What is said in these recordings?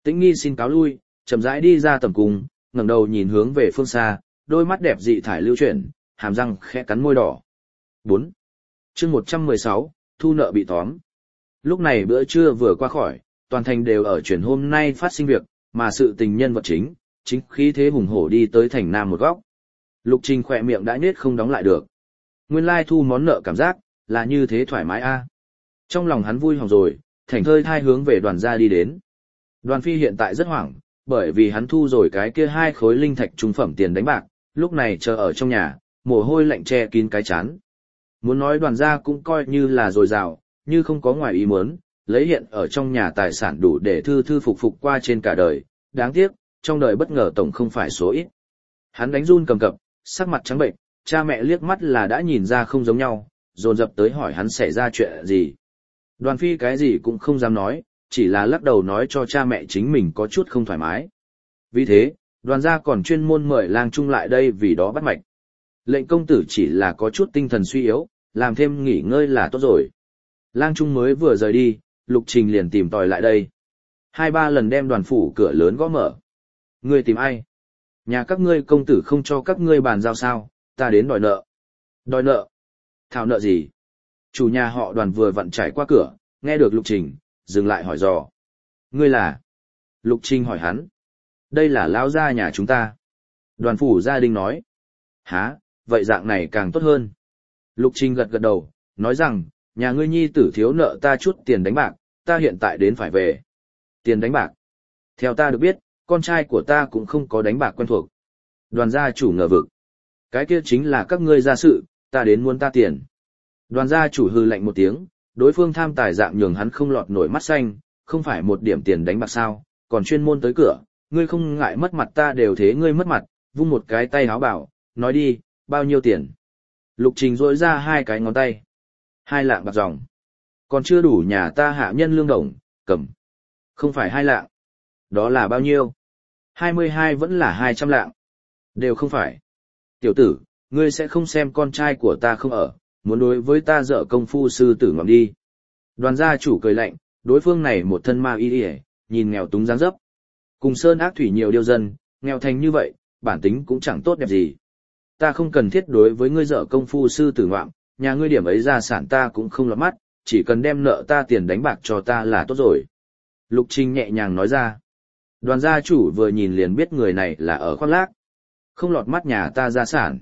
Tĩnh Nghi xin cáo lui, chậm rãi đi ra tầm cung, ngẩng đầu nhìn hướng về phương xa, đôi mắt đẹp dị thải lưu chuyển, hàm răng khẽ cắn môi đỏ. 4. Chương 116, thu nợ bị tóm. Lúc này bữa trưa vừa qua khỏi, toàn thành đều ở chuyển hôm nay phát sinh việc, mà sự tình nhân vật chính khí thế hùng hổ đi tới thành nam một góc. Lục Trình khỏe miệng đã nhếch không đóng lại được. Nguyên lai thu món nợ cảm giác, là như thế thoải mái a. Trong lòng hắn vui hỏng rồi, thảnh thơi thai hướng về Đoàn gia đi đến. Đoàn Phi hiện tại rất hoảng, bởi vì hắn thu rồi cái kia 2 khối linh thạch trung phẩm tiền đánh bạc, lúc này chờ ở trong nhà, mồ hôi lạnh che kín cái chán. Muốn nói Đoàn gia cũng coi như là dồi dào, như không có ngoài ý muốn, lấy hiện ở trong nhà tài sản đủ để thư phục phục qua trên cả đời, đáng tiếc, trong đời bất ngờ tổng không phải số ít. Hắn đánh run cầm cập, sắc mặt trắng bệnh, cha mẹ liếc mắt là đã nhìn ra không giống nhau, dồn dập tới hỏi hắn xảy ra chuyện gì. Đoàn Phi cái gì cũng không dám nói, chỉ là lắc đầu nói cho cha mẹ chính mình có chút không thoải mái. Vì thế, Đoàn gia còn chuyên môn mời Lang Trung lại đây vì đó bắt mạch. Lệnh công tử chỉ là có chút tinh thần suy yếu, làm thêm nghỉ ngơi là tốt rồi. Lang Trung mới vừa rời đi, Lục Trình liền tìm tòi lại đây. 2-3 lần đem Đoàn phủ cửa lớn gõ mở. Ngươi tìm ai? Nhà các ngươi công tử không cho các ngươi bàn giao sao, ta đến đòi nợ. Đòi nợ? Thảo nợ gì? Chủ nhà họ Đoàn vừa vặn trải qua cửa, nghe được Lục Trình, dừng lại hỏi dò. Ngươi là? Lục Trình hỏi hắn. Đây là lão gia nhà chúng ta. Đoàn phủ gia đình nói. Hả, vậy dạng này càng tốt hơn. Lục Trình gật gật đầu, nói rằng, nhà ngươi nhi tử thiếu nợ ta chút tiền đánh bạc, ta hiện tại đến phải về. Tiền đánh bạc? Theo ta được biết, con trai của ta cũng không có đánh bạc quen thuộc. Đoàn gia chủ ngờ vực. Cái kia chính là các ngươi gia sự, ta đến muốn ta tiền. Đoàn gia chủ hừ lạnh một tiếng, đối phương tham tài dạng nhường hắn không lọt nổi mắt xanh, không phải một điểm tiền đánh bạc sao, còn chuyên môn tới cửa, ngươi không ngại mất mặt ta đều thế ngươi mất mặt, vung một cái tay háo bảo, nói đi, bao nhiêu tiền. Lục Trình rỗi ra 2 cái ngón tay. 2 lạng bạc dòng. Còn chưa đủ nhà ta hạ nhân lương đồng, cầm. Không phải 2 lạng. Đó là bao nhiêu? 22 vẫn là 200 lạng. Đều không phải. Tiểu tử, ngươi sẽ không xem con trai của ta không ở, muốn đối với ta dở công phu sư tử ngọc đi. Đoàn gia chủ cười lạnh, đối phương này một thân ma y nhìn nghèo túng dáng dấp. Cùng sơn ác thủy nhiều điêu dân, nghèo thành như vậy, bản tính cũng chẳng tốt đẹp gì. Ta không cần thiết đối với ngươi dở công phu sư tử ngoạm, nhà ngươi điểm ấy gia sản ta cũng không lọt mắt, chỉ cần đem nợ ta tiền đánh bạc cho ta là tốt rồi. Lục Trình nhẹ nhàng nói ra. Đoàn gia chủ vừa nhìn liền biết người này là ở khoác lác. Không lọt mắt nhà ta gia sản.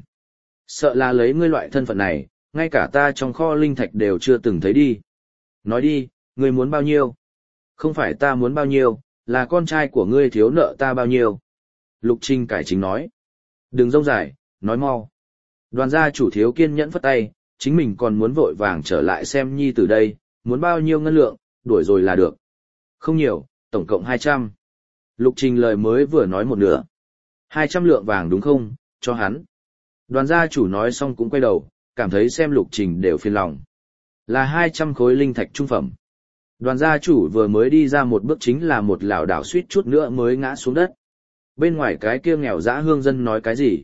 Sợ là lấy ngươi loại thân phận này, ngay cả ta trong kho linh thạch đều chưa từng thấy đi. Nói đi, ngươi muốn bao nhiêu? Không phải ta muốn bao nhiêu, là con trai của ngươi thiếu nợ ta bao nhiêu. Lục Trình cải chính nói. Đừng rông dài, nói mau. Đoàn gia chủ thiếu kiên nhẫn phất tay, chính mình còn muốn vội vàng trở lại xem nhi từ đây, muốn bao nhiêu ngân lượng, đuổi rồi là được. Không nhiều, tổng cộng 200. Lục Trình lời mới vừa nói một nửa. 200 lượng vàng đúng không, cho hắn. Đoàn gia chủ nói xong cũng quay đầu, cảm thấy xem Lục Trình đều phiền lòng. Là 200 khối linh thạch trung phẩm. Đoàn gia chủ vừa mới đi ra một bước chính là một lảo đảo suýt chút nữa mới ngã xuống đất. Bên ngoài cái kia nghèo dã hương dân nói cái gì?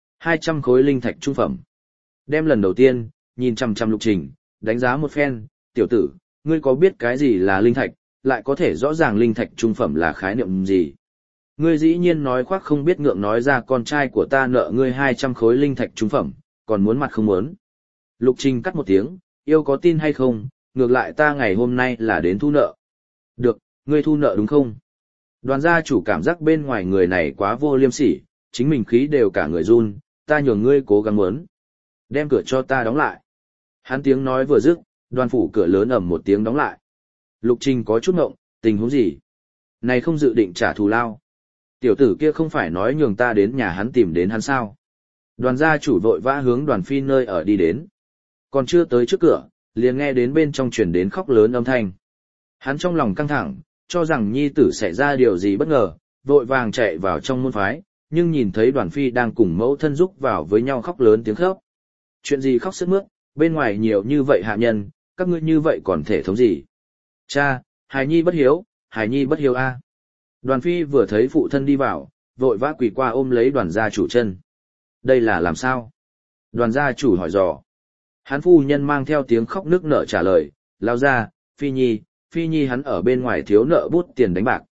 200 khối linh thạch trung phẩm. Đem lần đầu tiên, nhìn chằm chằm Lục Trình, đánh giá một phen, tiểu tử, ngươi có biết cái gì là linh thạch, lại có thể rõ ràng linh thạch trung phẩm là khái niệm gì? Ngươi dĩ nhiên nói khoác không biết ngượng nói ra con trai của ta nợ ngươi 200 khối linh thạch trung phẩm, còn muốn mặt không muốn. Lục Trình cắt một tiếng, yêu có tin hay không, ngược lại ta ngày hôm nay là đến thu nợ. Được, ngươi thu nợ đúng không? Đoàn gia chủ cảm giác bên ngoài người này quá vô liêm sỉ, chính mình khí đều cả người run, ta nhường ngươi cố gắng muốn. Đem cửa cho ta đóng lại. Hắn tiếng nói vừa dứt, đoàn phủ cửa lớn ầm một tiếng đóng lại. Lục Trình có chút ngộng, tình huống gì? Này không dự định trả thù lao. Tiểu tử kia không phải nói nhường ta đến nhà hắn tìm đến hắn sao? Đoàn gia chủ vội vã hướng Đoàn Phi nơi ở đi đến. Còn chưa tới trước cửa, liền nghe đến bên trong truyền đến khóc lớn âm thanh. Hắn trong lòng căng thẳng, cho rằng nhi tử xảy ra điều gì bất ngờ, vội vàng chạy vào trong môn phái, nhưng nhìn thấy Đoàn Phi đang cùng mẫu thân giúp vào với nhau khóc lớn tiếng khóc. Chuyện gì khóc sướt mướt, bên ngoài nhiều như vậy hạ nhân, các ngươi như vậy còn thể thống gì? Cha, hài nhi bất hiếu, hài nhi bất hiếu a. Đoàn Phi vừa thấy phụ thân đi vào, vội vã quỳ qua ôm lấy đoàn gia chủ chân. Đây là làm sao? Đoàn gia chủ hỏi dò. Hắn phu nhân mang theo tiếng khóc nức nở trả lời, lao ra, Phi nhi hắn ở bên ngoài thiếu nợ bút tiền đánh bạc.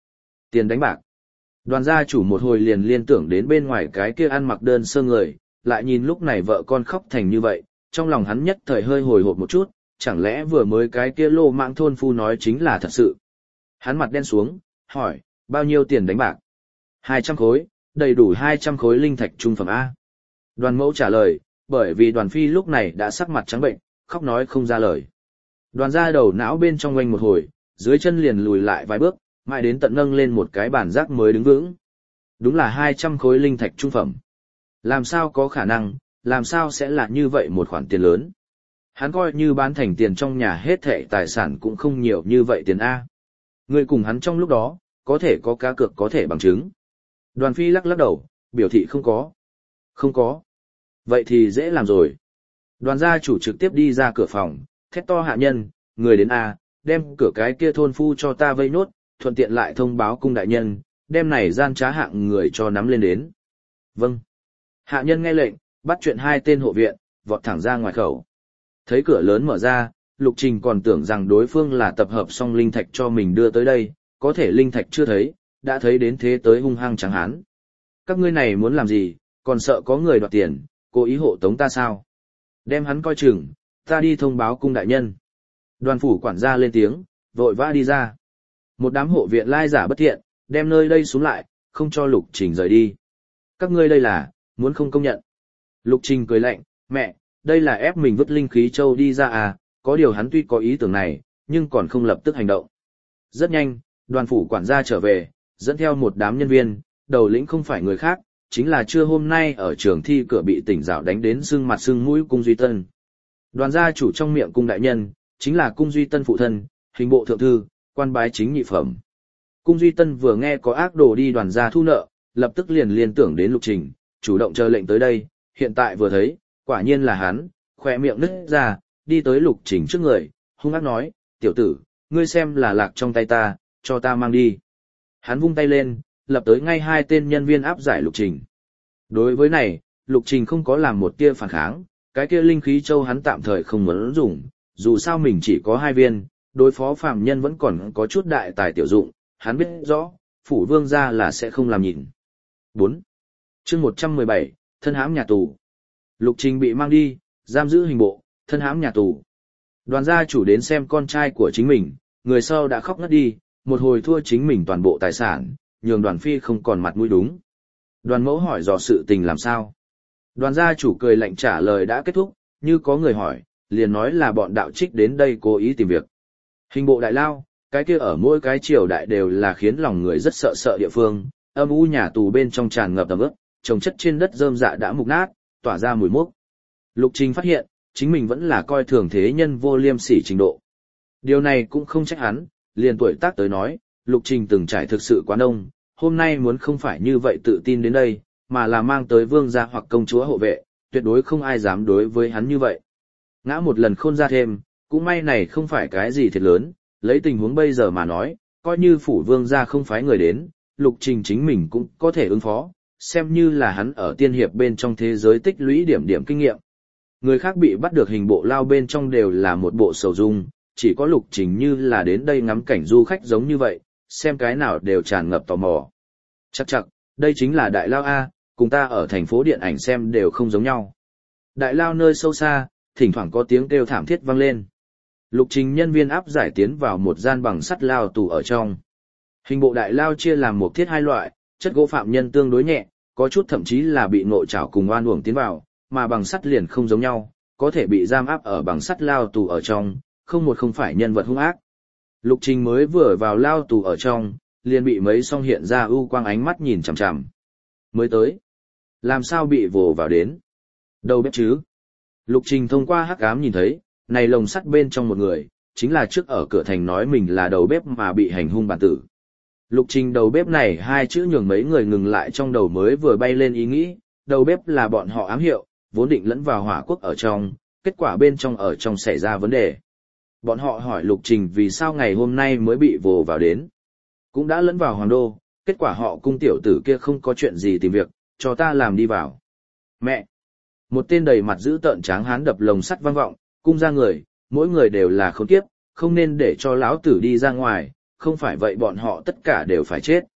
Tiền đánh bạc. Đoàn gia chủ một hồi liền liên tưởng đến bên ngoài cái kia ăn mặc đơn sơ người, lại nhìn lúc này vợ con khóc thành như vậy, trong lòng hắn nhất thời hơi hồi hộp một chút, chẳng lẽ vừa mới cái kia lô mạng thôn phu nói chính là thật sự. Hắn mặt đen xuống, hỏi, bao nhiêu tiền đánh bạc? 200 khối, đầy đủ 200 khối linh thạch trung phẩm A. Đoàn mẫu trả lời, bởi vì đoàn phi lúc này đã sắc mặt trắng bệnh, khóc nói không ra lời. Đoàn gia đầu não bên trong quanh một hồi, dưới chân liền lùi lại vài bước, mãi đến tận nâng lên một cái bàn rác mới đứng vững. Đúng là 200 khối linh thạch trung phẩm. Làm sao có khả năng, làm sao sẽ là như vậy một khoản tiền lớn. Hắn coi như bán thành tiền trong nhà hết thệ tài sản cũng không nhiều như vậy tiền A. Người cùng hắn trong lúc đó, có thể có cá cược có thể bằng chứng. Đoàn phi lắc lắc đầu, biểu thị không có. Không có. Vậy thì dễ làm rồi. Đoàn gia chủ trực tiếp đi ra cửa phòng, thét to hạ nhân, người đến A, đem cửa cái kia thôn phu cho ta vây nốt, thuận tiện lại thông báo cung đại nhân, đem này gian trá hạng người cho nắm lên đến. Vâng. Hạ nhân nghe lệnh, bắt chuyện hai tên hộ viện, vọt thẳng ra ngoài khẩu. Thấy cửa lớn mở ra, Lục Trình còn tưởng rằng đối phương là tập hợp xong linh thạch cho mình đưa tới đây, có thể linh thạch chưa thấy, đã thấy đến thế tới hung hăng trắng hán. Các ngươi này muốn làm gì, còn sợ có người đoạt tiền, cố ý hộ tống ta sao? Đem hắn coi chừng, ta đi thông báo cung đại nhân. Đoàn phủ quản gia lên tiếng, vội vã đi ra. Một đám hộ viện lai giả bất thiện, đem nơi đây xuống lại, không cho Lục Trình rời đi. Các ngươi đây là, muốn không công nhận. Lục Trình cười lạnh, mẹ, đây là ép mình vứt linh khí châu đi ra à, có điều hắn tuy có ý tưởng này, nhưng còn không lập tức hành động. Rất nhanh, đoàn phủ quản gia trở về, dẫn theo một đám nhân viên, đầu lĩnh không phải người khác, chính là trưa hôm nay ở trường thi cửa bị tỉnh dạo đánh đến sưng mặt sưng mũi Cung Duy Tân. Đoàn gia chủ trong miệng Cung đại nhân, chính là Cung Duy Tân phụ thân, hình bộ thượng thư, quan bái chính nhị phẩm. Cung Duy Tân vừa nghe có ác đồ đi đoàn gia thu nợ, lập tức liền liên tưởng đến Lục Trình, chủ động chờ lệnh tới đây, hiện tại vừa thấy, quả nhiên là hắn, khỏe miệng nứt ra, đi tới Lục Trình trước người, hung ác nói, tiểu tử, ngươi xem là lạc trong tay ta, cho ta mang đi. Hắn vung tay lên, lập tới ngay hai tên nhân viên áp giải Lục Trình. Đối với này, Lục Trình không có làm một tia phản kháng, cái kia linh khí châu hắn tạm thời không muốn dùng, dù sao mình chỉ có 2 viên, đối phó phàm nhân vẫn còn có chút đại tài tiểu dụng, hắn biết rõ, phủ vương gia là sẽ không làm nhịn. 4. Chương 117, thân hãm nhà tù. Lục Trình bị mang đi, giam giữ hình bộ, thân hãm nhà tù. Đoàn gia chủ đến xem con trai của chính mình, người sau đã khóc ngất đi, một hồi thua chính mình toàn bộ tài sản, nhường đoàn phi không còn mặt mũi đúng. Đoàn mẫu hỏi dò sự tình làm sao. Đoàn gia chủ cười lạnh trả lời đã kết thúc, như có người hỏi, liền nói là bọn đạo trích đến đây cố ý tìm việc. Hình bộ đại lao, cái kia ở mỗi cái triều đại đều là khiến lòng người rất sợ sợ địa phương, âm u nhà tù bên trong tràn ngập tầm ướp, trồng chất trên đất rơm dạ đã mục nát, tỏa ra mùi mốc. Lục Trình phát hiện, chính mình vẫn là coi thường thế nhân vô liêm sỉ trình độ. Điều này cũng không trách hắn, liền tuổi tác tới nói, Lục Trình từng trải thực sự quá đông, hôm nay muốn không phải như vậy tự tin đến đây, mà là mang tới vương gia hoặc công chúa hộ vệ, tuyệt đối không ai dám đối với hắn như vậy. Ngã một lần khôn ra thêm, cũng may này không phải cái gì thiệt lớn, lấy tình huống bây giờ mà nói, coi như phủ vương gia không phái người đến, Lục Trình chính mình cũng có thể ứng phó, xem như là hắn ở tiên hiệp bên trong thế giới tích lũy điểm điểm kinh nghiệm. Người khác bị bắt được hình bộ lao bên trong đều là một bộ sầu dung, chỉ có Lục Trình như là đến đây ngắm cảnh du khách giống như vậy, xem cái nào đều tràn ngập tò mò. Chắc chắc, đây chính là đại lao A, cùng ta ở thành phố điện ảnh xem đều không giống nhau. Đại lao nơi sâu xa, thỉnh thoảng có tiếng kêu thảm thiết vang lên. Lục Trình nhân viên áp giải tiến vào một gian bằng sắt lao tù ở trong. Hình bộ đại lao chia làm một thiết 2 loại, chất gỗ phạm nhân tương đối nhẹ, có chút thậm chí là bị nội trảo cùng oan uổng tiến vào, mà bằng sắt liền không giống nhau, có thể bị giam áp ở bằng sắt lao tù ở trong, không phải nhân vật hung ác. Lục Trình mới vừa vào lao tù ở trong, liền bị mấy song hiện ra ưu quang ánh mắt nhìn chằm chằm. Mới tới, làm sao bị vồ vào đến? Đâu biết chứ? Lục Trình thông qua hắc ám nhìn thấy, này lồng sắt bên trong một người, chính là trước ở cửa thành nói mình là đầu bếp mà bị hành hung bản tử. Lục Trình đầu bếp này 2 chữ nhường mấy người ngừng lại trong đầu mới vừa bay lên ý nghĩ, đầu bếp là bọn họ ám hiệu, vốn định lẫn vào hỏa quốc ở trong, kết quả bên trong ở trong xảy ra vấn đề. Bọn họ hỏi Lục Trình vì sao ngày hôm nay mới bị vồ vào đến. Cũng đã lẫn vào hoàng đô, kết quả họ cung tiểu tử kia không có chuyện gì tìm việc, cho ta làm đi vào. Mẹ! Một tên đầy mặt dữ tợn tráng hán đập lồng sắt vang vọng, cung ra người, mỗi người đều là khốn kiếp, không nên để cho lão tử đi ra ngoài, không phải vậy bọn họ tất cả đều phải chết.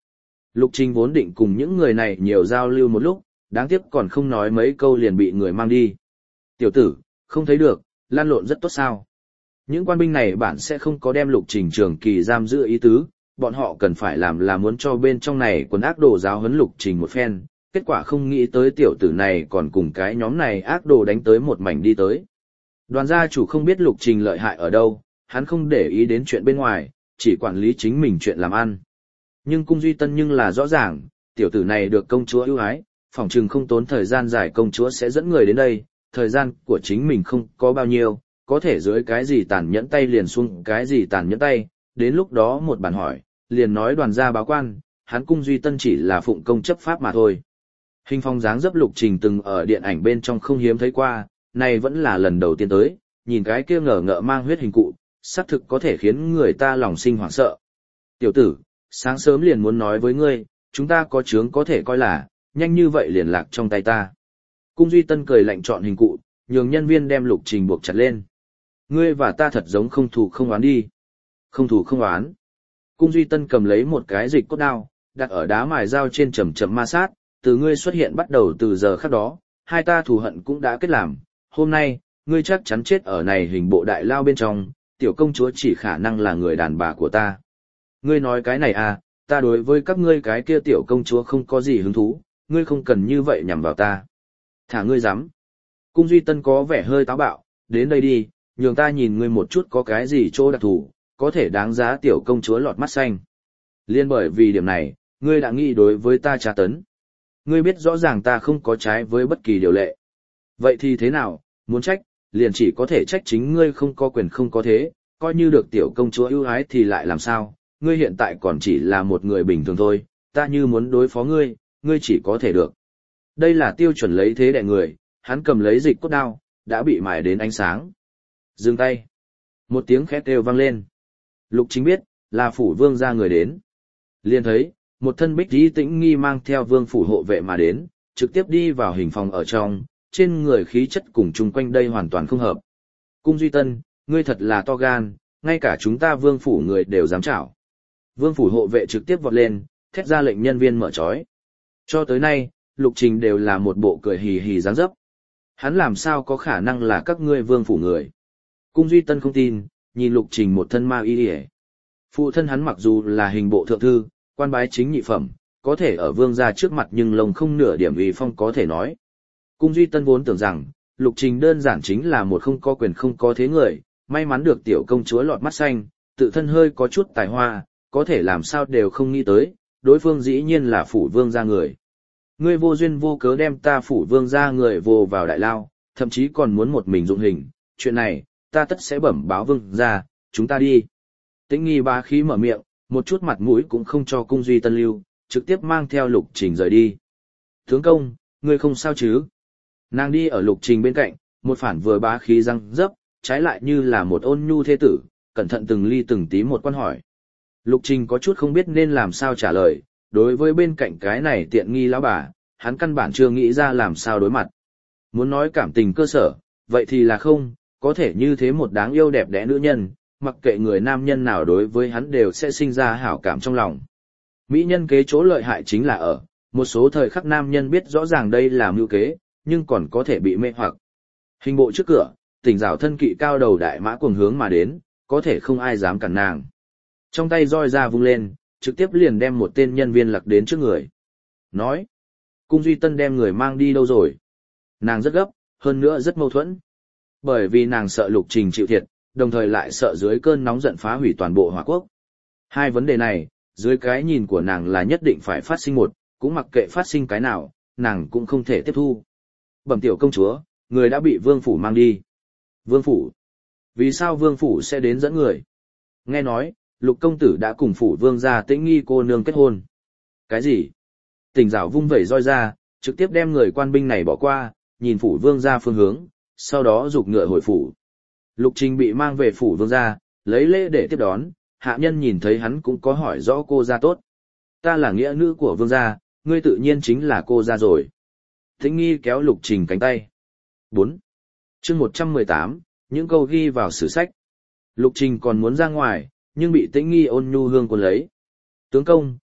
Lục Trình vốn định cùng những người này nhiều giao lưu một lúc, đáng tiếc còn không nói mấy câu liền bị người mang đi. Tiểu tử, không thấy được, lan lộn rất tốt sao. Những quan binh này bản sẽ không có đem Lục Trình trường kỳ giam giữ ý tứ, bọn họ cần phải làm là muốn cho bên trong này quần ác đồ giáo huấn Lục Trình một phen, kết quả không nghĩ tới tiểu tử này còn cùng cái nhóm này ác đồ đánh tới một mảnh đi tới. Đoàn gia chủ không biết Lục Trình lợi hại ở đâu, hắn không để ý đến chuyện bên ngoài, chỉ quản lý chính mình chuyện làm ăn. Nhưng Cung Duy Tân nhưng là rõ ràng, tiểu tử này được công chúa ưu ái, phỏng chừng không tốn thời gian dài công chúa sẽ dẫn người đến đây, thời gian của chính mình không có bao nhiêu, có thể dưới cái gì tàn nhẫn tay liền xuống cái gì tàn nhẫn tay, đến lúc đó một bản hỏi, liền nói đoàn gia báo quan, hắn Cung Duy Tân chỉ là phụng công chấp pháp mà thôi. Hình phong dáng dấp Lục Trình từng ở điện ảnh bên trong không hiếm thấy qua, này vẫn là lần đầu tiên tới, nhìn cái kia ngờ ngợ mang huyết hình cụ, xác thực có thể khiến người ta lòng sinh hoảng sợ. Tiểu tử, sáng sớm liền muốn nói với ngươi, chúng ta có chướng có thể coi là, nhanh như vậy liền lạc trong tay ta. Cung Duy Tân cười lạnh chọn hình cụ, nhường nhân viên đem Lục Trình buộc chặt lên. Ngươi và ta thật giống không thù không oán đi. Không thù không oán. Cung Duy Tân cầm lấy một cái dịch cốt đao, đặt ở đá mài dao trên chậm chậm ma sát, từ ngươi xuất hiện bắt đầu từ giờ khắc đó, hai ta thù hận cũng đã kết làm. Hôm nay, ngươi chắc chắn chết ở này hình bộ đại lao bên trong, tiểu công chúa chỉ khả năng là người đàn bà của ta. Ngươi nói cái này à, ta đối với các ngươi cái kia tiểu công chúa không có gì hứng thú, ngươi không cần như vậy nhằm vào ta. Thả ngươi dám. Cung Duy Tân có vẻ hơi táo bạo, đến đây đi, nhường ta nhìn ngươi một chút có cái gì chỗ đặc thù, có thể đáng giá tiểu công chúa lọt mắt xanh. Liên bởi vì điểm này, ngươi đã nghĩ đối với ta tra tấn. Ngươi biết rõ ràng ta không có trái với bất kỳ điều lệ. Vậy thì thế nào, muốn trách, liền chỉ có thể trách chính ngươi không có quyền không có thế, coi như được tiểu công chúa ưu ái thì lại làm sao, ngươi hiện tại còn chỉ là một người bình thường thôi, ta như muốn đối phó ngươi, ngươi chỉ có thể được. Đây là tiêu chuẩn lấy thế đẻ người, hắn cầm lấy dịch cốt đao, đã bị mài đến ánh sáng. Dừng tay. Một tiếng khét kêu vang lên. Lục Chính biết, là phủ vương ra người đến. Liền thấy, một thân bích tí tĩnh nghi mang theo vương phủ hộ vệ mà đến, trực tiếp đi vào hình phòng ở trong, trên người khí chất cùng chung quanh đây hoàn toàn không hợp. Cung Duy Tân, ngươi thật là to gan, ngay cả chúng ta vương phủ người đều dám chảo. Vương phủ hộ vệ trực tiếp vọt lên, thét ra lệnh nhân viên mở trói. Cho tới nay, Lục Trình đều là một bộ cười hì hì dáng dấp. Hắn làm sao có khả năng là các ngươi vương phủ người. Cung Duy Tân không tin, nhìn Lục Trình một thân ma y hề. Phụ thân hắn mặc dù là hình bộ thượng thư, quan bái chính nhị phẩm, có thể ở vương gia trước mặt nhưng lồng không nửa điểm uy phong có thể nói. Cung Duy Tân vốn tưởng rằng, Lục Trình đơn giản chính là một không có quyền không có thế người, may mắn được tiểu công chúa lọt mắt xanh, tự thân hơi có chút tài hoa, có thể làm sao đều không nghĩ tới, đối phương dĩ nhiên là phủ vương gia người. Ngươi vô duyên vô cớ đem ta phủ vương gia người vô vào đại lao, thậm chí còn muốn một mình dụng hình, chuyện này, ta tất sẽ bẩm báo vương gia, chúng ta đi. Tĩnh nghi bá khí mở miệng, một chút mặt mũi cũng không cho Cung Duy Tân lưu, trực tiếp mang theo Lục Trình rời đi. Tướng công, ngươi không sao chứ? Nàng đi ở Lục Trình bên cạnh, một phản vừa bá khí răng dấp, trái lại như là một ôn nhu thê tử, cẩn thận từng ly từng tí một quan hỏi. Lục Trình có chút không biết nên làm sao trả lời, đối với bên cạnh cái này tiện nghi lão bà, hắn căn bản chưa nghĩ ra làm sao đối mặt. Muốn nói cảm tình cơ sở, vậy thì là không, có thể như thế một đáng yêu đẹp đẽ nữ nhân, mặc kệ người nam nhân nào đối với hắn đều sẽ sinh ra hảo cảm trong lòng. Mỹ nhân kế chỗ lợi hại chính là ở, một số thời khắc nam nhân biết rõ ràng đây là mưu kế, nhưng còn có thể bị mê hoặc. Hình bộ trước cửa, Tỉnh Giảo thân kỵ cao đầu đại mã cuồng hướng mà đến, có thể không ai dám cản nàng. Trong tay roi ra vung lên, trực tiếp liền đem một tên nhân viên lặc đến trước người. Nói, Cung Duy Tân đem người mang đi đâu rồi? Nàng rất gấp, hơn nữa rất mâu thuẫn. Bởi vì nàng sợ Lục Trình chịu thiệt, đồng thời lại sợ dưới cơn nóng giận phá hủy toàn bộ Hòa Quốc. Hai vấn đề này, dưới cái nhìn của nàng là nhất định phải phát sinh một, cũng mặc kệ phát sinh cái nào, nàng cũng không thể tiếp thu. Bẩm tiểu công chúa, người đã bị vương phủ mang đi. Vương phủ? Vì sao vương phủ sẽ đến dẫn người? Nghe nói, Lục công tử đã cùng phủ vương gia Tĩnh nghi cô nương kết hôn. Cái gì? Tỉnh Giảo vung vẩy roi ra, trực tiếp đem người quan binh này bỏ qua, nhìn phủ vương gia phương hướng, sau đó giục ngựa hồi phủ. Lục Trình bị mang về phủ vương gia, lấy lễ để tiếp đón, hạ nhân nhìn thấy hắn cũng có hỏi rõ cô gia tốt. Ta là nghĩa nữ của vương gia, ngươi tự nhiên chính là cô gia rồi. Tĩnh nghi kéo Lục Trình cánh tay. 4. Chương 118, những câu ghi vào sử sách. Lục Trình còn muốn ra ngoài, nhưng bị Tĩnh nghi ôn nhu hương cuốn lấy. Tướng công,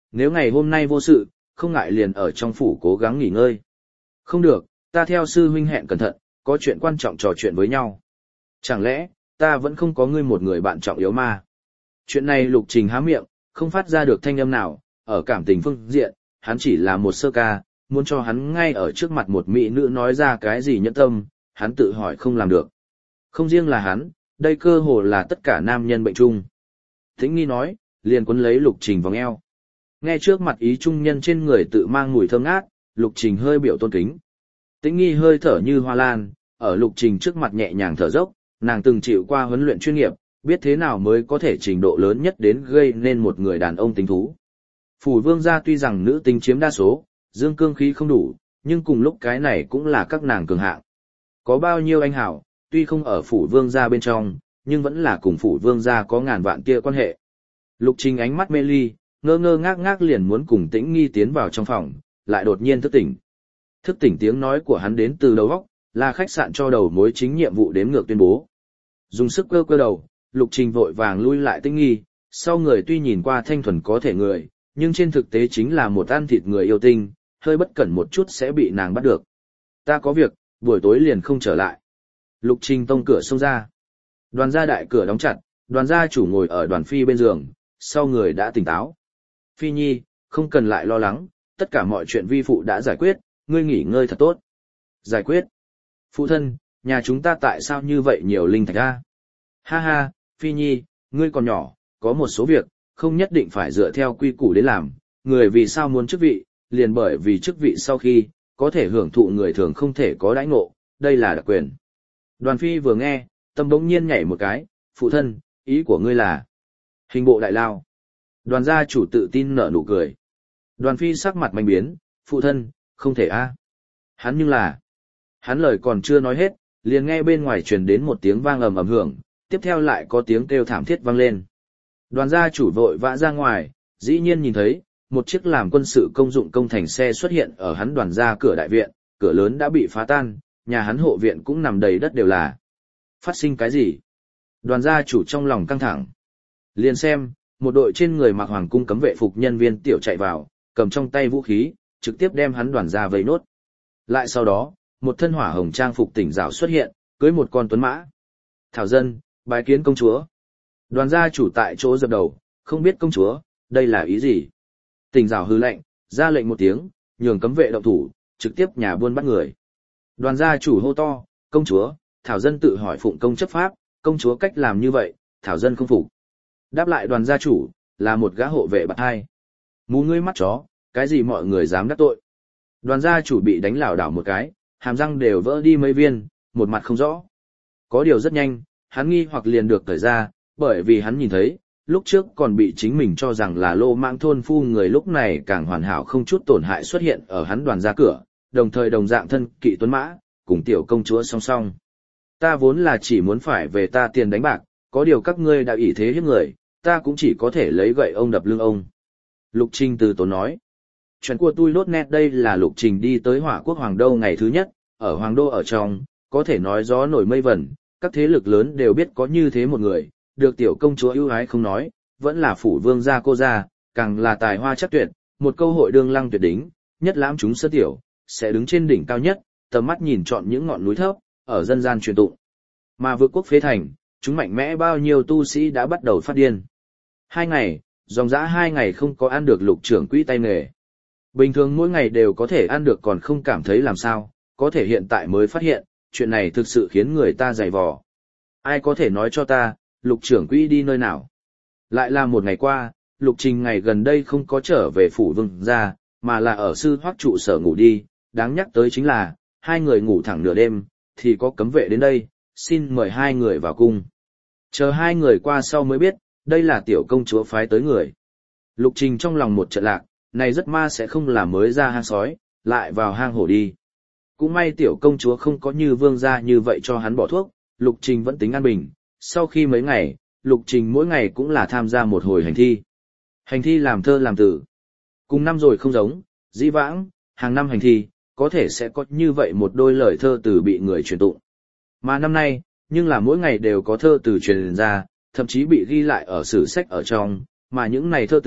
nếu ngày hôm nay vô sự, không ngại liền ở trong phủ cố gắng nghỉ ngơi. Không được, ta theo sư huynh hẹn cẩn thận, có chuyện quan trọng trò chuyện với nhau. Chẳng lẽ, ta vẫn không có ngươi một người bạn trọng yếu mà? Chuyện này Lục Trình há miệng, không phát ra được thanh âm nào, ở cảm tình phương diện, hắn chỉ là một sơ ca, muốn cho hắn ngay ở trước mặt một mỹ nữ nói ra cái gì nhẫn tâm, hắn tự hỏi không làm được. Không riêng là hắn, đây cơ hồ là tất cả nam nhân bệnh chung. Tĩnh Nghi nói, liền quấn lấy Lục Trình vòng eo. Nghe trước mặt ý trung nhân trên người tự mang mùi thơm ngát, Lục Trình hơi biểu tôn kính. Tĩnh Nghi hơi thở như hoa lan, ở Lục Trình trước mặt nhẹ nhàng thở dốc, nàng từng chịu qua huấn luyện chuyên nghiệp, biết thế nào mới có thể trình độ lớn nhất đến gây nên một người đàn ông tính thú. Phủ Vương gia tuy rằng nữ tính chiếm đa số, dương cương khí không đủ, nhưng cùng lúc cái này cũng là các nàng cường hạng. Có bao nhiêu anh hảo, tuy không ở Phủ Vương gia bên trong, nhưng vẫn là cùng Phủ Vương gia có ngàn vạn kia quan hệ. Lục Trình ánh mắt mê ly, ngơ ngơ ngác ngác liền muốn cùng Tĩnh Nghi tiến vào trong phòng, lại đột nhiên thức tỉnh. Thức tỉnh tiếng nói của hắn đến từ đầu óc, là khách sạn cho đầu mối chính nhiệm vụ đếm ngược tuyên bố. Dùng sức cơ cơ đầu, Lục Trình vội vàng lui lại Tĩnh Nghi, sau người tuy nhìn qua thanh thuần có thể người, nhưng trên thực tế chính là một ăn thịt người yêu tinh, hơi bất cẩn một chút sẽ bị nàng bắt được. Ta có việc, buổi tối liền không trở lại. Lục Trình tông cửa xông ra. Đoàn gia đại cửa đóng chặt, đoàn gia chủ ngồi ở đoàn phi bên giường, sau người đã tỉnh táo. Phi Nhi, không cần lại lo lắng, tất cả mọi chuyện vi phụ đã giải quyết, ngươi nghỉ ngơi thật tốt. Giải quyết? Phụ thân, nhà chúng ta tại sao như vậy nhiều linh thạch a? Ha ha, Phi Nhi, ngươi còn nhỏ, có một số việc, không nhất định phải dựa theo quy củ đến làm, người vì sao muốn chức vị, liền bởi vì chức vị sau khi, có thể hưởng thụ người thường không thể có đãi ngộ, đây là đặc quyền. Đoàn Phi vừa nghe, tâm bỗng nhiên nhảy một cái, phụ thân, ý của ngươi là hình bộ đại lao. Đoàn gia chủ tự tin nở nụ cười. Đoàn Phi sắc mặt mạnh biến, phụ thân, không thể a. Hắn nhưng là... Hắn lời còn chưa nói hết, liền nghe bên ngoài truyền đến một tiếng vang ầm ầm hưởng, tiếp theo lại có tiếng kêu thảm thiết vang lên. Đoàn gia chủ vội vã ra ngoài, dĩ nhiên nhìn thấy, một chiếc làm quân sự công dụng công thành xe xuất hiện ở hắn đoàn gia cửa đại viện, cửa lớn đã bị phá tan, nhà hắn hộ viện cũng nằm đầy đất đều là. Phát sinh cái gì? Đoàn gia chủ trong lòng căng thẳng. Liền xem, một đội trên người mặc hoàng cung cấm vệ phục nhân viên tiểu chạy vào, cầm trong tay vũ khí, trực tiếp đem hắn đoàn gia vây nốt. Lại sau đó, một thân hỏa hồng trang phục tỉnh rào xuất hiện, cưới một con tuấn mã. Thảo dân, bái kiến công chúa. Đoàn gia chủ tại chỗ dập đầu, không biết công chúa, đây là ý gì? Tỉnh rào hư lệnh, ra lệnh một tiếng, nhường cấm vệ động thủ, trực tiếp nhà buôn bắt người. Đoàn gia chủ hô to, công chúa, Thảo dân tự hỏi phụng công chấp pháp, công chúa cách làm như vậy, Thảo dân không phục. Đáp lại đoàn gia chủ, là một gã hộ vệ bạt hai. Mù ngươi mắt chó, cái gì mọi người dám đắc tội. Đoàn gia chủ bị đánh lảo đảo một cái, hàm răng đều vỡ đi mấy viên, một mặt không rõ. Có điều rất nhanh, hắn nghi hoặc liền được cởi ra, bởi vì hắn nhìn thấy, lúc trước còn bị chính mình cho rằng là lô mạng thôn phu người lúc này càng hoàn hảo không chút tổn hại xuất hiện ở hắn đoàn gia cửa, đồng thời đồng dạng thân kỵ tuấn mã, cùng tiểu công chúa song song. Ta vốn là chỉ muốn phải về ta tiền đánh bạc, có điều các ngươi đã ỷ thế hiếp người, ta cũng chỉ có thể lấy gậy ông đập lưng ông. Lục Trình từ tốn nói. Chuyện của tôi lốt nét đây là Lục Trình đi tới Hỏa Quốc Hoàng Đô ngày thứ nhất, ở Hoàng Đô ở trong, có thể nói gió nổi mây vẩn, các thế lực lớn đều biết có như thế một người, được tiểu công chúa ưu ái không nói, vẫn là phủ vương gia cô gia, càng là tài hoa chắc tuyệt, một câu hội đương lăng tuyệt đỉnh, nhất lãm chúng sơ tiểu, sẽ đứng trên đỉnh cao nhất, tầm mắt nhìn trọn những ngọn núi thấp, ở dân gian truyền tụng. Mà vượt quốc phế thành, chúng mạnh mẽ bao nhiêu tu sĩ đã bắt đầu phát điên. 2 ngày, dòng dã 2 ngày không có ăn được Lục trưởng quỹ tay nghề. Bình thường mỗi ngày đều có thể ăn được còn không cảm thấy làm sao, có thể hiện tại mới phát hiện, chuyện này thực sự khiến người ta dày vò. Ai có thể nói cho ta, Lục trưởng quỹ đi nơi nào? Lại là một ngày qua, Lục Trình ngày gần đây không có trở về phủ vương gia, mà là ở sư hoắc trụ sở ngủ đi, đáng nhắc tới chính là, 2 người ngủ thẳng nửa đêm, thì có cấm vệ đến đây, xin mời 2 người vào cung. Chờ 2 người qua sau mới biết, đây là tiểu công chúa phái tới người. Lục Trình trong lòng một trận lạc, này rất ma sẽ không là mới ra hang sói, lại vào hang hổ đi. Cũng may tiểu công chúa không có như vương gia như vậy cho hắn bỏ thuốc, Lục Trình vẫn tính an bình. Sau khi mấy ngày, Lục Trình mỗi ngày cũng là tham gia một hồi hành thi. Hành thi làm thơ làm tử. Cùng năm rồi không giống, dĩ vãng, hàng năm hành thi, có thể sẽ có như vậy một đôi lời thơ từ bị người truyền tụng. Mà năm nay, nhưng là mỗi ngày đều có thơ từ truyền ra, thậm chí bị ghi lại ở sử sách ở trong, mà những này thơ tử,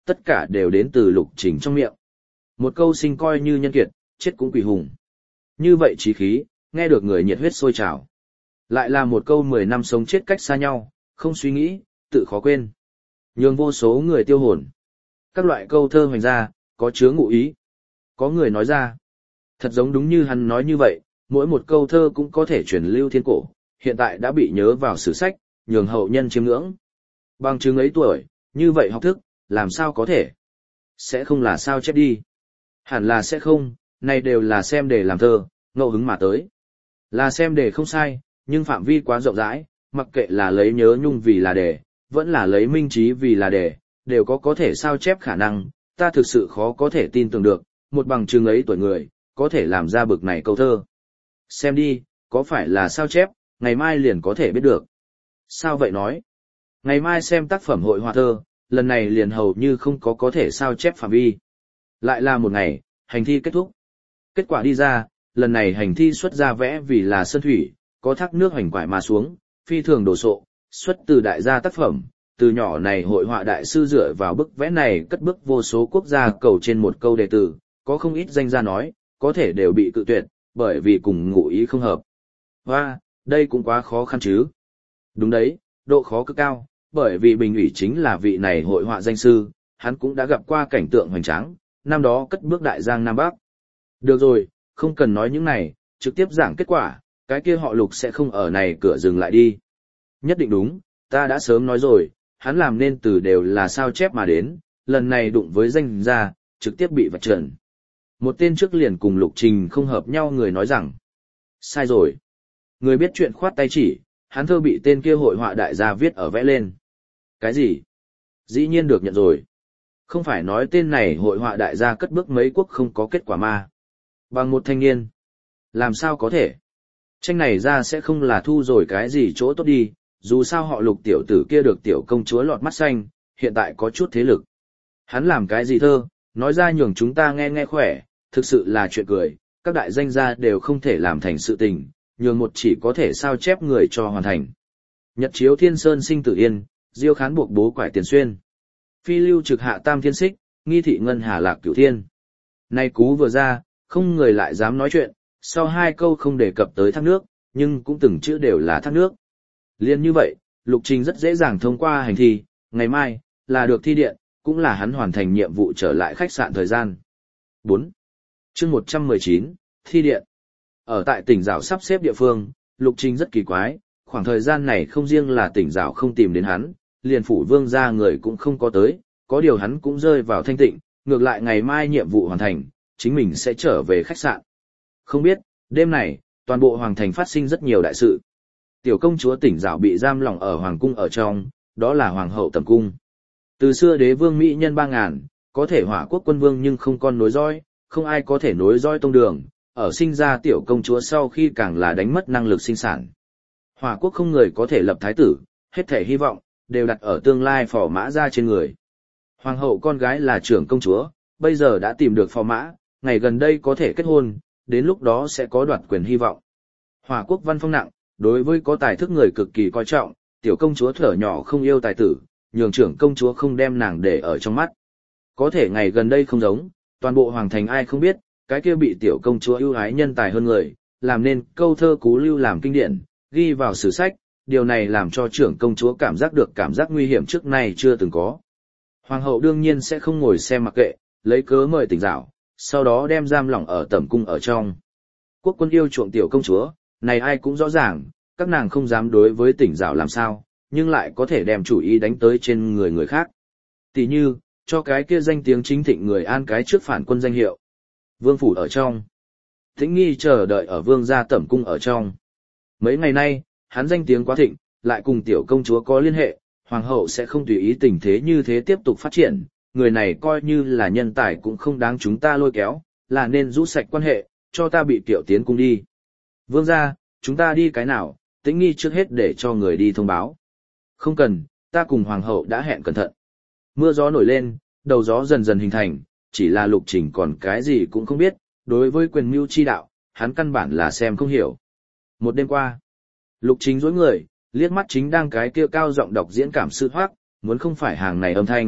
tất cả đều đến từ Lục Trình trong miệng. Một câu sinh coi như nhân kiệt, chết cũng quỷ hùng. Như vậy chí khí, nghe được người nhiệt huyết sôi trào. Lại là một câu 10 năm sống chết cách xa nhau, không suy nghĩ, tự khó quên. Nhường vô số người tiêu hồn. Các loại câu thơ hoành ra, có chứa ngụ ý. Có người nói ra. Thật giống đúng như hắn nói như vậy, mỗi một câu thơ cũng có thể truyền lưu thiên cổ, hiện tại đã bị nhớ vào sử sách, nhường hậu nhân chiêm ngưỡng. Bằng chứng ấy tuổi, như vậy học thức, làm sao có thể? Sẽ không là sao chép đi. Hẳn là sẽ không, này đều là xem để làm thơ, ngẫu hứng mà tới. Là xem để không sai, nhưng phạm vi quá rộng rãi, mặc kệ là lấy nhớ nhung vì là đề, vẫn là lấy minh trí vì là đề, đều có thể sao chép khả năng, ta thực sự khó có thể tin tưởng được, một bằng chứng ấy tuổi người, có thể làm ra bực này câu thơ. Xem đi, có phải là sao chép, ngày mai liền có thể biết được. Sao vậy nói? Ngày mai xem tác phẩm hội họa thơ, lần này liền hầu như không có thể sao chép phạm vi. Lại là một ngày, hành thi kết thúc. Kết quả đi ra, lần này hành thi xuất ra vẽ vì là sơn thủy, có thác nước hoành quải mà xuống, phi thường đồ sộ, xuất từ đại gia tác phẩm. Từ nhỏ này hội họa đại sư dựa vào bức vẽ này cất bước vô số quốc gia cầu trên một câu đề từ, có không ít danh gia nói, có thể đều bị cự tuyệt, bởi vì cùng ngụ ý không hợp. Và, đây cũng quá khó khăn chứ. Đúng đấy, độ khó cực cao, bởi vì Bình ủy chính là vị này hội họa danh sư, hắn cũng đã gặp qua cảnh tượng hoành tráng, năm đó cất bước đại giang Nam Bắc. Được rồi, không cần nói những này, trực tiếp giảng kết quả, cái kia họ Lục sẽ không ở này cửa dừng lại đi. Nhất định đúng, ta đã sớm nói rồi, hắn làm nên từ đều là sao chép mà đến, lần này đụng với danh gia, trực tiếp bị vạch trần. Một tên trước liền cùng Lục Trình không hợp nhau người nói rằng, sai rồi. Người biết chuyện khoát tay chỉ, hắn thơ bị tên kia hội họa đại gia viết ở vẽ lên. Cái gì? Dĩ nhiên được nhận rồi. Không phải nói tên này hội họa đại gia cất bước mấy quốc không có kết quả mà. Bằng một thanh niên. Làm sao có thể? Tranh này ra sẽ không là thu rồi cái gì chỗ tốt đi, dù sao họ Lục tiểu tử kia được tiểu công chúa lọt mắt xanh, hiện tại có chút thế lực. Hắn làm cái gì thơ, nói ra nhường chúng ta nghe nghe khỏe, thực sự là chuyện cười, các đại danh gia đều không thể làm thành sự tình, nhường một chỉ có thể sao chép người cho hoàn thành. Nhật chiếu thiên sơn sinh tử yên, diêu khán buộc bố quải tiền xuyên. Phi lưu trực hạ tam thiên xích, nghi thị ngân hà lạc cửu thiên. Nay cú vừa ra, không người lại dám nói chuyện, sau hai câu không đề cập tới thác nước, nhưng cũng từng chữ đều là thác nước. Liên như vậy, Lục Trình rất dễ dàng thông qua hành thi, ngày mai, là được thi điện, cũng là hắn hoàn thành nhiệm vụ trở lại khách sạn thời gian. 4. Chương 119, thi điện. Ở tại tỉnh Giảo sắp xếp địa phương, Lục Trình rất kỳ quái, khoảng thời gian này không riêng là tỉnh Giảo không tìm đến hắn, liền phủ vương gia người cũng không có tới, có điều hắn cũng rơi vào thanh tịnh, ngược lại ngày mai nhiệm vụ hoàn thành, chính mình sẽ trở về khách sạn. Không biết, đêm này, toàn bộ hoàng thành phát sinh rất nhiều đại sự. Tiểu công chúa tỉnh Giảo bị giam lỏng ở hoàng cung ở trong, đó là hoàng hậu tầm cung. Từ xưa đế vương mỹ nhân 3000, có thể hỏa quốc quân vương nhưng không con nối dõi, không ai có thể nối dõi tông đường, ở sinh ra tiểu công chúa sau khi càng là đánh mất năng lực sinh sản. Hỏa quốc không người có thể lập thái tử, hết thể hy vọng, đều đặt ở tương lai phò mã ra trên người. Hoàng hậu con gái là trưởng công chúa, bây giờ đã tìm được phò mã, ngày gần đây có thể kết hôn, đến lúc đó sẽ có đoạt quyền hy vọng. Hỏa quốc văn phong nặng, đối với có tài thức người cực kỳ coi trọng, tiểu công chúa thở nhỏ không yêu tài tử, nhường trưởng công chúa không đem nàng để ở trong mắt. Có thể ngày gần đây không giống, toàn bộ hoàng thành ai không biết, cái kia bị tiểu công chúa ưu ái nhân tài hơn người, làm nên câu thơ cú lưu làm kinh điển, ghi vào sử sách, điều này làm cho trưởng công chúa cảm giác được cảm giác nguy hiểm trước nay chưa từng có. Hoàng hậu đương nhiên sẽ không ngồi xem mặc kệ, lấy cớ mời tỉnh Giảo, sau đó đem giam lỏng ở tẩm cung ở trong. Quốc quân yêu chuộng tiểu công chúa, này ai cũng rõ ràng, các nàng không dám đối với tỉnh Giảo làm sao, nhưng lại có thể đem chủ ý đánh tới trên người khác. Tỷ như, cho cái kia danh tiếng chính thịnh người An cái trước phản quân danh hiệu. Vương phủ ở trong. Tĩnh Nghi chờ đợi ở vương gia tẩm cung ở trong. Mấy ngày nay, hắn danh tiếng quá thịnh, lại cùng tiểu công chúa có liên hệ, hoàng hậu sẽ không tùy ý tình thế như thế tiếp tục phát triển, người này coi như là nhân tài cũng không đáng chúng ta lôi kéo, là nên rũ sạch quan hệ, cho ta bị tiểu tiến cung đi. Vương gia, chúng ta đi cái nào, Tĩnh Nghi trước hết để cho người đi thông báo. Không cần, ta cùng hoàng hậu đã hẹn cẩn thận. Mưa gió nổi lên, đầu gió dần dần hình thành, chỉ là Lục Trình còn cái gì cũng không biết, đối với quyền mưu chi đạo, hắn căn bản là xem không hiểu. Một đêm qua, Lục Trình dối người, liếc mắt chính đang cái kia cao giọng đọc diễn cảm sư hoác, muốn không phải hàng này âm thanh,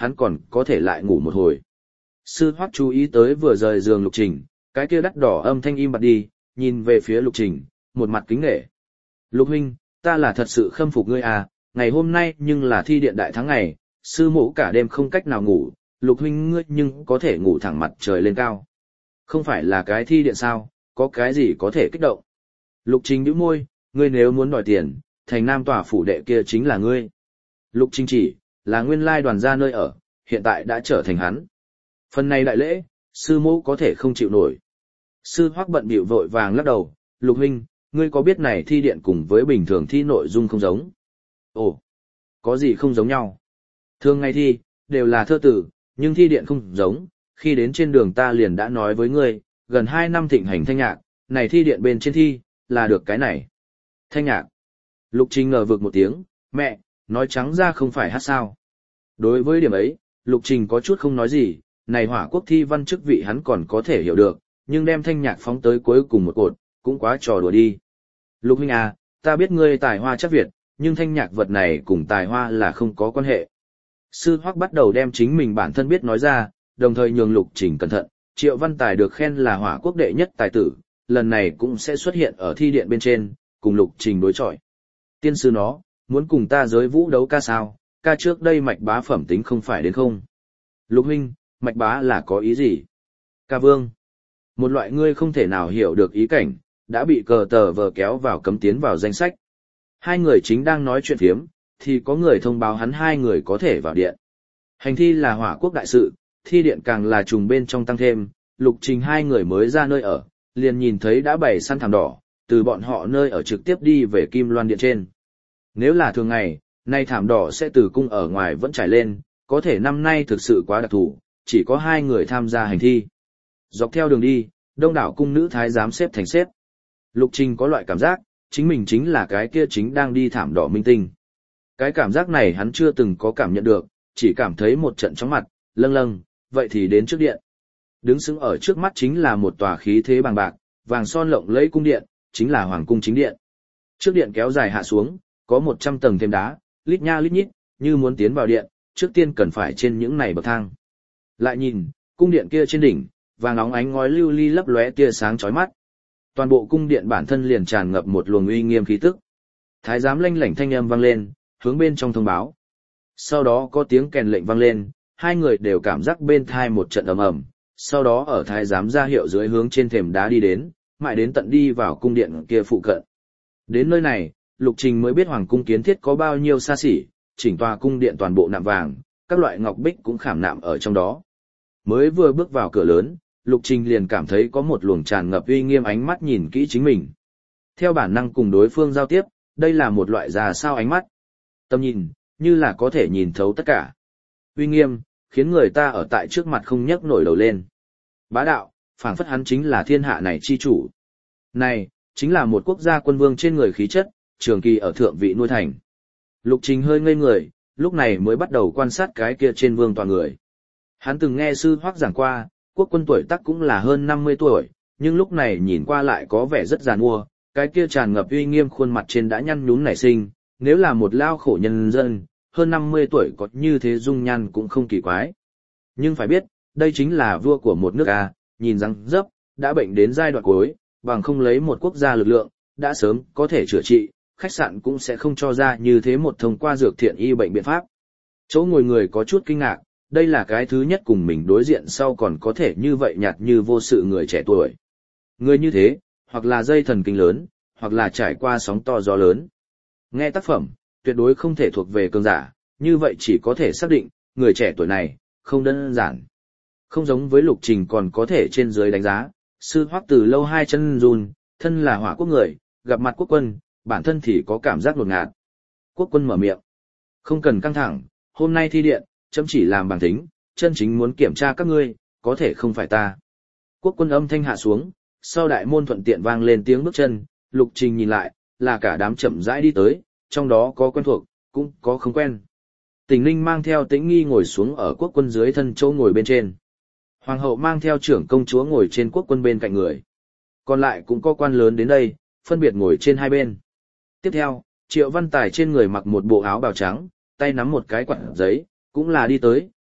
hắn còn có thể lại ngủ một hồi. Sư Hoắc chú ý tới vừa rời giường Lục Trình, cái kia đắt đỏ âm thanh im bặt đi, nhìn về phía Lục Trình, một mặt kính nể. Lục huynh, ta là thật sự khâm phục ngươi à, ngày hôm nay nhưng là thi điện đại thắng ngày, sư mẫu cả đêm không cách nào ngủ, Lục huynh ngươi nhưng có thể ngủ thẳng mặt trời lên cao. Không phải là cái thi điện sao, có cái gì có thể kích động. Lục Trình nhíu môi, ngươi nếu muốn đòi tiền, thành nam tòa phủ đệ kia chính là ngươi. Lục Trình chỉ, là nguyên lai đoàn gia nơi ở, hiện tại đã trở thành hắn. Phần này đại lễ, sư mẫu có thể không chịu nổi. Sư Hoắc bận bịu vội vàng lắc đầu, Lục huynh, ngươi có biết này thi điện cùng với bình thường thi nội dung không giống? Ồ, có gì không giống nhau? Thường ngày thi, đều là thơ tử, nhưng thi điện không giống, khi đến trên đường ta liền đã nói với ngươi, gần 2 năm thịnh hành thanh nhạc, này thi điện bên trên thi, là được cái này. Thanh nhạc. Lục Trình ngờ vực một tiếng, mẹ, nói trắng ra không phải hát sao. Đối với điểm ấy, Lục Trình có chút không nói gì, này hỏa quốc thi văn chức vị hắn còn có thể hiểu được, nhưng đem thanh nhạc phóng tới cuối cùng một cột, cũng quá trò đùa đi. Lục huynh à, ta biết ngươi tài hoa chắc Việt, nhưng thanh nhạc vật này cùng tài hoa là không có quan hệ. Sư Hoắc bắt đầu đem chính mình bản thân biết nói ra, đồng thời nhường Lục Trình cẩn thận, Triệu Văn Tài được khen là hỏa quốc đệ nhất tài tử, lần này cũng sẽ xuất hiện ở thi điện bên trên, cùng Lục Trình đối chọi. Tiên sư nó, muốn cùng ta giới vũ đấu ca sao, ca trước đây mạch bá phẩm tính không phải đến không. Lục huynh, mạch bá là có ý gì? Ca vương. Một loại ngươi không thể nào hiểu được ý cảnh, đã bị cờ tờ vờ kéo vào cấm tiến vào danh sách. Hai người chính đang nói chuyện phiếm, thì có người thông báo hắn hai người có thể vào điện. Hành thi là hỏa quốc đại sự, thi điện càng là trùng bên trong tăng thêm, Lục Trình hai người mới ra nơi ở, liền nhìn thấy đã bày săn thảm đỏ, từ bọn họ nơi ở trực tiếp đi về Kim Loan điện trên. Nếu là thường ngày, nay thảm đỏ sẽ từ cung ở ngoài vẫn trải lên, có thể năm nay thực sự quá đặc thù, chỉ có 2 người tham gia hành thi. Dọc theo đường đi, đông đảo cung nữ thái giám xếp thành xếp. Lục Trình có loại cảm giác, chính mình chính là cái kia chính đang đi thảm đỏ minh tinh. Cái cảm giác này hắn chưa từng có cảm nhận được, chỉ cảm thấy một trận chóng mặt, lâng lâng, vậy thì đến trước điện. Đứng sững ở trước mắt chính là một tòa khí thế bằng bạc, vàng son lộng lẫy cung điện, chính là hoàng cung chính điện. Trước điện kéo dài hạ xuống, có 100 tầng thêm đá, lít nha lít nhít, như muốn tiến vào điện, trước tiên cần phải trên những này bậc thang. Lại nhìn, cung điện kia trên đỉnh, vàng óng ánh ngói lưu ly lấp lóe tia sáng chói mắt. Toàn bộ cung điện bản thân liền tràn ngập một luồng uy nghiêm khí tức. Thái giám lanh lảnh thanh âm vang lên, hướng bên trong thông báo. Sau đó có tiếng kèn lệnh vang lên, hai người đều cảm giác bên thai một trận ầm ầm, sau đó ở thái giám ra hiệu dưới hướng trên thềm đá đi đến, mãi đến tận đi vào cung điện kia phụ cận. Đến nơi này, Lục Trình mới biết hoàng cung kiến thiết có bao nhiêu xa xỉ, chỉnh tòa cung điện toàn bộ nạm vàng, các loại ngọc bích cũng khảm nạm ở trong đó. Mới vừa bước vào cửa lớn, Lục Trình liền cảm thấy có một luồng tràn ngập uy nghiêm ánh mắt nhìn kỹ chính mình. Theo bản năng cùng đối phương giao tiếp, đây là một loại ra sao ánh mắt. Tầm nhìn, như là có thể nhìn thấu tất cả. Uy nghiêm, khiến người ta ở tại trước mặt không nhấc nổi đầu lên. Bá đạo, phảng phất hắn chính là thiên hạ này chi chủ. Này, chính là một quốc gia quân vương trên người khí chất, trường kỳ ở thượng vị nuôi thành. Lục Trình hơi ngây người, lúc này mới bắt đầu quan sát cái kia trên vương tòa người. Hắn từng nghe sư Hoắc giảng qua, quốc quân tuổi tác cũng là hơn 50 tuổi, nhưng lúc này nhìn qua lại có vẻ rất già nua, cái kia tràn ngập uy nghiêm khuôn mặt trên đã nhăn nhúm nảy sinh, nếu là một lao khổ nhân dân, hơn 50 tuổi có như thế dung nhan cũng không kỳ quái. Nhưng phải biết, đây chính là vua của một nước A, nhìn răng dấp, đã bệnh đến giai đoạn cuối, bằng không lấy một quốc gia lực lượng, đã sớm có thể chữa trị, khách sạn cũng sẽ không cho ra như thế một thông qua dược thiện y bệnh biện pháp. Chỗ ngồi người có chút kinh ngạc, đây là cái thứ nhất cùng mình đối diện sau còn có thể như vậy nhạt như vô sự người trẻ tuổi. Người như thế, hoặc là dây thần kinh lớn, hoặc là trải qua sóng to gió lớn. Nghe tác phẩm, tuyệt đối không thể thuộc về cường giả, như vậy chỉ có thể xác định, người trẻ tuổi này, không đơn giản. Không giống với Lục Trình còn có thể trên dưới đánh giá, sư Hoắc từ lâu hai chân run, thân là hỏa quốc người, gặp mặt quốc quân, bản thân thì có cảm giác đột ngạt. Quốc quân mở miệng. Không cần căng thẳng, hôm nay thi điện, chấm chỉ làm bằng tính, chân chính muốn kiểm tra các ngươi, có thể không phải ta. Quốc quân âm thanh hạ xuống, sau đại môn thuận tiện vang lên tiếng bước chân, Lục Trình nhìn lại, là cả đám chậm rãi đi tới, trong đó có quen thuộc, cũng có không quen. Tình Ninh mang theo Tĩnh Nghi ngồi xuống ở quốc quân dưới thân chỗ ngồi bên trên. Hoàng hậu mang theo trưởng công chúa ngồi trên quốc quân bên cạnh người. Còn lại cũng có quan lớn đến đây, phân biệt ngồi trên hai bên. Tiếp theo, Triệu Văn Tài trên người mặc một bộ áo bào trắng, tay nắm một cái quạt giấy, cũng là đi tới,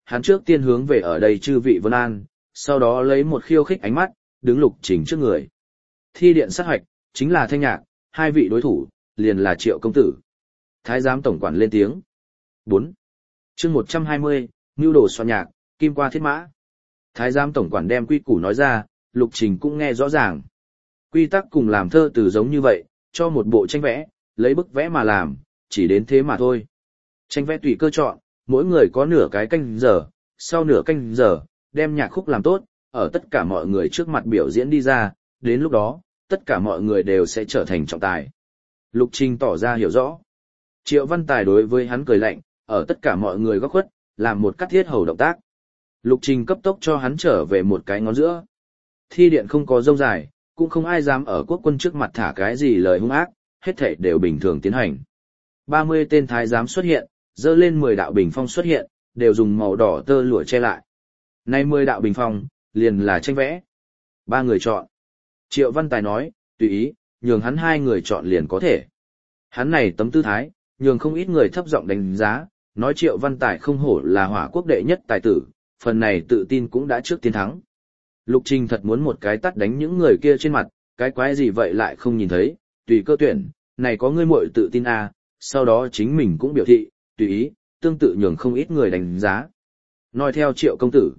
hắn trước tiên hướng về ở đây chư vị vân an, sau đó lấy một khiêu khích ánh mắt, đứng Lục Trình trước người. Thi điện sát hoạch, chính là Thanh Nhạc, hai vị đối thủ, liền là Triệu công tử. Thái giám tổng quản lên tiếng. 4. Chương 120, Nưu đồ soạn nhạc, kim qua thiết mã. Thái giám tổng quản đem quy củ nói ra, Lục Trình cũng nghe rõ ràng. Quy tắc cùng làm thơ từ giống như vậy, cho một bộ tranh vẽ, lấy bức vẽ mà làm, chỉ đến thế mà thôi. Tranh vẽ tùy cơ chọn, mỗi người có nửa cái canh giờ, sau nửa canh giờ, đem nhạc khúc làm tốt, ở tất cả mọi người trước mặt biểu diễn đi ra, đến lúc đó, tất cả mọi người đều sẽ trở thành trọng tài. Lục Trình tỏ ra hiểu rõ. Triệu Văn Tài đối với hắn cười lạnh, ở tất cả mọi người góc khuất, làm một cắt thiết hầu động tác. Lục Trình cấp tốc cho hắn trở về một cái ngón giữa. Thi điện không có rông dài, cũng không ai dám ở quốc quân trước mặt thả cái gì lời hung ác, hết thảy đều bình thường tiến hành. 30 tên thái giám xuất hiện, dơ lên 10 đạo bình phong xuất hiện, đều dùng màu đỏ tơ lụa che lại. Nay 10 đạo bình phong, liền là tranh vẽ. 3 người chọn. Triệu Văn Tài nói, tùy ý, nhường hắn 2 người chọn liền có thể. Hắn này tấm tư thái, nhường không ít người thấp giọng đánh giá, nói Triệu Văn Tài không hổ là Hỏa Quốc đệ nhất tài tử, phần này tự tin cũng đã trước tiên thắng. Lục Trình thật muốn một cái tắt đánh những người kia trên mặt, cái quái gì vậy lại không nhìn thấy, tùy cơ tuyển, này có ngươi muội tự tin à, sau đó chính mình cũng biểu thị, tùy ý, tương tự nhường không ít người đánh giá. Nói theo Triệu công tử,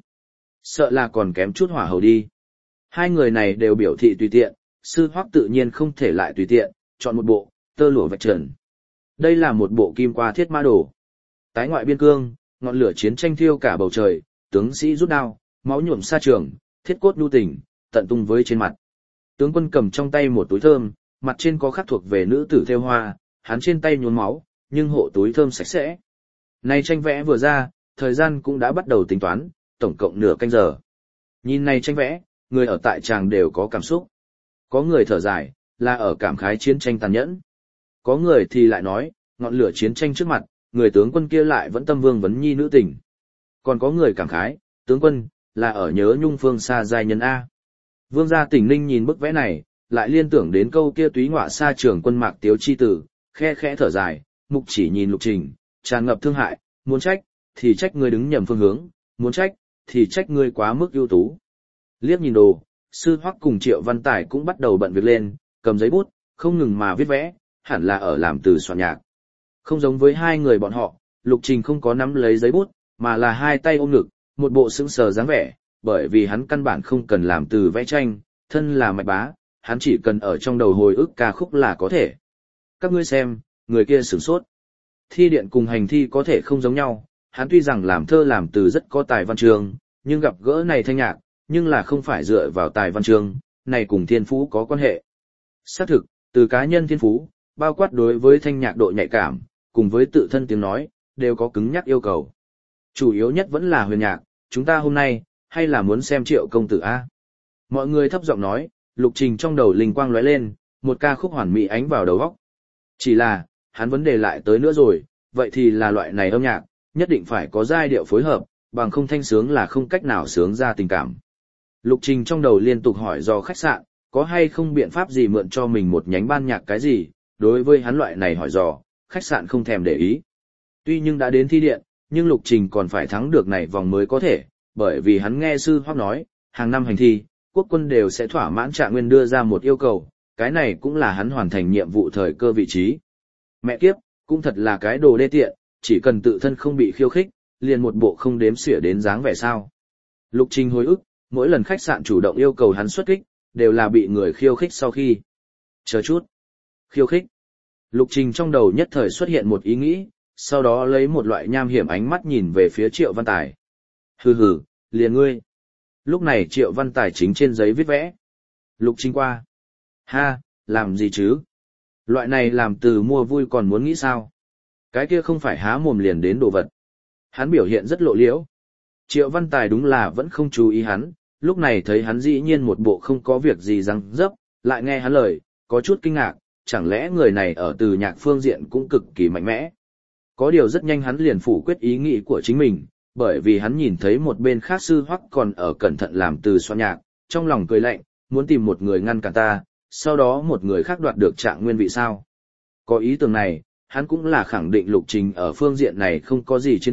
sợ là còn kém chút hỏa hầu đi. Hai người này đều biểu thị tùy tiện, Sư Hoắc tự nhiên không thể lại tùy tiện, chọn một bộ, tơ lụa vạch trần. Đây là một bộ kim qua thiết mã đồ. Tái ngoại biên cương, ngọn lửa chiến tranh thiêu cả bầu trời, tướng sĩ rút đao, máu nhuộm sa trường, thiết cốt nhu tình, tận tung với trên mặt. Tướng quân cầm trong tay một túi thơm, mặt trên có khắc thuộc về nữ tử thêu hoa, hắn trên tay nhuốm máu, nhưng hộ túi thơm sạch sẽ. Này tranh vẽ vừa ra, thời gian cũng đã bắt đầu tính toán, tổng cộng nửa canh giờ. Nhìn này tranh vẽ, người ở tại tràng đều có cảm xúc. Có người thở dài, là ở cảm khái chiến tranh tàn nhẫn. Có người thì lại nói, ngọn lửa chiến tranh trước mặt, người tướng quân kia lại vẫn tâm vương vấn nhi nữ tình. Còn có người cảm khái, tướng quân, là ở nhớ nhung phương xa giai nhân A. Vương gia Tỉnh Ninh nhìn bức vẽ này, lại liên tưởng đến câu kia túy ngọa xa trường quân mạc tiếu chi tử, khe khẽ thở dài, mục chỉ nhìn Lục Trình, tràn ngập thương hại, muốn trách, thì trách ngươi đứng nhầm phương hướng, muốn trách, thì trách ngươi quá mức ưu tú. Liếc nhìn đồ, Sư Hoắc cùng Triệu Văn Tài cũng bắt đầu bận việc lên, cầm giấy bút, không ngừng mà viết vẽ, hẳn là ở làm từ soạn nhạc. Không giống với hai người bọn họ, Lục Trình không có nắm lấy giấy bút, mà là hai tay ôm ngực, một bộ sững sờ dáng vẻ, bởi vì hắn căn bản không cần làm từ vẽ tranh, thân là mạch bá, hắn chỉ cần ở trong đầu hồi ức ca khúc là có thể. Các ngươi xem, người kia sửng sốt. Thi điện cùng hành thi có thể không giống nhau, hắn tuy rằng làm thơ làm từ rất có tài văn chương, nhưng gặp gỡ này thanh nhạc, nhưng là không phải dựa vào tài văn chương, này cùng thiên phú có quan hệ. Xác thực, từ cá nhân thiên phú, bao quát đối với thanh nhạc độ nhạy cảm, cùng với tự thân tiếng nói, đều có cứng nhắc yêu cầu. Chủ yếu nhất vẫn là huyền nhạc, chúng ta hôm nay, hay là muốn xem Triệu công tử A. Mọi người thấp giọng nói, Lục Trình trong đầu linh quang lóe lên, một ca khúc hoàn mỹ ánh vào đầu óc. Chỉ là, hắn vấn đề lại tới nữa rồi, vậy thì là loại này âm nhạc, nhất định phải có giai điệu phối hợp, bằng không thanh sướng là không cách nào sướng ra tình cảm. Lục Trình trong đầu liên tục hỏi do khách sạn, có hay không biện pháp gì mượn cho mình một nhánh ban nhạc cái gì, đối với hắn loại này hỏi dò, khách sạn không thèm để ý. Tuy nhưng đã đến thi điện, nhưng Lục Trình còn phải thắng được này vòng mới có thể, bởi vì hắn nghe Sư Hoắc nói, hàng năm hành thi, quốc quân đều sẽ thỏa mãn Trạng Nguyên đưa ra một yêu cầu, cái này cũng là hắn hoàn thành nhiệm vụ thời cơ vị trí. Mẹ kiếp, cũng thật là cái đồ đê tiện, chỉ cần tự thân không bị khiêu khích, liền một bộ không đếm xỉa đến dáng vẻ sao. Lục Trình hồi ức, mỗi lần khách sạn chủ động yêu cầu hắn xuất kích, đều là bị người khiêu khích sau khi. Chờ chút. Khiêu khích. Lục Trình trong đầu nhất thời xuất hiện một ý nghĩ, sau đó lấy một loại nham hiểm ánh mắt nhìn về phía Triệu Văn Tài. Hừ hừ, liền ngươi. Lúc này Triệu Văn Tài chính trên giấy viết vẽ. Lục Trình qua. Ha, làm gì chứ? Loại này làm từ mua vui còn muốn nghĩ sao? Cái kia không phải há mồm liền đến đồ vật. Hắn biểu hiện rất lộ liễu. Triệu Văn Tài đúng là vẫn không chú ý hắn, lúc này thấy hắn dĩ nhiên một bộ không có việc gì răng dấp, lại nghe hắn lời, có chút kinh ngạc, chẳng lẽ người này ở từ nhạc phương diện cũng cực kỳ mạnh mẽ. Có điều rất nhanh hắn liền phủ quyết ý nghĩ của chính mình, bởi vì hắn nhìn thấy một bên khác Sư Hoắc còn ở cẩn thận làm từ soạn nhạc, trong lòng cười lạnh, muốn tìm một người ngăn cản ta, sau đó một người khác đoạt được Trạng Nguyên vị sao. Có ý tưởng này, hắn cũng là khẳng định Lục Trình ở phương diện này không có gì chiến tích,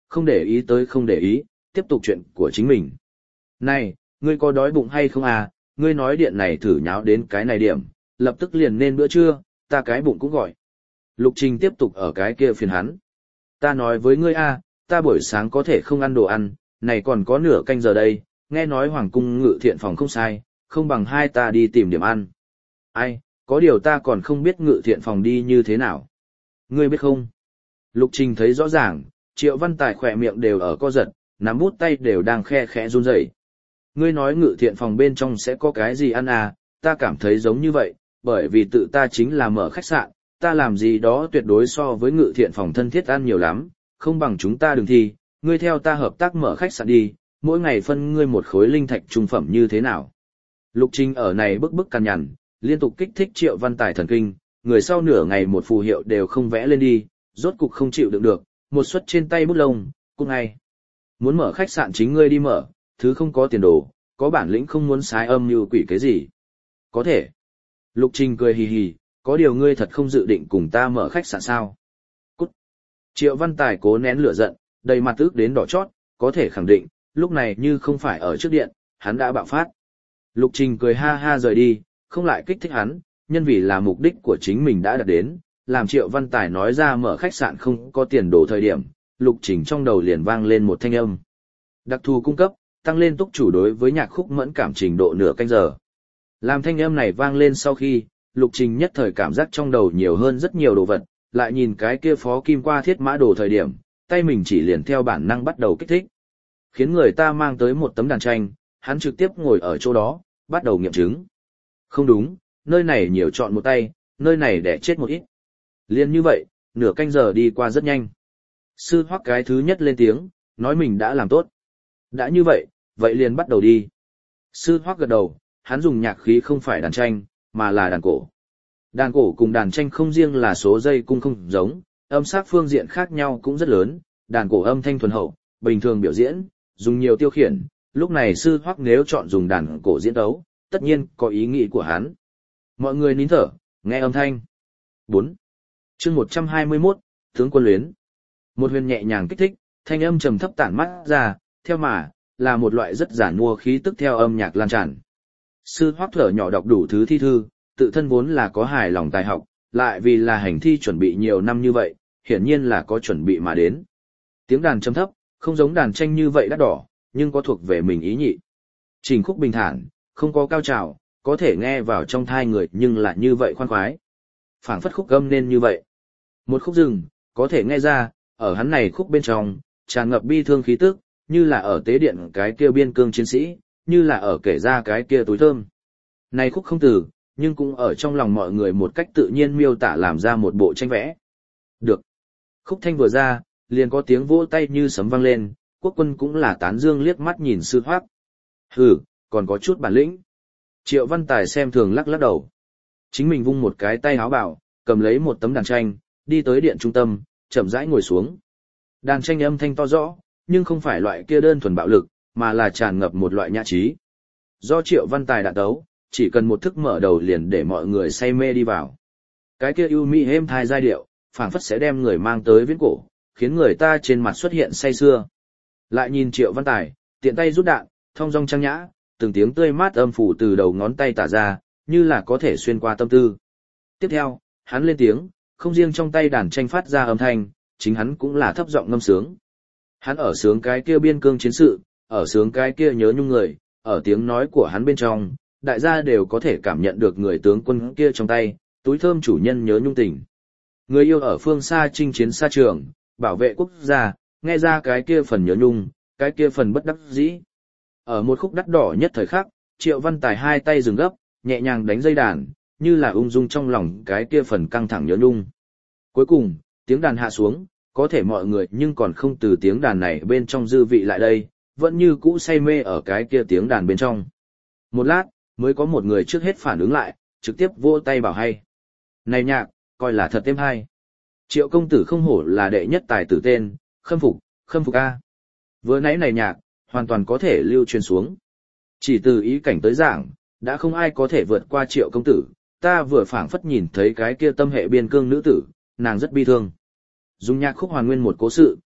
không để ý tới không để ý, tiếp tục chuyện của chính mình. Này, ngươi có đói bụng hay không à, ngươi nói điện này thử nháo đến cái này điểm, lập tức liền nên bữa trưa, ta cái bụng cũng gọi. Lục Trình tiếp tục ở cái kia phiền hắn. Ta nói với ngươi a, ta buổi sáng có thể không ăn đồ ăn, này còn có nửa canh giờ đây, nghe nói Hoàng cung ngự thiện phòng không sai, không bằng hai ta đi tìm điểm ăn. Ai, có điều ta còn không biết ngự thiện phòng đi như thế nào. Ngươi biết không? Lục Trình thấy rõ ràng, Triệu Văn Tài khỏe miệng đều ở co giật, nắm bút tay đều đang khe khẽ run rẩy. Ngươi nói ngự thiện phòng bên trong sẽ có cái gì ăn à, ta cảm thấy giống như vậy, bởi vì tự ta chính là mở khách sạn, ta làm gì đó tuyệt đối so với ngự thiện phòng thân thiết ăn nhiều lắm, không bằng chúng ta đừng thi, ngươi theo ta hợp tác mở khách sạn đi, mỗi ngày phân ngươi một khối linh thạch trung phẩm như thế nào. Lục Trình ở này bức bức cằn nhằn, liên tục kích thích Triệu Văn Tài thần kinh, người sau nửa ngày một phù hiệu đều không vẽ lên đi, rốt cục không chịu đựng được, một suất trên tay bút lông, cũng ngay. Muốn mở khách sạn chính ngươi đi mở, thứ không có tiền đồ, có bản lĩnh không muốn sái âm như quỷ cái gì. Có thể. Lục Trình cười hì hì, có điều ngươi thật không dự định cùng ta mở khách sạn sao. Cút. Triệu Văn Tài cố nén lửa giận, đầy mặt ức đến đỏ chót, có thể khẳng định, lúc này như không phải ở trước điện, hắn đã bạo phát. Lục Trình cười ha ha rời đi, không lại kích thích hắn, nhân vì là mục đích của chính mình đã đạt đến, làm Triệu Văn Tài nói ra mở khách sạn không có tiền đồ thời điểm, Lục Trình trong đầu liền vang lên một thanh âm. Đặc thù cung cấp, tăng lên túc chủ đối với nhạc khúc mẫn cảm trình độ nửa canh giờ. Làm thanh âm này vang lên sau khi, Lục Trình nhất thời cảm giác trong đầu nhiều hơn rất nhiều đồ vật, lại nhìn cái kia phó kim qua thiết mã đồ thời điểm, tay mình chỉ liền theo bản năng bắt đầu kích thích. Khiến người ta mang tới một tấm đàn tranh, hắn trực tiếp ngồi ở chỗ đó, bắt đầu nghiệm chứng. Không đúng, nơi này nhiều chọn một tay, nơi này để chết một ít. Liên như vậy, nửa canh giờ đi qua rất nhanh. Sư Hoắc cái thứ nhất lên tiếng, nói mình đã làm tốt. Đã như vậy, vậy liền bắt đầu đi. Sư Hoắc gật đầu, hắn dùng nhạc khí không phải đàn tranh, mà là đàn cổ. Đàn cổ cùng đàn tranh không riêng là số dây cung không giống, âm sắc phương diện khác nhau cũng rất lớn, đàn cổ âm thanh thuần hậu, bình thường biểu diễn, dùng nhiều tiêu khiển, lúc này Sư Hoắc nếu chọn dùng đàn cổ diễn đấu, tất nhiên có ý nghĩ của hắn. Mọi người nín thở, nghe âm thanh. 4. Chương 121, tướng quân luyến. Một huyền nhẹ nhàng kích thích, thanh âm trầm thấp tản mắt ra, theo mà, là một loại rất giản mua khí tức theo âm nhạc lan tràn. Sư Hoắc thở nhỏ đọc đủ thứ thi thư, tự thân vốn là có hài lòng tài học, lại vì là hành thi chuẩn bị nhiều năm như vậy, hiển nhiên là có chuẩn bị mà đến. Tiếng đàn trầm thấp, không giống đàn tranh như vậy đắt đỏ, nhưng có thuộc về mình ý nhị. Trình khúc bình thản, không có cao trào, có thể nghe vào trong thai người nhưng lại như vậy khoan khoái. Phảng phất khúc âm nên như vậy. Một khúc rừng, có thể nghe ra, ở hắn này khúc bên trong, tràn ngập bi thương khí tức, như là ở tế điện cái kia biên cương chiến sĩ, như là ở kể ra cái kia túi thơm. Này khúc không từ, nhưng cũng ở trong lòng mọi người một cách tự nhiên miêu tả làm ra một bộ tranh vẽ. Được. Khúc thanh vừa ra, liền có tiếng vỗ tay như sấm vang lên, Quốc Quân cũng là tán dương liếc mắt nhìn Sư Hoắc. Hừ, còn có chút bản lĩnh. Triệu Văn Tài xem thường lắc lắc đầu. Chính mình vung một cái tay áo bảo, cầm lấy một tấm đàn tranh, đi tới điện trung tâm, chậm rãi ngồi xuống. Đàn tranh âm thanh to rõ, nhưng không phải loại kia đơn thuần bạo lực, mà là tràn ngập một loại nhã trí. Do Triệu Văn Tài đạn tấu, chỉ cần một thức mở đầu liền để mọi người say mê đi vào. Cái kia ưu mỹ êm thai giai điệu, phảng phất sẽ đem người mang tới viễn cổ, khiến người ta trên mặt xuất hiện say sưa. Lại nhìn Triệu Văn Tài, tiện tay rút đạn, thong dong trang nhã, từng tiếng tươi mát âm phủ từ đầu ngón tay tả ra, như là có thể xuyên qua tâm tư. Tiếp theo, hắn lên tiếng, không riêng trong tay đàn tranh phát ra âm thanh, chính hắn cũng là thấp giọng ngâm sướng. Hắn ở sướng cái kia biên cương chiến sự, ở sướng cái kia nhớ nhung người, ở tiếng nói của hắn bên trong, đại gia đều có thể cảm nhận được người tướng quân kia trong tay, túi thơm chủ nhân nhớ nhung tình. Người yêu ở phương xa chinh chiến xa trường, bảo vệ quốc gia, nghe ra cái kia phần nhớ nhung, cái kia phần bất đắc dĩ. Ở một khúc đắt đỏ nhất thời khắc, Triệu Văn Tài hai tay dừng gấp, nhẹ nhàng đánh dây đàn, như là ung dung trong lòng cái kia phần căng thẳng nhớ nhung. Cuối cùng, tiếng đàn hạ xuống, có thể mọi người nhưng còn không từ tiếng đàn này bên trong dư vị lại đây, vẫn như cũ say mê ở cái kia tiếng đàn bên trong. Một lát, mới có một người trước hết phản ứng lại, trực tiếp vỗ tay bảo hay. Này nhạc, coi là thật êm hay. Triệu công tử không hổ là đệ nhất tài tử tên, khâm phục a. Vừa nãy này nhạc, hoàn toàn có thể lưu truyền xuống. Chỉ từ ý cảnh tới giảng, đã không ai có thể vượt qua Triệu công tử, ta vừa phảng phất nhìn thấy cái kia tâm hệ biên cương nữ tử, nàng rất bi thương. Dùng nhạc khúc hoàn nguyên một cố sự,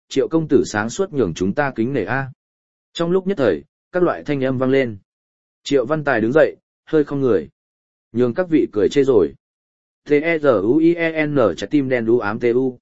Triệu công tử sáng suốt nhường chúng ta kính nể a. Trong lúc nhất thời, các loại thanh âm vang lên. Triệu Văn Tài đứng dậy, hơi không người. Nhường các vị cười chê rồi. T-E-Z-U-I-E-N trái tim đen đu ám T-U.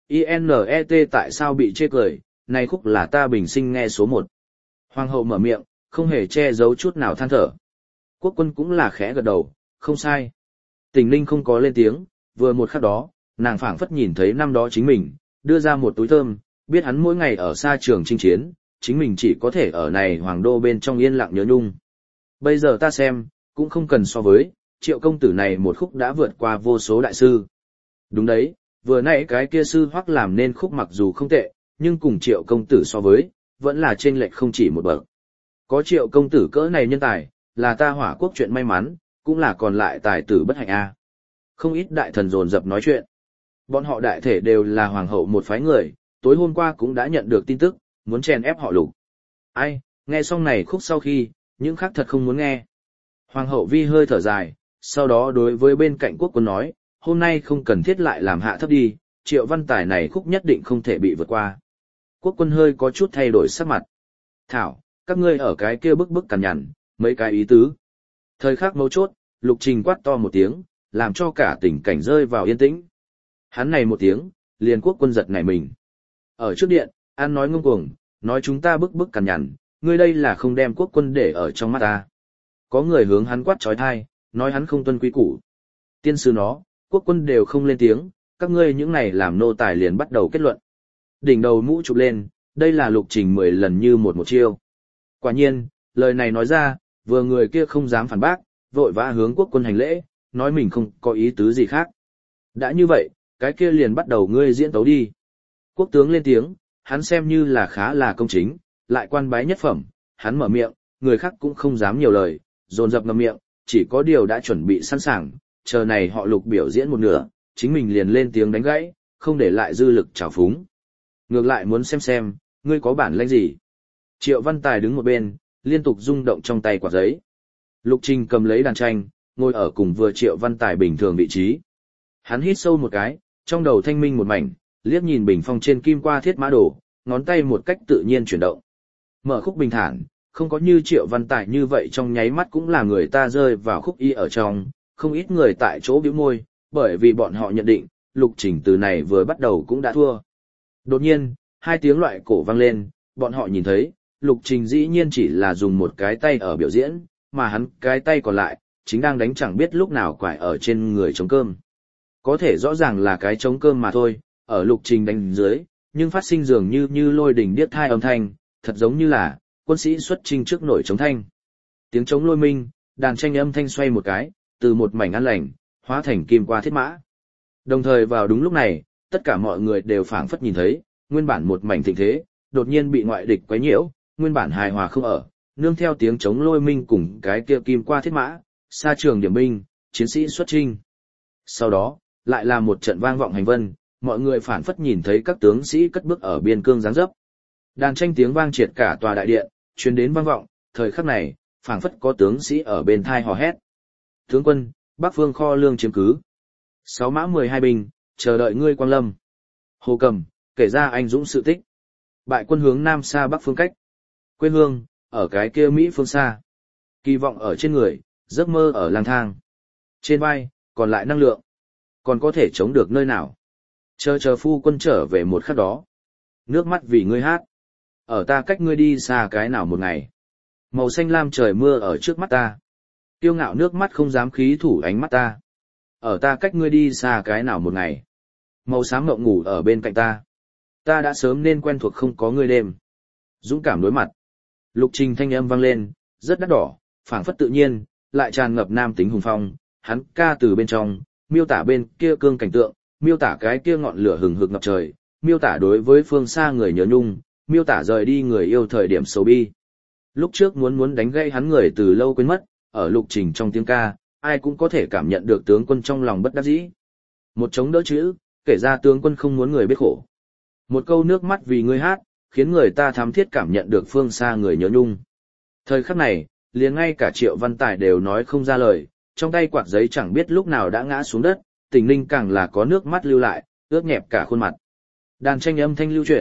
I-N-E-T tại sao bị chê cười, này khúc là ta bình sinh nghe số 1. Hoàng hậu mở miệng, không hề che giấu chút nào than thở. Quốc quân cũng là khẽ gật đầu, không sai. Tình Ninh không có lên tiếng, vừa một khắc đó, nàng phảng phất nhìn thấy năm đó chính mình, đưa ra một túi thơm, biết hắn mỗi ngày ở xa trường chinh chiến, chính mình chỉ có thể ở này hoàng đô bên trong yên lặng nhớ nhung. Bây giờ ta xem, cũng không cần so với, Triệu công tử này một khúc đã vượt qua vô số đại sư. Đúng đấy, vừa nãy cái kia sư hoắc làm nên khúc mặc dù không tệ, nhưng cùng Triệu công tử so với, vẫn là chênh lệch không chỉ một bậc. Có Triệu công tử cỡ này nhân tài, là ta Hỏa Quốc chuyện may mắn, cũng là còn lại tài tử bất hạnh a. Không ít đại thần dồn dập nói chuyện. Bọn họ đại thể đều là hoàng hậu một phái người, tối hôm qua cũng đã nhận được tin tức, muốn chèn ép họ Lục. Ai, nghe xong này khúc sau khi, những khác thật không muốn nghe. Hoàng hậu vi hơi thở dài, sau đó đối với bên cạnh quốc quân nói, hôm nay không cần thiết lại làm hạ thấp đi, Triệu Văn Tài này khúc nhất định không thể bị vượt qua. Quốc quân hơi có chút thay đổi sắc mặt. Thảo, các ngươi ở cái kia bức cằn nhằn, mấy cái ý tứ. Thời khắc mấu chốt, Lục Trình quát to một tiếng, làm cho cả tình cảnh rơi vào yên tĩnh. Hắn này một tiếng, liền quốc quân giật nảy mình. Ở trước điện, An nói ngông cuồng, nói chúng ta bức cằn nhằn, ngươi đây là không đem quốc quân để ở trong mắt ta. Có người hướng hắn quát trói thai, nói hắn không tuân quy củ. Tiên sư nó, quốc quân đều không lên tiếng, các ngươi những này làm nô tài liền bắt đầu kết luận. Đỉnh đầu mũ chụp lên, đây là Lục Trình 10 lần như một chiêu. Quả nhiên, lời này nói ra, vừa người kia không dám phản bác, vội vã hướng quốc quân hành lễ, nói mình không có ý tứ gì khác. Đã như vậy, cái kia liền bắt đầu ngươi diễn tấu đi. Quốc tướng lên tiếng, hắn xem như là khá là công chính, lại quan bái nhất phẩm, hắn mở miệng, người khác cũng không dám nhiều lời, dồn dập ngậm miệng, chỉ có điều đã chuẩn bị sẵn sàng, chờ này họ Lục biểu diễn một nửa, chính mình liền lên tiếng đánh gãy, không để lại dư lực trào phúng. Ngược lại muốn xem, ngươi có bản lĩnh gì. Triệu Văn Tài đứng một bên, liên tục rung động trong tay quạt giấy. Lục Trình cầm lấy đàn tranh, ngồi ở cùng vừa Triệu Văn Tài bình thường vị trí. Hắn hít sâu một cái, trong đầu thanh minh một mảnh, liếc nhìn bình phong trên kim qua thiết mã đồ, ngón tay một cách tự nhiên chuyển động. Mở khúc bình thản, không có như Triệu Văn Tài như vậy trong nháy mắt cũng là người ta rơi vào khúc y ở trong, không ít người tại chỗ bĩu môi, bởi vì bọn họ nhận định, Lục Trình từ này vừa bắt đầu cũng đã thua. Đột nhiên, hai tiếng loại cổ vang lên, bọn họ nhìn thấy, Lục Trình dĩ nhiên chỉ là dùng một cái tay ở biểu diễn, mà hắn cái tay còn lại, chính đang đánh chẳng biết lúc nào quải ở trên người trống cơm. Có thể rõ ràng là cái trống cơm mà thôi, ở Lục Trình đánh dưới, nhưng phát sinh dường như lôi đình điếc thai âm thanh, thật giống như là quân sĩ xuất chinh trước nổi trống thanh. Tiếng trống lôi minh, đàn tranh âm thanh xoay một cái, từ một mảnh an lành, hóa thành kim qua thiết mã. Đồng thời vào đúng lúc này, tất cả mọi người đều phảng phất nhìn thấy, nguyên bản một mảnh thịnh thế, đột nhiên bị ngoại địch quấy nhiễu, nguyên bản hài hòa không ở, nương theo tiếng trống lôi minh cùng cái kia kim qua thiết mã, xa trường điểm binh, chiến sĩ xuất chinh. Sau đó, lại là một trận vang vọng hành vân, mọi người phảng phất nhìn thấy các tướng sĩ cất bước ở biên cương giáng dấp. Đàn tranh tiếng vang triệt cả tòa đại điện, truyền đến vang vọng, thời khắc này, phảng phất có tướng sĩ ở bên thai hò hét. Tướng quân, Bắc Phương kho lương chiếm cứ. 6 mã 12 binh, chờ đợi ngươi quang lâm. Hồ Cầm, kể ra anh dũng sự tích. Bại quân hướng Nam xa Bắc phương cách. Quê hương, ở cái kia Mỹ phương xa. Kỳ vọng ở trên người, giấc mơ ở lang thang. Trên vai, còn lại năng lượng. Còn có thể chống được nơi nào. Chờ phu quân trở về một khắc đó. Nước mắt vì ngươi hát. Ở ta cách ngươi đi xa cái nào một ngày. Màu xanh lam trời mưa ở trước mắt ta. Kiêu ngạo nước mắt không dám khí thủ ánh mắt ta. Ở ta cách ngươi đi xa cái nào một ngày. Màu xám ngậm ngủ ở bên cạnh ta. Ta đã sớm nên quen thuộc không có ngươi đêm. Dũng cảm đối mặt. Lục Trình thanh âm vang lên, rất đắt đỏ, phảng phất tự nhiên, lại tràn ngập nam tính hùng phong. Hắn ca từ bên trong, miêu tả bên kia cương cảnh tượng, miêu tả cái kia ngọn lửa hừng hực ngập trời, miêu tả đối với phương xa người nhớ nhung, miêu tả rời đi người yêu thời điểm sầu bi. Lúc trước muốn đánh gây hắn người từ lâu quên mất, ở Lục Trình trong tiếng ca, ai cũng có thể cảm nhận được tướng quân trong lòng bất đắc dĩ. Một chống đỡ chữ, kể ra tướng quân không muốn người biết khổ. Một câu nước mắt vì ngươi hát, khiến người ta thám thiết cảm nhận được phương xa người nhớ nhung. Thời khắc này, liền ngay cả Triệu Văn Tài đều nói không ra lời, trong tay quạt giấy chẳng biết lúc nào đã ngã xuống đất, Tình Ninh càng là có nước mắt lưu lại, ướt nhẹp cả khuôn mặt. Đàn tranh âm thanh lưu chuyển,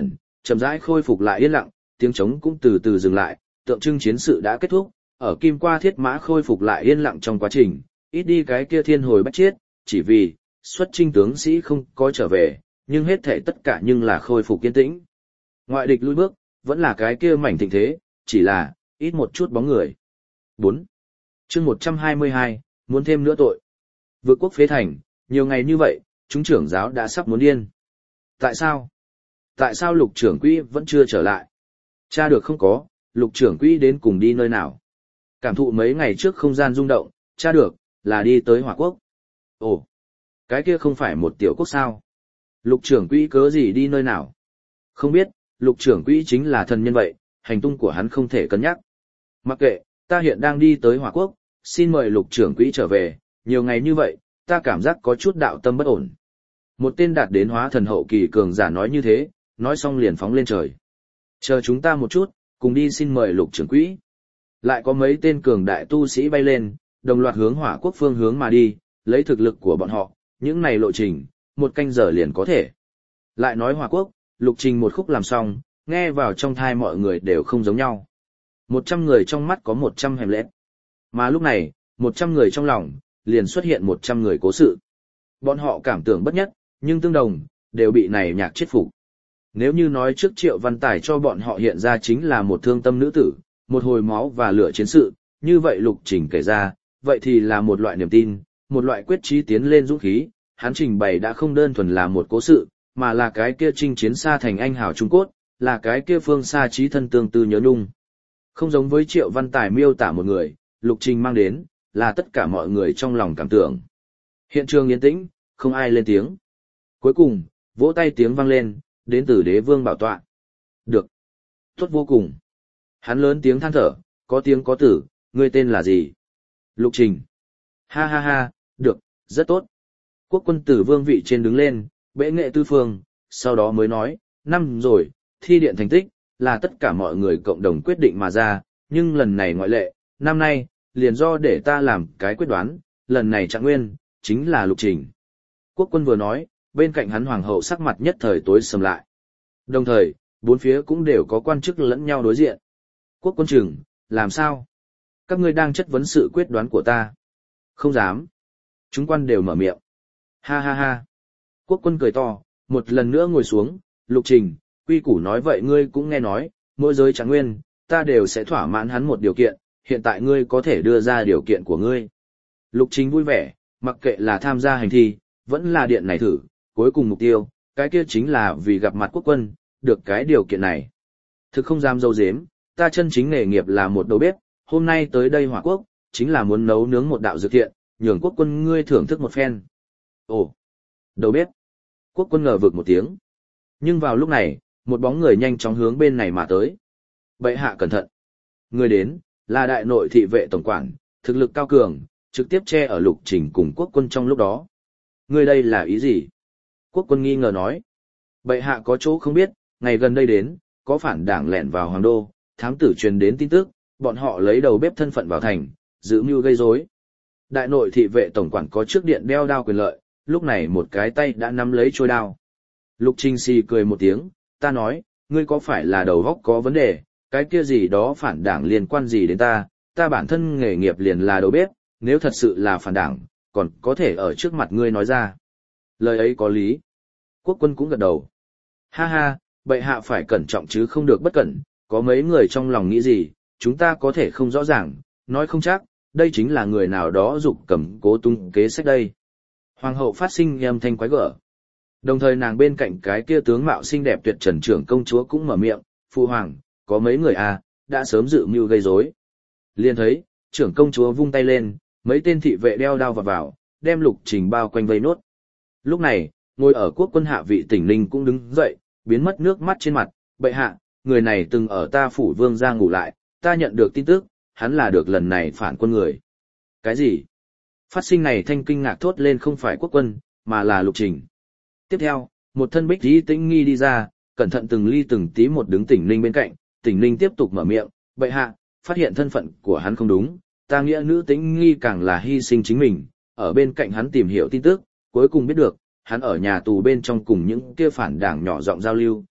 Chậm rãi khôi phục lại yên lặng, tiếng trống cũng từ từ dừng lại, tượng trưng chiến sự đã kết thúc, ở Kim Qua Thiết Mã khôi phục lại yên lặng trong quá trình, ít đi cái kia thiên hồi bách chiết, chỉ vì xuất chinh tướng sĩ không có trở về, nhưng hết thảy tất cả nhưng là khôi phục yên tĩnh. Ngoại địch lui bước, vẫn là cái kia mảnh thịnh thế, chỉ là ít một chút bóng người. 4. Chương 122, muốn thêm nữa tội. Vượt quốc phế thành, nhiều ngày như vậy, chúng trưởng giáo đã sắp muốn điên. Tại sao? Tại sao Lục trưởng quỹ vẫn chưa trở lại? Tra được không có, Lục trưởng quỹ đến cùng đi nơi nào? Cảm thụ mấy ngày trước không gian rung động, tra được, là đi tới Hỏa Quốc. Ồ, cái kia không phải một tiểu quốc sao? Lục trưởng quỹ cớ gì đi nơi nào? Không biết, Lục trưởng quỹ chính là thần nhân vậy, hành tung của hắn không thể cân nhắc. Mặc kệ, ta hiện đang đi tới Hỏa Quốc, xin mời Lục trưởng quỹ trở về, nhiều ngày như vậy, ta cảm giác có chút đạo tâm bất ổn. Một tên đạt đến hóa thần hậu kỳ cường giả nói như thế, nói xong liền phóng lên trời. Chờ chúng ta một chút, cùng đi xin mời Lục trưởng quỹ. Lại có mấy tên cường đại tu sĩ bay lên, đồng loạt hướng Hỏa Quốc phương hướng mà đi, lấy thực lực của bọn họ, những này lộ trình, một canh giờ liền có thể. Lại nói Hỏa Quốc, lục trình một khúc làm xong, nghe vào trong thai mọi người đều không giống nhau. 100 người trong mắt có 100 hẻm lét. Mà lúc này, 100 người trong lòng, liền xuất hiện 100 người cố sự. Bọn họ cảm tưởng bất nhất, nhưng tương đồng, đều bị này nhạc chết phục. Nếu như nói trước Triệu Văn Tài cho bọn họ hiện ra chính là một thương tâm nữ tử, một hồi máu và lửa chiến sự, như vậy lục trình kể ra, vậy thì là một loại niềm tin, một loại quyết chí tiến lên dũng khí, hắn trình bày đã không đơn thuần là một cố sự, mà là cái kia chinh chiến xa thành anh hào trung cốt, là cái kia phương xa trí thân tương tư nhớ nhung. Không giống với Triệu Văn Tài miêu tả một người, lục trình mang đến, là tất cả mọi người trong lòng cảm tưởng. Hiện trường yên tĩnh, không ai lên tiếng. Cuối cùng, vỗ tay tiếng vang lên, đến từ Đế Vương bảo tọa. Được. Tốt vô cùng. Hắn lớn tiếng than thở, có tiếng có tử, ngươi tên là gì? Lục Trình. Ha ha ha, được, rất tốt. Quốc quân tử vương vị trên đứng lên, bệ nghệ tư phương, sau đó mới nói, năm rồi, thi điện thành tích, là tất cả mọi người cộng đồng quyết định mà ra, nhưng lần này ngoại lệ, năm nay, liền do để ta làm cái quyết đoán, lần này Trạng Nguyên, chính là Lục Trình. Quốc quân vừa nói, bên cạnh hắn hoàng hậu sắc mặt nhất thời tối sầm lại. Đồng thời, bốn phía cũng đều có quan chức lẫn nhau đối diện. Quốc quân trưởng, làm sao? Các ngươi đang chất vấn sự quyết đoán của ta. Không dám. Chúng quan đều mở miệng. Ha ha ha. Quốc quân cười to, một lần nữa ngồi xuống, Lục Trình, quy củ nói vậy ngươi cũng nghe nói, mỗi giới Trạng Nguyên, ta đều sẽ thỏa mãn hắn một điều kiện, hiện tại ngươi có thể đưa ra điều kiện của ngươi. Lục Trình vui vẻ, mặc kệ là tham gia hành thi, vẫn là điện này thử, cuối cùng mục tiêu, cái kia chính là vì gặp mặt quốc quân, được cái điều kiện này. Thực không dám dâu dếm, ta chân chính nghề nghiệp là một đầu bếp, hôm nay tới đây Hỏa Quốc, chính là muốn nấu nướng một đạo dược thiện, nhường quốc quân ngươi thưởng thức một phen. Ồ, đầu bếp. Quốc quân ngờ vực một tiếng. Nhưng vào lúc này, một bóng người nhanh chóng hướng bên này mà tới. Bệ hạ cẩn thận. Người đến, là đại nội thị vệ tổng quản, thực lực cao cường, trực tiếp che ở Lục Trình cùng quốc quân trong lúc đó. Người đây là ý gì? Quốc quân nghi ngờ nói. Bệ hạ có chỗ không biết, ngày gần đây đến, có phản đảng lẻn vào hoàng đô, thám tử truyền đến tin tức, bọn họ lấy đầu bếp thân phận vào thành, giữ mưu gây rối. Đại nội thị vệ tổng quản có trước điện đeo đao quyền lợi, lúc này một cái tay đã nắm lấy trôi đao. Lục Trình xì cười một tiếng, ta nói, ngươi có phải là đầu óc có vấn đề, cái kia gì đó phản đảng liên quan gì đến ta bản thân nghề nghiệp liền là đầu bếp, nếu thật sự là phản đảng, còn có thể ở trước mặt ngươi nói ra. Lời ấy có lý. Quốc quân cũng gật đầu. Ha ha, bệ hạ phải cẩn trọng chứ không được bất cẩn, có mấy người trong lòng nghĩ gì, chúng ta có thể không rõ ràng, nói không chắc, đây chính là người nào đó dục cầm cố tung kế sách đây. Hoàng hậu phát sinh âm thanh quái gở. Đồng thời nàng bên cạnh cái kia tướng mạo xinh đẹp tuyệt trần trưởng công chúa cũng mở miệng, phụ hoàng, có mấy người đã sớm dự mưu gây rối. Liền thấy, trưởng công chúa vung tay lên, mấy tên thị vệ đeo đao vào, đem Lục Trình bao quanh vây nốt. Lúc này, ngồi ở quốc quân hạ vị Tỉnh Ninh cũng đứng dậy, biến mất nước mắt trên mặt, bệ hạ, người này từng ở ta phủ vương gia ngủ lại, ta nhận được tin tức, hắn là được lần này phản quân người. Cái gì? Phát sinh này thanh kinh ngạc thốt lên không phải quốc quân, mà là Lục Trình. Tiếp theo, một thân bích tí tĩnh nghi đi ra, cẩn thận từng ly từng tí một đứng Tỉnh Ninh bên cạnh, Tỉnh Ninh tiếp tục mở miệng, bệ hạ, phát hiện thân phận của hắn không đúng, ta nghĩa nữ tĩnh nghi càng là hy sinh chính mình, ở bên cạnh hắn tìm hiểu tin tức, cuối cùng biết được, hắn ở nhà tù bên trong cùng những kia phản đảng nhỏ giọng giao lưu,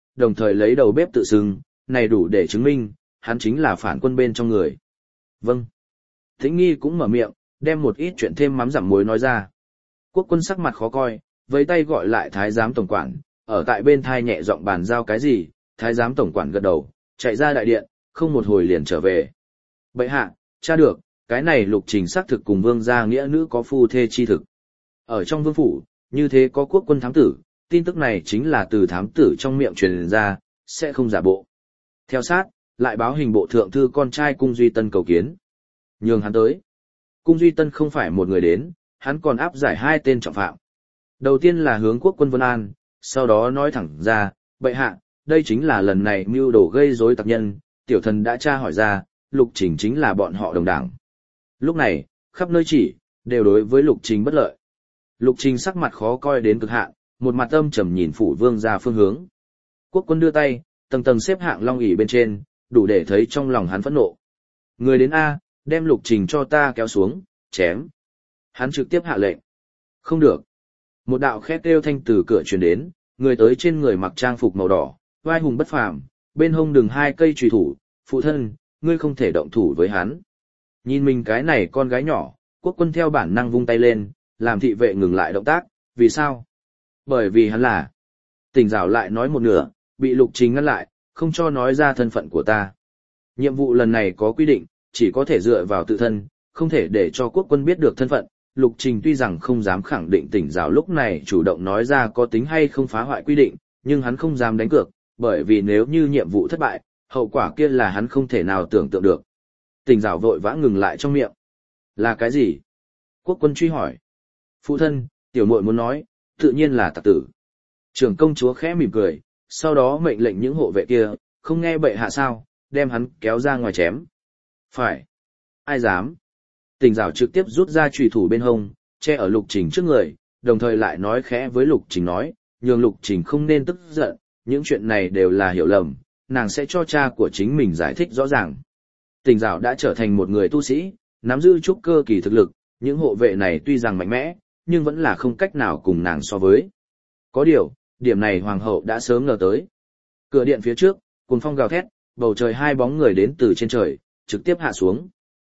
đồng thời lấy đầu bếp tự xưng, này đủ để chứng minh, hắn chính là phản quân bên trong người. Vâng. Tĩnh Nghi cũng mở miệng, đem một ít chuyện thêm mắm dặm muối nói ra. Quốc quân sắc mặt khó coi, với tay gọi lại thái giám tổng quản, ở tại bên thai nhẹ giọng bàn giao cái gì, thái giám tổng quản gật đầu, chạy ra đại điện, không một hồi liền trở về. Bệ hạ, tra được, cái này Lục Trình xác thực cùng vương gia nghĩa nữ có phu thê chi thực. Ở trong vương phủ, như thế có quốc quân thám tử, tin tức này chính là từ thám tử trong miệng truyền ra, sẽ không giả bộ. Theo sát, lại báo hình bộ thượng thư con trai Cung Duy Tân cầu kiến. Nhường hắn tới. Cung Duy Tân không phải một người đến, hắn còn áp giải hai tên trọng phạm. Đầu tiên là hướng quốc quân Vân An, sau đó nói thẳng ra, bệ hạ, đây chính là lần này mưu đồ gây rối tặc nhân, tiểu thần đã tra hỏi ra, Lục Trình chính là bọn họ đồng đảng. Lúc này, khắp nơi chỉ, đều đối với Lục Trình bất lợi. Lục Trình sắc mặt khó coi đến cực hạn, một mặt âm trầm nhìn phủ vương ra phương hướng. Quốc quân đưa tay, tầng tầng xếp hạng long ỷ bên trên, đủ để thấy trong lòng hắn phẫn nộ. Người đến A, đem Lục Trình cho ta kéo xuống, chém. Hắn trực tiếp hạ lệnh. Không được. Một đạo khét kêu thanh từ cửa truyền đến, người tới trên người mặc trang phục màu đỏ, vai hùng bất phàm, bên hông đường hai cây chùy thủ, phụ thân, ngươi không thể động thủ với hắn. Nhìn mình cái này con gái nhỏ, quốc quân theo bản năng vung tay lên, làm thị vệ ngừng lại động tác, vì sao? Bởi vì hắn là. Tỉnh rào lại nói một nửa, bị Lục Trình ngăn lại, không cho nói ra thân phận của ta. Nhiệm vụ lần này có quy định, chỉ có thể dựa vào tự thân, không thể để cho quốc quân biết được thân phận. Lục Trình tuy rằng không dám khẳng định tỉnh rào lúc này chủ động nói ra có tính hay không phá hoại quy định, nhưng hắn không dám đánh cược, bởi vì nếu như nhiệm vụ thất bại, hậu quả kia là hắn không thể nào tưởng tượng được. Tỉnh rào vội vã ngừng lại trong miệng. Là cái gì? Quốc quân truy hỏi. Phụ thân, tiểu muội muốn nói, tự nhiên là tặc tử. Trưởng công chúa khẽ mỉm cười, sau đó mệnh lệnh những hộ vệ kia, không nghe bệ hạ sao, đem hắn kéo ra ngoài chém. Phải. Ai dám? Tỉnh rào trực tiếp rút ra chùy thủ bên hông, che ở Lục Trình trước người, đồng thời lại nói khẽ với Lục Trình nói, nhường Lục Trình không nên tức giận, những chuyện này đều là hiểu lầm, nàng sẽ cho cha của chính mình giải thích rõ ràng. Tỉnh rào đã trở thành một người tu sĩ, nắm giữ trúc cơ kỳ thực lực, những hộ vệ này tuy rằng mạnh mẽ, nhưng vẫn là không cách nào cùng nàng so với. Có điều, điểm này hoàng hậu đã sớm ngờ tới. Cửa điện phía trước, cuồng phong gào thét, bầu trời hai bóng người đến từ trên trời, trực tiếp hạ xuống.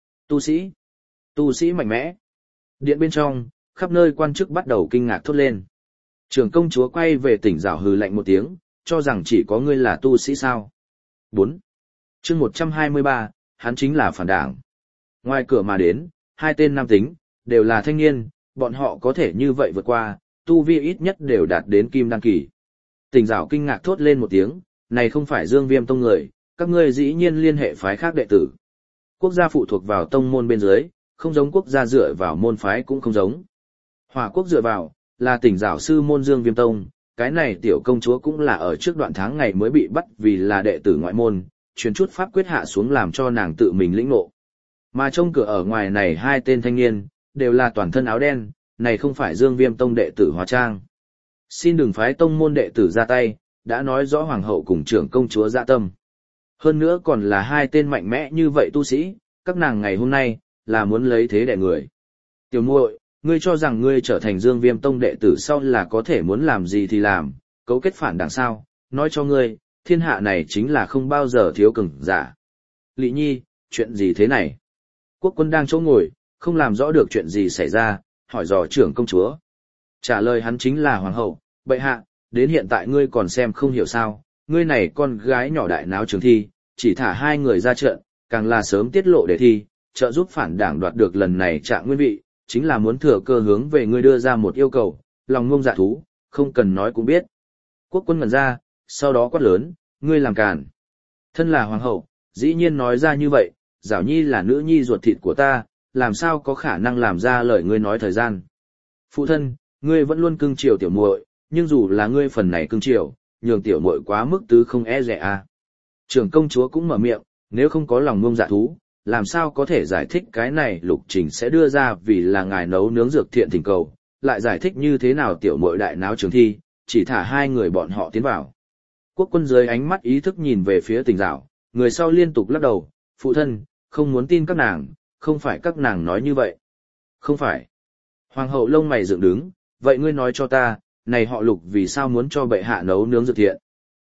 Tu sĩ mạnh mẽ. Điện bên trong, khắp nơi quan chức bắt đầu kinh ngạc thốt lên. Trưởng công chúa quay về tỉnh rào hừ lạnh một tiếng, cho rằng chỉ có ngươi là tu sĩ sao. 4. Chương 123, hắn chính là phản đảng. Ngoài cửa mà đến, hai tên nam tính, đều là thanh niên, bọn họ có thể như vậy vượt qua, tu vi ít nhất đều đạt đến kim đăng kỳ. Tỉnh rào kinh ngạc thốt lên một tiếng, này không phải Dương Viêm tông người, các ngươi dĩ nhiên liên hệ phái khác đệ tử. Quốc gia phụ thuộc vào tông môn bên dưới, không giống quốc gia dựa vào môn phái cũng không giống. Hỏa quốc dựa vào, là tỉnh rào sư môn Dương Viêm tông, cái này tiểu công chúa cũng là ở trước đoạn tháng ngày mới bị bắt vì là đệ tử ngoại môn, truyền chút pháp quyết hạ xuống làm cho nàng tự mình lĩnh ngộ. Mà trong cửa ở ngoài này hai tên thanh niên, đều là toàn thân áo đen, này không phải Dương Viêm tông đệ tử hóa trang. Xin đừng phái tông môn đệ tử ra tay, đã nói rõ hoàng hậu cùng trưởng công chúa dạ tâm. Hơn nữa còn là hai tên mạnh mẽ như vậy tu sĩ, các nàng ngày hôm nay, là muốn lấy thế đẻ người. Tiểu muội, ngươi cho rằng ngươi trở thành Dương Viêm tông đệ tử sau là có thể muốn làm gì thì làm, cấu kết phản đảng sao, nói cho ngươi, thiên hạ này chính là không bao giờ thiếu cường giả. Lị Nhi, chuyện gì thế này? Quốc quân đang chỗ ngồi, không làm rõ được chuyện gì xảy ra, hỏi dò trưởng công chúa. Trả lời hắn chính là hoàng hậu, bệ hạ, đến hiện tại ngươi còn xem không hiểu sao, ngươi này con gái nhỏ đại náo trường thi, chỉ thả hai người ra trận, càng là sớm tiết lộ đề thi, trợ giúp phản đảng đoạt được lần này trạng nguyên vị, chính là muốn thừa cơ hướng về ngươi đưa ra một yêu cầu, lòng ngông dạ thú, không cần nói cũng biết. Quốc quân ngẩn ra, sau đó quát lớn, ngươi làm càn. Thân là hoàng hậu, dĩ nhiên nói ra như vậy, Giảo Nhi là nữ nhi ruột thịt của ta, làm sao có khả năng làm ra lời ngươi nói thời gian. Phụ thân, ngươi vẫn luôn cưng chiều tiểu muội, nhưng dù là ngươi phần này cưng chiều, nhường tiểu muội quá mức tứ không e dè à. Trưởng công chúa cũng mở miệng, nếu không có lòng ngông dạ thú, làm sao có thể giải thích cái này Lục Trình sẽ đưa ra vì là ngài nấu nướng dược thiện thỉnh cầu, lại giải thích như thế nào tiểu muội đại náo trường thi, chỉ thả hai người bọn họ tiến vào. Quốc quân dưới ánh mắt ý thức nhìn về phía Tỉnh Dạo, người sau liên tục lắc đầu, phụ thân, không muốn tin các nàng, không phải các nàng nói như vậy. Không phải. Hoàng hậu lông mày dựng đứng, vậy ngươi nói cho ta, này họ Lục vì sao muốn cho bệ hạ nấu nướng dược thiện?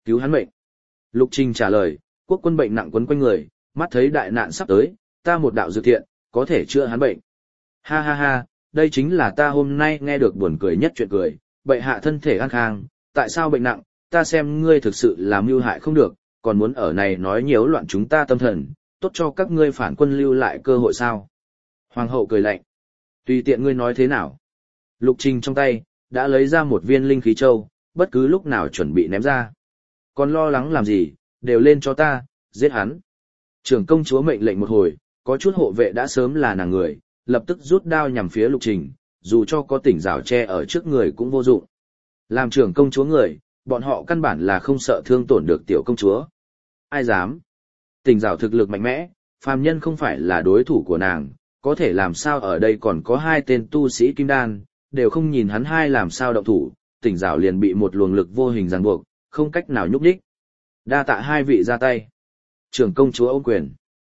Cứu hắn mệnh. Lục Trình trả lời, quốc quân bệnh nặng quấn quanh người, mắt thấy đại nạn sắp tới, ta một đạo dược thiện, có thể chữa hắn bệnh. Ha ha ha, đây chính là ta hôm nay nghe được buồn cười nhất chuyện cười, bệ hạ thân thể an khang, tại sao bệnh nặng, ta xem ngươi thực sự là mưu hại không được, còn muốn ở này nói nhiễu loạn chúng ta tâm thần, tốt cho các ngươi phản quân lưu lại cơ hội sao. Hoàng hậu cười lạnh. Tùy tiện ngươi nói thế nào. Lục Trình trong tay, đã lấy ra một viên linh khí châu, bất cứ lúc nào chuẩn bị ném ra. Còn lo lắng làm gì, đều lên cho ta, giết hắn. Trưởng công chúa mệnh lệnh một hồi, có chút hộ vệ đã sớm là nàng người, lập tức rút đao nhằm phía Lục Trình, dù cho có tỉnh rào che ở trước người cũng vô dụng. Làm trưởng công chúa người, bọn họ căn bản là không sợ thương tổn được tiểu công chúa. Ai dám? Tỉnh rào thực lực mạnh mẽ, phàm nhân không phải là đối thủ của nàng, có thể làm sao ở đây còn có hai tên tu sĩ kim đan, đều không nhìn hắn hai làm sao động thủ, tỉnh rào liền bị một luồng lực vô hình ràng buộc, không cách nào nhúc nhích. Đa tạ hai vị ra tay. Trưởng công chúa ôm quyền.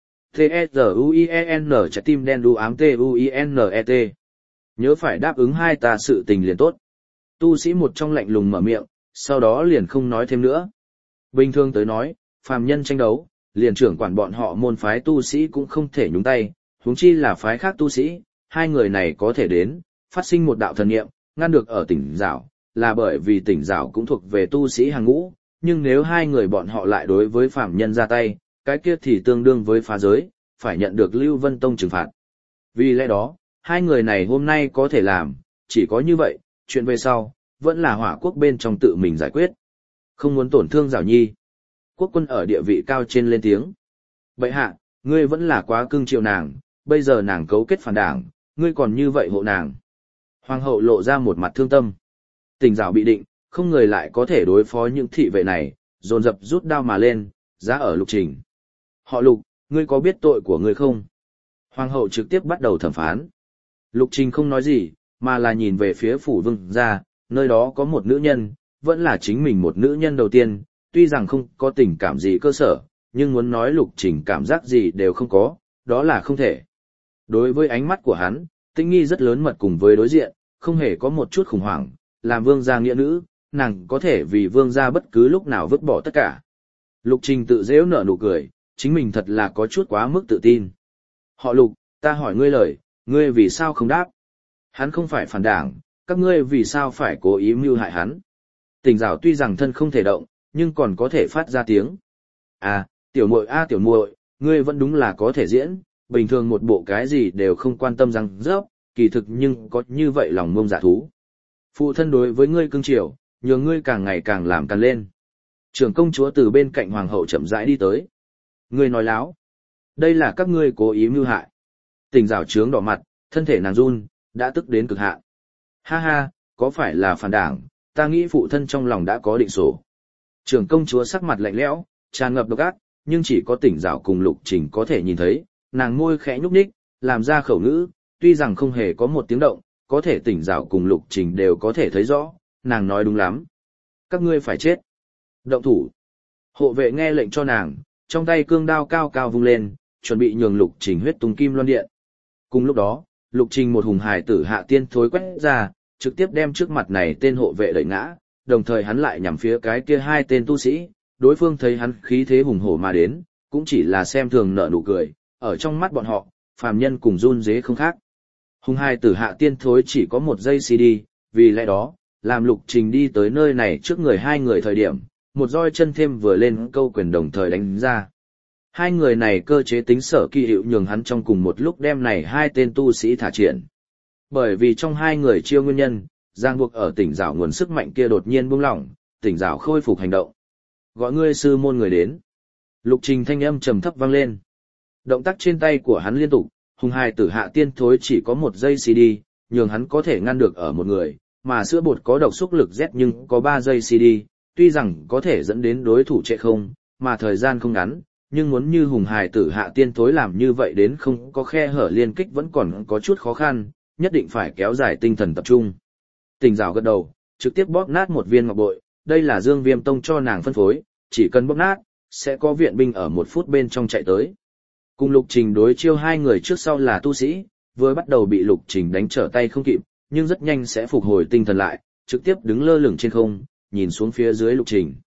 T-E-Z-U-I-E-N trái tim đen đu ám T-U-I-N-E-T. Nhớ phải đáp ứng hai ta sự tình liền tốt. Tu sĩ một trong lạnh lùng mở miệng, sau đó liền không nói thêm nữa. Bình thường tới nói, phàm nhân tranh đấu, liền trưởng quản bọn họ môn phái tu sĩ cũng không thể nhúng tay, huống chi là phái khác tu sĩ, hai người này có thể đến, phát sinh một đạo thần niệm, ngăn được ở tỉnh giảo, là bởi vì tỉnh giảo cũng thuộc về tu sĩ hàng ngũ, nhưng nếu hai người bọn họ lại đối với phàm nhân ra tay, cái kia thì tương đương với phá giới, phải nhận được Lưu Vân Tông trừng phạt. Vì lẽ đó, hai người này hôm nay có thể làm, chỉ có như vậy, chuyện về sau, vẫn là Hỏa quốc bên trong tự mình giải quyết. Không muốn tổn thương Giảo Nhi. Quốc quân ở địa vị cao trên lên tiếng. Bệ hạ, ngươi vẫn là quá cưng chiều nàng, bây giờ nàng cấu kết phản đảng, ngươi còn như vậy hộ nàng. Hoàng hậu lộ ra một mặt thương tâm. Tỉnh Giảo bị định, không người lại có thể đối phó những thị vệ này, dồn dập rút đao mà lên, giá ở Lục Trình. Họ Lục, ngươi có biết tội của ngươi không? Hoàng hậu trực tiếp bắt đầu thẩm phán. Lục Trình không nói gì, mà là nhìn về phía phủ vương gia, nơi đó có một nữ nhân, vẫn là chính mình một nữ nhân đầu tiên, tuy rằng không có tình cảm gì cơ sở, nhưng muốn nói Lục Trình cảm giác gì đều không có, đó là không thể. Đối với ánh mắt của hắn, Tĩnh Nghi rất lớn mật cùng với đối diện, không hề có một chút khủng hoảng, làm vương gia nghĩa nữ, nàng có thể vì vương gia bất cứ lúc nào vứt bỏ tất cả. Lục Trình tự dễu nở nụ cười, chính mình thật là có chút quá mức tự tin. Họ Lục, ta hỏi ngươi lời, ngươi vì sao không đáp? Hắn không phải phản đảng, các ngươi vì sao phải cố ý mưu hại hắn? Tỉnh Giảo tuy rằng thân không thể động, nhưng còn có thể phát ra tiếng. À, tiểu muội a tiểu muội, ngươi vẫn đúng là có thể diễn, bình thường một bộ cái gì đều không quan tâm rằng rớp, kỳ thực nhưng có như vậy lòng ngông dạ thú. Phụ thân đối với ngươi cưng chiều, nhường ngươi càng ngày càng làm càng lên. Trưởng công chúa từ bên cạnh hoàng hậu chậm rãi đi tới. Ngươi nói láo. Đây là các ngươi cố ý mưu hại. Tỉnh Giảo trướng đỏ mặt, thân thể nàng run, đã tức đến cực hạn. Ha ha, có phải là phản đảng, ta nghĩ phụ thân trong lòng đã có định sổ. Trưởng công chúa sắc mặt lạnh lẽo, tràn ngập độc ác, nhưng chỉ có Tỉnh Giảo cùng Lục Trình có thể nhìn thấy, nàng môi khẽ nhúc nhích, làm ra khẩu ngữ, tuy rằng không hề có một tiếng động, có thể Tỉnh Giảo cùng Lục Trình đều có thể thấy rõ, nàng nói đúng lắm. Các ngươi phải chết. Động thủ. Hộ vệ nghe lệnh cho nàng, trong tay cương đao cao cao vung lên, chuẩn bị nhường Lục Trình huyết tung kim loan điện. Cùng lúc đó, Lục Trình một hùng hài tử hạ tiên thối quét ra, trực tiếp đem trước mặt này tên hộ vệ đẩy ngã, đồng thời hắn lại nhằm phía cái kia hai tên tu sĩ, đối phương thấy hắn khí thế hùng hổ mà đến, cũng chỉ là xem thường nở nụ cười, ở trong mắt bọn họ, phàm nhân cùng run rế không khác. Hùng hài tử hạ tiên thối chỉ có một giây CD, vì lẽ đó, làm Lục Trình đi tới nơi này trước người hai người thời điểm, một roi chân thêm vừa lên câu quyền đồng thời đánh ra. Hai người này cơ chế tính sở kỳ hiệu nhường hắn trong cùng một lúc đem này hai tên tu sĩ thả triển. Bởi vì trong hai người chiêu nguyên nhân, giang buộc ở Tỉnh Giảo nguồn sức mạnh kia đột nhiên buông lỏng, Tỉnh Giảo khôi phục hành động. Gọi ngươi sư môn người đến. Lục Trình thanh âm trầm thấp vang lên. Động tác trên tay của hắn liên tục, hùng hài tử hạ tiên thối chỉ có một giây CD, nhường hắn có thể ngăn được ở một người, mà sữa bột có độc xúc lực Z nhưng có 3 giây CD, tuy rằng có thể dẫn đến đối thủ trệ không, mà thời gian không ngắn, nhưng muốn như hùng hài tử hạ tiên thối làm như vậy đến không có khe hở liên kích vẫn còn có chút khó khăn, nhất định phải kéo dài tinh thần tập trung. Tỉnh Giảo gật đầu, trực tiếp bóp nát một viên ngọc bội, đây là Dương Viêm Tông cho nàng phân phối, chỉ cần bóp nát, sẽ có viện binh ở 1 phút bên trong chạy tới. Cùng Lục Trình đối chiêu hai người trước sau là tu sĩ, vừa bắt đầu bị Lục Trình đánh trở tay không kịp, nhưng rất nhanh sẽ phục hồi tinh thần lại, trực tiếp đứng lơ lửng trên không, nhìn xuống phía dưới Lục Trình.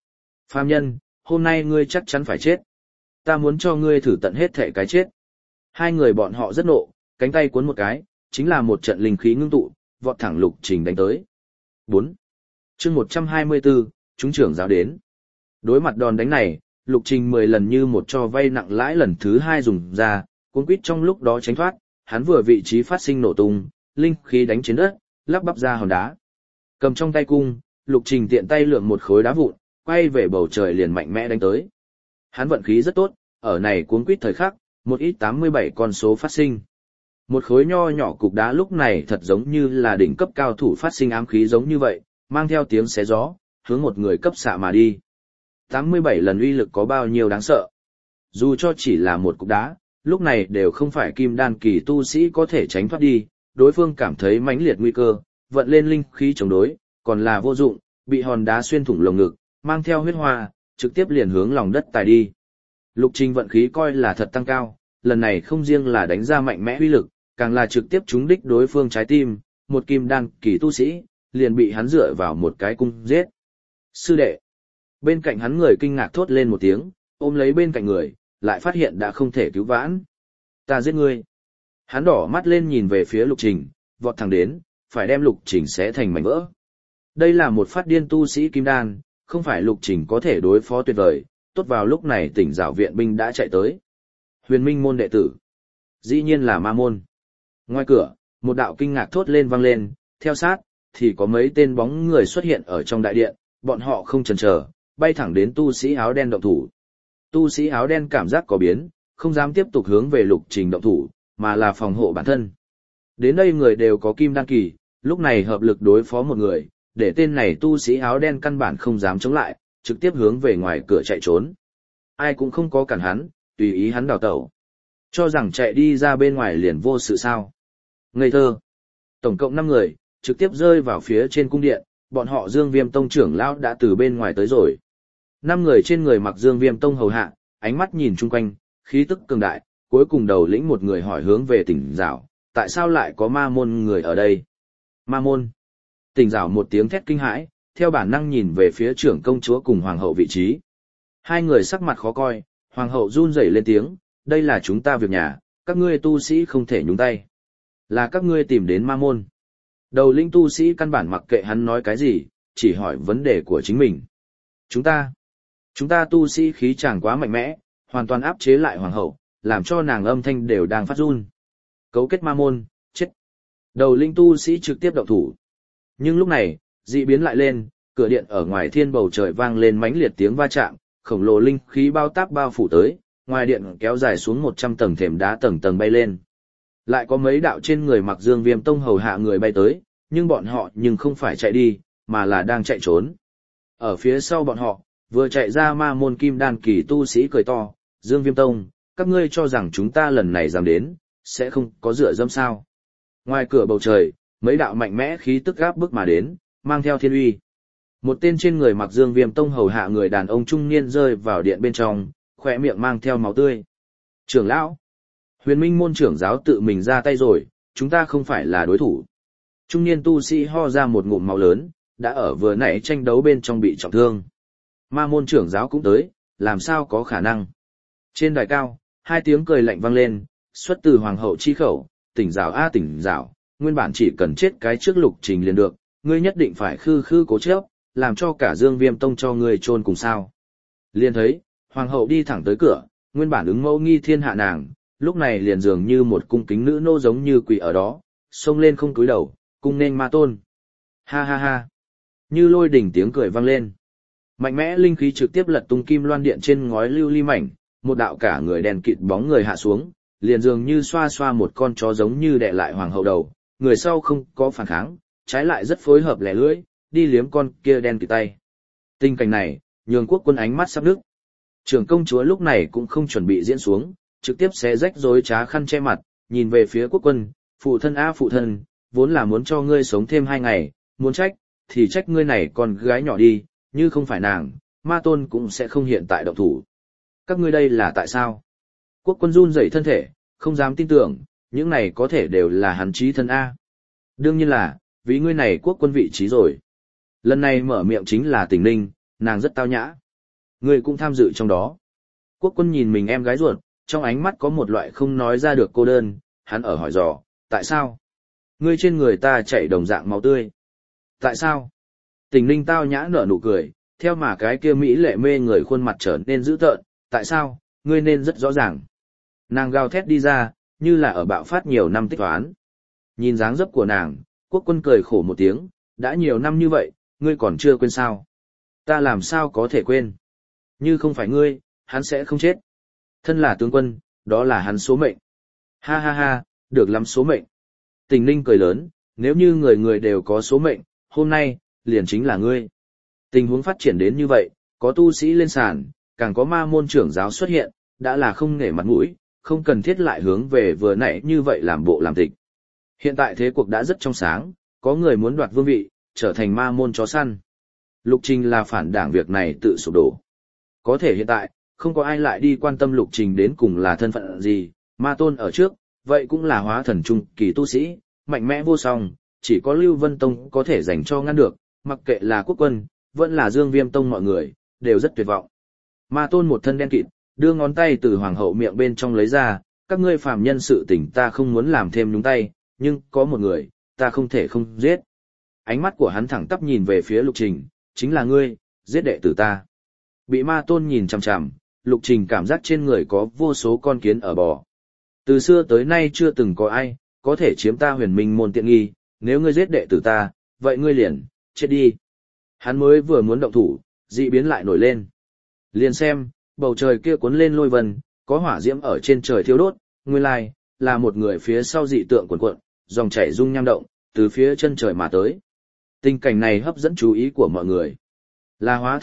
Phàm nhân, hôm nay ngươi chắc chắn phải chết. Ta muốn cho ngươi thử tận hết thể cái chết. Hai người bọn họ rất nộ, cánh tay cuốn một cái, chính là một trận linh khí ngưng tụ, vọt thẳng Lục Trình đánh tới. 4. Chương 124, chúng trưởng giáo đến. Đối mặt đòn đánh này, Lục Trình 10 lần như một cho vay nặng lãi lần thứ 2 dùng ra, cuống quýt trong lúc đó tránh thoát, hắn vừa vị trí phát sinh nổ tung, linh khí đánh trên đất, lắp bắp ra hòn đá. Cầm trong tay cung, Lục Trình tiện tay lượm một khối đá vụn, quay về bầu trời liền mạnh mẽ đánh tới. Hắn vận khí rất tốt, ở này cuống quýt thời khắc, một ít 87 con số phát sinh. Một khối nho nhỏ cục đá lúc này thật giống như là đỉnh cấp cao thủ phát sinh ám khí giống như vậy, mang theo tiếng xé gió, hướng một người cấp xạ mà đi. 87 lần uy lực có bao nhiêu đáng sợ. Dù cho chỉ là một cục đá, lúc này đều không phải kim đan kỳ tu sĩ có thể tránh thoát đi, đối phương cảm thấy mãnh liệt nguy cơ, vận lên linh khí chống đối, còn là vô dụng, bị hòn đá xuyên thủng lồng ngực, mang theo huyết hoa, trực tiếp liền hướng lòng đất tài đi. Lục Trình vận khí coi là thật tăng cao, lần này không riêng là đánh ra mạnh mẽ uy lực, càng là trực tiếp trúng đích đối phương trái tim, một kim đan kỳ tu sĩ, liền bị hắn dựa vào một cái cung giết. Sư đệ. Bên cạnh hắn người kinh ngạc thốt lên một tiếng, ôm lấy bên cạnh người, lại phát hiện đã không thể cứu vãn. Ta giết ngươi. Hắn đỏ mắt lên nhìn về phía Lục Trình, vọt thẳng đến, phải đem Lục Trình xé thành mảnh vỡ. Đây là một phát điên tu sĩ kim đan, không phải Lục Trình có thể đối phó tuyệt vời, tốt vào lúc này Tỉnh Giảo viện binh đã chạy tới. Huyền Minh môn đệ tử. Dĩ nhiên là ma môn. Ngoài cửa, một đạo kinh ngạc thốt lên vang lên, theo sát, thì có mấy tên bóng người xuất hiện ở trong đại điện, bọn họ không chần chờ, bay thẳng đến tu sĩ áo đen động thủ. Tu sĩ áo đen cảm giác có biến, không dám tiếp tục hướng về Lục Trình động thủ, mà là phòng hộ bản thân. Đến đây người đều có kim đan kỳ, lúc này hợp lực đối phó một người, để tên này tu sĩ áo đen căn bản không dám chống lại, trực tiếp hướng về ngoài cửa chạy trốn. Ai cũng không có cản hắn, tùy ý hắn đào tẩu. Cho rằng chạy đi ra bên ngoài liền vô sự sao. Ngây thơ. Tổng cộng 5 người, trực tiếp rơi vào phía trên cung điện, bọn họ Dương Viêm Tông trưởng lão đã từ bên ngoài tới rồi. 5 người trên người mặc Dương Viêm Tông hầu hạ, ánh mắt nhìn chung quanh, khí tức cường đại, cuối cùng đầu lĩnh một người hỏi hướng về Tỉnh Giảo, tại sao lại có ma môn người ở đây? Ma môn. Tỉnh Giảo một tiếng thét kinh hãi, theo bản năng nhìn về phía trưởng công chúa cùng hoàng hậu vị trí. Hai người sắc mặt khó coi, hoàng hậu run rẩy lên tiếng, đây là chúng ta việc nhà, các ngươi tu sĩ không thể nhúng tay. Là các ngươi tìm đến ma môn. Đầu lĩnh tu sĩ căn bản mặc kệ hắn nói cái gì, chỉ hỏi vấn đề của chính mình. Chúng ta tu sĩ khí chàng quá mạnh mẽ, hoàn toàn áp chế lại hoàng hậu, làm cho nàng âm thanh đều đang phát run. Cấu kết ma môn, chết. Đầu lĩnh tu sĩ trực tiếp động thủ. Nhưng lúc này, dị biến lại lên, cửa điện ở ngoài thiên bầu trời vang lên mãnh liệt tiếng va chạm, khổng lồ linh khí bao táp bao phủ tới, ngoài điện kéo dài xuống 100 tầng thềm đá tầng tầng bay lên. Lại có mấy đạo trên người mặc Dương Viêm Tông hầu hạ người bay tới, nhưng bọn họ không phải chạy đi, mà là đang chạy trốn. Ở phía sau bọn họ, vừa chạy ra ma môn kim đan kỳ tu sĩ cười to, Dương Viêm Tông, các ngươi cho rằng chúng ta lần này dám đến, sẽ không có dựa dẫm sao. Ngoài cửa bầu trời, mấy đạo mạnh mẽ khí tức gáp bức mà đến, mang theo thiên uy. Một tên trên người mặc Dương Viêm Tông hầu hạ người đàn ông trung niên rơi vào điện bên trong, khỏe miệng mang theo máu tươi. Trưởng lão, Huyền Minh môn trưởng giáo tự mình ra tay rồi, chúng ta không phải là đối thủ. Trung niên tu sĩ ho ra một ngụm máu lớn, đã ở vừa nãy tranh đấu bên trong bị trọng thương. Ma môn trưởng giáo cũng tới, làm sao có khả năng. Trên đài cao, hai tiếng cười lạnh vang lên, xuất từ hoàng hậu chi khẩu, Tỉnh Giảo a Tỉnh Giảo, nguyên bản chỉ cần chết cái trước Lục Trình liền được, ngươi nhất định phải khư khư cố chấp, làm cho cả Dương Viêm Tông cho ngươi chôn cùng sao. Liền thấy, hoàng hậu đi thẳng tới cửa, nguyên bản ứng mẫu nghi thiên hạ nàng, lúc này liền dường như một cung kính nữ nô giống như quỳ ở đó, xông lên không cúi đầu, cung nên ma tôn. Ha ha ha. Như lôi đỉnh tiếng cười vang lên. Mạnh mẽ linh khí trực tiếp lật tung kim loan điện trên ngói lưu ly mảnh, một đạo cả người đèn kịt bóng người hạ xuống, liền dường như xoa xoa một con chó giống như đè lại hoàng hậu đầu, người sau không có phản kháng, trái lại rất phối hợp lẻ lưỡi, đi liếm con kia đen kịt tay. Tình cảnh này, nhường quốc quân ánh mắt sắp đứt. Trưởng công chúa lúc này cũng không chuẩn bị diễn xuống, trực tiếp xé rách rối trá khăn che mặt, nhìn về phía quốc quân, phụ thân a phụ thân, vốn là muốn cho ngươi sống thêm 2 ngày, muốn trách, thì trách ngươi này con gái nhỏ đi, như không phải nàng, ma tôn cũng sẽ không hiện tại động thủ. Các ngươi đây là tại sao? Quốc quân run rẩy thân thể, không dám tin tưởng, những này có thể đều là hắn chí thân A. Đương nhiên là, vì ngươi này quốc quân vị trí rồi. Lần này mở miệng chính là Tình Ninh, nàng rất tao nhã. Ngươi cũng tham dự trong đó. Quốc Quân nhìn mình em gái ruột, trong ánh mắt có một loại không nói ra được cô đơn, hắn ở hỏi dò, tại sao? Ngươi trên người ta chảy đồng dạng máu tươi. Tại sao? Tình Linh tao nhã nở nụ cười, theo mà cái kia mỹ lệ mê người khuôn mặt trở nên dữ tợn, tại sao? Ngươi nên rất rõ ràng. Nàng gào thét đi ra, như là ở bạo phát nhiều năm tích toán. Nhìn dáng dấp của nàng, Quốc Quân cười khổ một tiếng, đã nhiều năm như vậy, ngươi còn chưa quên sao? Ta làm sao có thể quên? Như không phải ngươi, hắn sẽ không chết. Thân là tướng quân, đó là hắn số mệnh. Ha ha ha, được lắm số mệnh. Tình Ninh cười lớn, nếu như người người đều có số mệnh, hôm nay, liền chính là ngươi. Tình huống phát triển đến như vậy, có tu sĩ lên sàn, càng có ma môn trưởng giáo xuất hiện, đã là không nể mặt mũi, không cần thiết lại hướng về vừa nãy như vậy làm bộ làm tịch. Hiện tại thế cuộc đã rất trong sáng, có người muốn đoạt vương vị, trở thành ma môn chó săn. Lục Trình là phản đảng việc này tự sụp đổ. Có thể hiện tại, không có ai lại đi quan tâm Lục Trình đến cùng là thân phận gì, ma tôn ở trước, vậy cũng là hóa thần trung kỳ tu sĩ, mạnh mẽ vô song, chỉ có Lưu Vân Tông có thể dành cho ngăn được, mặc kệ là Quốc Quân, vẫn là Dương Viêm Tông mọi người, đều rất tuyệt vọng. Ma tôn một thân đen kịt, đưa ngón tay từ hoàng hậu miệng bên trong lấy ra, các ngươi phàm nhân sự tình ta không muốn làm thêm nhúng tay, nhưng có một người, ta không thể không giết. Ánh mắt của hắn thẳng tắp nhìn về phía Lục Trình, chính là ngươi, giết đệ tử ta. Bị ma tôn nhìn chằm chằm, Lục Trình cảm giác trên người có vô số con kiến ở bò. Từ xưa tới nay chưa từng có ai, có thể chiếm ta huyền minh môn tiện nghi, nếu ngươi giết đệ tử ta, vậy ngươi liền, chết đi. Hắn mới vừa muốn động thủ, dị biến lại nổi lên. Liền xem, bầu trời kia cuốn lên lôi vân, có hỏa diễm ở trên trời thiêu đốt, nguyên lai, là một người phía sau dị tượng cuộn cuộn, dòng chảy rung nham động, từ phía chân trời mà tới. Tình cảnh này hấp dẫn chú ý của mọi người. Là hóa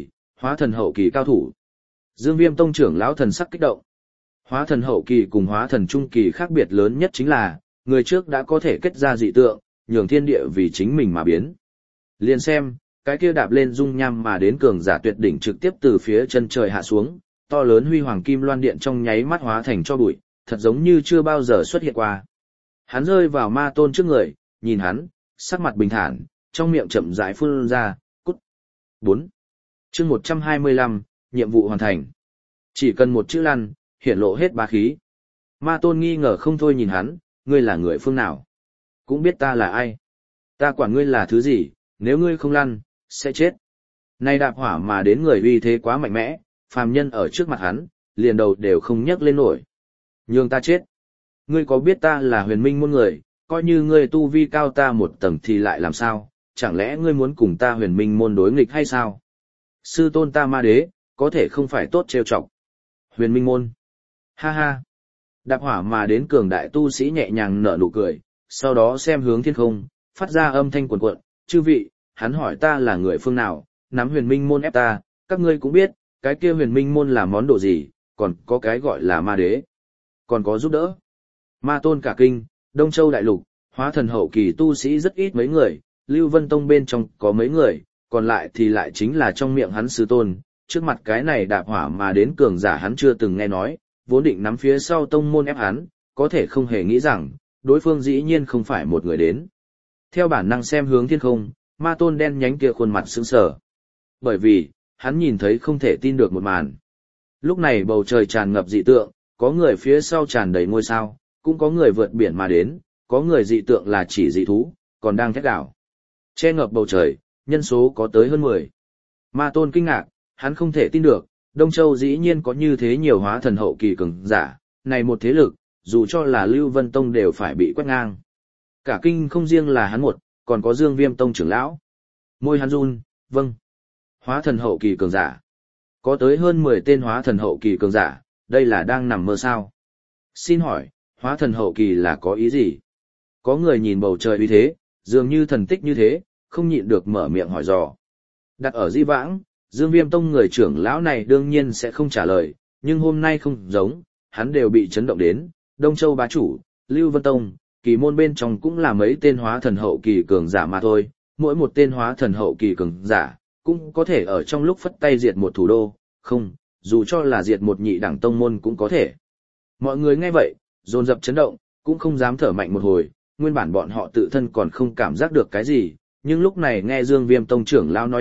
thần hậu kỳ cao thủ. Dương Viêm Tông trưởng lão thần sắc kích động. Hóa thần hậu kỳ cùng hóa thần trung kỳ khác biệt lớn nhất chính là, người trước đã có thể kết ra dị tượng, nhường thiên địa vì chính mình mà biến. Liền xem, cái kia đạp lên dung nham mà đến cường giả tuyệt đỉnh trực tiếp từ phía chân trời hạ xuống, to lớn huy hoàng kim loan điện trong nháy mắt hóa thành cho bụi, thật giống như chưa bao giờ xuất hiện qua. Hắn rơi vào ma tôn trước người, nhìn hắn, sắc mặt bình thản, trong miệng chậm rãi phun ra, cút. 4. Chương 125, nhiệm vụ hoàn thành. Chỉ cần một chữ lăn, hiển lộ hết bá khí. Ma tôn nghi ngờ không thôi nhìn hắn, ngươi là người phương nào? Cũng biết ta là ai. Ta quản ngươi là thứ gì, nếu ngươi không lăn, sẽ chết. Nay đạp hỏa mà đến người uy thế quá mạnh mẽ, phàm nhân ở trước mặt hắn, liền đầu đều không nhấc lên nổi. Nhường ta chết. Ngươi có biết ta là huyền minh môn người, coi như ngươi tu vi cao ta một tầng thì lại làm sao, chẳng lẽ ngươi muốn cùng ta huyền minh môn đối nghịch hay sao? Sư tôn ta ma đế, có thể không phải tốt trêu chọc. Huyền minh môn. Ha ha. Đạp hỏa mà đến cường đại tu sĩ nhẹ nhàng nở nụ cười, sau đó xem hướng thiên không, phát ra âm thanh cuồn cuộn, chư vị, hắn hỏi ta là người phương nào, nắm huyền minh môn ép ta, các ngươi cũng biết, cái kia huyền minh môn là món đồ gì, còn có cái gọi là ma đế, còn có giúp đỡ. Ma tôn cả kinh, Đông Châu đại lục, hóa thần hậu kỳ tu sĩ rất ít mấy người, Lưu Vân Tông bên trong có mấy người, còn lại thì lại chính là trong miệng hắn sư tôn, trước mặt cái này đạp hỏa mà đến cường giả hắn chưa từng nghe nói, vốn định nắm phía sau tông môn ép hắn, có thể không hề nghĩ rằng, đối phương dĩ nhiên không phải một người đến. Theo bản năng xem hướng thiên không, ma tôn đen nhánh kia khuôn mặt sững sờ. Bởi vì, hắn nhìn thấy không thể tin được một màn. Lúc này bầu trời tràn ngập dị tượng, có người phía sau tràn đầy ngôi sao, cũng có người vượt biển mà đến, có người dị tượng là chỉ dị thú, còn đang thét đảo. Che ngập bầu trời, nhân số có tới hơn 10. Ma tôn kinh ngạc, hắn không thể tin được, Đông Châu dĩ nhiên có như thế nhiều hóa thần hậu kỳ cường giả, này một thế lực, dù cho là Lưu Vân Tông đều phải bị quét ngang. Cả kinh không riêng là hắn một, còn có Dương Viêm Tông trưởng lão. Môi hắn run, vâng. Hóa thần hậu kỳ cường giả. Có tới hơn 10 tên hóa thần hậu kỳ cường giả, đây là đang nằm mơ sao? Xin hỏi, hóa thần hậu kỳ là có ý gì? Có người nhìn bầu trời uy thế, dường như thần tích như thế, không nhịn được mở miệng hỏi dò. Đặt ở Di Vãng, Dương Viêm Tông người trưởng lão này đương nhiên sẽ không trả lời, nhưng hôm nay không giống, hắn đều bị chấn động đến. Đông Châu bá chủ, Lưu Vân Tông, kỳ môn bên trong cũng là mấy tên hóa thần hậu kỳ cường giả mà thôi, mỗi một tên hóa thần hậu kỳ cường giả, cũng có thể ở trong lúc phất tay diệt một thủ đô, không, dù cho là diệt một nhị đẳng tông môn cũng có thể. Mọi người nghe vậy, dồn dập chấn động, cũng không dám thở mạnh một hồi, nguyên bản bọn họ tự thân còn không cảm giác được cái gì, nhưng lúc này nghe Dương Viêm Tông trưởng lão nói chuyện,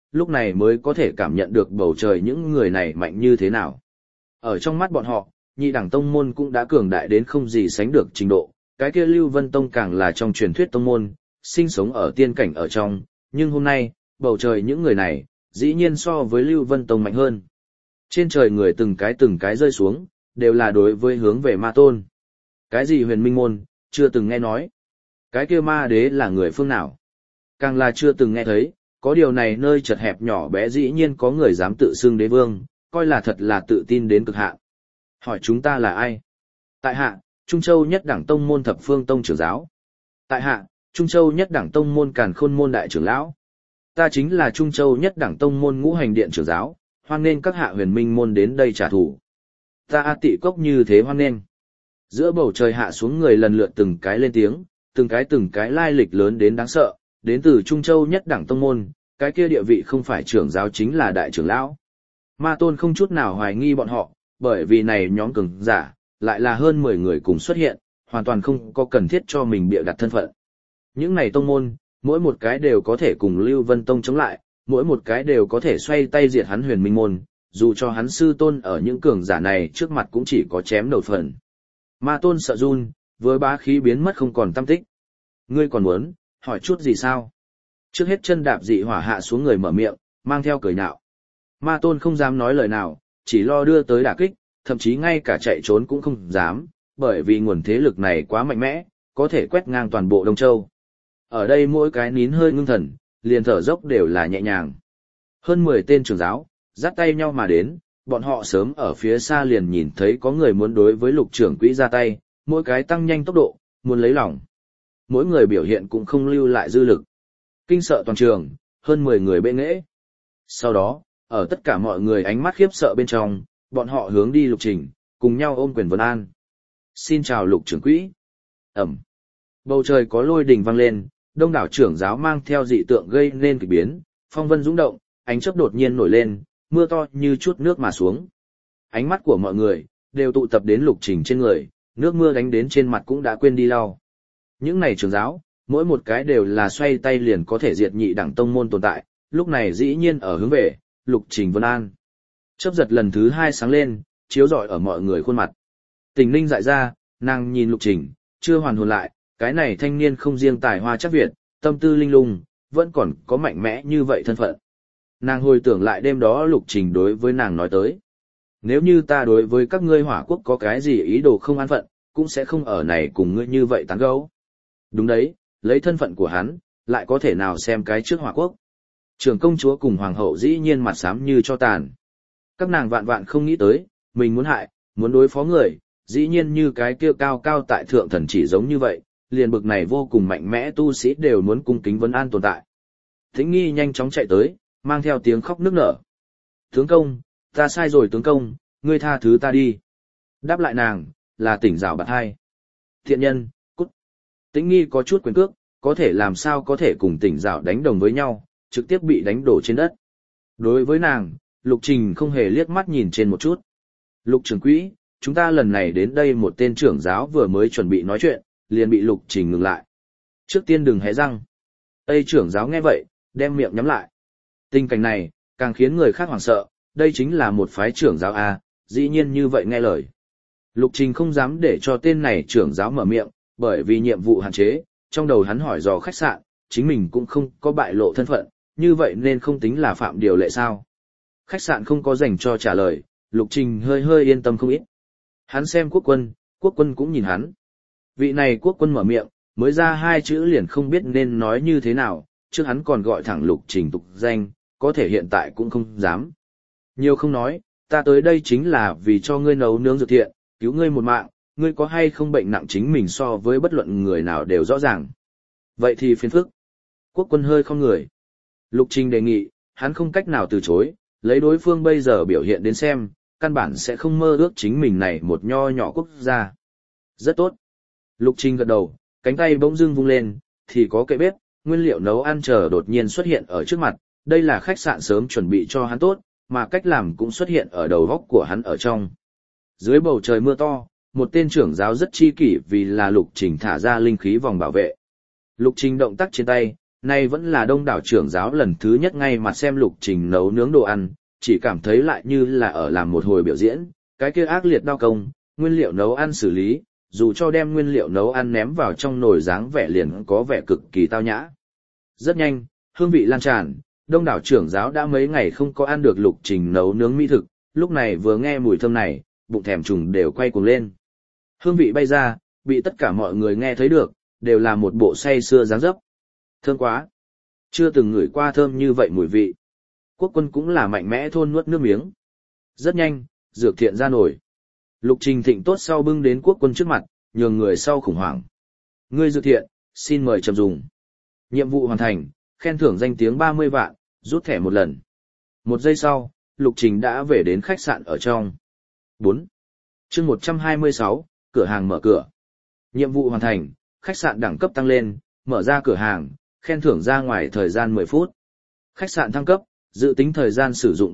lúc này mới có thể cảm nhận được bầu trời những người này mạnh như thế nào. Ở trong mắt bọn họ, nhị đẳng tông môn cũng đã cường đại đến không gì sánh được trình độ, cái kia Lưu Vân Tông càng là trong truyền thuyết tông môn, sinh sống ở tiên cảnh ở trong, nhưng hôm nay, bầu trời những người này, dĩ nhiên so với Lưu Vân Tông mạnh hơn. Trên trời người từng cái rơi xuống, đều là đối với hướng về ma tôn. Cái gì huyền minh môn, chưa từng nghe nói. Cái kia ma đế là người phương nào? Càng là chưa từng nghe thấy, có điều này nơi chật hẹp nhỏ bé dĩ nhiên có người dám tự xưng đế vương, coi là thật là tự tin đến cực hạn. Hỏi chúng ta là ai? Tại hạ, Trung Châu nhất đẳng tông môn Thập Phương Tông trưởng giáo. Tại hạ, Trung Châu nhất đẳng tông môn Càn Khôn môn đại trưởng lão. Ta chính là Trung Châu nhất đẳng tông môn Ngũ Hành điện trưởng giáo, hoan nên các hạ huyền minh môn đến đây trả thù. Ta A Tị Cốc như thế hoan nên. Giữa bầu trời hạ xuống người lần lượt từng cái lên tiếng, từng cái lai lịch lớn đến đáng sợ, đến từ Trung Châu nhất đẳng tông môn, cái kia địa vị không phải trưởng giáo chính là đại trưởng lão. Ma Tôn không chút nào hoài nghi bọn họ, bởi vì này nhóm cường giả, lại là hơn 10 người cùng xuất hiện, hoàn toàn không có cần thiết cho mình bịa đặt thân phận. Những này tông môn, mỗi một cái đều có thể cùng Lưu Vân Tông chống lại, mỗi một cái đều có thể xoay tay diệt hắn huyền minh môn, dù cho hắn sư tôn ở những cường giả này trước mặt cũng chỉ có chém đầu phần. Ma Tôn sợ run, với bá khí biến mất không còn tâm tích. Ngươi còn muốn, hỏi chút gì sao? Trước hết chân đạp dị hỏa hạ xuống người mở miệng, mang theo cười nhạo. Ma Tôn không dám nói lời nào, chỉ lo đưa tới đả kích, thậm chí ngay cả chạy trốn cũng không dám, bởi vì nguồn thế lực này quá mạnh mẽ, có thể quét ngang toàn bộ Đông Châu. Ở đây mỗi cái nín hơi ngưng thần, liền thở dốc đều là nhẹ nhàng. Hơn 10 tên trưởng giáo, dắt tay nhau mà đến, bọn họ sớm ở phía xa liền nhìn thấy có người muốn đối với lục trưởng quỹ ra tay, mỗi cái tăng nhanh tốc độ, muốn lấy lòng. Mỗi người biểu hiện cũng không lưu lại dư lực. Kinh sợ toàn trường, hơn 10 người bệ nghễ. Sau đó, ở tất cả mọi người ánh mắt khiếp sợ bên trong, bọn họ hướng đi Lục Trình, cùng nhau ôm quyền vấn an. Xin chào Lục trưởng quỹ. Ẩm. Bầu trời có lôi đình vang lên, đông đảo trưởng giáo mang theo dị tượng gây nên kỳ biến, phong vân dũng động, ánh chớp đột nhiên nổi lên, mưa to như chút nước mà xuống. Ánh mắt của mọi người đều tụ tập đến Lục Trình trên người, nước mưa đánh đến trên mặt cũng đã quên đi lau. Những này trưởng giáo, mỗi một cái đều là xoay tay liền có thể diệt nhị đẳng tông môn tồn tại, lúc này dĩ nhiên ở hướng về Lục Trình vân an. Chớp giật lần thứ 2 sáng lên, chiếu rọi ở mọi người khuôn mặt. Tình Ninh dại ra, nàng nhìn Lục Trình, chưa hoàn hồn lại, cái này thanh niên không riêng tài hoa chắc Việt, tâm tư linh lung, vẫn còn có mạnh mẽ như vậy thân phận. Nàng hồi tưởng lại đêm đó Lục Trình đối với nàng nói tới. Nếu như ta đối với các ngươi Hỏa Quốc có cái gì ý đồ không an phận, cũng sẽ không ở này cùng ngươi như vậy tán gẫu. Đúng đấy, lấy thân phận của hắn, lại có thể nào xem cái trước Hỏa Quốc. Trưởng công chúa cùng hoàng hậu dĩ nhiên mặt xám như cho tàn. Các nàng vạn vạn không nghĩ tới, mình muốn hại, muốn đối phó người, dĩ nhiên như cái kia cao cao tại thượng thần chỉ giống như vậy, liền bực này vô cùng mạnh mẽ tu sĩ đều muốn cung kính vấn an tồn tại. Thính Nghi nhanh chóng chạy tới, mang theo tiếng khóc nức nở. Tướng công, ta sai rồi tướng công, ngươi tha thứ ta đi. Đáp lại nàng, là Tỉnh Dạo Bạt Hai. Thiện nhân, cút. Thính Nghi có chút quyền cước, có thể làm sao có thể cùng Tỉnh Dạo đánh đồng với nhau, trực tiếp bị đánh đổ trên đất. Đối với nàng, Lục Trình không hề liếc mắt nhìn trên một chút. Lục trưởng quỹ, chúng ta lần này đến đây một tên trưởng giáo vừa mới chuẩn bị nói chuyện, liền bị Lục Trình ngừng lại. Trước tiên đừng hé răng. Tây trưởng giáo nghe vậy, đem miệng nhắm lại. Tình cảnh này, càng khiến người khác hoảng sợ, đây chính là một phái trưởng giáo A, dĩ nhiên như vậy nghe lời. Lục Trình không dám để cho tên này trưởng giáo mở miệng, bởi vì nhiệm vụ hạn chế, trong đầu hắn hỏi dò khách sạn, chính mình cũng không có bại lộ thân phận, như vậy nên không tính là phạm điều lệ sao. Khách sạn không có dành cho trả lời, Lục Trình hơi yên tâm không ít. Hắn xem quốc quân cũng nhìn hắn. Vị này quốc quân mở miệng, mới ra 2 chữ liền không biết nên nói như thế nào, trước hắn còn gọi thẳng Lục Trình tục danh, có thể hiện tại cũng không dám. Nhiều không nói, ta tới đây chính là vì cho ngươi nấu nướng dược thiện, cứu ngươi một mạng, ngươi có hay không bệnh nặng chính mình so với bất luận người nào đều rõ ràng. Vậy thì phiền phức. Quốc quân hơi không người. Lục Trình đề nghị, hắn không cách nào từ chối, lấy đối phương bây giờ biểu hiện đến xem, căn bản sẽ không mơ ước chính mình này một nho nhỏ quốc gia. Rất tốt. Lục Trình gật đầu, cánh tay bỗng dưng vung lên, thì có kệ bếp, nguyên liệu nấu ăn chờ đột nhiên xuất hiện ở trước mặt, đây là khách sạn sớm chuẩn bị cho hắn tốt, mà cách làm cũng xuất hiện ở đầu góc của hắn ở trong. Dưới bầu trời mưa to, một tên trưởng giáo rất chi kỷ vì là Lục Trình thả ra linh khí vòng bảo vệ. Lục Trình động tác trên tay, Nay vẫn là đông đảo trưởng giáo lần thứ nhất ngay mặt xem Lục Trình nấu nướng đồ ăn, chỉ cảm thấy lại như là ở làm một hồi biểu diễn, cái kia ác liệt đao công, nguyên liệu nấu ăn xử lý, dù cho đem nguyên liệu nấu ăn ném vào trong nồi dáng vẻ liền có vẻ cực kỳ tao nhã. Rất nhanh, hương vị lan tràn, đông đảo trưởng giáo đã mấy ngày không có ăn được Lục Trình nấu nướng mỹ thực, lúc này vừa nghe mùi thơm này, bụng thèm trùng đều quay cuồng lên. Hương vị bay ra, bị tất cả mọi người nghe thấy được, đều là một bộ say sưa dáng dấp. Thơm quá! Chưa từng ngửi qua thơm như vậy mùi vị. Quốc Quân cũng là mạnh mẽ thôn nuốt nước miếng. Rất nhanh, dược thiện ra nổi. Lục Trình thịnh tốt sau bưng đến Quốc Quân trước mặt, nhường người sau khủng hoảng. Ngươi dược thiện, xin mời chậm dùng. Nhiệm vụ hoàn thành, khen thưởng danh tiếng 30 vạn, rút thẻ một lần. Một giây sau, Lục Trình đã về đến khách sạn ở trong. 4. Chương 126, cửa hàng mở cửa. Nhiệm vụ hoàn thành, khách sạn đẳng cấp tăng lên, mở ra cửa hàng, khen thưởng ra ngoài thời gian 10 phút. Khách sạn thăng cấp, dự tính thời gian sử dụng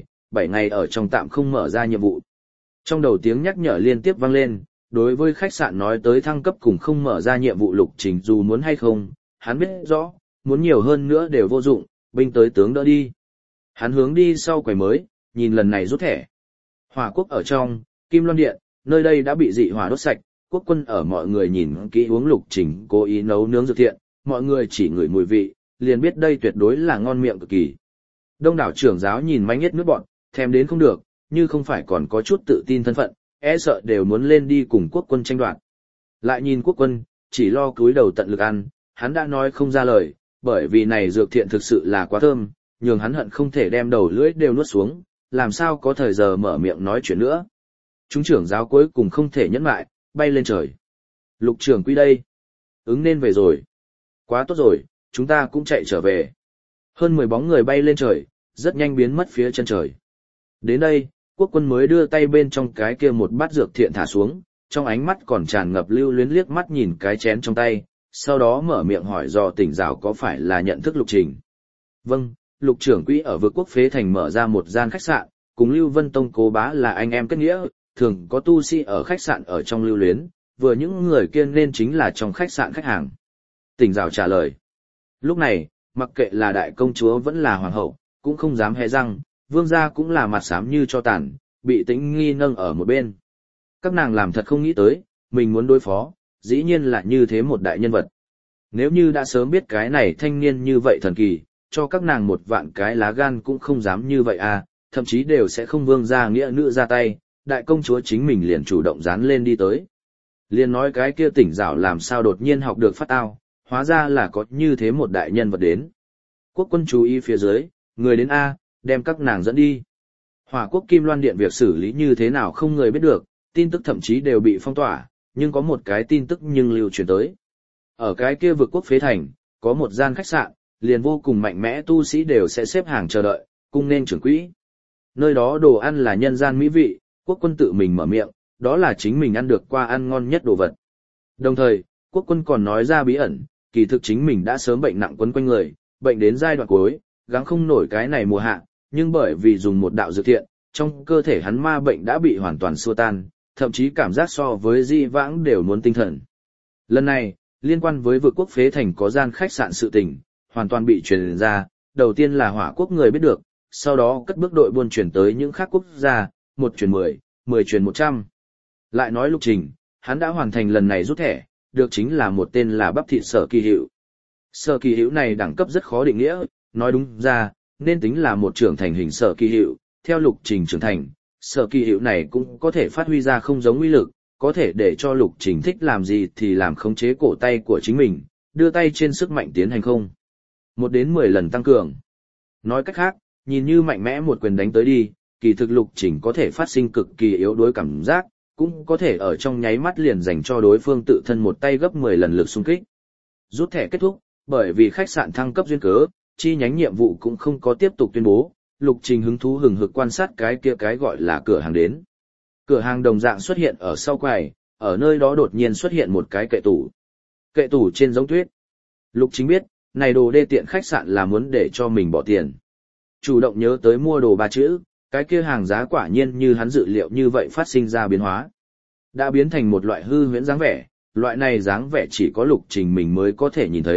7 ngày ở trong tạm không mở ra nhiệm vụ. Trong đầu tiếng nhắc nhở liên tiếp vang lên, đối với khách sạn nói tới thăng cấp cùng không mở ra nhiệm vụ Lục Trình dù muốn hay không, hắn biết rõ, muốn nhiều hơn nữa đều vô dụng, binh tới tướng đỡ đi. Hắn hướng đi sau quầy mới, nhìn lần này rút thẻ. Hỏa Quốc ở trong, Kim Loan Điện, nơi đây đã bị dị hỏa đốt sạch, Quốc Quân ở mọi người nhìn kỹ uống Lục Trình cố ý nấu nướng dược thiện, mọi người chỉ ngửi mùi vị, liền biết đây tuyệt đối là ngon miệng cực kỳ. Đông đảo trưởng giáo nhìn manh hết nước bọn, thèm đến không được, như không phải còn có chút tự tin thân phận, e sợ đều muốn lên đi cùng Quốc Quân tranh đoạt. Lại nhìn Quốc Quân, chỉ lo cúi đầu tận lực ăn, hắn đã nói không ra lời, bởi vì này dược thiện thực sự là quá thơm, nhường hắn hận không thể đem đầu lưỡi đều nuốt xuống, làm sao có thời giờ mở miệng nói chuyện nữa. Chúng trưởng giáo cuối cùng không thể nhẫn lại, bay lên trời. Lục trưởng quý đây. Ứng nên về rồi. Quá tốt rồi, chúng ta cũng chạy trở về. Hơn 10 bóng người bay lên trời, rất nhanh biến mất phía chân trời. Đến đây, Quốc Quân mới đưa tay bên trong cái kia một bát dược thiện thả xuống, trong ánh mắt còn tràn ngập lưu luyến liếc mắt nhìn cái chén trong tay, sau đó mở miệng hỏi dò Tỉnh Giảo có phải là nhận thức Lục Trình. Vâng, Lục trưởng quỹ ở Vực Quốc Phế Thành mở ra một gian khách sạn, cùng Lưu Vân Tông Cố Bá là anh em kết nghĩa, thường có tu sĩ ở khách sạn ở trong lưu luyến, vừa những người kia nên chính là trong khách sạn khách hàng. Tỉnh Giảo trả lời. Lúc này, mặc kệ là đại công chúa vẫn là hoàng hậu, cũng không dám hé răng, vương gia cũng là mặt xám như cho tàn, bị Tĩnh Nghi nâng ở một bên. Các nàng làm thật không nghĩ tới, mình muốn đối phó, dĩ nhiên là như thế một đại nhân vật. Nếu như đã sớm biết cái này thanh niên như vậy thần kỳ, cho các nàng một vạn cái lá gan cũng không dám như vậy à, thậm chí đều sẽ không vương gia nghĩa nữ ra tay, đại công chúa chính mình liền chủ động dán lên đi tới. Liền nói cái kia Tỉnh Giảo làm sao đột nhiên học được phát tao, hóa ra là có như thế một đại nhân vật đến. Quốc Quân chú ý phía dưới, người đến A, đem các nàng dẫn đi. Hỏa Quốc Kim Loan Điện việc xử lý như thế nào không người biết được, tin tức thậm chí đều bị phong tỏa, nhưng có một cái tin tức nhưng lưu truyền tới. Ở cái kia Vực Quốc Phế Thành, có một gian khách sạn, liền vô cùng mạnh mẽ tu sĩ đều sẽ xếp hàng chờ đợi, cung nên trưởng quỹ. Nơi đó đồ ăn là nhân gian mỹ vị, Quốc Quân tự mình mở miệng, đó là chính mình ăn được qua ăn ngon nhất đồ vật. Đồng thời, Quốc Quân còn nói ra bí ẩn, kỳ thực chính mình đã sớm bệnh nặng quấn quanh người, bệnh đến giai đoạn cuối, gắng không nổi cái này mùa hạ, nhưng bởi vì dùng một đạo dược thiện, trong cơ thể hắn ma bệnh đã bị hoàn toàn xua tan, thậm chí cảm giác so với di vãng đều muốn tinh thần. Lần này, liên quan với Vực Quốc Phế Thành có gian khách sạn sự tình, hoàn toàn bị truyền ra, đầu tiên là Hỏa Quốc người biết được, sau đó cất bước đội buôn chuyển tới những khác quốc gia, 1 truyền 10, 10 truyền 100. Lại nói Lục Trình, hắn đã hoàn thành lần này rút thẻ, được chính là một tên là Bắp Thịt Sở Kỳ Hữu. Sở Kỳ Hữu này đẳng cấp rất khó định nghĩa, nói đúng ra, nên tính là một trưởng thành hình Sở Kỳ Hữu, theo Lục Trình trưởng thành, Sở Kỳ Hữu này cũng có thể phát huy ra không giống uy lực, có thể để cho Lục Trình thích làm gì thì làm khống chế cổ tay của chính mình, đưa tay trên sức mạnh tiến hành không. 1 đến 10 lần tăng cường. Nói cách khác, nhìn như mạnh mẽ một quyền đánh tới đi, kỳ thực Lục Trình có thể phát sinh cực kỳ yếu đuối cảm giác, cũng có thể ở trong nháy mắt liền dành cho đối phương tự thân một tay gấp 10 lần lực xung kích. Rút thẻ kết thúc, bởi vì khách sạn thăng cấp duyên cớ, chi nhánh nhiệm vụ cũng không có tiếp tục tuyên bố, Lục Trình hứng thú hừng hực quan sát cái kia cái gọi là cửa hàng đến. Cửa hàng đồng dạng xuất hiện ở sau quầy, ở nơi đó đột nhiên xuất hiện một cái kệ tủ. Kệ tủ trên giống tuyết. Lục Trình biết, này đồ đê tiện khách sạn là muốn để cho mình bỏ tiền. Chủ động nhớ tới mua đồ 3 chữ, cái kia hàng giá quả nhiên như hắn dự liệu như vậy phát sinh ra biến hóa. Đã biến thành một loại hư huyễn dáng vẻ, loại này dáng vẻ chỉ có Lục Trình mình mới có thể nhìn thấy,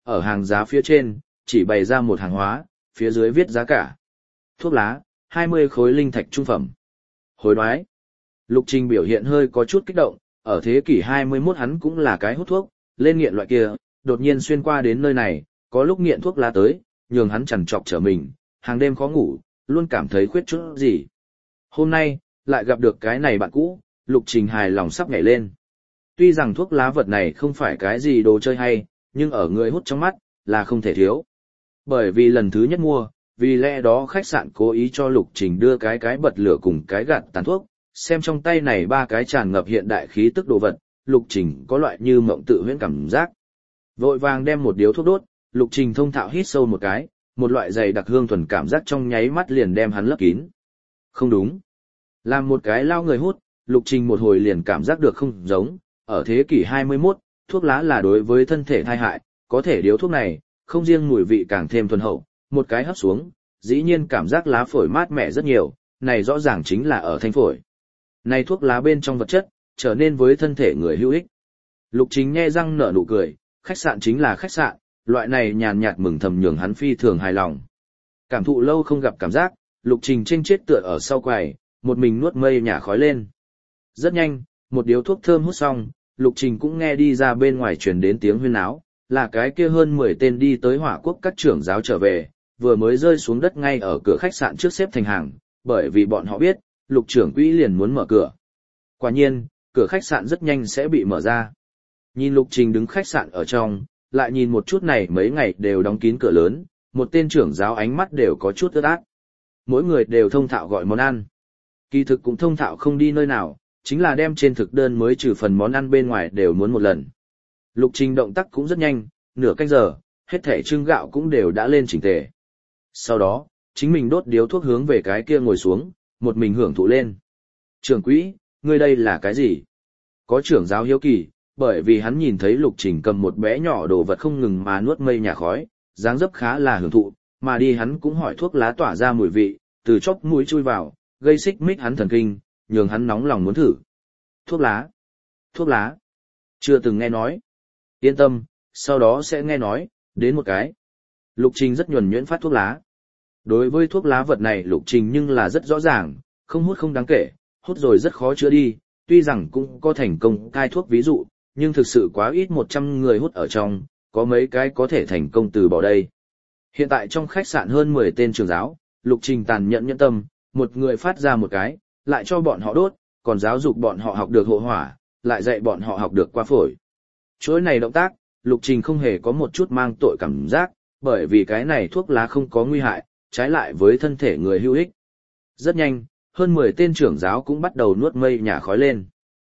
ở hàng giá phía trên, chỉ bày ra một hàng hóa, phía dưới viết giá cả. Thuốc lá, 20 khối linh thạch trung phẩm. Hối đoái. Lục Trình biểu hiện hơi có chút kích động, ở thế kỷ 21 hắn cũng là cái hút thuốc, lên nghiện loại kia, đột nhiên xuyên qua đến nơi này, có lúc nghiện thuốc lá tới, nhường hắn chằn trọc trở mình, hàng đêm khó ngủ, luôn cảm thấy khuyết chút gì. Hôm nay, lại gặp được cái này bạn cũ, Lục Trình hài lòng sắp nhảy lên. Tuy rằng thuốc lá vật này không phải cái gì đồ chơi hay, nhưng ở người hút trong mắt, là không thể thiếu. Bởi vì lần thứ nhất mua, vì lẽ đó khách sạn cố ý cho Lục Trình đưa cái bật lửa cùng cái gạt tàn thuốc, xem trong tay này ba cái tràn ngập hiện đại khí tức đồ vật, Lục Trình có loại như mộng tự huyễn cảm giác. Vội vàng đem một điếu thuốc đốt, Lục Trình thông thạo hít sâu một cái, một loại dày đặc hương thuần cảm giác trong nháy mắt liền đem hắn lấp kín. Không đúng. Làm một cái lao người hút, Lục Trình một hồi liền cảm giác được không giống, ở thế kỷ 21, thuốc lá là đối với thân thể tai hại, có thể điếu thuốc này, không riêng mùi vị càng thêm thuần hậu, một cái hấp xuống, dĩ nhiên cảm giác lá phổi mát mẻ rất nhiều, này rõ ràng chính là ở thanh phổi. Này thuốc lá bên trong vật chất, trở nên với thân thể người hữu ích. Lục Trình nhe răng nở nụ cười, khách sạn chính là khách sạn, loại này nhàn nhạt mừng thầm nhường hắn phi thường hài lòng. Cảm thụ lâu không gặp cảm giác, Lục Trình chênh chết tựa ở sau quầy, một mình nuốt mây nhả khói lên. Rất nhanh, một điếu thuốc thơm hút xong, Lục Trình cũng nghe đi ra bên ngoài truyền đến tiếng huyên náo, là cái kia hơn 10 tên đi tới Hỏa Quốc các trưởng giáo trở về, vừa mới rơi xuống đất ngay ở cửa khách sạn trước xếp thành hàng, bởi vì bọn họ biết, Lục trưởng quỹ liền muốn mở cửa. Quả nhiên, cửa khách sạn rất nhanh sẽ bị mở ra. Nhìn Lục Trình đứng khách sạn ở trong, lại nhìn một chút này mấy ngày đều đóng kín cửa lớn, một tên trưởng giáo ánh mắt đều có chút ướt át. Mỗi người đều thông thạo gọi món ăn. Kỳ thực cũng thông thạo không đi nơi nào, chính là đem trên thực đơn mới trừ phần món ăn bên ngoài đều muốn một lần. Lục Trình động tác cũng rất nhanh, nửa canh giờ, hết thẻ trưng gạo cũng đều đã lên chỉnh tề. Sau đó, chính mình đốt điếu thuốc hướng về cái kia ngồi xuống, một mình hưởng thụ lên. Trưởng quỹ, ngươi đây là cái gì? Có trưởng giáo hiếu kỳ, bởi vì hắn nhìn thấy Lục Trình cầm một bé nhỏ đồ vật không ngừng mà nuốt mây nhà khói, dáng dấp khá là hưởng thụ, mà đi hắn cũng hỏi thuốc lá tỏa ra mùi vị, từ chóp mũi chui vào, gây xích mích hắn thần kinh, nhường hắn nóng lòng muốn thử. Thuốc lá? Thuốc lá? Chưa từng nghe nói. Yên tâm, sau đó sẽ nghe nói, đến một cái. Lục Trình rất nhuần nhuyễn phát thuốc lá. Đối với thuốc lá vật này Lục Trình nhưng là rất rõ ràng, không hút không đáng kể, hút rồi rất khó chữa đi, tuy rằng cũng có thành công cai thuốc ví dụ, nhưng thực sự quá ít 100 người hút ở trong, có mấy cái có thể thành công từ bỏ đây. Hiện tại trong khách sạn hơn 10 tên trưởng giáo, Lục Trình tàn nhẫn nhẫn tâm, một người phát ra một cái, lại cho bọn họ đốt, còn giáo dục bọn họ học được hộ hỏa, lại dạy bọn họ học được qua phổi. Chuỗi này động tác, Lục Trình không hề có một chút mang tội cảm giác, bởi vì cái này thuốc lá không có nguy hại, trái lại với thân thể người hữu ích. Rất nhanh, hơn 10 tên trưởng giáo cũng bắt đầu nuốt mây nhả khói lên.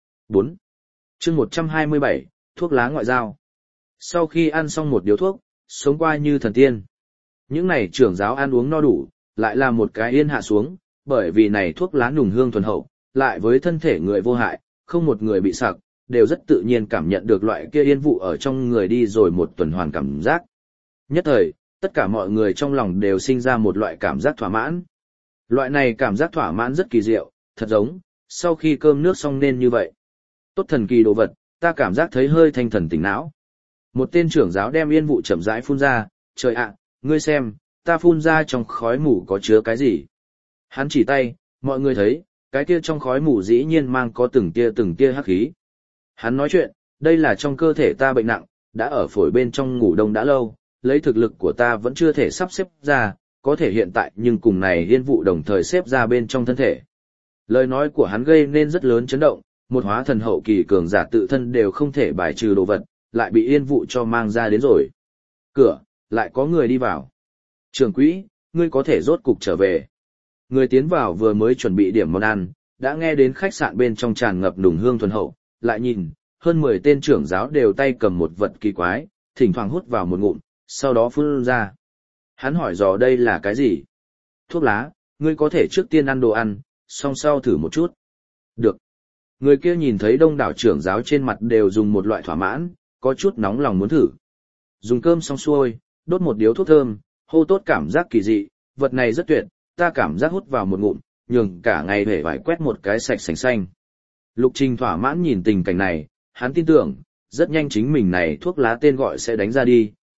4. Chương 127, thuốc lá ngoại giao. Sau khi ăn xong một điếu thuốc, sống qua như thần tiên. Những này trưởng giáo ăn uống no đủ, lại là một cái yên hạ xuống, bởi vì này thuốc lá nùng hương thuần hậu, lại với thân thể người vô hại, không một người bị sặc, đều rất tự nhiên cảm nhận được loại kia yên vụ ở trong người đi rồi một tuần hoàn cảm giác. Nhất thời, tất cả mọi người trong lòng đều sinh ra một loại cảm giác thỏa mãn. Loại này cảm giác thỏa mãn rất kỳ diệu, thật giống, sau khi cơm nước xong nên như vậy. Tốt thần kỳ đồ vật, ta cảm giác thấy hơi thanh thần tỉnh não. Một tên trưởng giáo đem yên vụ chậm rãi phun ra, trời ạ, ngươi xem, ta phun ra trong khói mù có chứa cái gì. Hắn chỉ tay, mọi người thấy, cái kia trong khói mù dĩ nhiên mang có từng tia hắc khí. Hắn nói chuyện, đây là trong cơ thể ta bệnh nặng, đã ở phổi bên trong ngủ đông đã lâu, lấy thực lực của ta vẫn chưa thể sắp xếp ra, có thể hiện tại nhưng cùng này yên vụ đồng thời xếp ra bên trong thân thể. Lời nói của hắn gây nên rất lớn chấn động, một hóa thần hậu kỳ cường giả tự thân đều không thể bài trừ đồ vật, lại bị yên vụ cho mang ra đến rồi. Cửa, lại có người đi vào. Trưởng quỹ, ngươi có thể rốt cục trở về. Người tiến vào vừa mới chuẩn bị điểm món ăn, đã nghe đến khách sạn bên trong tràn ngập nùng hương thuần hậu, lại nhìn, hơn 10 tên trưởng giáo đều tay cầm một vật kỳ quái, thỉnh thoảng hút vào một ngụm, sau đó phun ra. Hắn hỏi dò đây là cái gì? Thuốc lá, ngươi có thể trước tiên ăn đồ ăn, xong sau thử một chút. Được. Người kia nhìn thấy đông đảo trưởng giáo trên mặt đều dùng một loại thỏa mãn, có chút nóng lòng muốn thử. Dùng cơm xong xuôi, đốt một điếu thuốc thơm, hô tốt cảm giác kỳ dị, vật này rất tuyệt, ta cảm giác hút vào một ngụm, nhường cả ngày hề vải quét một cái sạch sành xanh. Lục Trình thỏa mãn nhìn tình cảnh này, hắn tin tưởng, rất nhanh chính mình này thuốc lá tên gọi sẽ đánh ra đi,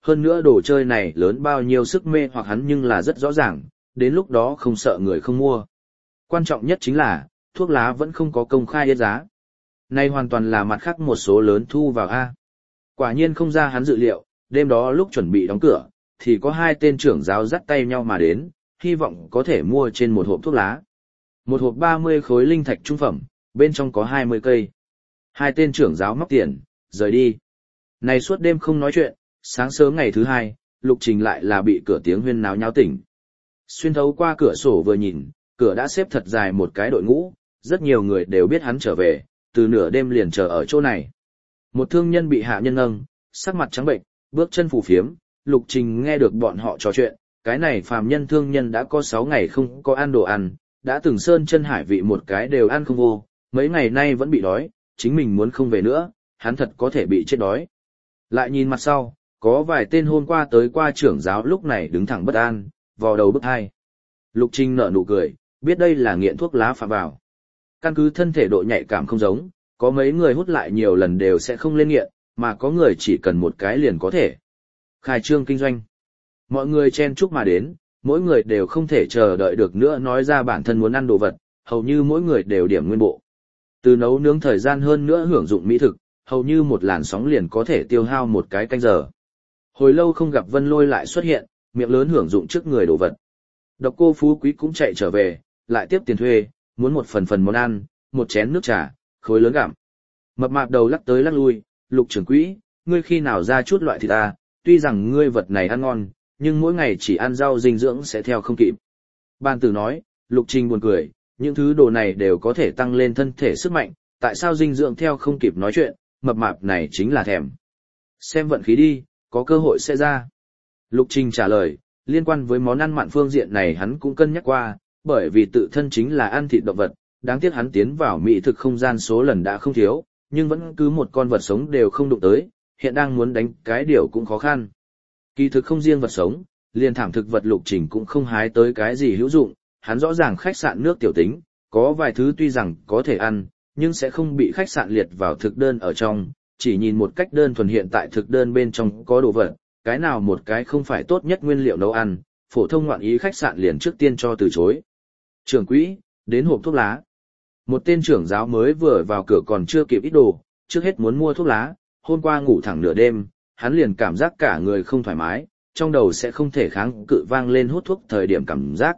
hơn nữa đồ chơi này lớn bao nhiêu sức mê hoặc hắn nhưng là rất rõ ràng, đến lúc đó không sợ người không mua. Quan trọng nhất chính là, thuốc lá vẫn không có công khai yết giá. Này hoàn toàn là mặt khác một số lớn thu vào A. Quả nhiên không ra hắn dự liệu, đêm đó lúc chuẩn bị đóng cửa, thì có hai tên trưởng giáo dắt tay nhau mà đến, hy vọng có thể mua trên một hộp thuốc lá. Một hộp 30 khối linh thạch trung phẩm, bên trong có 20 cây. Hai tên trưởng giáo móc tiền, rời đi. Này suốt đêm không nói chuyện, sáng sớm ngày thứ hai, Lục Trình lại là bị cửa tiếng huyên náo nháo tỉnh. Xuyên thấu qua cửa sổ vừa nhìn, cửa đã xếp thật dài một cái đội ngũ, rất nhiều người đều biết hắn trở về, từ nửa đêm liền chờ ở chỗ này. Một thương nhân bị hạ nhân nâng, sắc mặt trắng bệnh, bước chân phù phiếm, Lục Trình nghe được bọn họ trò chuyện, cái này phàm nhân thương nhân đã có 6 ngày không có ăn đồ ăn, đã từng sơn chân hải vị một cái đều ăn không vô, mấy ngày nay vẫn bị đói, chính mình muốn không về nữa, hắn thật có thể bị chết đói. Lại nhìn mặt sau, có vài tên hôm qua tới qua trưởng giáo lúc này đứng thẳng bất an, vò đầu bức hai. Lục Trình nở nụ cười, biết đây là nghiện thuốc lá phạm vào. Căn cứ thân thể độ nhạy cảm không giống, có mấy người hút lại nhiều lần đều sẽ không lên nghiện, mà có người chỉ cần một cái liền có thể. Khai trương kinh doanh. Mọi người chen chúc mà đến, mỗi người đều không thể chờ đợi được nữa nói ra bản thân muốn ăn đồ vật, hầu như mỗi người đều điểm nguyên bộ. Từ nấu nướng thời gian hơn nữa hưởng dụng mỹ thực, hầu như một làn sóng liền có thể tiêu hao một cái canh giờ. Hồi lâu không gặp Vân Lôi lại xuất hiện, miệng lớn hưởng dụng trước người đồ vật. Độc Cô Phú Quý cũng chạy trở về, lại tiếp tiền thuê, muốn một phần món ăn, một chén nước trà, khối lớn gặm. Mập mạp đầu lắc tới lắc lui, Lục trưởng quỹ, ngươi khi nào ra chút loại thịt ta, tuy rằng ngươi vật này ăn ngon, nhưng mỗi ngày chỉ ăn rau dinh dưỡng sẽ theo không kịp. Ban tử nói, Lục Trình buồn cười, những thứ đồ này đều có thể tăng lên thân thể sức mạnh, tại sao dinh dưỡng theo không kịp nói chuyện, mập mạp này chính là thèm. Xem vận khí đi, có cơ hội sẽ ra. Lục Trình trả lời, liên quan với món ăn mặn phương diện này hắn cũng cân nhắc qua, bởi vì tự thân chính là ăn thịt động vật, đáng tiếc hắn tiến vào mỹ thực không gian số lần đã không thiếu, nhưng vẫn cứ một con vật sống đều không đụng tới, hiện đang muốn đánh cái điều cũng khó khăn. Kỳ thực không riêng vật sống, liền thảm thực vật Lục Trình cũng không hái tới cái gì hữu dụng, hắn rõ ràng khách sạn nước tiểu tính, có vài thứ tuy rằng có thể ăn, nhưng sẽ không bị khách sạn liệt vào thực đơn ở trong, chỉ nhìn một cách đơn thuần hiện tại thực đơn bên trong có đồ vật, cái nào một cái không phải tốt nhất nguyên liệu nấu ăn, phổ thông ngoạn ý khách sạn liền trước tiên cho từ chối. Trưởng quỹ, đến hộp thuốc lá. Một tên trưởng giáo mới vừa vào cửa còn chưa kịp ít đồ, trước hết muốn mua thuốc lá, hôm qua ngủ thẳng nửa đêm, hắn liền cảm giác cả người không thoải mái, trong đầu sẽ không thể kháng cự vang lên hút thuốc thời điểm cảm giác.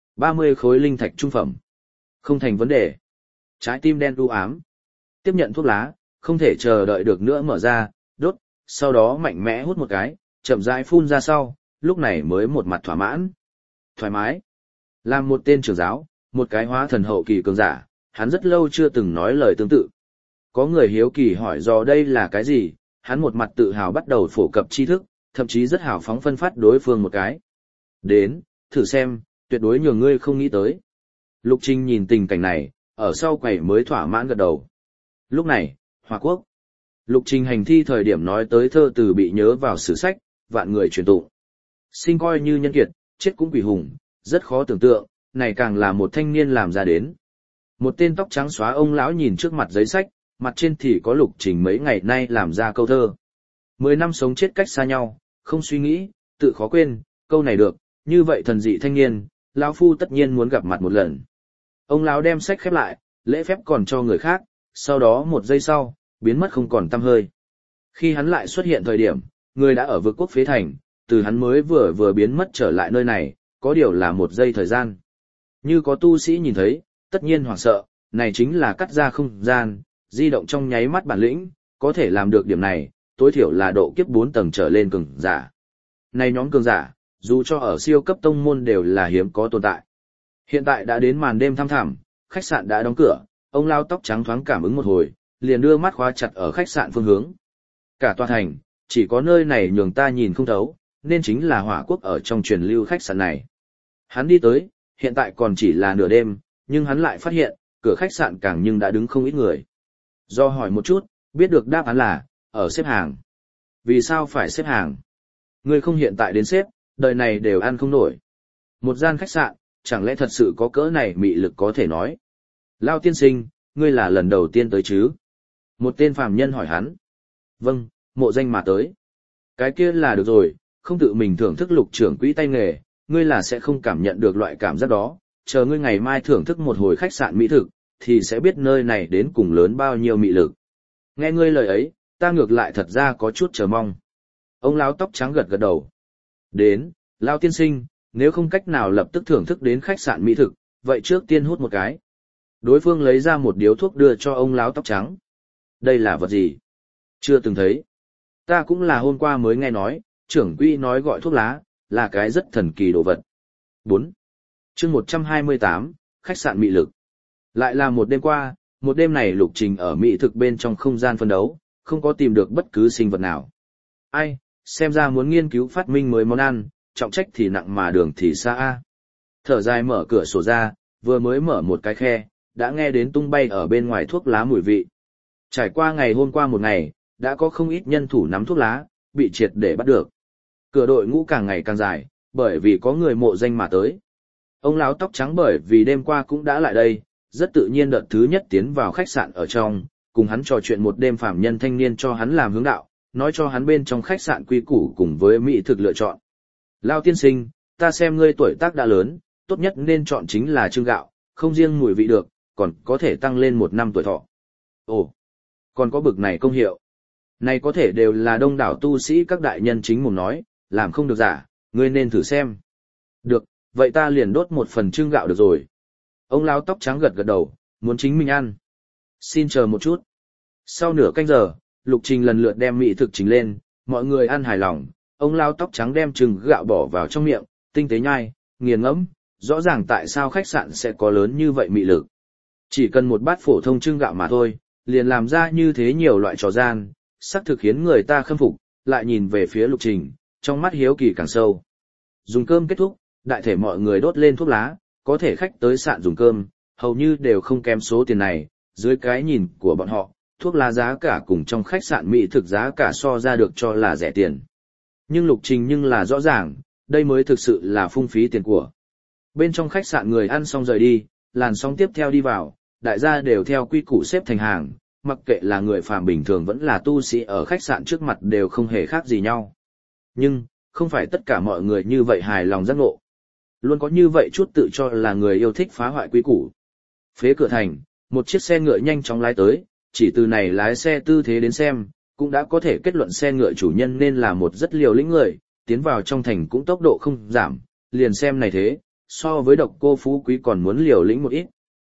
30 khối linh thạch trung phẩm. Không thành vấn đề. Trái tim đen u ám. Tiếp nhận thuốc lá, không thể chờ đợi được nữa mở ra, đốt, sau đó mạnh mẽ hút một cái, chậm rãi phun ra sau, lúc này mới một mặt thỏa mãn. Thoải mái. Làm một tên trưởng giáo, một cái hóa thần hậu kỳ cường giả, hắn rất lâu chưa từng nói lời tương tự. Có người hiếu kỳ hỏi do đây là cái gì, hắn một mặt tự hào bắt đầu phổ cập tri thức, thậm chí rất hào phóng phân phát đối phương một cái. Đến, thử xem, tuyệt đối nhường ngươi không nghĩ tới. Lục Trình nhìn tình cảnh này, ở sau quầy mới thỏa mãn gật đầu. Lúc này, Hoa Quốc. Lục Trình hành thi thời điểm nói tới thơ từ bị nhớ vào sử sách, vạn người truyền tụng. Sinh coi như nhân kiệt, chết cũng quỷ hùng, rất khó tưởng tượng, này càng là một thanh niên làm ra đến. Một tên tóc trắng xóa ông lão nhìn trước mặt giấy sách, mặt trên thì có Lục Trình mấy ngày nay làm ra câu thơ. 10 năm sống chết cách xa nhau, không suy nghĩ, tự khó quên, câu này được, như vậy thần dị thanh niên, lão phu tất nhiên muốn gặp mặt một lần. Ông lão đem sách khép lại, lễ phép còn cho người khác, sau đó một giây sau, biến mất không còn tăm hơi. Khi hắn lại xuất hiện thời điểm, người đã ở vực quốc phế thành, từ hắn mới vừa biến mất trở lại nơi này, có điều là một giây thời gian. Như có tu sĩ nhìn thấy, tất nhiên hoảng sợ, này chính là cắt ra không gian, di động trong nháy mắt bản lĩnh, có thể làm được điểm này, tối thiểu là độ kiếp 4 tầng trở lên cường giả. Này nhóm cường giả, dù cho ở siêu cấp tông môn đều là hiếm có tồn tại. Hiện tại đã đến màn đêm thăm thẳm, khách sạn đã đóng cửa, ông lao tóc trắng thoáng cảm ứng một hồi, liền đưa mắt khóa chặt ở khách sạn phương hướng. Cả tòa thành, chỉ có nơi này nhường ta nhìn không thấu, nên chính là Hỏa Quốc ở trong truyền lưu khách sạn này. Hắn đi tới, hiện tại còn chỉ là nửa đêm, nhưng hắn lại phát hiện, cửa khách sạn càng nhưng đã đứng không ít người. Do hỏi một chút, biết được đáp án là, ở xếp hàng. Vì sao phải xếp hàng? Ngươi không hiện tại đến xếp, đời này đều ăn không nổi. Một gian khách sạn, chẳng lẽ thật sự có cỡ này mị lực có thể nói? Lao tiên sinh, ngươi là lần đầu tiên tới chứ? Một tên phàm nhân hỏi hắn. Vâng, mộ danh mà tới. Cái kia là được rồi, không tự mình thưởng thức Lục trưởng quỹ tay nghề, ngươi là sẽ không cảm nhận được loại cảm giác đó, chờ ngươi ngày mai thưởng thức một hồi khách sạn mỹ thực, thì sẽ biết nơi này đến cùng lớn bao nhiêu mị lực. Nghe ngươi lời ấy, ta ngược lại thật ra có chút chờ mong. Ông lão tóc trắng gật gật đầu. Đến, lão tiên sinh, nếu không cách nào lập tức thưởng thức đến khách sạn mỹ thực, vậy trước tiên hút một cái. Đối phương lấy ra một điếu thuốc đưa cho ông lão tóc trắng. Đây là vật gì? Chưa từng thấy. Ta cũng là hôm qua mới nghe nói, trưởng quỹ nói gọi thuốc lá, là cái rất thần kỳ đồ vật. 4. chương 128, khách sạn mị lực. Lại là một đêm qua, một đêm này Lục Trình ở mỹ thực bên trong không gian phân đấu, không có tìm được bất cứ sinh vật nào. Ai, xem ra muốn nghiên cứu phát minh mới món ăn, trọng trách thì nặng mà đường thì xa a. Thở dài mở cửa sổ ra, vừa mới mở một cái khe, đã nghe đến tung bay ở bên ngoài thuốc lá mùi vị. Trải qua ngày hôm qua một ngày, đã có không ít nhân thủ nắm thuốc lá, bị triệt để bắt được. Cửa đội ngũ càng ngày càng dài, bởi vì có người mộ danh mà tới. Ông lão tóc trắng bởi vì đêm qua cũng đã lại đây, rất tự nhiên đợt thứ nhất tiến vào khách sạn ở trong, cùng hắn trò chuyện một đêm phạm nhân thanh niên cho hắn làm hướng đạo, nói cho hắn bên trong khách sạn quy củ cùng với mỹ thực lựa chọn. Lao tiên sinh, ta xem ngươi tuổi tác đã lớn, tốt nhất nên chọn chính là trưng gạo, không riêng mùi vị được, còn có thể tăng lên 1 năm tuổi thọ. Ồ, còn có bực này công hiệu. Này có thể đều là đông đảo tu sĩ các đại nhân chính mồm nói, làm không được giả, ngươi nên thử xem. Được, vậy ta liền đốt một phần trưng gạo được rồi. Ông lão tóc trắng gật gật đầu, muốn chính mình ăn. Xin chờ một chút. Sau nửa canh giờ, Lục Trình lần lượt đem mỹ thực trình lên, mọi người ăn hài lòng. Ông lão tóc trắng đem trưng gạo bỏ vào trong miệng, tinh tế nhai, nghiền ngẫm, rõ ràng tại sao khách sạn sẽ có lớn như vậy mị lực. Chỉ cần một bát phổ thông trưng gạo mà thôi, liền làm ra như thế nhiều loại trò gian, sắc thực khiến người ta khâm phục, lại nhìn về phía Lục Trình, trong mắt hiếu kỳ càng sâu. Dùng cơm kết thúc, đại thể mọi người đốt lên thuốc lá, có thể khách tới sạn dùng cơm, hầu như đều không kém số tiền này, dưới cái nhìn của bọn họ, thuốc lá giá cả cùng trong khách sạn mỹ thực giá cả so ra được cho là rẻ tiền. Nhưng Lục Trình nhưng là rõ ràng, đây mới thực sự là phung phí tiền của. Bên trong khách sạn người ăn xong rời đi, làn sóng tiếp theo đi vào, đại gia đều theo quy củ xếp thành hàng, mặc kệ là người phàm bình thường vẫn là tu sĩ ở khách sạn trước mặt đều không hề khác gì nhau. Nhưng, không phải tất cả mọi người như vậy hài lòng giác ngộ. Luôn có như vậy chút tự cho là người yêu thích phá hoại quy củ. Phế cửa thành, một chiếc xe ngựa nhanh chóng lái tới, chỉ từ này lái xe tư thế đến xem, cũng đã có thể kết luận xe ngựa chủ nhân nên là một rất liều lĩnh người, tiến vào trong thành cũng tốc độ không giảm, liền xem này thế, so với Độc Cô Phú Quý còn muốn liều lĩnh một ít.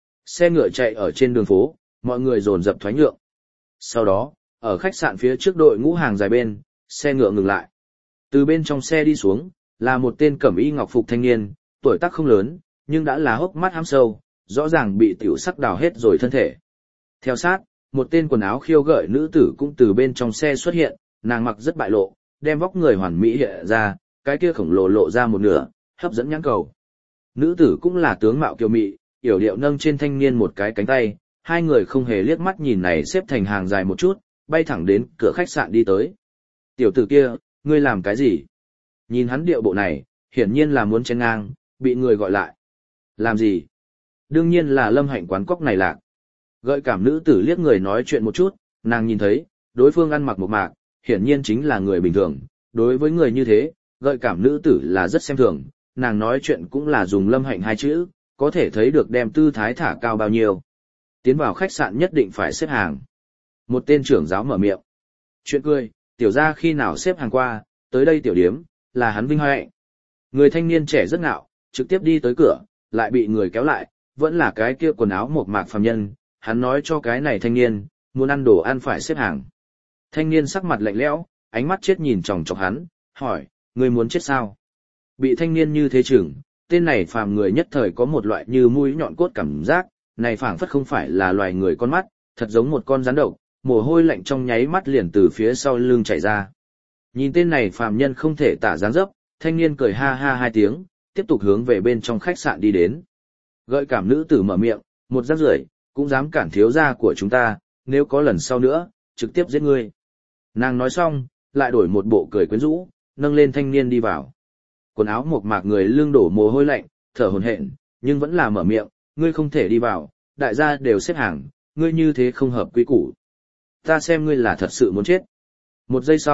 Xe ngựa chạy ở trên đường phố, mọi người dồn dập thoái nhượng. Sau đó, ở khách sạn phía trước đội ngũ hàng dài bên, xe ngựa ngừng lại. Từ bên trong xe đi xuống, là một tên cẩm y ngọc phục thanh niên, tuổi tác không lớn, nhưng đã là hốc mắt hám sâu, rõ ràng bị tiểu sắc đào hết rồi thân thể. Theo sát, một tên quần áo khiêu gợi nữ tử cũng từ bên trong xe xuất hiện, nàng mặc rất bại lộ, đem vóc người hoàn mỹ hiện ra, cái kia khổng lồ lộ ra một nửa, hấp dẫn nhãn cầu. Nữ tử cũng là tướng mạo kiều mị, yểu điệu nâng trên thanh niên một cái cánh tay, hai người không hề liếc mắt nhìn này xếp thành hàng dài một chút, bay thẳng đến cửa khách sạn đi tới. Tiểu tử kia, ngươi làm cái gì? Nhìn hắn điệu bộ này, hiển nhiên là muốn chen ngang, bị người gọi lại. Làm gì? Đương nhiên là Lâm Hạnh quán cóc này lạc. Gợi cảm nữ tử liếc người nói chuyện một chút, nàng nhìn thấy, đối phương ăn mặc một mạc, hiển nhiên chính là người bình thường. Đối với người như thế, gợi cảm nữ tử là rất xem thường, nàng nói chuyện cũng là dùng Lâm Hạnh hai chữ, có thể thấy được đem tư thái thả cao bao nhiêu. Tiến vào khách sạn nhất định phải xếp hàng. Một tên trưởng giáo mở miệng. Chuyện cười, tiểu gia khi nào xếp hàng qua, tới đây tiểu điếm, là hắn vinh hạnh. Người thanh niên trẻ rất ngạo, trực tiếp đi tới cửa, lại bị người kéo lại, vẫn là cái kia quần áo một mạc phàm nhân, hắn nói cho cái này thanh niên, muốn ăn đồ ăn phải xếp hàng. Thanh niên sắc mặt lạnh lẽo, ánh mắt chết nhìn chòng chọc hắn, hỏi, ngươi muốn chết sao? Bị thanh niên như thế chừng, tên này phàm người nhất thời có một loại như mũi nhọn cốt cảm giác, này phảng phất không phải là loài người con mắt, thật giống một con rắn độc, mồ hôi lạnh trong nháy mắt liền từ phía sau lưng chảy ra. Nhìn tên này phàm nhân không thể tả dáng dấp, thanh niên cười ha ha hai tiếng, tiếp tục hướng về bên trong khách sạn đi đến. Gợi cảm nữ tử mở miệng, một rác rưởi cũng dám cản thiếu gia của chúng ta, nếu có lần sau nữa, trực tiếp giết ngươi. Nàng nói xong, lại đổi một bộ cười quyến rũ, nâng lên thanh niên đi vào. Quần áo mộc mạc người lưng đổ mồ hôi lạnh, thở hổn hển, nhưng vẫn là mở miệng, ngươi không thể đi vào, đại gia đều xếp hàng, ngươi như thế không hợp quy củ. Ta xem ngươi là thật sự muốn chết. Một giây sau,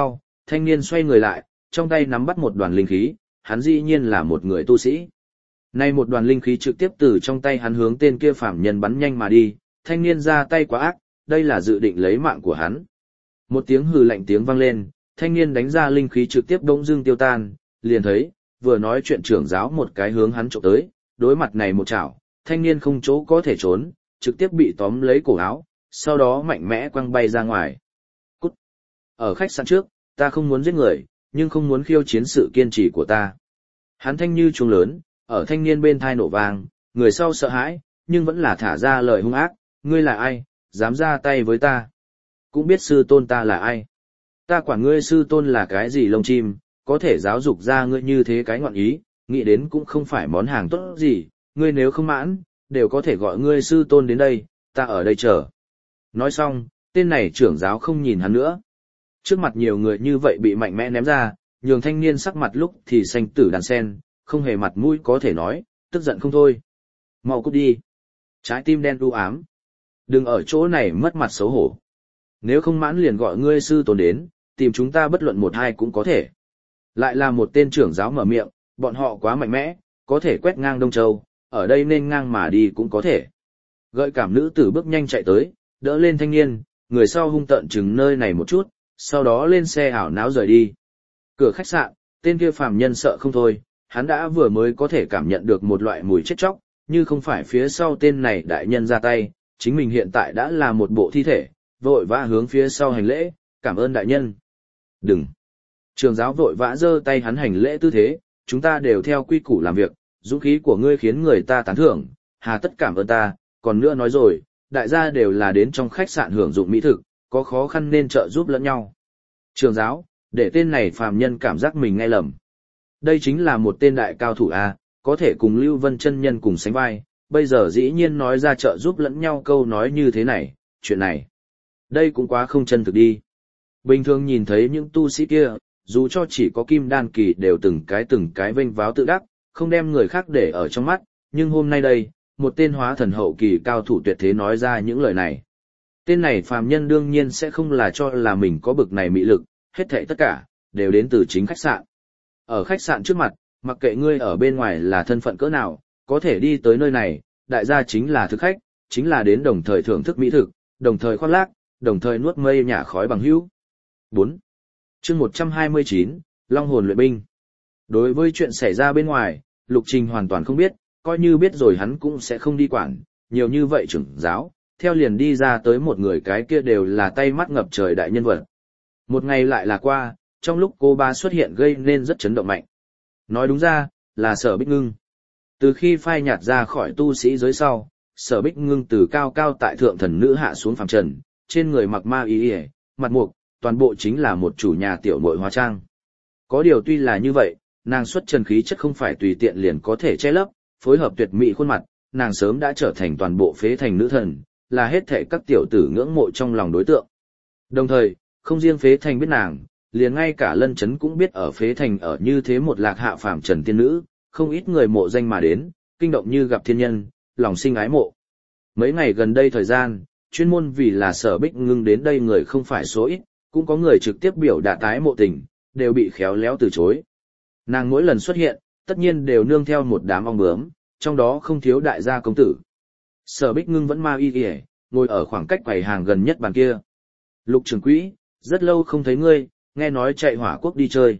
thanh niên xoay người lại, trong tay nắm bắt một đoàn linh khí, hắn dĩ nhiên là một người tu sĩ. Nay một đoàn linh khí trực tiếp từ trong tay hắn hướng tên kia phạm nhân bắn nhanh mà đi, thanh niên ra tay quá ác, đây là dự định lấy mạng của hắn. Một tiếng hừ lạnh tiếng vang lên, thanh niên đánh ra linh khí trực tiếp bỗng dưng tiêu tan, liền thấy, vừa nói chuyện trưởng giáo một cái hướng hắn chụp tới, đối mặt này một chảo, thanh niên không chỗ có thể trốn, trực tiếp bị tóm lấy cổ áo, sau đó mạnh mẽ quăng bay ra ngoài. Cút! Ở khách sạn trước, ta không muốn giết người, nhưng không muốn khiêu chiến sự kiên trì của ta. Hắn thanh như chuông lớn, ở thanh niên bên thai nổ vang, người sau sợ hãi, nhưng vẫn là thả ra lời hung ác, ngươi là ai, dám ra tay với ta. Cũng biết sư tôn ta là ai. Ta quản ngươi sư tôn là cái gì lông chim, có thể giáo dục ra ngươi như thế cái ngọn ý, nghĩ đến cũng không phải món hàng tốt gì, ngươi nếu không mãn, đều có thể gọi ngươi sư tôn đến đây, ta ở đây chờ. Nói xong, tên này trưởng giáo không nhìn hắn nữa. Trước mặt nhiều người như vậy bị mạnh mẽ ném ra, nhường thanh niên sắc mặt lúc thì xanh tử đàn sen, không hề mặt mũi có thể nói, tức giận không thôi. Mau cút đi. Trái tim đen u ám. Đừng ở chỗ này mất mặt xấu hổ. Nếu không mãn liền gọi ngươi sư tôn đến, tìm chúng ta bất luận một hai cũng có thể. Lại là một tên trưởng giáo mở miệng, bọn họ quá mạnh mẽ, có thể quét ngang Đông Châu, ở đây nên ngang mà đi cũng có thể. Gợi cảm nữ tử bước nhanh chạy tới, đỡ lên thanh niên, người sau hung tợn chừng nơi này một chút, sau đó lên xe ảo náo rời đi. Cửa khách sạn, tên kia phàm nhân sợ không thôi, hắn đã vừa mới có thể cảm nhận được một loại mùi chết chóc, như không phải phía sau tên này đại nhân ra tay, chính mình hiện tại đã là một bộ thi thể, vội vã hướng phía sau hành lễ, cảm ơn đại nhân. Đừng! Trường giáo vội vã giơ tay hắn hành lễ tư thế, chúng ta đều theo quy củ làm việc, dũng khí của ngươi khiến người ta tán thưởng, hà tất cảm ơn ta, còn nữa nói rồi, đại gia đều là đến trong khách sạn hưởng dụng mỹ thực, có khó khăn nên trợ giúp lẫn nhau. Trường giáo, để tên này phàm nhân cảm giác mình nghe lầm. Đây chính là một tên đại cao thủ A, có thể cùng Lưu Vân chân nhân cùng sánh vai, bây giờ dĩ nhiên nói ra trợ giúp lẫn nhau câu nói như thế này, chuyện này. Đây cũng quá không chân thực đi. Bình thường nhìn thấy những tu sĩ kia, dù cho chỉ có kim đan kỳ đều từng cái vênh váo tự đắc, không đem người khác để ở trong mắt, nhưng hôm nay đây, một tên hóa thần hậu kỳ cao thủ tuyệt thế nói ra những lời này. Tên này phàm nhân đương nhiên sẽ không là cho là mình có bực này mị lực, hết thảy tất cả, đều đến từ chính khách sạn. Ở khách sạn trước mặt, mặc kệ ngươi ở bên ngoài là thân phận cỡ nào, có thể đi tới nơi này, đại gia chính là thực khách, chính là đến đồng thời thưởng thức mỹ thực, đồng thời khoác lác, đồng thời nuốt mây nhả khói bằng hữu. 4. Chương 129, Long hồn luyện binh. Đối với chuyện xảy ra bên ngoài, Lục Trình hoàn toàn không biết, coi như biết rồi hắn cũng sẽ không đi quản, nhiều như vậy trưởng giáo, theo liền đi ra tới một người cái kia đều là tay mắt ngập trời đại nhân vật. Một ngày lại là qua, trong lúc cô ba xuất hiện gây nên rất chấn động mạnh. Nói đúng ra, là Sở Bích Ngưng. Từ khi phai nhạt ra khỏi tu sĩ giới sau, Sở Bích Ngưng từ cao cao tại thượng thần nữ hạ xuống phàm trần, trên người mặc ma y, mặt mục, toàn bộ chính là một chủ nhà tiểu muội hóa trang. Có điều tuy là như vậy, nàng xuất trần khí chất không phải tùy tiện liền có thể che lấp, phối hợp tuyệt mỹ khuôn mặt, nàng sớm đã trở thành toàn bộ phế thành nữ thần, là hết thảy các tiểu tử ngưỡng mộ trong lòng đối tượng. Đồng thời, không riêng phế thành biết nàng, liền ngay cả Lân Chấn cũng biết ở phế thành ở như thế một lạc hạ phàm trần tiên nữ, không ít người mộ danh mà đến, kinh động như gặp thiên nhân, lòng sinh ái mộ. Mấy ngày gần đây thời gian, chuyên môn vì là Sở Bích Ngưng đến đây người không phải số ít, cũng có người trực tiếp biểu đạt ái mộ tình, đều bị khéo léo từ chối. Nàng mỗi lần xuất hiện, tất nhiên đều nương theo một đám ong bướm, trong đó không thiếu đại gia công tử. Sở Bích Ngưng vẫn ma y kìa, ngồi ở khoảng cách quầy hàng gần nhất bàn kia. Lục trưởng quỹ, rất lâu không thấy ngươi, nghe nói chạy Hỏa Quốc đi chơi.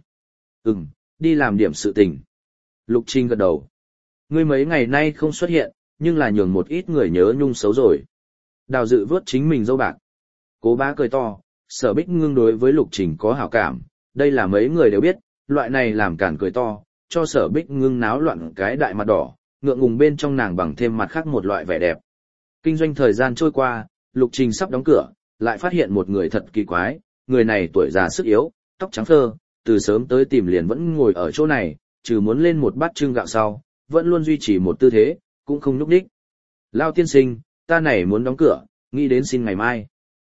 Đi làm điểm sự tình. Lục Trình gật đầu. Ngươi mấy ngày nay không xuất hiện, nhưng là nhường một ít người nhớ nhung xấu rồi. Đào Dự vớt chính mình dâu bạc. Cố Bá cười to, Sở Bích Ngưng đối với Lục Trình có hảo cảm, đây là mấy người đều biết, loại này làm cản cười to, cho Sở Bích Ngưng náo loạn cái đại mặt đỏ, ngượng ngùng bên trong nàng bằng thêm mặt khác một loại vẻ đẹp. Kinh doanh thời gian trôi qua, Lục Trình sắp đóng cửa, lại phát hiện một người thật kỳ quái, người này tuổi già sức yếu, tóc trắng phơ, từ sớm tới tìm liền vẫn ngồi ở chỗ này, trừ muốn lên một bát trưng gạo sau, vẫn luôn duy trì một tư thế, cũng không nhúc nhích. Lao tiên sinh, ta này muốn đóng cửa, nghĩ đến xin ngày mai.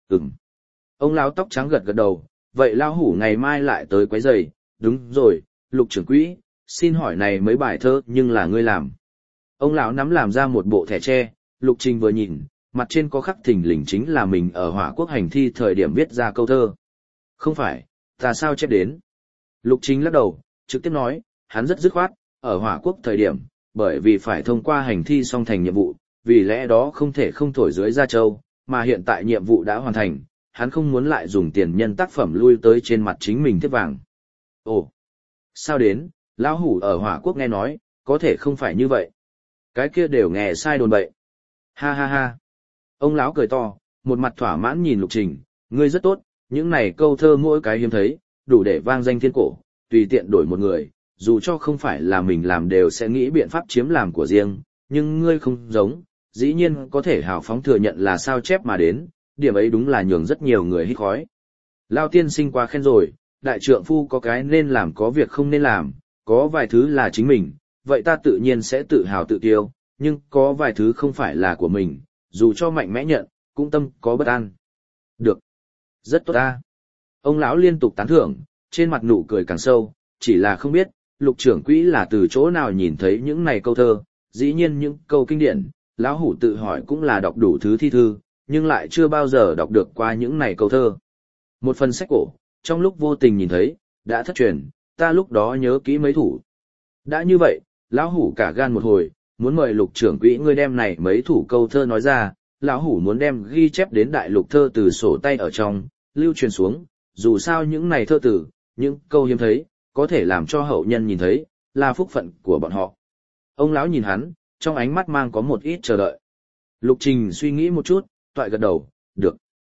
Ông lão tóc trắng gật gật đầu, vậy Lao hủ ngày mai lại tới quấy rầy. Đúng rồi, Lục trưởng quỹ, xin hỏi này mấy bài thơ nhưng là ngươi làm. Ông lão nắm làm ra một bộ thẻ tre, Lục Trình vừa nhìn, mặt trên có khắc thình lình chính là mình ở Hỏa Quốc hành thi thời điểm viết ra câu thơ. Không phải, Ta sao chép đến? Lục Trình lắc đầu, trực tiếp nói, hắn rất dứt khoát, ở Hỏa Quốc thời điểm, bởi vì phải thông qua hành thi song thành nhiệm vụ, vì lẽ đó không thể không thổi dưới Gia Châu, mà hiện tại nhiệm vụ đã hoàn thành, hắn không muốn lại dùng tiền nhân tác phẩm lui tới trên mặt chính mình tiếp vàng. Ồ, sao đến, lão hủ ở Hỏa Quốc nghe nói, có thể không phải như vậy. Cái kia đều nghe sai đồn bậy. Ha ha ha. Ông lão cười to, một mặt thỏa mãn nhìn Lục Trình, ngươi rất tốt, những này câu thơ mỗi cái hiếm thấy, đủ để vang danh thiên cổ, tùy tiện đổi một người, dù cho không phải là mình làm đều sẽ nghĩ biện pháp chiếm làm của riêng, nhưng ngươi không giống, dĩ nhiên có thể hào phóng thừa nhận là sao chép mà đến, điểm ấy đúng là nhường rất nhiều người hít khói. Lao tiên sinh quá khen rồi, đại trượng phu có cái nên làm có việc không nên làm, có vài thứ là chính mình, vậy ta tự nhiên sẽ tự hào tự tiêu, nhưng có vài thứ không phải là của mình, dù cho mạnh mẽ nhận, cũng tâm có bất an. Được. Rất tốt ta. Ông lão liên tục tán thưởng, trên mặt nụ cười càng sâu, chỉ là không biết, Lục trưởng quỹ là từ chỗ nào nhìn thấy những này câu thơ, dĩ nhiên những câu kinh điển, lão hủ tự hỏi cũng là đọc đủ thứ thi thư, nhưng lại chưa bao giờ đọc được qua những này câu thơ. Một phần sách cổ, trong lúc vô tình nhìn thấy, đã thất truyền, ta lúc đó nhớ kỹ mấy thủ. Đã như vậy, lão hủ cả gan một hồi, muốn mời Lục trưởng quỹ ngươi đem này mấy thủ câu thơ nói ra, lão hủ muốn đem ghi chép đến đại lục thơ từ sổ tay ở trong, lưu truyền xuống, dù sao những này thơ tử, những câu hiếm thấy, có thể làm cho hậu nhân nhìn thấy, là phúc phận của bọn họ. Ông lão nhìn hắn, trong ánh mắt mang có một ít chờ đợi. Lục Trình suy nghĩ một chút, toại gật đầu, được.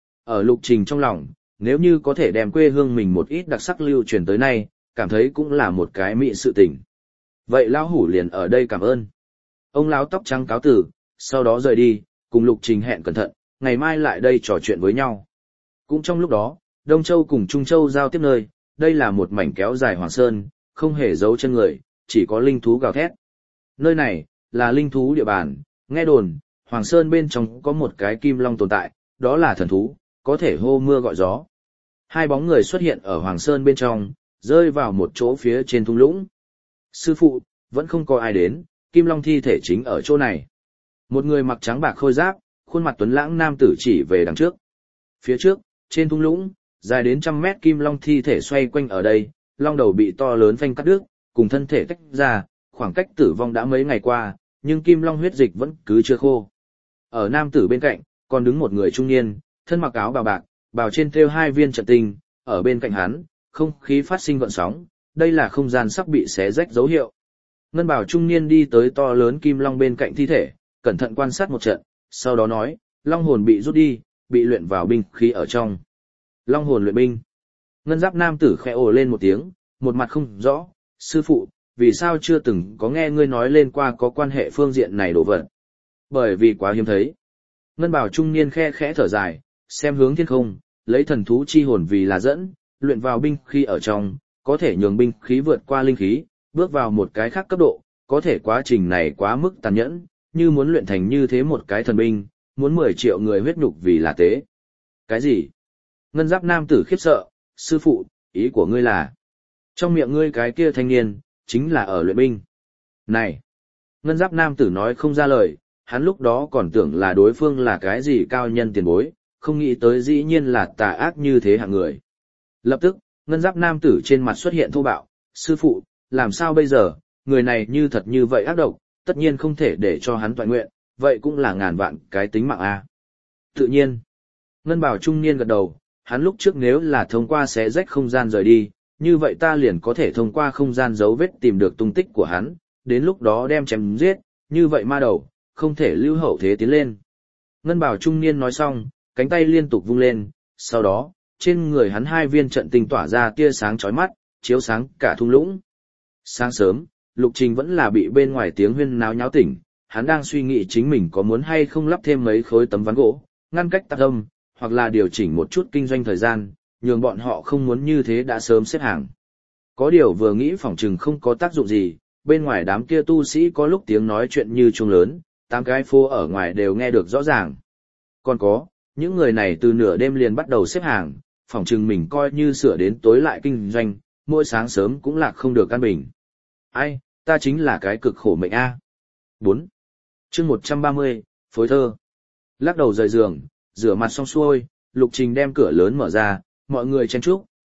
Ở Lục Trình trong lòng, nếu như có thể đem quê hương mình một ít đặc sắc lưu truyền tới nay, cảm thấy cũng là một cái mỹ sự tình. Vậy lão hủ liền ở đây cảm ơn. Ông lão tóc trắng cáo từ, sau đó rời đi, cùng Lục Trình hẹn cẩn thận, ngày mai lại đây trò chuyện với nhau. Cũng trong lúc đó, Đông Châu cùng Trung Châu giao tiếp nơi, đây là một mảnh kéo dài Hoàng Sơn, không hề giấu chân người, chỉ có linh thú gào thét. Nơi này, là linh thú địa bàn, nghe đồn, Hoàng Sơn bên trong có một cái kim long tồn tại, đó là thần thú, có thể hô mưa gọi gió. Hai bóng người xuất hiện ở Hoàng Sơn bên trong, rơi vào một chỗ phía trên thung lũng. Sư phụ, vẫn không có ai đến, kim long thi thể chính ở chỗ này. Một người mặc trắng bạc khôi giáp, khuôn mặt tuấn lãng nam tử chỉ về đằng trước. Phía trước, trên thung lũng, dài đến 100 mét kim long thi thể xoay quanh ở đây, long đầu bị to lớn phanh cắt đứt, cùng thân thể tách ra, khoảng cách tử vong đã mấy ngày qua, nhưng kim long huyết dịch vẫn cứ chưa khô. Ở nam tử bên cạnh, còn đứng một người trung niên, thân mặc áo bào bạc, bào trên thêu 2 viên trận tinh, ở bên cạnh hắn, không khí phát sinh gợn sóng, đây là không gian sắp bị xé rách dấu hiệu. Ngân bào trung niên đi tới to lớn kim long bên cạnh thi thể, cẩn thận quan sát một trận, sau đó nói, long hồn bị rút đi, bị luyện vào binh khí ở trong. Long hồn luyện binh. Ngân giáp nam tử khẽ ồ lên một tiếng, một mặt không rõ, sư phụ, vì sao chưa từng có nghe ngươi nói lên qua có quan hệ phương diện này đồ vật. Bởi vì quá hiếm thấy. Ngân bào trung niên khe khẽ thở dài, xem hướng thiên không, lấy thần thú chi hồn vì là dẫn, luyện vào binh khí ở trong, có thể nhường binh khí vượt qua linh khí, bước vào một cái khác cấp độ, có thể quá trình này quá mức tàn nhẫn, như muốn luyện thành như thế một cái thần binh, muốn 10 triệu người huyết nhục vì là tế. Cái gì? Ngân giáp nam tử khiếp sợ, sư phụ, ý của ngươi là, trong miệng ngươi cái kia thanh niên, chính là ở luyện binh. Này! Ngân giáp nam tử nói không ra lời, hắn lúc đó còn tưởng là đối phương là cái gì cao nhân tiền bối, không nghĩ tới dĩ nhiên là tà ác như thế hạng người. Lập tức, ngân giáp nam tử trên mặt xuất hiện thô bạo, sư phụ, làm sao bây giờ, người này như thật như vậy ác độc, tất nhiên không thể để cho hắn toại nguyện, vậy cũng là ngàn vạn cái tính mạng a. Tự nhiên, ngân bảo trung niên gật đầu, hắn lúc trước nếu là thông qua xé rách không gian rời đi, như vậy ta liền có thể thông qua không gian dấu vết tìm được tung tích của hắn, đến lúc đó đem chém giết, như vậy ma đầu, không thể lưu hậu thế tiến lên. Ngân bảo trung niên nói xong, cánh tay liên tục vung lên, sau đó, trên người hắn 2 viên trận tinh tỏa ra tia sáng chói mắt, chiếu sáng cả thung lũng. Sáng sớm, Lục Trình vẫn là bị bên ngoài tiếng huyên náo nháo tỉnh, hắn đang suy nghĩ chính mình có muốn hay không lắp thêm mấy khối tấm ván gỗ, ngăn cách tạc âm, hoặc là điều chỉnh một chút kinh doanh thời gian, nhường bọn họ không muốn như thế đã sớm xếp hàng. Có điều vừa nghĩ phỏng chừng không có tác dụng gì, bên ngoài đám kia tu sĩ có lúc tiếng nói chuyện như chuông lớn, 8 cái phố ở ngoài đều nghe được rõ ràng. Còn có, những người này từ nửa đêm liền bắt đầu xếp hàng, phỏng chừng mình coi như sửa đến tối lại kinh doanh, mỗi sáng sớm cũng lạc không được căn bình. Ai, ta chính là cái cực khổ mệnh a. 4. Chương 130, phối thơ. Lắc đầu rời giường, rửa mặt xong xuôi, Lục Trình đem cửa lớn mở ra, mọi người chen chúc,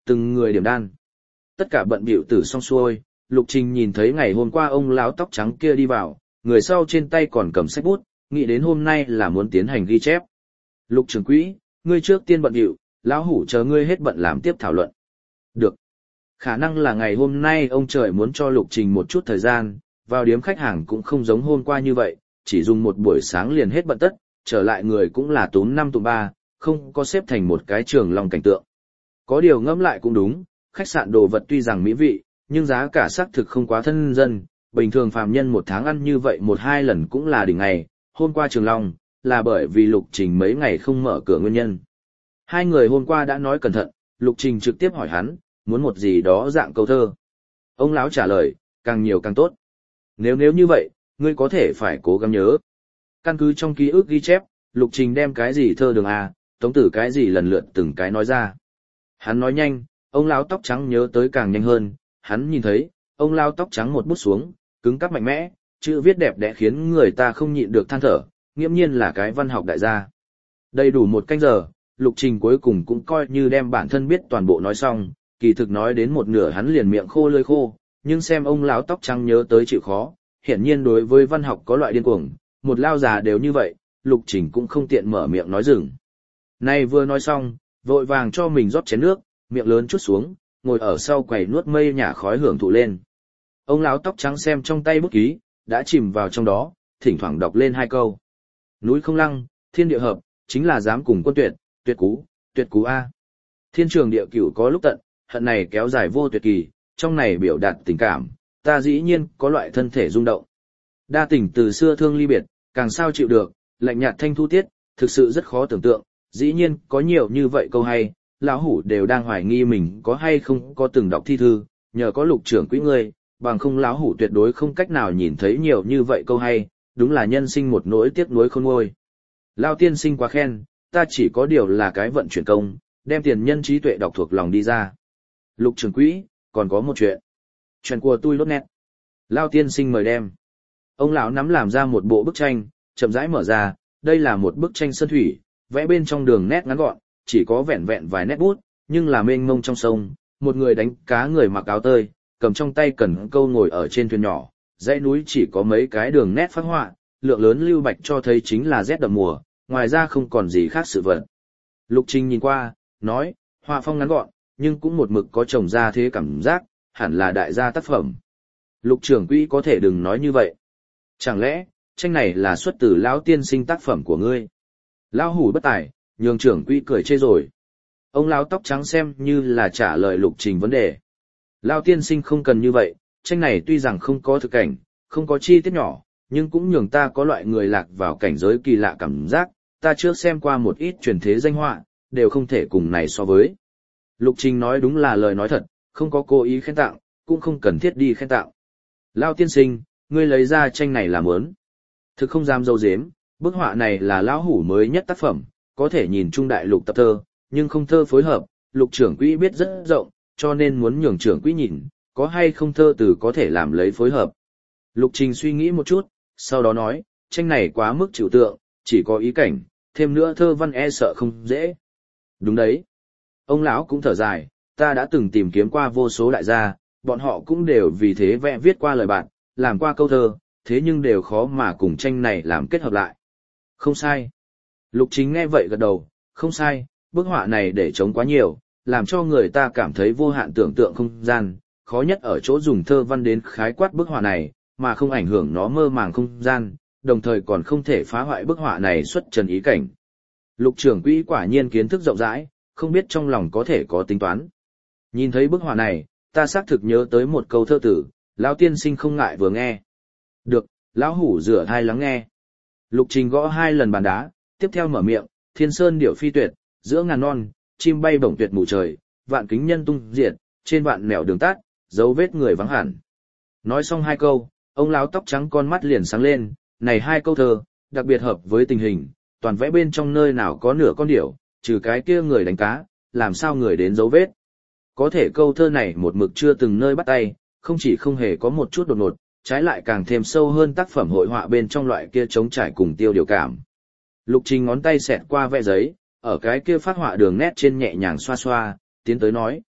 từng người điểm đan. Tất cả bận bịu từ xong xuôi, Lục Trình nhìn thấy ngày hôm qua ông lão tóc trắng kia đi vào, người sau trên tay còn cầm sách bút, nghĩ đến hôm nay là muốn tiến hành ghi chép. Lục trưởng quỹ, ngươi trước tiên bận bịu, lão hủ chờ ngươi hết bận làm tiếp thảo luận. Được. Khả năng là ngày hôm nay ông trời muốn cho Lục Trình một chút thời gian, vào điếm khách hàng cũng không giống hôm qua như vậy, chỉ dùng một buổi sáng liền hết bận tất, trở lại người cũng là túm 5 tụm 3, không có xếp thành một cái trường long cảnh tượng. Có điều ngẫm lại cũng đúng, khách sạn đồ vật tuy rằng mỹ vị, nhưng giá cả xác thực không quá thân dân, bình thường phàm nhân một tháng ăn như vậy 1-2 lần cũng là đỉnh ngày, hôm qua trường long, là bởi vì Lục Trình mấy ngày không mở cửa nguyên nhân. Hai người hôm qua đã nói cẩn thận, Lục Trình trực tiếp hỏi hắn, muốn một gì đó dạng câu thơ. Ông lão trả lời, càng nhiều càng tốt. Nếu như vậy, ngươi có thể phải cố gắng nhớ. Căn cứ trong ký ức ghi chép, Lục Trình đem cái gì thơ đường à, tống tử cái gì lần lượt từng cái nói ra. Hắn nói nhanh, ông lão tóc trắng nhớ tới càng nhanh hơn, hắn nhìn thấy, ông lão tóc trắng một bút xuống, cứng cắp mạnh mẽ, chữ viết đẹp đẽ khiến người ta không nhịn được than thở, nghiễm nhiên là cái văn học đại gia. Đầy đủ 1 canh giờ, Lục Trình cuối cùng cũng coi như đem bản thân biết toàn bộ nói xong, kỳ thực nói đến một nửa hắn liền miệng khô lưỡi khô, nhưng xem ông lão tóc trắng nhớ tới chịu khó, hiển nhiên đối với văn học có loại điên cuồng, một lao già đều như vậy, Lục Trình cũng không tiện mở miệng nói dừng. Này vừa nói xong, vội vàng cho mình rót chén nước, miệng lớn chút xuống, ngồi ở sau quầy nuốt mây nhả khói hưởng thụ lên. Ông lão tóc trắng xem trong tay bút ký, đã chìm vào trong đó, thỉnh thoảng đọc lên 2 câu. Núi không lăng, thiên địa hợp, chính là dám cùng quân tuyệt, tuyệt cú A. Thiên trường địa cửu có lúc tận, hận này kéo dài vô tuyệt kỳ, trong này biểu đạt tình cảm, ta dĩ nhiên có loại thân thể rung động. Đa tình từ xưa thương ly biệt, càng sao chịu được, lạnh nhạt thanh thu tiết, thực sự rất khó tưởng tượng, dĩ nhiên có nhiều như vậy câu hay, lão hủ đều đang hoài nghi mình có hay không có từng đọc thi thư, nhờ có Lục trưởng quỹ ngươi, bằng không lão hủ tuyệt đối không cách nào nhìn thấy nhiều như vậy câu hay, đúng là nhân sinh một nỗi tiếc nuối khôn nguôi. Lao tiên sinh quá khen, ta chỉ có điều là cái vận chuyển công, đem tiền nhân trí tuệ đọc thuộc lòng đi ra. Lục trưởng quỹ, còn có một chuyện. Chuyện của tôi lốt nét. Lao tiên sinh mời đem. Ông lão nắm làm ra một bộ bức tranh, chậm rãi mở ra, đây là một bức tranh sơn thủy, vẽ bên trong đường nét ngắn gọn, chỉ có vẹn vẹn vài nét bút, nhưng là mênh mông trong sông, một người đánh cá người mặc áo tơi, cầm trong tay cần câu ngồi ở trên thuyền nhỏ, dãy núi chỉ có mấy cái đường nét phác họa, lượng lớn lưu bạch cho thấy chính là rét đậm mùa, ngoài ra không còn gì khác sự vật. Lục Trình nhìn qua, nói, họa phong ngắn gọn, nhưng cũng một mực có trồng ra thế cảm giác, hẳn là đại gia tác phẩm. Lục trưởng quỹ có thể đừng nói như vậy. Chẳng lẽ, tranh này là xuất từ lão tiên sinh tác phẩm của ngươi? Lão hủ bất tài, nhường trưởng quỹ cười chê rồi. Ông lão tóc trắng xem như là trả lời Lục Trình vấn đề. Lão tiên sinh không cần như vậy, tranh này tuy rằng không có thực cảnh, không có chi tiết nhỏ, nhưng cũng nhường ta có loại người lạc vào cảnh giới kỳ lạ cảm giác, ta trước xem qua một ít truyền thế danh họa, đều không thể cùng này so với. Lục Trình nói đúng là lời nói thật, không có cố ý khen tặng, cũng không cần thiết đi khen tặng. Lão tiên sinh, ngươi lấy ra tranh này làm ớn. Thực không dám dâu dếm, bức họa này là lão hủ mới nhất tác phẩm, có thể nhìn trung đại lục tập thơ, nhưng không thơ phối hợp, Lục trưởng quỹ biết rất rộng, cho nên muốn nhường trưởng quỹ nhìn, có hay không thơ từ có thể làm lấy phối hợp. Lục Trình suy nghĩ một chút, sau đó nói, tranh này quá mức trừu tượng, chỉ có ý cảnh, thêm nữa thơ văn e sợ không dễ. Đúng đấy. Ông lão cũng thở dài, ta đã từng tìm kiếm qua vô số đại gia, bọn họ cũng đều vì thế vẽ viết qua lời bạn, làm qua câu thơ, thế nhưng đều khó mà cùng tranh này làm kết hợp lại. Không sai. Lục Chính nghe vậy gật đầu, không sai, bức họa này để chống quá nhiều, làm cho người ta cảm thấy vô hạn tưởng tượng không gian, khó nhất ở chỗ dùng thơ văn đến khái quát bức họa này, mà không ảnh hưởng nó mơ màng không gian, đồng thời còn không thể phá hoại bức họa này xuất trần ý cảnh. Lục trưởng quỹ quả nhiên kiến thức rộng rãi, không biết trong lòng có thể có tính toán. Nhìn thấy bức họa này, ta xác thực nhớ tới một câu thơ tử, lão tiên sinh không ngại vừa nghe. Được, lão hủ rửa thai lắng nghe. Lục Trình gõ 2 lần bàn đá, tiếp theo mở miệng, thiên sơn điểu phi tuyệt, giữa ngàn non, chim bay bổng tuyệt mù trời, vạn kính nhân tung diệt, trên vạn nẻo đường tắt, dấu vết người vắng hẳn. Nói xong 2 câu, ông lão tóc trắng con mắt liền sáng lên, này 2 câu thơ, đặc biệt hợp với tình hình, toàn vẽ bên trong nơi nào có nửa con điểu, trừ cái kia người đánh cá, làm sao người đến dấu vết. Có thể câu thơ này một mực chưa từng nơi bắt tay, không chỉ không hề có một chút đột ngột, trái lại càng thêm sâu hơn tác phẩm hội họa bên trong loại kia trống trải cùng tiêu điều cảm. Lục Trình ngón tay xẹt qua vẽ giấy, ở cái kia phát họa đường nét trên nhẹ nhàng xoa xoa, tiến tới nói,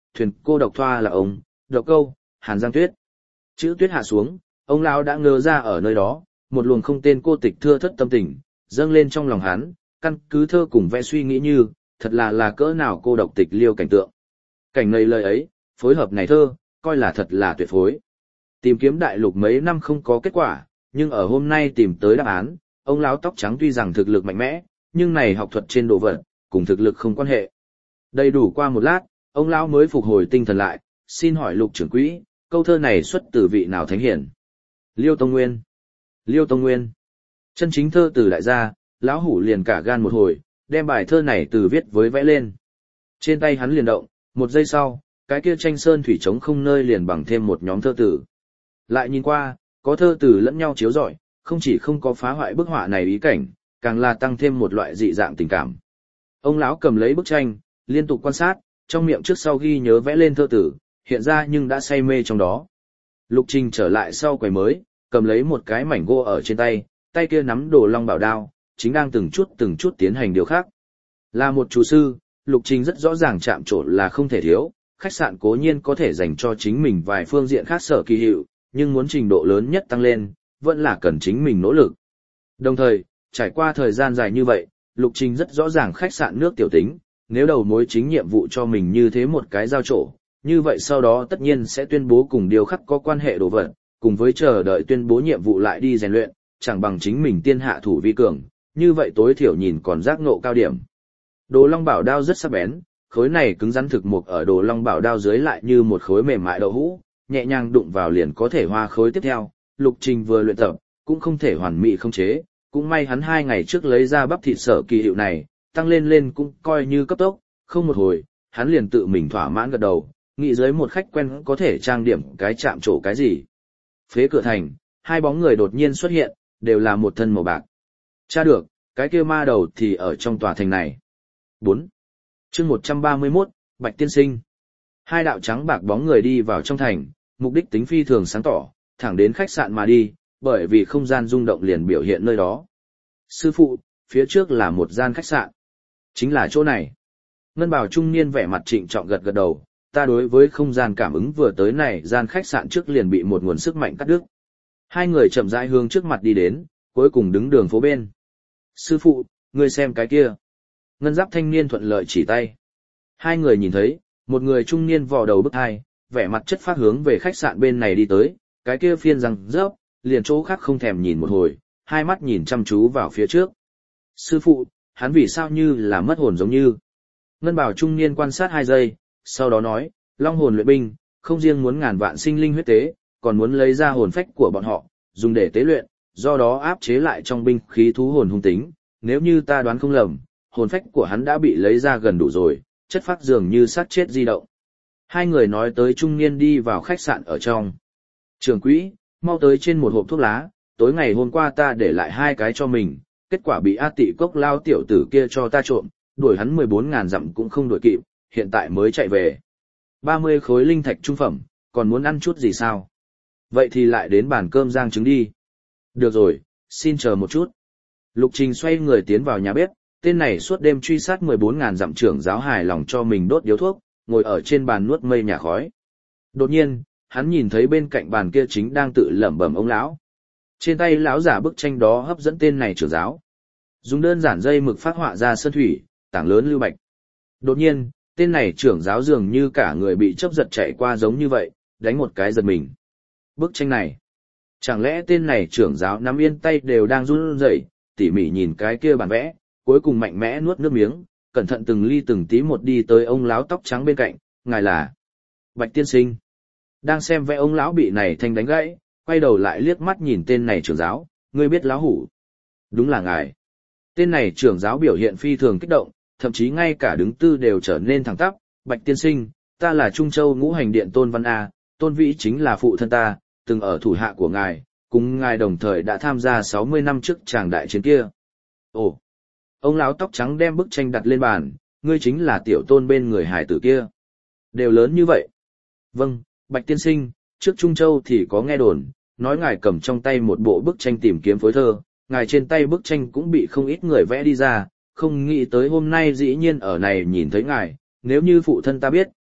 thuyền cô độc thoa là ông, độc câu, Hàn Giang Tuyết. Chữ tuyết hạ xuống, ông lão đã ngơ ra ở nơi đó, một luồng không tên cô tịch thưa thất tâm tình, dâng lên trong lòng hắn, căn cứ thơ cùng vẽ suy nghĩ như, thật là cỡ nào cô độc tịch liêu cảnh tượng. Cảnh này lời ấy, phối hợp này thơ, coi là thật là tuyệt phối. Tìm kiếm đại lục mấy năm không có kết quả, nhưng ở hôm nay tìm tới đáp án, ông lão tóc trắng tuy rằng thực lực mạnh mẽ, nhưng này học thuật trên đồ vật, cùng thực lực không quan hệ. Đầy đủ qua một lát, ông lão mới phục hồi tinh thần lại, xin hỏi Lục trưởng quỹ, câu thơ này xuất từ vị nào thánh hiển? Liêu Tông Nguyên. Liêu Tông Nguyên. Chân chính thơ từ đại gia, lão hủ liền cả gan một hồi, đem bài thơ này từ viết với vẽ lên. Trên tay hắn liền động, một giây sau, cái kia tranh sơn thủy trống không nơi liền bằng thêm một nhóm thơ tử. Lại nhìn qua, có thơ tử lẫn nhau chiếu rọi, không chỉ không có phá hoại bức họa này ý cảnh, càng là tăng thêm một loại dị dạng tình cảm. Ông lão cầm lấy bức tranh, liên tục quan sát, trong miệng trước sau ghi nhớ vẽ lên thơ tử, hiện ra nhưng đã say mê trong đó. Lục Trình trở lại sau quầy mới, cầm lấy một cái mảnh gỗ ở trên tay, tay kia nắm đồ long bảo đao, chính đang từng chút tiến hành điều khác. Là một chủ sư, Lục Trình rất rõ ràng chạm trổ là không thể thiếu, khách sạn cố nhiên có thể dành cho chính mình vài phương diện khác sở kỳ hiệu, nhưng muốn trình độ lớn nhất tăng lên, vẫn là cần chính mình nỗ lực. Đồng thời, trải qua thời gian dài như vậy, Lục Trình rất rõ ràng khách sạn nước tiểu tính, nếu đầu mối chính nhiệm vụ cho mình như thế một cái giao trổ, như vậy sau đó tất nhiên sẽ tuyên bố cùng điều khắc có quan hệ đồ vật, cùng với chờ đợi tuyên bố nhiệm vụ lại đi rèn luyện, chẳng bằng chính mình tiên hạ thủ vi cường, như vậy tối thiểu nhìn còn giác ngộ cao điểm. Đồ long bảo đao rất sắc bén, khối này cứng rắn thực mục ở đồ long bảo đao dưới lại như một khối mềm mại đậu hũ, nhẹ nhàng đụng vào liền có thể hoa khối tiếp theo. Lục Trình vừa luyện tập, cũng không thể hoàn mỹ không chế, cũng may hắn 2 ngày trước lấy ra bắp thịt sở kỳ hiệu này, tăng lên cũng coi như cấp tốc, không một hồi, hắn liền tự mình thỏa mãn gật đầu, nghĩ dưới một khách quen có thể trang điểm cái chạm trổ cái gì. Phế cửa thành, 2 bóng người đột nhiên xuất hiện, đều là một thân màu bạc. Tra được, cái kia ma đầu thì ở trong tòa thành này. 4. Chương 131, Bạch Tiên Sinh. 2 đạo trắng bạc bóng người đi vào trong thành, mục đích tính phi thường sáng tỏ, thẳng đến khách sạn mà đi, bởi vì không gian rung động liền biểu hiện nơi đó. Sư phụ, phía trước là một gian khách sạn. Chính là chỗ này. Ngân bào trung niên vẻ mặt trịnh trọng gật gật đầu, ta đối với không gian cảm ứng vừa tới này gian khách sạn trước liền bị một nguồn sức mạnh cắt đứt. 2 người chậm rãi hướng trước mặt đi đến, cuối cùng đứng đường phố bên. Sư phụ, ngươi xem cái kia. Ngân giáp thanh niên thuận lợi chỉ tay. 2 người nhìn thấy, một người trung niên vò đầu bức hai, vẻ mặt chất phát hướng về khách sạn bên này đi tới, cái kia phiên răng rớp, liền chỗ khác không thèm nhìn một hồi, 2 mắt nhìn chăm chú vào phía trước. Sư phụ, hắn vì sao như là mất hồn giống như. Ngân bào trung niên quan sát 2 giây, sau đó nói, long hồn luyện binh, không riêng muốn ngàn vạn sinh linh huyết tế, còn muốn lấy ra hồn phách của bọn họ, dùng để tế luyện, do đó áp chế lại trong binh khí thú hồn hung tính, nếu như ta đoán không lầm, hồn phách của hắn đã bị lấy ra gần đủ rồi, chất phác dường như sát chết di động. 2 người nói tới trung niên đi vào khách sạn ở trong. Trưởng quỹ, mau tới trên một hộp thuốc lá, tối ngày hôm qua ta để lại 2 cái cho mình, kết quả bị A Tị Cốc lao tiểu tử kia cho ta trộm, đuổi hắn 14.000 dặm cũng không đuổi kịp, hiện tại mới chạy về. 30 khối linh thạch trung phẩm, còn muốn ăn chút gì sao? Vậy thì lại đến bàn cơm rang trứng đi. Được rồi, xin chờ một chút. Lục Trình xoay người tiến vào nhà bếp, tên này suốt đêm truy sát 14.000 dặm trưởng giáo hài lòng cho mình đốt điếu thuốc, ngồi ở trên bàn nuốt mây nhà khói. Đột nhiên, hắn nhìn thấy bên cạnh bàn kia chính đang tự lẩm bẩm ông lão. Trên tay lão giả bức tranh đó hấp dẫn tên này trưởng giáo. Dùng đơn giản dây mực phát họa ra sơn thủy, tảng lớn lưu bạch. Đột nhiên, tên này trưởng giáo dường như cả người bị chớp giật chạy qua giống như vậy, đánh một cái giật mình. Bức tranh này, chẳng lẽ tên này trưởng giáo nắm yên tay đều đang run rẩy, tỉ mỉ nhìn cái kia bản vẽ, cuối cùng mạnh mẽ nuốt nước miếng, cẩn thận từng ly từng tí một đi tới ông lão tóc trắng bên cạnh, ngài là Bạch Tiên Sinh. Đang xem vẽ ông lão bị này thanh đánh gãy, quay đầu lại liếc mắt nhìn tên này trưởng giáo, ngươi biết lão hủ. Đúng là ngài. Tên này trưởng giáo biểu hiện phi thường kích động, thậm chí ngay cả đứng tư đều trở nên thẳng tắp. Bạch Tiên Sinh, ta là Trung Châu Ngũ Hành Điện Tôn Văn A, Tôn Vĩ chính là phụ thân ta, từng ở thủ hạ của ngài, cùng ngài đồng thời đã tham gia 60 năm trước tràng đại chiến kia. Ồ, ông lão tóc trắng đem bức tranh đặt lên bàn, ngươi chính là tiểu tôn bên người hài tử kia. Đều lớn như vậy. Vâng, Bạch Tiên Sinh, trước Trung Châu thì có nghe đồn, nói ngài cầm trong tay một bộ bức tranh tìm kiếm phối thơ, ngài trên tay bức tranh cũng bị không ít người vẽ đi ra, không nghĩ tới hôm nay dĩ nhiên ở này nhìn thấy ngài, nếu như phụ thân ta biết,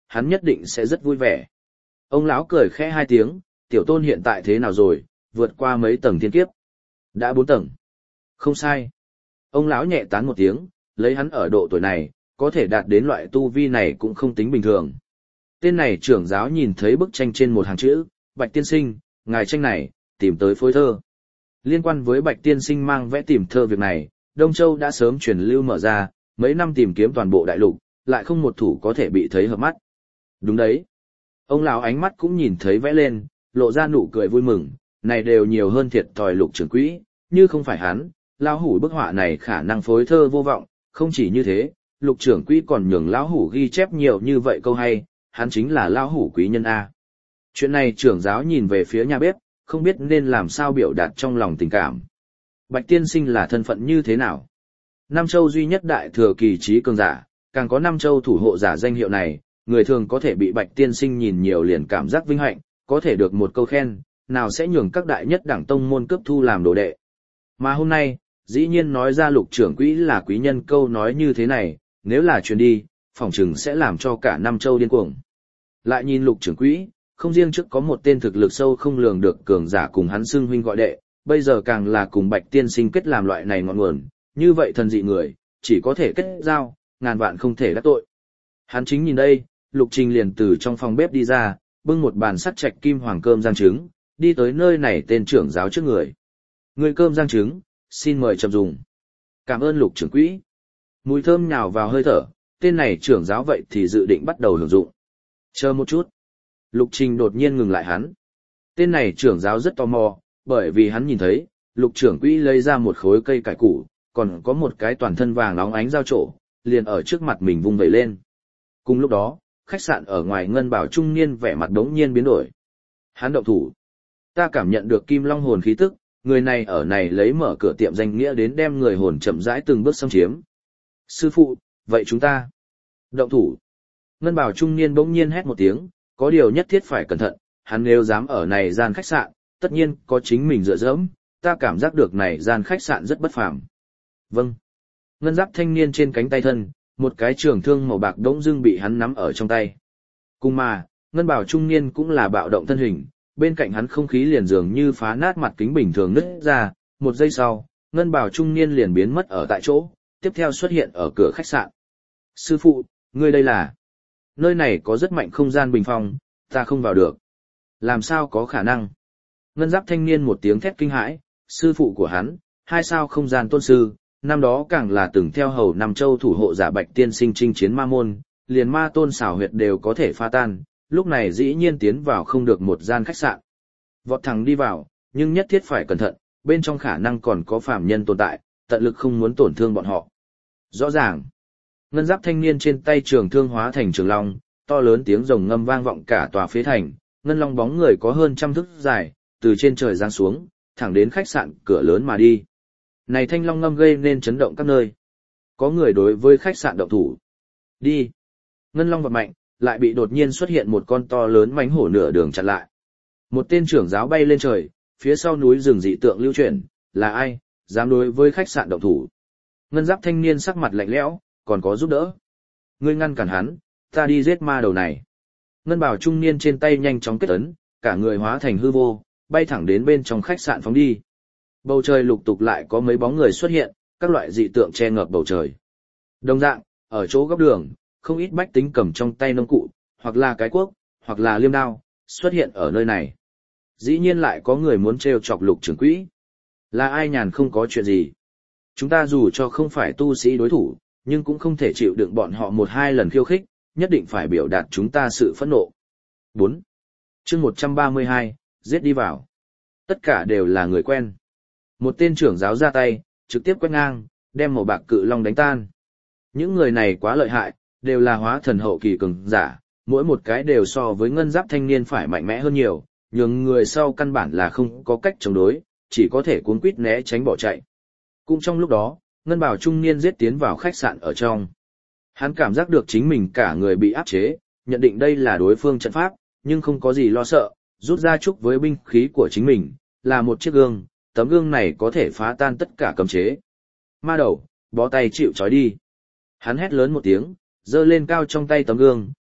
hắn nhất định sẽ rất vui vẻ. Ông lão cười khẽ hai tiếng, tiểu tôn hiện tại thế nào rồi, vượt qua mấy tầng thiên kiếp? Đã 4 tầng. Không sai. Ông lão nhẹ tán một tiếng, lấy hắn ở độ tuổi này, có thể đạt đến loại tu vi này cũng không tính bình thường. Tên này trưởng giáo nhìn thấy bức tranh trên một hàng chữ, Bạch tiên sinh, ngài tranh này, tìm tới phối thơ. Liên quan với Bạch tiên sinh mang vẽ tìm thơ việc này, Đông Châu đã sớm truyền lưu mở ra, mấy năm tìm kiếm toàn bộ đại lục, lại không một thủ có thể bị thấy hợp mắt. Đúng đấy. Ông lão ánh mắt cũng nhìn thấy vẽ lên, lộ ra nụ cười vui mừng, này đều nhiều hơn thiệt thòi Lục trưởng quỹ, như không phải hắn, lão hủ bức họa này khả năng phối thơ vô vọng, không chỉ như thế, Lục trưởng quỹ còn nhường lão hủ ghi chép nhiều như vậy câu hay, hắn chính là lão hủ quý nhân a. Chuyện này trưởng giáo nhìn về phía nhà bếp, không biết nên làm sao biểu đạt trong lòng tình cảm. Bạch tiên sinh là thân phận như thế nào? Nam Châu duy nhất đại thừa kỳ trí cường giả, càng có Nam Châu thủ hộ giả danh hiệu này, người thường có thể bị Bạch tiên sinh nhìn nhiều liền cảm giác vinh hạnh, có thể được một câu khen, nào sẽ nhường các đại nhất đẳng tông môn cấp thu làm đồ đệ. Mà hôm nay, dĩ nhiên nói ra Lục trưởng quỹ là quý nhân câu nói như thế này, nếu là truyền đi, phỏng chừng sẽ làm cho cả Nam Châu điên cuồng. Lại nhìn Lục trưởng quỹ, không riêng trước có một tên thực lực sâu không lường được cường giả cùng hắn xưng huynh gọi đệ, bây giờ càng là cùng Bạch tiên sinh kết làm loại này ngọn nguồn, như vậy thần dị người, chỉ có thể kết giao, ngàn vạn không thể đắc tội. Hắn chính nhìn đây, Lục Trình liền từ trong phòng bếp đi ra, bưng một bàn sắt trạch kim hoàng cơm rang trứng, đi tới nơi này tên trưởng giáo trước người. Người cơm rang trứng, xin mời chậm dùng. Cảm ơn Lục trưởng quỹ. Mùi thơm nhào vào hơi thở, tên này trưởng giáo vậy thì dự định bắt đầu hưởng dụng. Chờ một chút. Lục Trình đột nhiên ngừng lại hắn. Tên này trưởng giáo rất tò mò, bởi vì hắn nhìn thấy, Lục trưởng quỹ lấy ra một khối cây cải củ, còn có một cái toàn thân vàng óng ánh dao trổ, liền ở trước mặt mình vung vẩy lên. Cùng lúc đó, khách sạn ở ngoài ngân bảo trung niên vẻ mặt đống nhiên biến đổi. Hắn động thủ. Ta cảm nhận được kim long hồn khí tức, người này ở này lấy mở cửa tiệm danh nghĩa đến đem người hồn chậm rãi từng bước xâm chiếm. Sư phụ, vậy chúng ta động thủ. Ngân bảo trung niên bỗng nhiên hét một tiếng, có điều nhất thiết phải cẩn thận, hắn nếu dám ở này gian khách sạn, tất nhiên có chính mình dựa dẫm, ta cảm giác được này gian khách sạn rất bất phàm. Vâng. Ngân giáp thanh niên trên cánh tay thân, một cái trường thương màu bạc đống dưng bị hắn nắm ở trong tay. Cùng mà, ngân bảo trung niên cũng là bạo động thân hình, bên cạnh hắn không khí liền dường như phá nát mặt kính bình thường nứt ra, một giây sau, ngân bảo trung niên liền biến mất ở tại chỗ, tiếp theo xuất hiện ở cửa khách sạn. Sư phụ, ngươi đây là... Nơi này có rất mạnh không gian bình phong, ta không vào được. Làm sao có khả năng? Ngân giáp thanh niên một tiếng thét kinh hãi, sư phụ của hắn, 2 sao không gian tôn sư, năm đó càng là từng theo hầu Nam Châu thủ hộ giả Bạch tiên sinh chinh chiến ma môn, liền ma tôn xảo huyệt đều có thể phá tan, lúc này dĩ nhiên tiến vào không được một gian khách sạn. Vọt thẳng đi vào, nhưng nhất thiết phải cẩn thận, bên trong khả năng còn có phàm nhân tồn tại, tận lực không muốn tổn thương bọn họ. Rõ ràng, ngân giáp thanh niên trên tay trường thương hóa thành trường long, to lớn tiếng rồng ngâm vang vọng cả tòa phế thành, ngân long bóng người có hơn trăm thước dài, từ trên trời giáng xuống, thẳng đến khách sạn cửa lớn mà đi. Này thanh long ngâm gây nên chấn động các nơi. Có người đối với khách sạn động thủ. Đi. Ngân long vật mạnh, lại bị đột nhiên xuất hiện một con to lớn mãnh hổ nửa đường chặn lại. Một tên trưởng giáo bay lên trời, phía sau núi rừng dị tượng lưu chuyển, là ai, dám đối với khách sạn động thủ. Ngân giáp thanh niên sắc mặt lạnh lẽo, còn có giúp đỡ. Ngươi ngăn cản hắn, ta đi giết ma đầu này. Ngân bảo trung niên trên tay nhanh chóng kết ấn, cả người hóa thành hư vô, bay thẳng đến bên trong khách sạn phóng đi. Bầu trời lục tục lại có mấy bóng người xuất hiện, các loại dị tượng che ngập bầu trời. Đồng dạng, ở chỗ góc đường, không ít bách tính cầm trong tay nông cụ, hoặc là cái cuốc, hoặc là liêm đao, xuất hiện ở nơi này. Dĩ nhiên lại có người muốn trêu chọc Lục trưởng quỹ. Là ai nhàn không có chuyện gì. Chúng ta dù cho không phải tu sĩ đối thủ, nhưng cũng không thể chịu đựng bọn họ 1-2 lần khiêu khích, nhất định phải biểu đạt chúng ta sự phẫn nộ. 4. Chương 132, giết đi vào. Tất cả đều là người quen. Một tên trưởng giáo ra tay, trực tiếp quét ngang, đem màu bạc cự long đánh tan. Những người này quá lợi hại, đều là hóa thần hậu kỳ cường giả, mỗi một cái đều so với ngân giáp thanh niên phải mạnh mẽ hơn nhiều, nhưng người sau căn bản là không có cách chống đối, chỉ có thể cuốn quýt né tránh bỏ chạy. Cũng trong lúc đó, ngân bảo trung niên giết tiến vào khách sạn ở trong. Hắn cảm giác được chính mình cả người bị áp chế, nhận định đây là đối phương trận pháp, nhưng không có gì lo sợ, rút ra chúc với binh khí của chính mình, là một chiếc gương, tấm gương này có thể phá tan tất cả cấm chế. Ma đầu, bó tay chịu trói đi. Hắn hét lớn một tiếng, giơ lên cao trong tay tấm gương,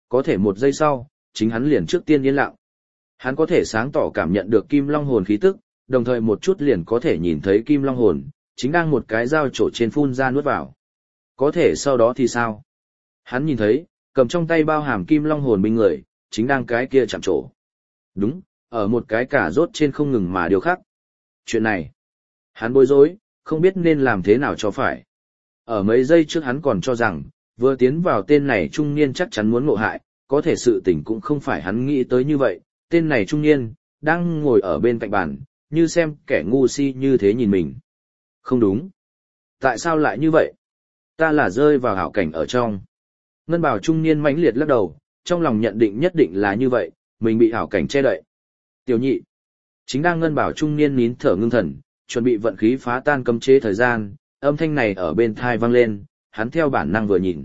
Có thể một giây sau, chính hắn liền trước tiên yên lặng. Hắn có thể sáng tỏ cảm nhận được kim long hồn khí tức, đồng thời một chút liền có thể nhìn thấy kim long hồn, chính đang một cái dao trổ trên phun ra nuốt vào. Có thể sau đó thì sao? Hắn nhìn thấy, cầm trong tay bao hàm kim long hồn binh người, chính đang cái kia chạm trổ. Đúng, ở một cái cà rốt trên không ngừng mà điều khắc. Chuyện này, hắn bối rối, không biết nên làm thế nào cho phải. Ở mấy giây trước hắn còn cho rằng, vừa tiến vào tên này trung niên chắc chắn muốn ngộ hại, có thể sự tình cũng không phải hắn nghĩ tới như vậy. Tên này trung niên, đang ngồi ở bên cạnh bàn, như xem kẻ ngu si như thế nhìn mình. Không đúng. Tại sao lại như vậy? Ta là rơi vào hảo cảnh ở trong. Ngân bào trung niên mãnh liệt lắc đầu, trong lòng nhận định nhất định là như vậy, mình bị hảo cảnh che đậy. Tiểu nhị. Chính đang ngân bào trung niên nín thở ngưng thần, chuẩn bị vận khí phá tan cấm chế thời gian, âm thanh này ở bên thai vang lên, hắn theo bản năng vừa nhìn.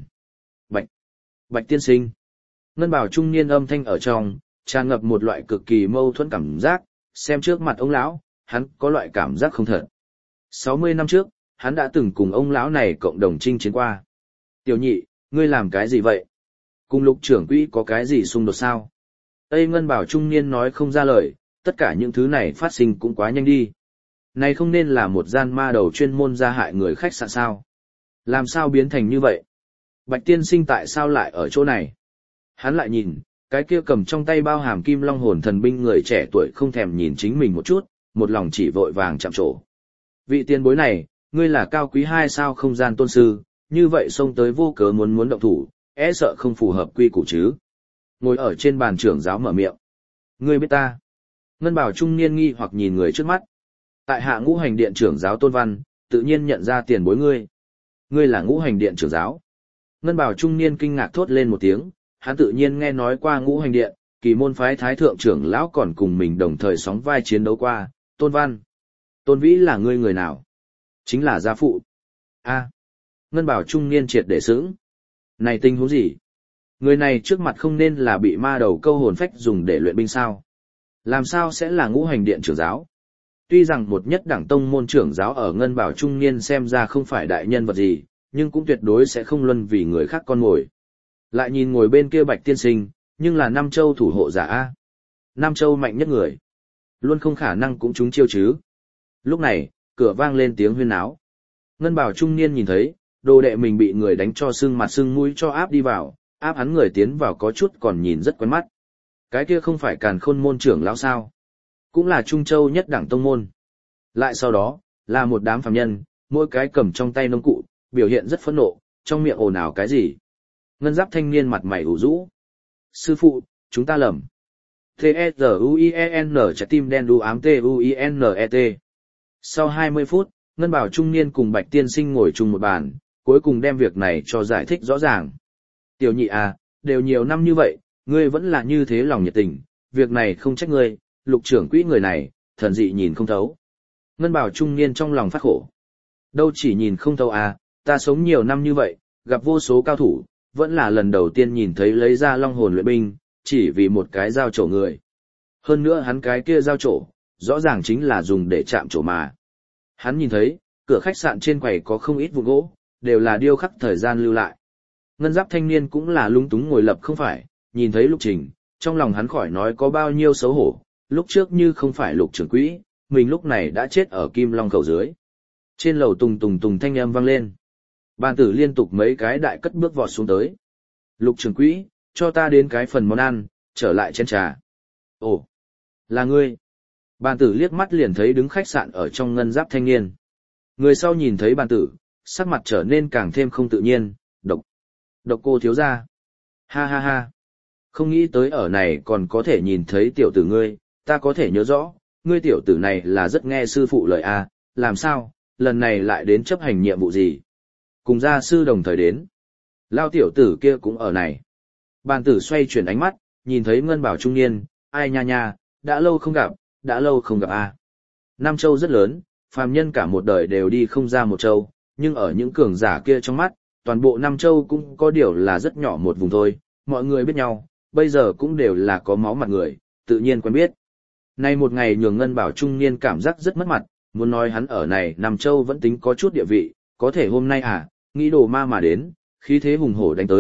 Bạch tiên sinh. Ngân bào trung niên âm thanh ở trong, tràn ngập một loại cực kỳ mâu thuẫn cảm giác, xem trước mặt ông lão, hắn có loại cảm giác không thật. 60 năm trước, hắn đã từng cùng ông lão này cộng đồng chinh chiến qua. Tiểu nhị, ngươi làm cái gì vậy? Cùng Lục trưởng quỹ có cái gì xung đột sao? Tây Ngân bảo trung niên nói không ra lời, tất cả những thứ này phát sinh cũng quá nhanh đi. Này không nên là một gian ma đầu chuyên môn ra hại người khách sạn sao? Làm sao biến thành như vậy? Bạch tiên sinh tại sao lại ở chỗ này? Hắn lại nhìn, cái kia cầm trong tay bao hàm kim long hồn thần binh người trẻ tuổi không thèm nhìn chính mình một chút, một lòng chỉ vội vàng chạm trổ. Vị tiền bối này, ngươi là cao quý 2 sao không gian tôn sư, như vậy xông tới vô cớ muốn động thủ, e sợ không phù hợp quy củ chứ. Ngồi ở trên bàn trưởng giáo mở miệng. Ngươi biết ta. Ngân bảo trung niên nghi hoặc nhìn người trước mắt. Tại hạ Ngũ Hành Điện trưởng giáo Tôn Văn, tự nhiên nhận ra tiền bối ngươi. Ngươi là Ngũ Hành Điện trưởng giáo. Ngân bảo trung niên kinh ngạc thốt lên một tiếng, hắn tự nhiên nghe nói qua Ngũ Hành Điện, kỳ môn phái thái thượng trưởng lão còn cùng mình đồng thời sóng vai chiến đấu qua, Tôn Văn. Tôn Vĩ là ngươi người nào? Chính là gia phụ. A. Ngân bảo trung niên triệt để sững. Này tình huống gì? Người này trước mặt không nên là bị ma đầu câu hồn phách dùng để luyện binh sao? Làm sao sẽ là Ngũ Hành Điện trưởng giáo? Tuy rằng một nhất đẳng tông môn trưởng giáo ở Ngân bảo trung niên xem ra không phải đại nhân vật gì, nhưng cũng tuyệt đối sẽ không luân vì người khác con ngồi. Lại nhìn ngồi bên kia Bạch tiên sinh, nhưng là Nam Châu thủ hộ giả A. Nam Châu mạnh nhất người. Luôn không khả năng cũng trúng chiêu chứ. Lúc này, cửa vang lên tiếng huyên náo. Ngân bảo trung niên nhìn thấy, đồ đệ mình bị người đánh cho sưng mặt sưng mũi cho áp đi vào, áp hắn người tiến vào có chút còn nhìn rất quen mắt. Cái kia không phải Càn Khôn môn trưởng lão sao? Cũng là Trung Châu nhất đẳng tông môn. Lại sau đó, là một đám phàm nhân, mỗi cái cầm trong tay nông cụ, biểu hiện rất phẫn nộ, trong miệng ồn ào cái gì. Ngân giáp thanh niên mặt mày ủ rũ. Sư phụ, chúng ta lầm. T-E-Z-U-I-E-N trái tim đen đu ám T-U-I-N-E-T. Sau 20 phút, Ngân bảo trung niên cùng Bạch tiên sinh ngồi chung một bàn, cuối cùng đem việc này cho giải thích rõ ràng. Tiểu nhị à, đều nhiều năm như vậy, ngươi vẫn là như thế lòng nhiệt tình, việc này không trách ngươi, Lục trưởng quỹ người này, thần dị nhìn không thấu. Ngân bảo trung niên trong lòng phát khổ. Đâu chỉ nhìn không thấu à, ta sống nhiều năm như vậy, gặp vô số cao thủ, vẫn là lần đầu tiên nhìn thấy lấy ra long hồn luyện binh, chỉ vì một cái dao trổ người. Hơn nữa hắn cái kia dao trổ, rõ ràng chính là dùng để chạm trổ mà. Hắn nhìn thấy, cửa khách sạn trên quầy có không ít vụn gỗ, đều là điêu khắc thời gian lưu lại. Ngân giáp thanh niên cũng là lung túng ngồi lập không phải, nhìn thấy Lục Trình, trong lòng hắn khỏi nói có bao nhiêu xấu hổ, lúc trước như không phải Lục trưởng quỹ, mình lúc này đã chết ở Kim Long khẩu dưới. Trên lầu tùng tùng tùng thanh âm vang lên. Bàn tử liên tục mấy cái đại cất bước vọt xuống tới. Lục trưởng quỹ, cho ta đến cái phần món ăn, trở lại chén trà. Ồ, là ngươi. Bàn tử liếc mắt liền thấy đứng khách sạn ở trong ngân giáp thanh niên. Người sau nhìn thấy bàn tử, sắc mặt trở nên càng thêm không tự nhiên, độc cô thiếu gia. Ha ha ha. Không nghĩ tới ở này còn có thể nhìn thấy tiểu tử ngươi, ta có thể nhớ rõ, ngươi tiểu tử này là rất nghe sư phụ lời a, làm sao, lần này lại đến chấp hành nhiệm vụ gì? Cùng gia sư đồng thời đến. Lao tiểu tử kia cũng ở này. Bàn tử xoay chuyển ánh mắt, nhìn thấy ngân bảo trung niên, ai nha nha, đã lâu không gặp a. Nam Châu rất lớn, phàm nhân cả một đời đều đi không ra một châu, nhưng ở những cường giả kia trong mắt, toàn bộ Nam Châu cũng có điều là rất nhỏ một vùng thôi, mọi người biết nhau, bây giờ cũng đều là có máu mặt người, tự nhiên quen biết. Nay một ngày nhường ngân bảo trung niên cảm giác rất mất mặt, muốn nói hắn ở này Nam Châu vẫn tính có chút địa vị, có thể hôm nay nghĩ đồ ma mà đến, khí thế hùng hổ đánh tới,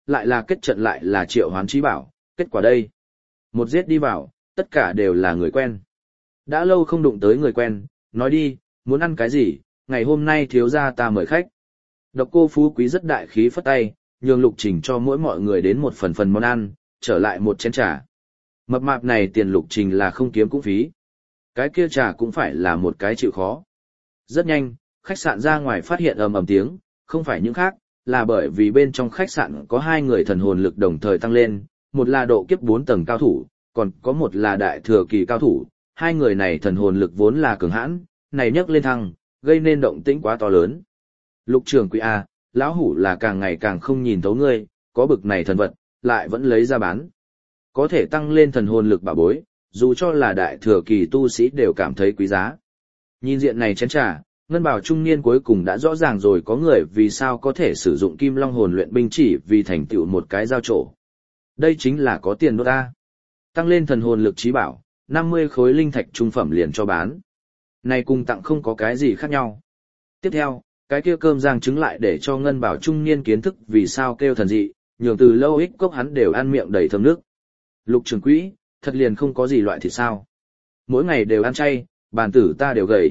lại là kết trận lại là triệu hoán trí bảo, kết quả đây. Một giết đi vào, tất cả đều là người quen. Đã lâu không đụng tới người quen, nói đi, muốn ăn cái gì, ngày hôm nay thiếu gia ta mời khách. Độc Cô Phú Quý rất đại khí phất tay, nhường Lục Trình cho mỗi mọi người đến một phần món ăn, trở lại một chén trà. Mập mạp này tiền Lục Trình là không kiếm cũng phí. Cái kia trà cũng phải là một cái chịu khó. Rất nhanh, khách sạn ra ngoài phát hiện ầm ầm tiếng, không phải những khác, là bởi vì bên trong khách sạn có hai người thần hồn lực đồng thời tăng lên, một là độ kiếp 4 tầng cao thủ, còn có một là đại thừa kỳ cao thủ. Hai người này thần hồn lực vốn là cường hãn, này nhấc lên thăng, gây nên động tĩnh quá to lớn. Lục trưởng quỹ A, lão hủ là càng ngày càng không nhìn thấu ngươi, có bực này thần vật, lại vẫn lấy ra bán. Có thể tăng lên thần hồn lực bảo bối, dù cho là đại thừa kỳ tu sĩ đều cảm thấy quý giá. Nhìn diện này chén trà, ngân bào trung niên cuối cùng đã rõ ràng rồi có người vì sao có thể sử dụng kim long hồn luyện binh chỉ vì thành tựu một cái giao trổ. Đây chính là có tiền đốt ta. Tăng lên thần hồn lực trí bảo, 50 khối linh thạch trung phẩm liền cho bán. Này cùng tặng không có cái gì khác nhau. Tiếp theo, cái kia cơm rang trứng lại để cho ngân bảo trung niên kiến thức vì sao kêu thần dị, nhường từ lâu ích cốc hắn đều ăn miệng đầy thơm nước. Lục trưởng quỹ, thật liền không có gì loại thịt sao. Mỗi ngày đều ăn chay, bàn tử ta đều gầy.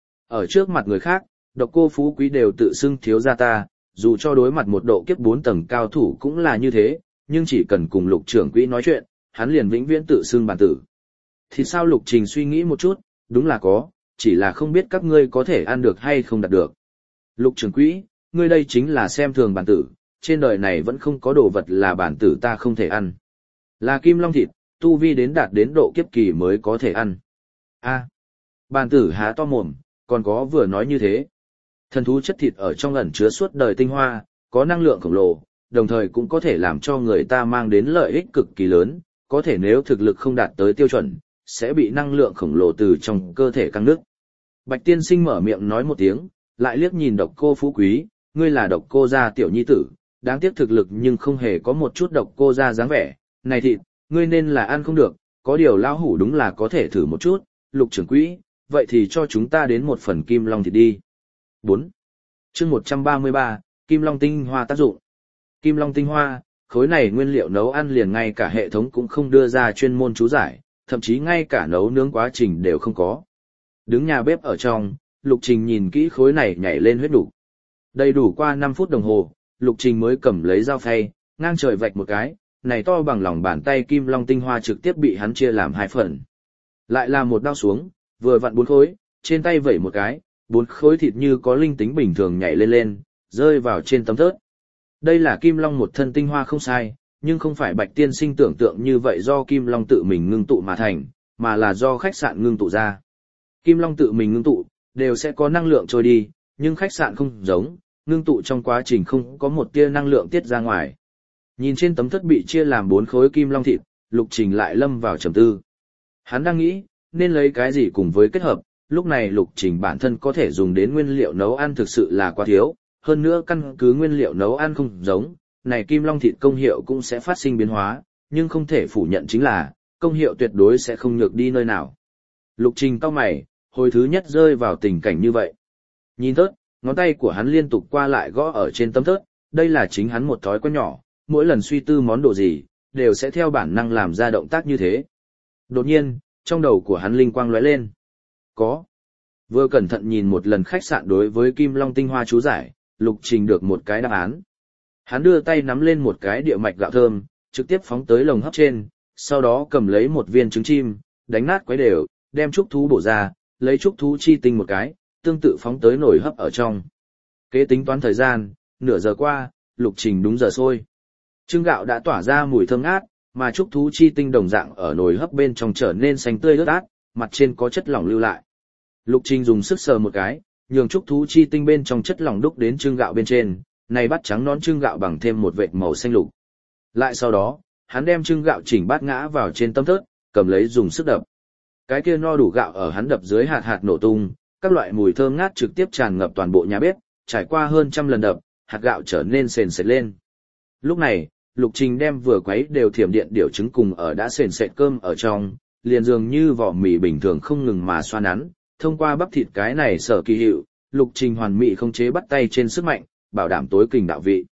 Ở trước mặt người khác, Độc Cô Phú Quý đều tự xưng thiếu gia ta, dù cho đối mặt một độ kiếp 4 tầng cao thủ cũng là như thế, nhưng chỉ cần cùng Lục trưởng quỹ nói chuyện, hắn liền vĩnh viễn tự xưng bàn tử. Thì sao Lục Trình suy nghĩ một chút, đúng là có, chỉ là không biết các ngươi có thể ăn được hay không đạt được. Lục trưởng quỹ, ngươi đây chính là xem thường bản tử, trên đời này vẫn không có đồ vật là bản tử ta không thể ăn. Là kim long thịt, tu vi đến đạt đến độ kiếp kỳ mới có thể ăn. A, bản tử há to mồm, còn có vừa nói như thế. Thần thú chất thịt ở trong ẩn chứa suốt đời tinh hoa, có năng lượng khổng lồ, đồng thời cũng có thể làm cho người ta mang đến lợi ích cực kỳ lớn, có thể nếu thực lực không đạt tới tiêu chuẩn, sẽ bị năng lượng khổng lồ từ trong cơ thể căng nứt. Bạch tiên sinh mở miệng nói một tiếng, lại liếc nhìn Độc Cô Phú Quý, ngươi là Độc Cô gia tiểu nhi tử, đáng tiếc thực lực nhưng không hề có một chút Độc Cô gia dáng vẻ, này thịt, ngươi nên là ăn không được, có điều lão hủ đúng là có thể thử một chút, Lục trưởng quỹ, vậy thì cho chúng ta đến một phần kim long thịt đi. 4. Chương 133, Kim Long tinh hoa tác dụng. Kim Long tinh hoa, khối này nguyên liệu nấu ăn liền ngay cả hệ thống cũng không đưa ra chuyên môn chú giải, thậm chí ngay cả nấu nướng quá trình đều không có. Đứng nhà bếp ở trong, Lục Trình nhìn kỹ khối này nhảy lên huyết đủ. Đầy đủ qua 5 phút đồng hồ, Lục Trình mới cầm lấy dao phay, ngang trời vạch một cái, này to bằng lòng bàn tay kim long tinh hoa trực tiếp bị hắn chia làm 2 phần. Lại là một đao xuống, vừa vặn 4 khối, trên tay vẩy một cái, 4 khối thịt như có linh tính bình thường nhảy lên, rơi vào trên tấm thớt. Đây là kim long một thân tinh hoa không sai, nhưng không phải Bạch tiên sinh tưởng tượng như vậy do kim long tự mình ngưng tụ mà thành, mà là do khách sạn ngưng tụ ra. Kim long tự mình ngưng tụ, đều sẽ có năng lượng trôi đi, nhưng khách sạn không giống, ngưng tụ trong quá trình không có một tia năng lượng tiết ra ngoài. Nhìn trên tấm thất bị chia làm 4 khối kim long thịt, Lục Trình lại lâm vào trầm tư. Hắn đang nghĩ, nên lấy cái gì cùng với kết hợp, lúc này Lục Trình bản thân có thể dùng đến nguyên liệu nấu ăn thực sự là quá thiếu, hơn nữa căn cứ nguyên liệu nấu ăn không giống, này kim long thịt công hiệu cũng sẽ phát sinh biến hóa, nhưng không thể phủ nhận chính là, công hiệu tuyệt đối sẽ không nhược đi nơi nào. Lục Trình cau mày, hồi thứ nhất rơi vào tình cảnh như vậy. Nhìn thớt, ngón tay của hắn liên tục qua lại gõ ở trên tấm thớt, đây là chính hắn một thói quen nhỏ, mỗi lần suy tư món đồ gì, đều sẽ theo bản năng làm ra động tác như thế. Đột nhiên, trong đầu của hắn linh quang lóe lên. Có. Vừa cẩn thận nhìn một lần khách sạn đối với Kim Long tinh hoa chú giải, Lục Trình được một cái đáp án. Hắn đưa tay nắm lên một cái địa mạch gạo thơm, trực tiếp phóng tới lồng hấp trên, sau đó cầm lấy một viên trứng chim, đánh nát quấy đều, đem trúc thú bổ ra, lấy trúc thú chi tinh một cái, tương tự phóng tới nồi hấp ở trong. Kế tính toán thời gian, nửa giờ qua, Lục Trình đúng giờ sôi. Trứng gạo đã tỏa ra mùi thơm ngát, mà trúc thú chi tinh đồng dạng ở nồi hấp bên trong trở nên xanh tươi ướt át, mặt trên có chất lỏng lưu lại. Lục Trình dùng sức sờ một cái, nhường trúc thú chi tinh bên trong chất lỏng đúc đến trứng gạo bên trên, này bắt trắng nón trứng gạo bằng thêm một vệt màu xanh lục. Lại sau đó, hắn đem trứng gạo chỉnh bát ngã vào trên tấm thớt, cầm lấy dùng sức đập. Cái kia no đủ gạo ở hắn đập dưới hạt hạt nổ tung, các loại mùi thơm ngát trực tiếp tràn ngập toàn bộ nhà bếp, trải qua hơn 100 lần đập, hạt gạo trở nên sền sệt lên. Lúc này, Lục Trình đem vừa quấy đều thiểm điện điểu trứng cùng ở đã sền sệt cơm ở trong, liền dường như vỏ mì bình thường không ngừng mà xoa nắn, thông qua bắp thịt cái này sở kỳ hiệu, Lục Trình hoàn mỹ không chế bắt tay trên sức mạnh, bảo đảm tối kình đạo vị.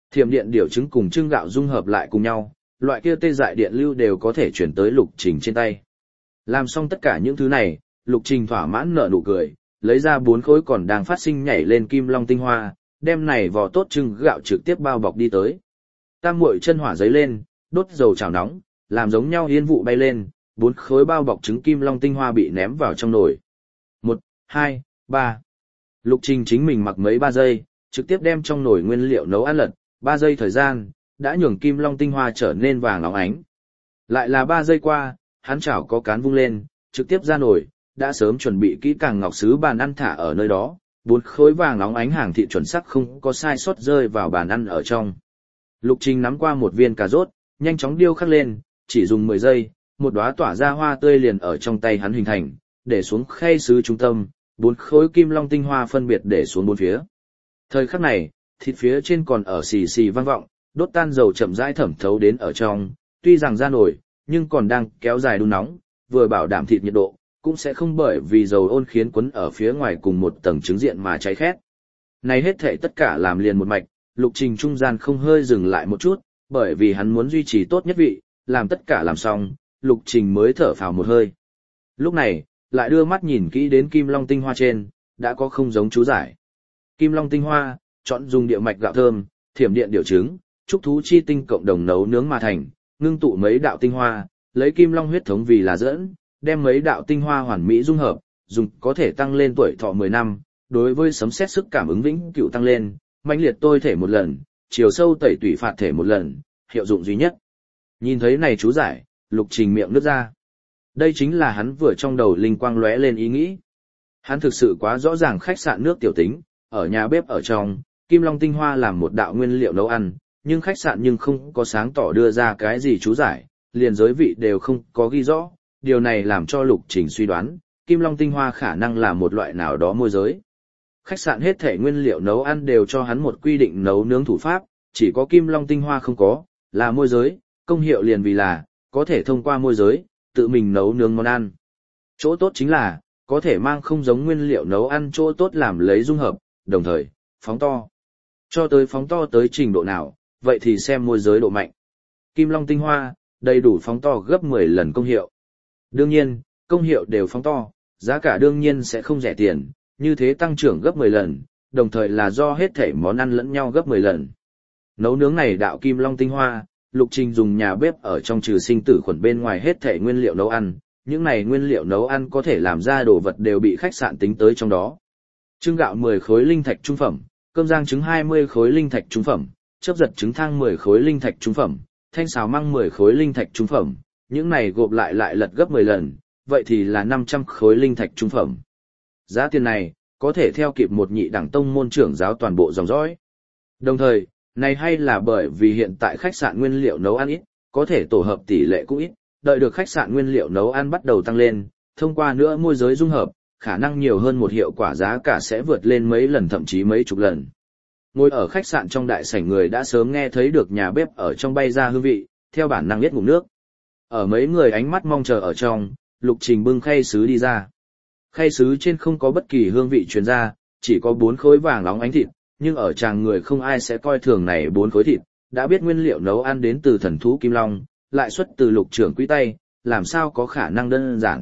Thiểm điện điều trứng cùng trưng gạo dung hợp lại cùng nhau, loại kia tê dại điện lưu đều có thể chuyển tới Lục Trình trên tay. Làm xong tất cả những thứ này, Lục Trình thỏa mãn nở nụ cười, lấy ra 4 khối còn đang phát sinh nhảy lên kim long tinh hoa, đem này vò tốt trưng gạo trực tiếp bao bọc đi tới. Tam muội chân hỏa giấy lên, đốt dầu chảo nóng, làm giống nhau yên vụ bay lên, 4 khối bao bọc trứng kim long tinh hoa bị ném vào trong nồi. 1, 2, 3. Lục Trình chính mình mặc mấy 3 giây, trực tiếp đem trong nồi nguyên liệu nấu ăn lật, 3 giây thời gian, đã nhường kim long tinh hoa trở nên vàng óng ánh. Lại là 3 giây qua, hắn chảo có cán vung lên, trực tiếp ra nồi, đã sớm chuẩn bị kỹ càng ngọc sứ bàn ăn thả ở nơi đó, 4 khối vàng óng ánh hàng thịt chuẩn sắc không có sai sót rơi vào bàn ăn ở trong. Lục Trình nắm qua một viên cà rốt, nhanh chóng điêu khắc lên, chỉ dùng 10 giây, một đóa tỏa ra hoa tươi liền ở trong tay hắn hình thành, để xuống khay sứ trung tâm, 4 khối kim long tinh hoa phân biệt để xuống 4 phía. Thời khắc này, thịt phía trên còn ở xì xì vang vọng, đốt tan dầu chậm rãi thẩm thấu đến ở trong, tuy rằng ra nổi, nhưng còn đang kéo dài đun nóng, vừa bảo đảm thịt nhiệt độ, cũng sẽ không bởi vì dầu ôn khiến quấn ở phía ngoài cùng một tầng trứng diện mà cháy khét. Này hết thảy tất cả làm liền một mạch, Lục Trình trung gian không hơi dừng lại một chút, bởi vì hắn muốn duy trì tốt nhất vị, làm tất cả làm xong, Lục Trình mới thở phào một hơi. Lúc này, lại đưa mắt nhìn kỹ đến kim long tinh hoa trên, đã có không giống chú giải. Kim long tinh hoa, chọn dùng địa mạch gạo thơm, thiểm điện điều trứng, trúc thú chi tinh cộng đồng nấu nướng mà thành, ngưng tụ mấy đạo tinh hoa, lấy kim long huyết thống vì là dẫn, đem mấy đạo tinh hoa hoàn mỹ dung hợp, dùng có thể tăng lên tuổi thọ 10 năm, đối với sấm sét sức cảm ứng vĩnh cửu tăng lên, mãnh liệt tôi thể một lần, chiều sâu tẩy tủy phạt thể một lần, hiệu dụng duy nhất. Nhìn thấy này chú giải, Lục Trình miệng nứt ra. Đây chính là hắn vừa trong đầu linh quang lóe lên ý nghĩ. Hắn thực sự quá rõ ràng khách sạn nước tiểu tính, ở nhà bếp ở trong, kim long tinh hoa làm một đạo nguyên liệu nấu ăn, nhưng khách sạn nhưng không có sáng tỏ đưa ra cái gì chú giải, liền giới vị đều không có ghi rõ, điều này làm cho Lục Trình suy đoán, kim long tinh hoa khả năng là một loại nào đó môi giới. Khách sạn hết thể nguyên liệu nấu ăn đều cho hắn một quy định nấu nướng thủ pháp, chỉ có kim long tinh hoa không có, là môi giới, công hiệu liền vì là, có thể thông qua môi giới, tự mình nấu nướng món ăn. Chỗ tốt chính là, có thể mang không giống nguyên liệu nấu ăn chỗ tốt làm lấy dung hợp, đồng thời, phóng to. Cho tới phóng to tới trình độ nào, vậy thì xem môi giới độ mạnh. Kim long tinh hoa, đầy đủ phóng to gấp 10 lần công hiệu. Đương nhiên, công hiệu đều phóng to, giá cả đương nhiên sẽ không rẻ tiền, như thế tăng trưởng gấp 10 lần, đồng thời là do hết thể món ăn lẫn nhau gấp 10 lần. Nấu nướng này đạo kim long tinh hoa, Lục Trình dùng nhà bếp ở trong trừ sinh tử khuẩn bên ngoài hết thể nguyên liệu nấu ăn, những này nguyên liệu nấu ăn có thể làm ra đồ vật đều bị khách sạn tính tới trong đó. Trưng gạo 10 khối linh thạch trung phẩm, cơm rang trứng 20 khối linh thạch trung phẩm, chớp giật trứng thang 10 khối linh thạch trung phẩm, thanh xào măng 10 khối linh thạch trung phẩm, những này gộp lại lật gấp 10 lần, vậy thì là 500 khối linh thạch trung phẩm. Giá tiền này, có thể theo kịp một nhị đẳng tông môn trưởng giáo toàn bộ dòng dõi. Đồng thời, này hay là bởi vì hiện tại khách sạn nguyên liệu nấu ăn ít, có thể tổ hợp tỷ lệ cũng ít, đợi được khách sạn nguyên liệu nấu ăn bắt đầu tăng lên, thông qua nữa môi giới dung hợp, khả năng nhiều hơn một hiệu quả giá cả sẽ vượt lên mấy lần thậm chí mấy chục lần. Ngồi ở khách sạn trong đại sảnh người đã sớm nghe thấy được nhà bếp ở trong bay ra hương vị, theo bản năng biết ngụm nước. Ở mấy người ánh mắt mong chờ ở trong, Lục Trình bưng khay sứ đi ra. Khay sứ trên không có bất kỳ hương vị truyền ra, chỉ có 4 khối vàng óng ánh thịt, nhưng ở chàng người không ai sẽ coi thường này 4 khối thịt, đã biết nguyên liệu nấu ăn đến từ thần thú Kim Long, lại xuất từ Lục trưởng quý tay, làm sao có khả năng đơn giản.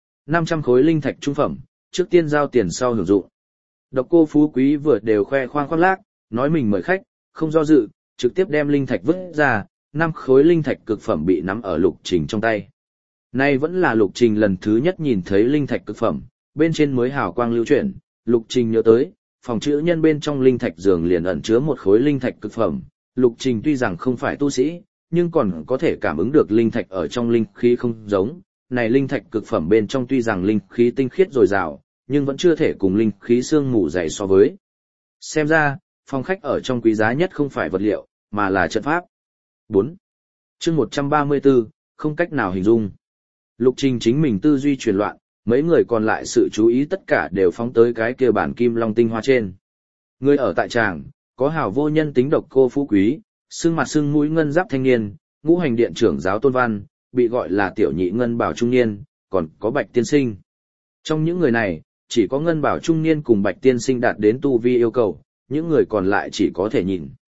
500 khối linh thạch trung phẩm, trước tiên giao tiền sau hưởng dụng. Độc Cô phú quý vừa đều khoe khoang khoác lác, nói mình mời khách, không do dự, trực tiếp đem linh thạch vứt ra, 5 khối linh thạch cực phẩm bị nắm ở Lục Trình trong tay. Nay vẫn là Lục Trình lần thứ nhất nhìn thấy linh thạch cực phẩm, bên trên mới hào quang lưu chuyển, Lục Trình nhớ tới, phòng chữ nhân bên trong linh thạch giường liền ẩn chứa một khối linh thạch cực phẩm. Lục Trình tuy rằng không phải tu sĩ, nhưng còn có thể cảm ứng được linh thạch ở trong linh khí không giống. Này linh thạch cực phẩm bên trong tuy rằng linh khí tinh khiết dồi dào, nhưng vẫn chưa thể cùng linh khí sương mù dày so với. Xem ra, phòng khách ở trong quý giá nhất không phải vật liệu, mà là trận pháp. 4. Chương 134, không cách nào hình dung. Lục Trình chính mình tư duy chuyển loạn, mấy người còn lại sự chú ý tất cả đều phóng tới cái kia bản kim long tinh hoa trên. Người ở tại tràng, có hảo vô nhân tính Độc Cô phú quý, xương mặt xương mũi ngân giáp thanh niên, ngũ hành điện trưởng giáo Tôn Văn, bị gọi là tiểu nhị ngân bảo trung niên, còn có Bạch tiên sinh. Trong những người này, chỉ có ngân bảo trung niên cùng Bạch tiên sinh đạt đến tu vi yêu cầu, những người còn lại chỉ có thể nhìn.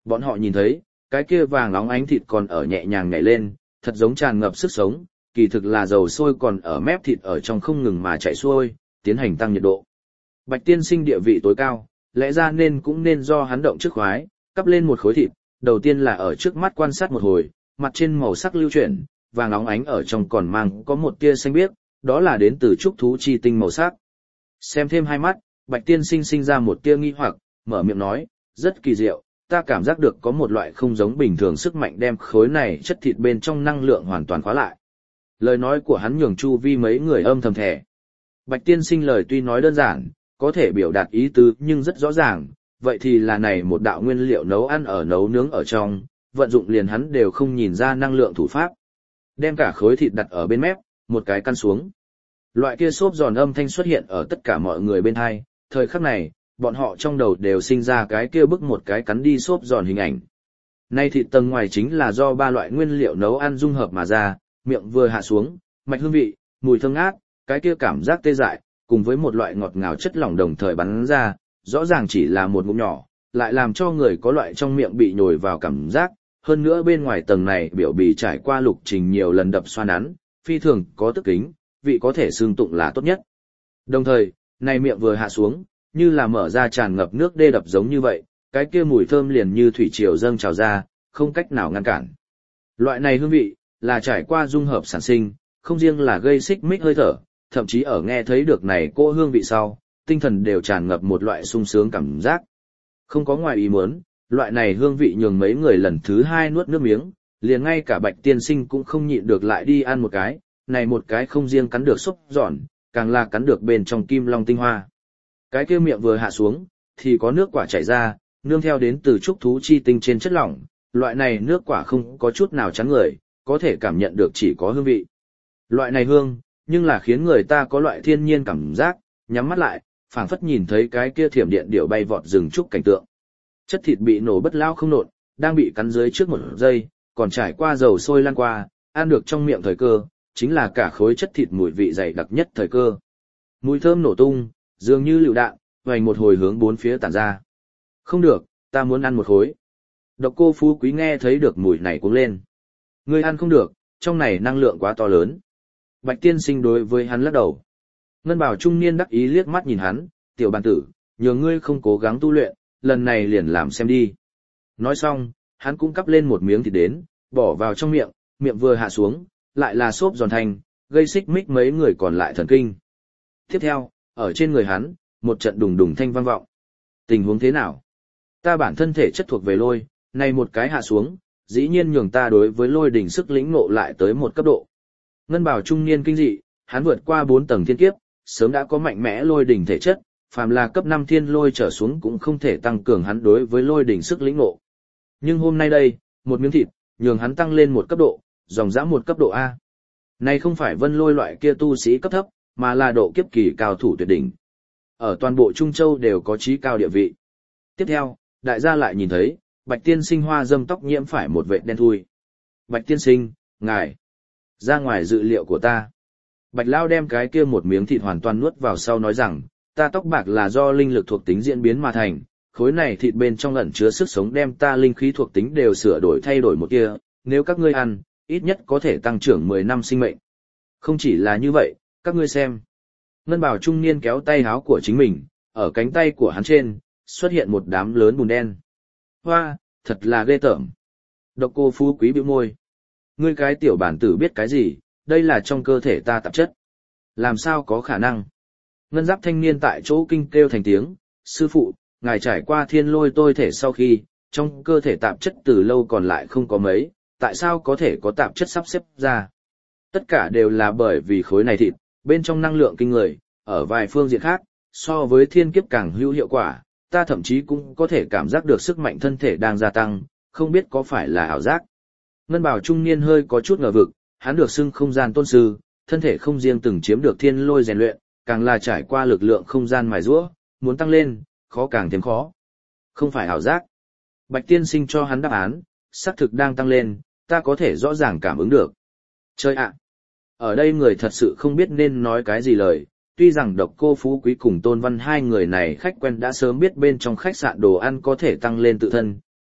Bọn họ nhìn thấy, cái kia vàng óng ánh thịt còn ở nhẹ nhàng nhảy lên, thật giống tràn ngập sức sống, kỳ thực là dầu sôi còn ở mép thịt ở trong không ngừng mà chạy xuôi, tiến hành tăng nhiệt độ. Bạch tiên sinh địa vị tối cao, lẽ ra cũng nên do hắn động trước khoái, cắp lên một khối thịt, đầu tiên là ở trước mắt quan sát một hồi, mặt trên màu sắc lưu chuyển, vàng óng ánh ở trong còn mang có một tia xanh biếc, đó là đến từ trúc thú chi tinh màu sắc. Xem thêm hai mắt, Bạch tiên sinh sinh ra một tia nghi hoặc, mở miệng nói, rất kỳ diệu, ta cảm giác được có một loại không giống bình thường sức mạnh đem khối này chất thịt bên trong năng lượng hoàn toàn khóa lại. Lời nói của hắn nhường chu vi mấy người âm thầm thẻ. Bạch tiên sinh lời tuy nói đơn giản, có thể biểu đạt ý tứ nhưng rất rõ ràng, vậy thì là này một đạo nguyên liệu nấu ăn ở nấu nướng ở trong, vận dụng liền hắn đều không nhìn ra năng lượng thủ pháp. Đem cả khối thịt đặt ở bên mép, một cái căn xuống. Loại kia xốp giòn âm thanh xuất hiện ở tất cả mọi người bên hai, thời khắc này, bọn họ trong đầu đều sinh ra cái kia bức một cái cắn đi xốp giòn hình ảnh. Nay thịt tầng ngoài chính là do ba loại nguyên liệu nấu ăn dung hợp mà ra, miệng vừa hạ xuống, mạch hương vị, mùi thơm ngát, cái kia cảm giác tê dại, cùng với một loại ngọt ngào chất lỏng đồng thời bắn ra, rõ ràng chỉ là một ngụm nhỏ, lại làm cho người có loại trong miệng bị nhồi vào cảm giác, hơn nữa bên ngoài tầng này biểu bì trải qua lục trình nhiều lần đập xoa nắn, phi thường có tức kính, vị có thể xương tụng là tốt nhất. Đồng thời, này miệng vừa hạ xuống, như là mở ra tràn ngập nước đê đập giống như vậy, cái kia mùi thơm liền như thủy triều dâng trào ra, không cách nào ngăn cản. Loại này hương vị, là trải qua dung hợp sản sinh, không riêng là gây xích mích hơi thở, thậm chí ở nghe thấy được này cỗ hương vị sau, tinh thần đều tràn ngập một loại sung sướng cảm giác. Không có ngoài ý muốn, loại này hương vị nhường mấy người lần thứ hai nuốt nước miếng, liền ngay cả Bạch tiên sinh cũng không nhịn được lại đi ăn một cái, này một cái không riêng cắn được xúc giòn, càng là cắn được bên trong kim long tinh hoa. Cái kia miệng vừa hạ xuống, thì có nước quả chảy ra, nương theo đến từ trúc thú chi tinh trên chất lỏng, loại này nước quả không có chút nào chán người, có thể cảm nhận được chỉ có hương vị. Loại này hương, nhưng là khiến người ta có loại thiên nhiên cảm giác, nhắm mắt lại, phảng phất nhìn thấy cái kia thiểm điện điệu bay vọt rừng trúc cảnh tượng. Chất thịt bị nổ bất lao không nộn, đang bị cắn dưới trước một giây, còn trải qua dầu sôi lan qua, ăn được trong miệng thời cơ, chính là cả khối chất thịt mùi vị dày đặc nhất thời cơ. Mùi thơm nổ tung, dường như lựu đạn, vành một hồi hướng bốn phía tản ra. Không được, ta muốn ăn một khối. Độc Cô Phú Quý nghe thấy được mùi này cuống lên. Ngươi ăn không được, trong này năng lượng quá to lớn. Bạch tiên sinh đối với hắn lắc đầu. Ngân Bảo trung niên đắc ý liếc mắt nhìn hắn, tiểu bàn tử, nhờ ngươi không cố gắng tu luyện, lần này liền làm xem đi. Nói xong, hắn cũng cắp lên một miếng thịt đến, bỏ vào trong miệng, miệng vừa hạ xuống, lại là xốp giòn thanh, gây xích mích mấy người còn lại thần kinh. Tiếp theo, ở trên người hắn, một trận đùng đùng thanh vang vọng. Tình huống thế nào? Ta bản thân thể chất thuộc về lôi, này một cái hạ xuống, dĩ nhiên nhường ta đối với lôi đỉnh sức lĩnh ngộ lại tới một cấp độ. Ngân Bảo trung niên kinh dị, hắn vượt qua 4 tầng thiên kiếp, sớm đã có mạnh mẽ lôi đỉnh thể chất, phàm là cấp 5 thiên lôi trở xuống cũng không thể tăng cường hắn đối với lôi đỉnh sức lĩnh ngộ. Nhưng hôm nay đây, một miếng thịt, nhường hắn tăng lên một cấp độ, dòng dã một cấp độ A. Này không phải vân lôi loại kia tu sĩ cấp thấp, mà là độ kiếp kỳ cao thủ tuyệt đỉnh. Ở toàn bộ Trung Châu đều có chí cao địa vị. Tiếp theo, đại gia lại nhìn thấy, Bạch tiên sinh hoa dâm tóc nhiễm phải một vệt đen thui. Bạch tiên sinh, ngài, ra ngoài dự liệu của ta. Bạch Lao đem cái kia một miếng thịt hoàn toàn nuốt vào sau nói rằng, ta tóc bạc là do linh lực thuộc tính diễn biến mà thành, khối này thịt bên trong ẩn chứa sức sống đem ta linh khí thuộc tính đều sửa đổi thay đổi một kia, nếu các ngươi ăn, ít nhất có thể tăng trưởng 10 năm sinh mệnh. Không chỉ là như vậy, các ngươi xem. Ngân Bảo trung niên kéo tay áo của chính mình, ở cánh tay của hắn trên, xuất hiện một đám lớn bùn đen. Hoa, thật là ghê tởm. Độc Cô Phú Quý bĩu môi. Ngươi cái tiểu bản tử biết cái gì, đây là trong cơ thể ta tạp chất. Làm sao có khả năng? Ngân Giáp thanh niên tại chỗ kinh kêu thành tiếng, sư phụ, ngài trải qua thiên lôi tôi thể sau khi, trong cơ thể tạp chất từ lâu còn lại không có mấy, tại sao có thể có tạp chất sắp xếp ra? Tất cả đều là bởi vì khối này thịt, bên trong năng lượng kinh người, ở vài phương diện khác, so với thiên kiếp càng hữu hiệu quả, ta thậm chí cũng có thể cảm giác được sức mạnh thân thể đang gia tăng, không biết có phải là ảo giác. Ngân Bảo trung niên hơi có chút ngờ vực, hắn được xưng không gian tôn sư, thân thể không riêng từng chiếm được thiên lôi rèn luyện, càng là trải qua lực lượng không gian mài giũa, muốn tăng lên, khó càng thêm khó. Không phải ảo giác. Bạch tiên sinh cho hắn đáp án, xác thực đang tăng lên, ta có thể rõ ràng cảm ứng được. Chơi ạ! Ở đây người thật sự không biết nên nói cái gì lời, tuy rằng Độc Cô Phú Quý cùng Tôn Văn hai người này khách quen đã sớm biết bên trong khách sạn đồ ăn có thể tăng lên tự thân,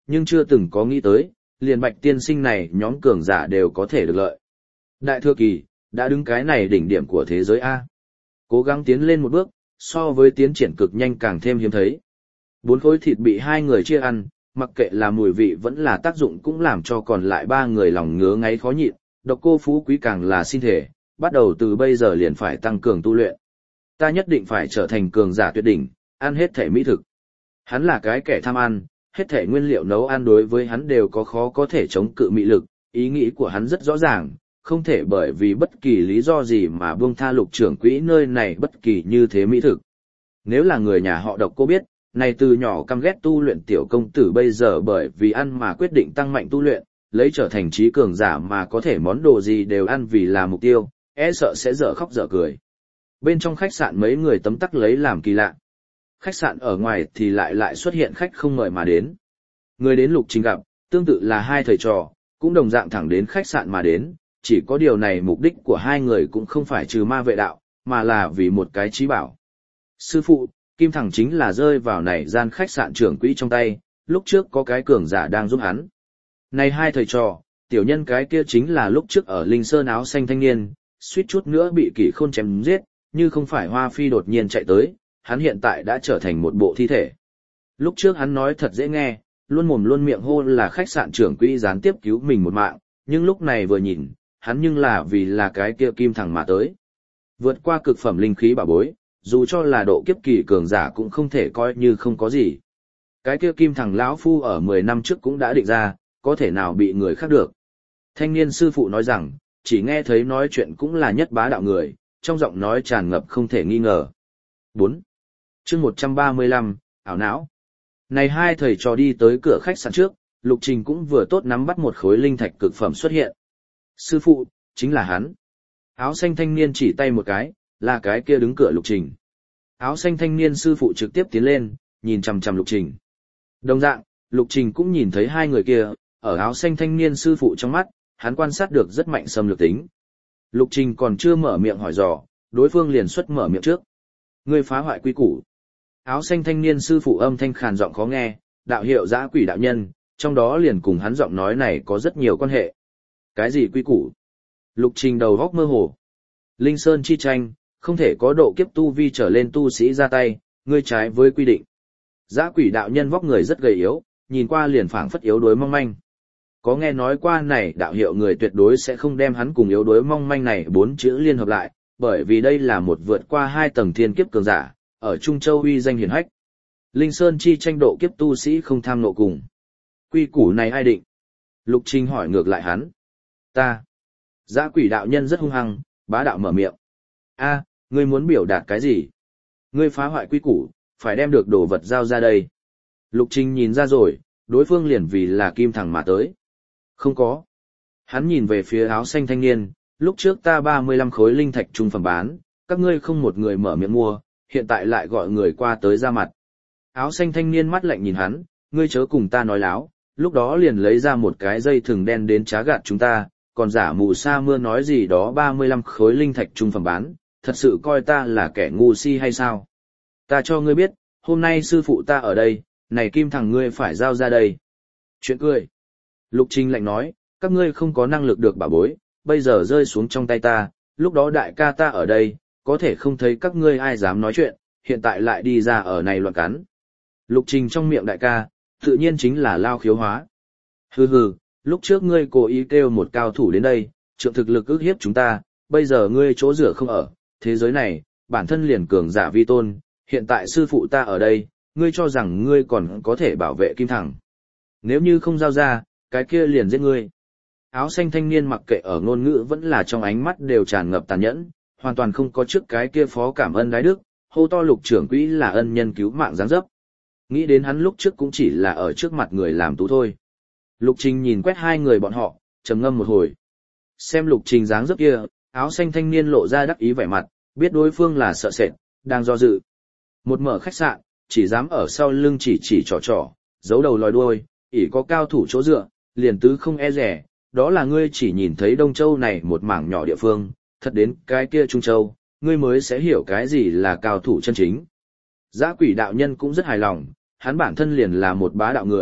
nhưng chưa từng có nghĩ tới, liền Bạch tiên sinh này nhóm cường giả đều có thể được lợi. Đại thừa kỳ, đã đứng cái này đỉnh điểm của thế giới A. Cố gắng tiến lên một bước, so với tiến triển cực nhanh càng thêm hiếm thấy. 4 khối thịt bị 2 người chia ăn, mặc kệ là mùi vị vẫn là tác dụng cũng làm cho còn lại 3 người lòng ngứa ngáy khó nhịn, Độc Cô Phú Quý càng là xin thể, bắt đầu từ bây giờ liền phải tăng cường tu luyện. Ta nhất định phải trở thành cường giả tuyệt đỉnh, ăn hết thể mỹ thực. Hắn là cái kẻ tham ăn, hết thể nguyên liệu nấu ăn đối với hắn đều có khó có thể chống cự mị lực, ý nghĩ của hắn rất rõ ràng, không thể bởi vì bất kỳ lý do gì mà buông tha Lục trưởng quỹ nơi này bất kỳ như thế mỹ thực. Nếu là người nhà họ Độc Cô biết, này từ nhỏ căm ghét tu luyện tiểu công tử bây giờ bởi vì ăn mà quyết định tăng mạnh tu luyện, lấy trở thành trí cường giả mà có thể món đồ gì đều ăn vì là mục tiêu, e sợ sẽ dở khóc dở cười. Bên trong khách sạn mấy người tấm tắc lấy làm kỳ lạ. Khách sạn ở ngoài thì lại xuất hiện khách không mời mà đến. Người đến Lục Trình gặp, tương tự là 2 thầy trò, cũng đồng dạng thẳng đến khách sạn mà đến, chỉ có điều này mục đích của 2 người cũng không phải trừ ma vệ đạo, mà là vì một cái trí bảo. Sư phụ, Kim Thằng chính là rơi vào này gian khách sạn trưởng quỹ trong tay, lúc trước có cái cường giả đang giúp hắn. Này 2 thầy trò, tiểu nhân cái kia chính là lúc trước ở Linh Sơn áo xanh thanh niên, suýt chút nữa bị Kỷ Khôn chém giết, như không phải Hoa Phi đột nhiên chạy tới, hắn hiện tại đã trở thành một bộ thi thể. Lúc trước hắn nói thật dễ nghe, luôn mồm luôn miệng hô là khách sạn trưởng quỹ gián tiếp cứu mình một mạng, nhưng lúc này vừa nhìn, hắn nhưng là vì là cái kia Kim Thằng mà tới. Vượt qua cực phẩm linh khí bảo bối, dù cho là độ kiếp kỳ cường giả cũng không thể coi như không có gì. Cái kia Kim Thằng lão phu ở 10 năm trước cũng đã định ra, có thể nào bị người khác được. Thanh niên sư phụ nói rằng, chỉ nghe thấy nói chuyện cũng là nhất bá đạo người, trong giọng nói tràn ngập không thể nghi ngờ. 4. Chương 135, ảo não. Này 2 thầy trò đi tới cửa khách sạn trước, Lục Trình cũng vừa tốt nắm bắt một khối linh thạch cực phẩm xuất hiện. Sư phụ, chính là hắn. Áo xanh thanh niên chỉ tay một cái, là cái kia đứng cửa Lục Trình. Áo xanh thanh niên sư phụ trực tiếp tiến lên, nhìn chằm chằm Lục Trình. Đồng dạng, Lục Trình cũng nhìn thấy 2 người kia, ở áo xanh thanh niên sư phụ trong mắt, hắn quan sát được rất mạnh xâm lược tính. Lục Trình còn chưa mở miệng hỏi dò, đối phương liền xuất mở miệng trước. Ngươi phá hoại quy củ. Áo xanh thanh niên sư phụ âm thanh khàn giọng khó nghe, đạo hiệu Dã Quỷ đạo nhân, trong đó liền cùng hắn giọng nói này có rất nhiều quan hệ. Cái gì quy củ? Lục Trình đầu góc mơ hồ. Linh Sơn chi tranh, không thể có độ kiếp tu vi trở lên tu sĩ ra tay, ngươi trái với quy định. Dã Quỷ đạo nhân vóc người rất gầy yếu, nhìn qua liền phảng phất yếu đuối mong manh. Có nghe nói qua này đạo hiệu người tuyệt đối sẽ không đem hắn cùng yếu đuối mong manh này 4 chữ liên hợp lại, bởi vì đây là một vượt qua 2 tầng thiên kiếp cường giả, ở Trung Châu uy danh hiển hách. Linh Sơn chi tranh độ kiếp tu sĩ không tham nộ cùng. Quy củ này ai định? Lục Trình hỏi ngược lại hắn. Ta. Dã Quỷ đạo nhân rất hung hăng, bá đạo mở miệng. A, ngươi muốn biểu đạt cái gì? Ngươi phá hoại quy củ, phải đem được đồ vật giao ra đây. Lục Trình nhìn ra rồi, đối phương liền vì là Kim Thằng mà tới. Không có. Hắn nhìn về phía áo xanh thanh niên, lúc trước ta 35 khối linh thạch trung phẩm bán, các ngươi không một người mở miệng mua, hiện tại lại gọi người qua tới ra mặt. Áo xanh thanh niên mắt lạnh nhìn hắn, ngươi chớ cùng ta nói láo, lúc đó liền lấy ra một cái dây thừng đen đến trá gạt chúng ta, còn giả mù sa mưa nói gì đó 35 khối linh thạch trung phẩm bán, thật sự coi ta là kẻ ngu si hay sao? Ta cho ngươi biết, hôm nay sư phụ ta ở đây, này Kim Thằng ngươi phải giao ra đây. Chuyện cười. Lục Trình lạnh nói, các ngươi không có năng lực được bảo bối, bây giờ rơi xuống trong tay ta, lúc đó đại ca ta ở đây, có thể không thấy các ngươi ai dám nói chuyện, hiện tại lại đi ra ở này loạn cắn. Lục Trình trong miệng đại ca, tự nhiên chính là Lao Khiếu Hóa. Hừ hừ, lúc trước ngươi cố ý kêu một cao thủ đến đây, trượng thực lực ức hiếp chúng ta, bây giờ ngươi chỗ rửa không ở, thế giới này, bản thân liền cường giả vi tôn, hiện tại sư phụ ta ở đây, ngươi cho rằng ngươi còn có thể bảo vệ Kim Thằng. Nếu như không giao ra, cái kia liền giết ngươi. Áo xanh thanh niên mặc kệ ở ngôn ngữ vẫn là trong ánh mắt đều tràn ngập tàn nhẫn, hoàn toàn không có trước cái kia phó cảm ơn đái đức, hô to Lục trưởng quỹ là ân nhân cứu mạng giáng dấp. Nghĩ đến hắn lúc trước cũng chỉ là ở trước mặt người làm tú thôi. Lục Trình nhìn quét 2 người bọn họ, trầm ngâm một hồi. Xem Lục Trình dáng dấp kia, áo xanh thanh niên lộ ra đắc ý vẻ mặt, biết đối phương là sợ sệt, đang do dự. Một mở khách sạn, chỉ dám ở sau lưng chỉ trò, giấu đầu lòi đuôi, ỷ có cao thủ chỗ dựa, liền tứ không e rẻ, đó là ngươi chỉ nhìn thấy Đông Châu này một mảng nhỏ địa phương, thật đến cái kia Trung Châu, ngươi mới sẽ hiểu cái gì là cao thủ chân chính. Dã Quỷ đạo nhân cũng rất hài lòng, hắn bản thân liền là một bá đạo người,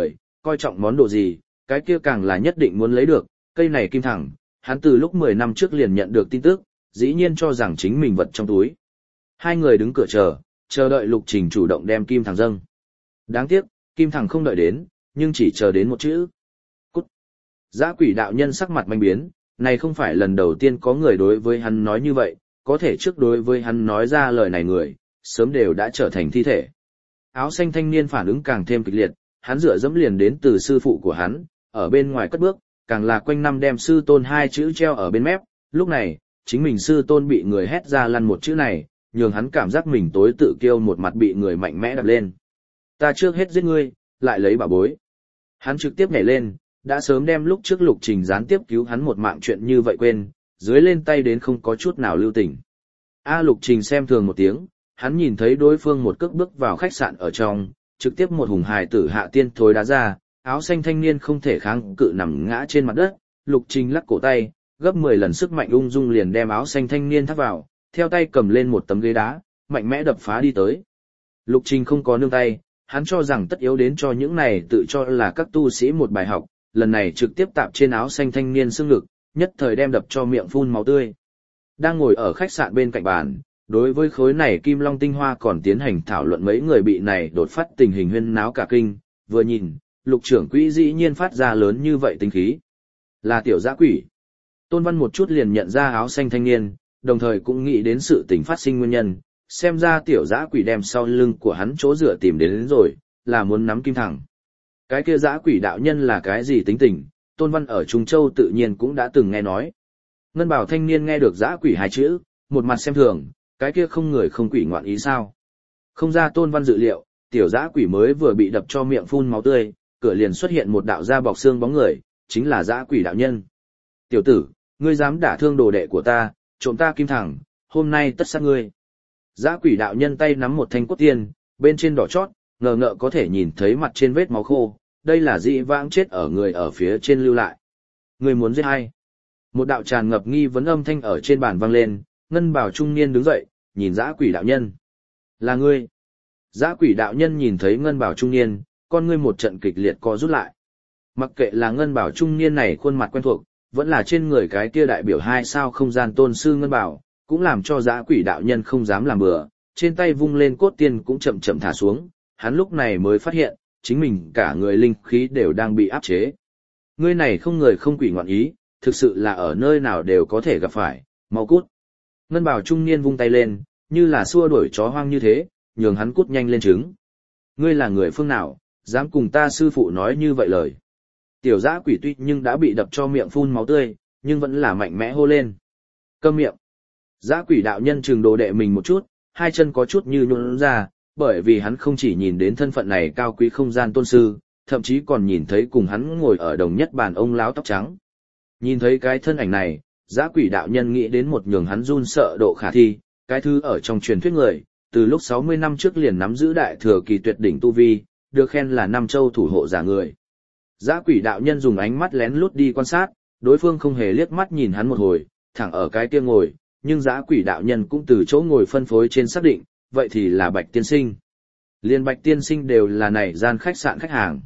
coi trọng món đồ gì, cái kia càng là nhất định muốn lấy được, cây này kim thẳng, hắn từ lúc 10 năm trước liền nhận được tin tức, dĩ nhiên cho rằng chính mình vật trong túi. Hai người đứng cửa chờ đợi Lục Trình chủ động đem kim thẳng dâng. Đáng tiếc, kim thẳng không đợi đến, nhưng chỉ chờ đến một chữ. Cút. Dã quỷ đạo nhân sắc mặt manh biến, này không phải lần đầu tiên có người đối với hắn nói như vậy, có thể trước đối với hắn nói ra lời này người, sớm đều đã trở thành thi thể. Áo xanh thanh niên phản ứng càng thêm kịch liệt, hắn dựa dẫm liền đến từ sư phụ của hắn, ở bên ngoài cất bước, càng là quanh năm đem sư tôn hai chữ treo ở bên mép, lúc này, chính mình sư tôn bị người hét ra lăn một chữ này, nhường hắn cảm giác mình tối tự kiêu một mặt bị người mạnh mẽ đập lên. Ta trước hết giết ngươi, lại lấy bảo bối. Hắn trực tiếp nhảy lên, đã sớm đem lúc trước Lục Trình gián tiếp cứu hắn một mạng chuyện như vậy quên, dưới lên tay đến không có chút nào lưu tình. Lục Trình xem thường một tiếng, hắn nhìn thấy đối phương một cước bước vào khách sạn ở trong, trực tiếp một hùng hài tử hạ tiên thối đá ra, áo xanh thanh niên không thể kháng cự nằm ngã trên mặt đất, Lục Trình lắc cổ tay, gấp 10 lần sức mạnh ung dung liền đem áo xanh thanh niên thắt vào, theo tay cầm lên một tấm ghế đá, mạnh mẽ đập phá đi tới. Lục Trình không có nương tay, hắn cho rằng tất yếu đến cho những này tự cho là các tu sĩ một bài học, lần này trực tiếp tạp trên áo xanh thanh niên xương ngực, nhất thời đem đập cho miệng phun máu tươi. Đang ngồi ở khách sạn bên cạnh bàn, đối với khối này kim long tinh hoa còn tiến hành thảo luận mấy người bị này đột phát tình hình huyên náo cả kinh, vừa nhìn, Lục trưởng quỹ dĩ nhiên phát ra lớn như vậy tinh khí. Là tiểu dã quỷ. Tôn Văn một chút liền nhận ra áo xanh thanh niên, đồng thời cũng nghĩ đến sự tình phát sinh nguyên nhân, xem ra tiểu dã quỷ đem sau lưng của hắn chỗ dựa tìm đến rồi, là muốn nắm kim thẳng. Cái kia dã quỷ đạo nhân là cái gì tính tình, Tôn Văn ở Trung Châu tự nhiên cũng đã từng nghe nói. Ngân bảo thanh niên nghe được dã quỷ hai chữ, một mặt xem thường, cái kia không người không quỷ ngoạn ý sao. Không ra Tôn Văn dự liệu, tiểu dã quỷ mới vừa bị đập cho miệng phun máu tươi, cửa liền xuất hiện một đạo da bọc xương bóng người, chính là dã quỷ đạo nhân. Tiểu tử, ngươi dám đả thương đồ đệ của ta, trộm ta kim thẳng, hôm nay tất sát ngươi. Dã quỷ đạo nhân tay nắm một thanh cốt tiên, bên trên đỏ chót, ngờ ngợ có thể nhìn thấy mặt trên vết máu khô, đây là dị vãng chết ở người ở phía trên lưu lại. Ngươi muốn giết ai? Một đạo tràn ngập nghi vấn âm thanh ở trên bàn vang lên, ngân bào trung niên đứng dậy, nhìn dã quỷ đạo nhân. Là ngươi. Dã quỷ đạo nhân nhìn thấy ngân bào trung niên, con ngươi một trận kịch liệt co rút lại. Mặc kệ là ngân bào trung niên này khuôn mặt quen thuộc, vẫn là trên người cái kia đại biểu 2 sao không gian tôn sư ngân bào, cũng làm cho dã quỷ đạo nhân không dám làm bừa, trên tay vung lên cốt tiên cũng chậm chậm thả xuống, hắn lúc này mới phát hiện, chính mình cả người linh khí đều đang bị áp chế. Ngươi này không người không quỷ ngoạn ý, thực sự là ở nơi nào đều có thể gặp phải, mau cút. Ngân bào trung niên vung tay lên, như là xua đuổi chó hoang như thế, nhường hắn cút nhanh lên trứng. Ngươi là người phương nào, dám cùng ta sư phụ nói như vậy lời. Tiểu dã quỷ tuy nhưng đã bị đập cho miệng phun máu tươi, nhưng vẫn là mạnh mẽ hô lên. Câm miệng. Dã quỷ đạo nhân trừng đồ đệ mình một chút, hai chân có chút như nhũn ra, bởi vì hắn không chỉ nhìn đến thân phận này cao quý không gian tôn sư, thậm chí còn nhìn thấy cùng hắn ngồi ở đồng nhất bàn ông láo tóc trắng. Nhìn thấy cái thân ảnh này, dã quỷ đạo nhân nghĩ đến một nhường hắn run sợ độ khả thi, cái thứ ở trong truyền thuyết người, từ lúc 60 năm trước liền nắm giữ đại thừa kỳ tuyệt đỉnh tu vi, được khen là Nam Châu thủ hộ giả người. Dã quỷ đạo nhân dùng ánh mắt lén lút đi quan sát, đối phương không hề liếc mắt nhìn hắn một hồi, thẳng ở cái kia ngồi, nhưng dã quỷ đạo nhân cũng từ chỗ ngồi phân phối trên xác định, vậy thì là Bạch Tiên Sinh. Liên Bạch Tiên Sinh đều là này gian khách sạn khách hàng.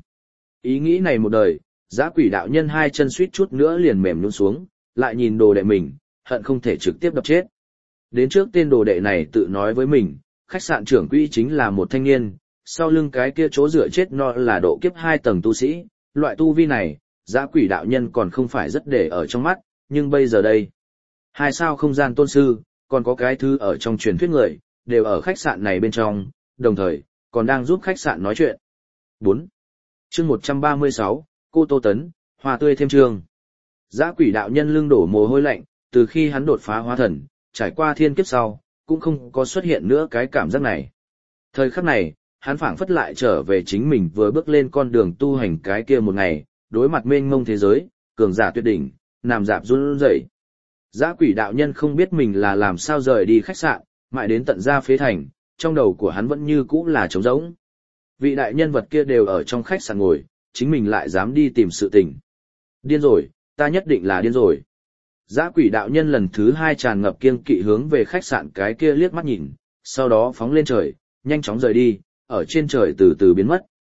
Ý nghĩ này một đời, dã quỷ đạo nhân hai chân suýt chút nữa liền mềm nhũn xuống, lại nhìn đồ đệ mình, hận không thể trực tiếp đập chết. Đến trước tên đồ đệ này tự nói với mình, khách sạn trưởng quỹ chính là một thanh niên, sau lưng cái kia chỗ dựa chết no là độ kiếp 2 tầng tu sĩ, loại tu vi này, dã quỷ đạo nhân còn không phải rất để ở trong mắt, nhưng bây giờ đây, 2 sao không gian tôn sư, còn có cái thứ ở trong truyền thuyết người, đều ở khách sạn này bên trong, đồng thời, còn đang giúp khách sạn nói chuyện. 4. Chương 136, Cô Tô Tấn, hoa tươi thêm trường. Dã quỷ đạo nhân lưng đổ mồ hôi lạnh, từ khi hắn đột phá hóa thần, trải qua thiên kiếp sau, cũng không có xuất hiện nữa cái cảm giác này. Thời khắc này, hắn phảng phất lại trở về chính mình vừa bước lên con đường tu hành cái kia một ngày, đối mặt mênh mông thế giới, cường giả tuyệt đỉnh, nằm dạp run rẩy. Dã quỷ đạo nhân không biết mình là làm sao rời đi khách sạn, mãi đến tận ra phế thành, trong đầu của hắn vẫn như cũ là trống rỗng. Vị đại nhân vật kia đều ở trong khách sạn ngồi, chính mình lại dám đi tìm sự tình. Điên rồi, ta nhất định là điên rồi. Dã quỷ đạo nhân lần thứ 2 tràn ngập kiêng kỵ hướng về khách sạn cái kia liếc mắt nhìn, sau đó phóng lên trời, nhanh chóng rời đi, ở trên trời từ từ biến mất.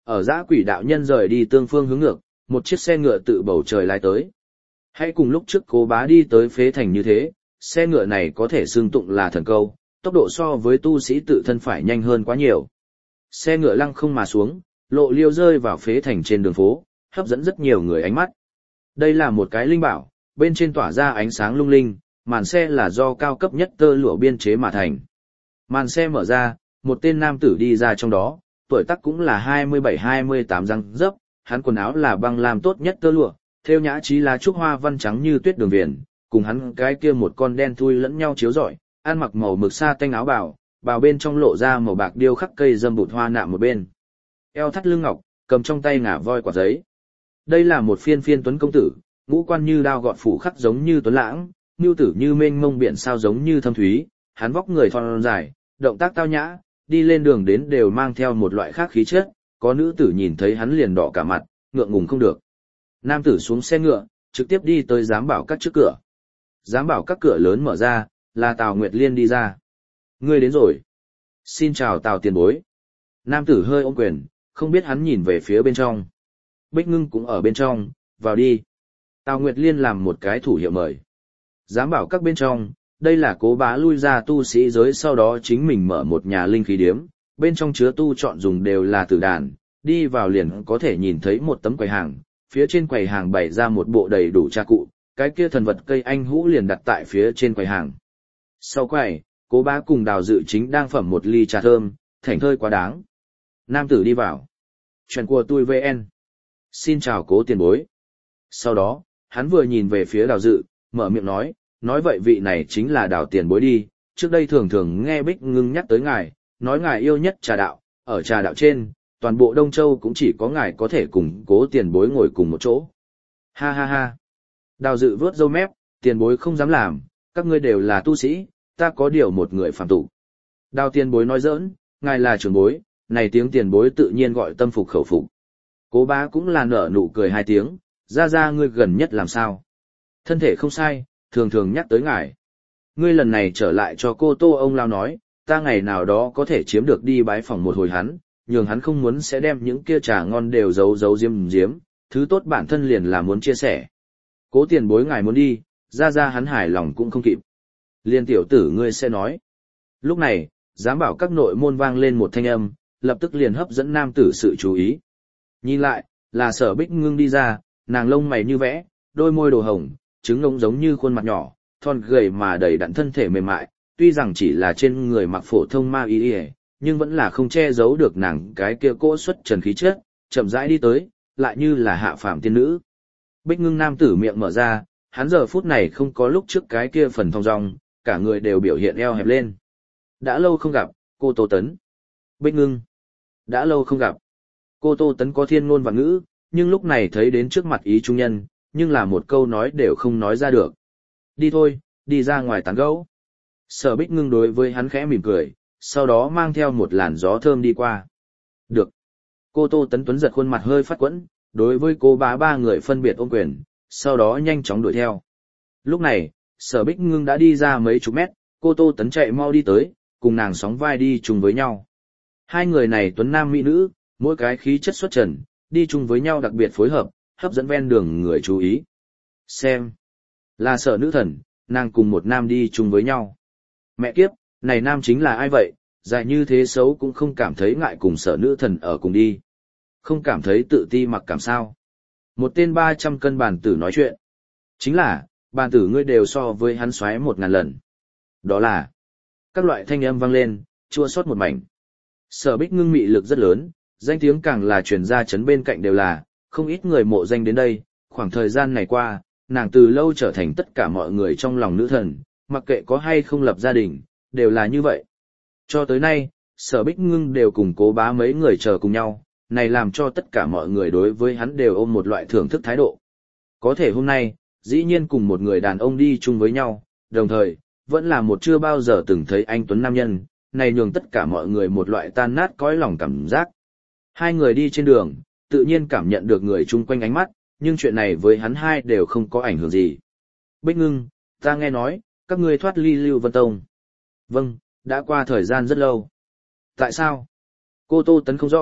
Ở dã quỷ đạo nhân rời đi tương phương hướng ngược, một chiếc xe ngựa tự bầu trời lái tới. Hãy cùng lúc trước Cố Bá đi tới phế thành như thế, xe ngựa này có thể xương tụng là thần câu, tốc độ so với tu sĩ tự thân phải nhanh hơn quá nhiều. Xe ngựa lăng không mà xuống, lộ liêu rơi vào phế thành trên đường phố, hấp dẫn rất nhiều người ánh mắt. Đây là một cái linh bảo, bên trên tỏa ra ánh sáng lung linh, màn xe là do cao cấp nhất tơ lụa biên chế mà thành. Màn xe mở ra, một tên nam tử đi ra trong đó, tuổi tác cũng là 27-28 răng dấp, hắn quần áo là băng làm tốt nhất tơ lụa, thêu nhã trí lá trúc hoa văn trắng như tuyết đường viền, cùng hắn cái kia một con đen thui lẫn nhau chiếu rọi, ăn mặc màu mực sa tanh áo bào bên trong lộ ra màu bạc điêu khắc cây dâm bụt hoa nạm một bên. Eo thắt lưng ngọc, cầm trong tay ngả voi quả giấy. Đây là một phiên tuấn công tử, ngũ quan như đao gọt phủ khắc giống như tuấn lãng, nhu tử như mênh mông biển sao giống như thâm thúy, hắn vóc người thon dài, động tác tao nhã, đi lên đường đến đều mang theo một loại khác khí chất, có nữ tử nhìn thấy hắn liền đỏ cả mặt, ngượng ngùng không được. Nam tử xuống xe ngựa, trực tiếp đi tới giám bảo các trước cửa. Giám bảo các cửa lớn mở ra, là Tào Nguyệt Liên đi ra. Ngươi đến rồi. Xin chào Tào tiền bối. Nam tử hơi ôm quyền, không biết hắn nhìn về phía bên trong. Bích Ngưng cũng ở bên trong, vào đi. Tào Nguyệt Liên làm một cái thủ hiệu mời. Giám bảo các bên trong, đây là Cố Bá lui ra tu sĩ giới sau đó chính mình mở một nhà linh khí điếm, bên trong chứa tu chọn dùng đều là tử đàn, đi vào liền có thể nhìn thấy một tấm quầy hàng, phía trên quầy hàng bày ra một bộ đầy đủ trà cụ, cái kia thần vật cây anh hũ liền đặt tại phía trên quầy hàng. Sau quầy, Cố Bá cùng Đào Dự chính đang phẩm một ly trà thơm, thảnh thơi quá đáng. Nam tử đi vào. Chuyện của tôi VN. Xin chào Cố tiền bối. Sau đó, hắn vừa nhìn về phía Đào Dự, mở miệng nói vậy vị này chính là Đào tiền bối đi, trước đây thường thường nghe Bích Ngưng nhắc tới ngài, nói ngài yêu nhất trà đạo, ở trà đạo trên, toàn bộ Đông Châu cũng chỉ có ngài có thể cùng Cố tiền bối ngồi cùng một chỗ. Ha ha ha. Đào Dự vớt râu mép, tiền bối không dám làm, các ngươi đều là tu sĩ, ta có điều một người phàm tục. Đào tiền bối nói giỡn, ngài là trưởng bối, này tiếng tiền bối tự nhiên gọi tâm phục khẩu phục. Cố Bá cũng là nở nụ cười hai tiếng, ra ngươi gần nhất làm sao? Thân thể không sai, thường thường nhắc tới ngài. Ngươi lần này trở lại cho cô Tô ông lao nói, ta ngày nào đó có thể chiếm được đi bái phỏng một hồi hắn, nhường hắn không muốn sẽ đem những kia trà ngon đều giấu diếm, thứ tốt bản thân liền là muốn chia sẻ. Cố tiền bối ngài muốn đi, ra hắn hài lòng cũng không kịp. Liên tiểu tử ngươi sẽ nói. Lúc này, giám bảo các nội môn vang lên một thanh âm, lập tức liền hấp dẫn nam tử sự chú ý. Nhìn lại, là Sở Bích Ngưng đi ra, nàng lông mày như vẽ, đôi môi đồ hồng, trứng ngỗng giống như khuôn mặt nhỏ, thon gầy mà đầy đặn thân thể mềm mại, tuy rằng chỉ là trên người mặc phổ thông ma y, nhưng vẫn là không che giấu được nàng cái kia cỗ xuất trần khí chất, chậm rãi đi tới, lại như là hạ phàm tiên nữ. Bích Ngưng nam tử miệng mở ra, hắn giờ phút này không có lúc trước cái kia phần thong dong, cả người đều biểu hiện eo hẹp lên. Đã lâu không gặp, cô Tô Tấn. Bích Ngưng. Đã lâu không gặp. Cô Tô Tấn có thiên ngôn và ngữ, nhưng lúc này thấy đến trước mặt ý trung nhân, nhưng là một câu nói đều không nói ra được. Đi thôi, đi ra ngoài tán gẫu. Sở Bích Ngưng đối với hắn khẽ mỉm cười, sau đó mang theo một làn gió thơm đi qua. Được. Cô Tô Tấn Tuấn giật khuôn mặt hơi phát quẫn, đối với Cố Bá ba người phân biệt ôm quyền, sau đó nhanh chóng đuổi theo. Lúc này, Sở Bích Ngưng đã đi ra mấy chục mét, cô Tô Tấn chạy mau đi tới, cùng nàng sóng vai đi chung với nhau. Hai người này tuấn nam mỹ nữ, mỗi cái khí chất xuất trần, đi chung với nhau đặc biệt phối hợp, hấp dẫn ven đường người chú ý. Xem, là Sở nữ thần, nàng cùng một nam đi chung với nhau. Mẹ kiếp, này nam chính là ai vậy, dài như thế xấu cũng không cảm thấy ngại cùng Sở nữ thần ở cùng đi. Không cảm thấy tự ti mặc cảm sao. Một tên 300 cân bàn tử nói chuyện. Chính là, bàn tử ngươi đều so với hắn xoáy 1000 lần. Đó là, các loại thanh âm vang lên, chua xót một mảnh. Sở Bích Ngưng mị lực rất lớn, danh tiếng càng là truyền ra chấn bên cạnh đều là, không ít người mộ danh đến đây, khoảng thời gian này qua, nàng từ lâu trở thành tất cả mọi người trong lòng nữ thần, mặc kệ có hay không lập gia đình, đều là như vậy. Cho tới nay, Sở Bích Ngưng đều cùng Cố Bá mấy người chờ cùng nhau, này làm cho tất cả mọi người đối với hắn đều ôm một loại thưởng thức thái độ. Có thể hôm nay, dĩ nhiên cùng một người đàn ông đi chung với nhau, đồng thời, vẫn là một chưa bao giờ từng thấy anh tuấn nam nhân, này nhường tất cả mọi người một loại tan nát cõi lòng cảm giác. Hai người đi trên đường, tự nhiên cảm nhận được người chung quanh ánh mắt, nhưng chuyện này với hắn hai đều không có ảnh hưởng gì. Bích Ngưng, ta nghe nói, các ngươi thoát ly Lưu Vân Tông. Vâng, đã qua thời gian rất lâu. Tại sao? Cô Tô Tấn không rõ,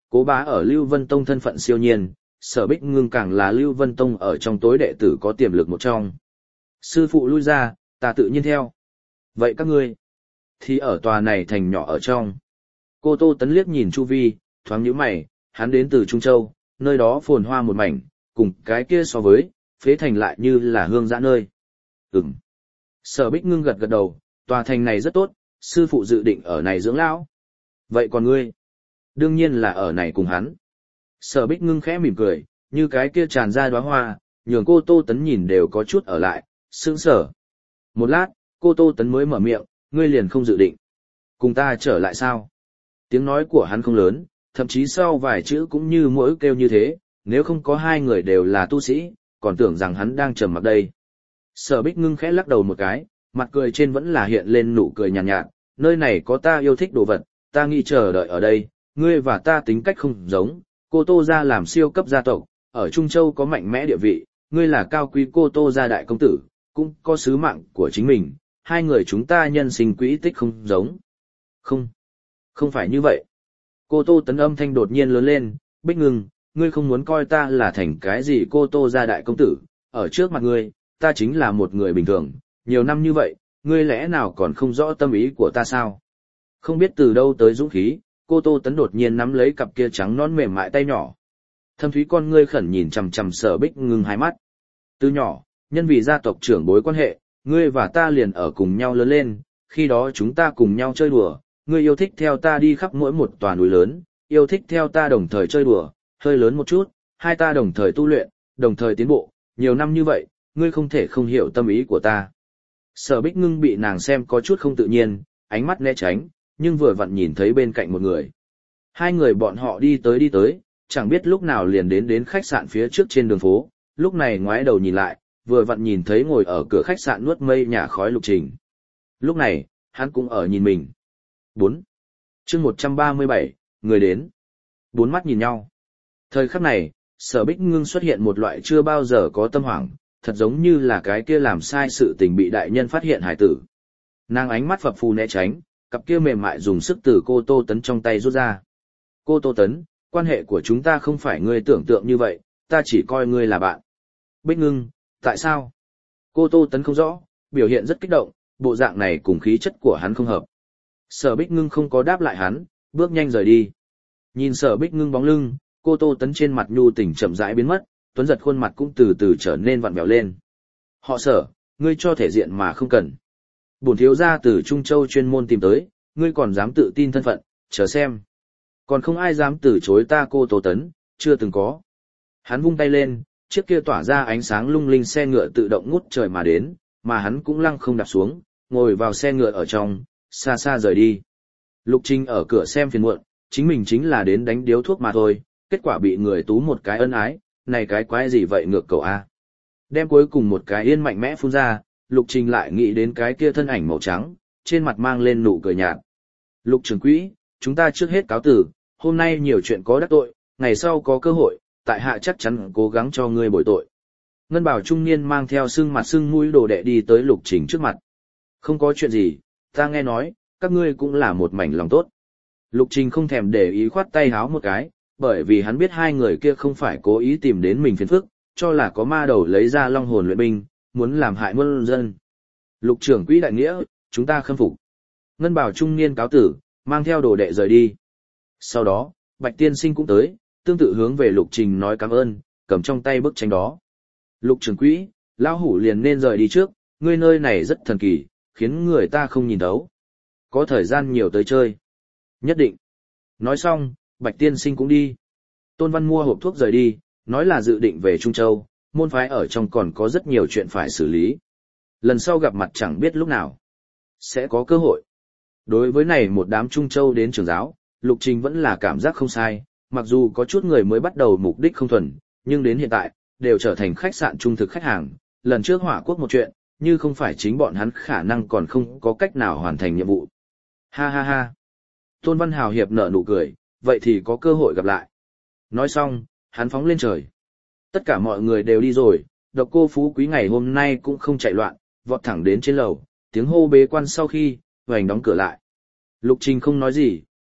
Cố Bá ở Lưu Vân Tông thân phận siêu nhiên, Sở Bích Ngưng càng là Lưu Vân Tông ở trong tối đệ tử có tiềm lực một trong. Sư phụ lui ra, ta tự nhiên theo. Vậy các ngươi, thì ở tòa này thành nhỏ ở trong. Cô Tô Tấn liếc nhìn chu vi, thoáng nhíu mày, hắn đến từ Trung Châu, nơi đó phồn hoa một mảnh, cùng cái kia so với, phế thành lại như là hương dã nơi. Ừm. Sở Bích Ngưng gật gật đầu, tòa thành này rất tốt, sư phụ dự định ở này dưỡng lão. Vậy còn ngươi? Đương nhiên là ở này cùng hắn. Sở Bích Ngưng khẽ mỉm cười, như cái kia tràn ra đóa hoa, nhường cô Tô Tấn nhìn đều có chút ở lại, sững sờ. Một lát, cô Tô Tấn mới mở miệng, ngươi liền không dự định. Cùng ta trở lại sao? Tiếng nói của hắn không lớn, thậm chí sau vài chữ cũng như mỗi kêu như thế, nếu không có hai người đều là tu sĩ, còn tưởng rằng hắn đang trầm mặc đây. Sở Bích Ngưng khẽ lắc đầu một cái, mặt cười trên vẫn là hiện lên nụ cười nhàn nhạt, nơi này có ta yêu thích đồ vật, ta nghĩ chờ đợi ở đây, ngươi và ta tính cách không giống, cô Tô gia làm siêu cấp gia tộc, ở Trung Châu có mạnh mẽ địa vị, ngươi là cao quý cô Tô gia đại công tử, cũng có sứ mạng của chính mình, hai người chúng ta nhân sinh quỹ tích không giống. Không phải như vậy. Cô Tô Tấn âm thanh đột nhiên lớn lên, Bích Ngưng, ngươi không muốn coi ta là thành cái gì cô Tô gia đại công tử, ở trước mặt ngươi, ta chính là một người bình thường, nhiều năm như vậy, ngươi lẽ nào còn không rõ tâm ý của ta sao? Không biết từ đâu tới dũng khí, cô Tô Tấn đột nhiên nắm lấy cặp kia trắng non mềm mại tay nhỏ. Thâm thúy con ngươi khẩn nhìn chằm chằm Sở Bích Ngưng hai mắt. Từ nhỏ, nhân vì gia tộc trưởng bối quan hệ, ngươi và ta liền ở cùng nhau lớn lên, khi đó chúng ta cùng nhau chơi đùa, ngươi yêu thích theo ta đi khắp mỗi một tòa núi lớn, yêu thích theo ta đồng thời chơi đùa, hơi lớn một chút, hai ta đồng thời tu luyện, đồng thời tiến bộ, nhiều năm như vậy, ngươi không thể không hiểu tâm ý của ta. Sở Bích Ngưng bị nàng xem có chút không tự nhiên, ánh mắt né tránh, nhưng vừa vặn nhìn thấy bên cạnh một người. Hai người bọn họ đi tới, chẳng biết lúc nào liền đến khách sạn phía trước trên đường phố, lúc này ngoái đầu nhìn lại, vừa vặn nhìn thấy ngồi ở cửa khách sạn nuốt mây nhả khói Lục Trình. Lúc này, hắn cũng ở nhìn mình. 4. Chương 137, người đến. Bốn mắt nhìn nhau. Thời khắc này, Sở Bích Ngưng xuất hiện một loại chưa bao giờ có tâm hoảng, thật giống như là cái kia làm sai sự tình bị đại nhân phát hiện hải tử. Nàng ánh mắt phập phù né tránh, cặp kia mềm mại dùng sức từ cô Tô Tấn trong tay rút ra. Cô Tô Tấn, quan hệ của chúng ta không phải ngươi tưởng tượng như vậy, ta chỉ coi ngươi là bạn. Bích Ngưng, tại sao? Cô Tô Tấn không rõ, biểu hiện rất kích động, bộ dạng này cùng khí chất của hắn không hợp. Sở Bích Ngưng không có đáp lại hắn, bước nhanh rời đi. Nhìn Sở Bích Ngưng bóng lưng, cô Tô Tấn trên mặt nhu tình chậm rãi biến mất, tuấn giật khuôn mặt cũng từ từ trở nên vặn vẹo lên. Họ Sở, ngươi cho thể diện mà không cần. Bổn thiếu gia từ Trung Châu chuyên môn tìm tới, ngươi còn dám tự tin thân phận, chờ xem. Còn không ai dám từ chối ta cô Tô Tấn, chưa từng có. Hắn vung tay lên, chiếc kia tỏa ra ánh sáng lung linh xe ngựa tự động ngút trời mà đến, mà hắn cũng lăng không đạp xuống, ngồi vào xe ngựa ở trong, xa xa rời đi. Lục Trình ở cửa xem phiền muộn, chính mình chính là đến đánh điếu thuốc mà thôi, kết quả bị người tú một cái ân ái, này cái quái gì vậy ngược cầu A. Đem cuối cùng một cái yên mạnh mẽ phun ra, Lục Trình lại nghĩ đến cái kia thân ảnh màu trắng, trên mặt mang lên nụ cười nhạt. Lục trưởng quỹ, chúng ta trước hết cáo tử, hôm nay nhiều chuyện có đắc tội, ngày sau có cơ hội, tại hạ chắc chắn cố gắng cho ngươi bồi tội. Ngân Bảo trung niên mang theo sưng mặt sưng mũi đồ đệ đi tới Lục Trình trước mặt. Không có chuyện gì, ta nghe nói, các ngươi cũng là một mảnh lòng tốt. Lục Trình không thèm để ý khoát tay háo một cái, bởi vì hắn biết hai người kia không phải cố ý tìm đến mình phiền phức, cho là có ma đầu lấy ra long hồn luyện binh, muốn làm hại muôn dân. Lục trưởng quỹ đại nghĩa, chúng ta khâm phục. Ngân Bảo trung niên cáo tử, mang theo đồ đệ rời đi. Sau đó, Bạch Tiên Sinh cũng tới, tương tự hướng về Lục Trình nói cảm ơn, cầm trong tay bức tranh đó. Lục trưởng quỹ, lão hủ liền nên rời đi trước, ngươi nơi này rất thần kỳ, khiến người ta không nhìn thấu. Có thời gian nhiều tới chơi. Nhất định. Nói xong, Bạch Tiên Sinh cũng đi. Tôn Văn mua hộp thuốc rời đi, nói là dự định về Trung Châu, môn phái ở trong còn có rất nhiều chuyện phải xử lý. Lần sau gặp mặt chẳng biết lúc nào. Sẽ có cơ hội. Đối với này một đám Trung Châu đến trường giáo, Lục Trình vẫn là cảm giác không sai, mặc dù có chút người mới bắt đầu mục đích không thuần, nhưng đến hiện tại, đều trở thành khách sạn trung thực khách hàng. Lần trước Hỏa Quốc một chuyện, như không phải chính bọn hắn khả năng còn không có cách nào hoàn thành nhiệm vụ. Ha ha ha. Tôn Văn Hào hiệp nở nụ cười, vậy thì có cơ hội gặp lại. Nói xong, hắn phóng lên trời. Tất cả mọi người đều đi rồi, Độc Cô Phú Quý ngày hôm nay cũng không chạy loạn, vọt thẳng đến trên lầu, tiếng hô bế quan sau khi, hoành đóng cửa lại. Lục Trình không nói gì,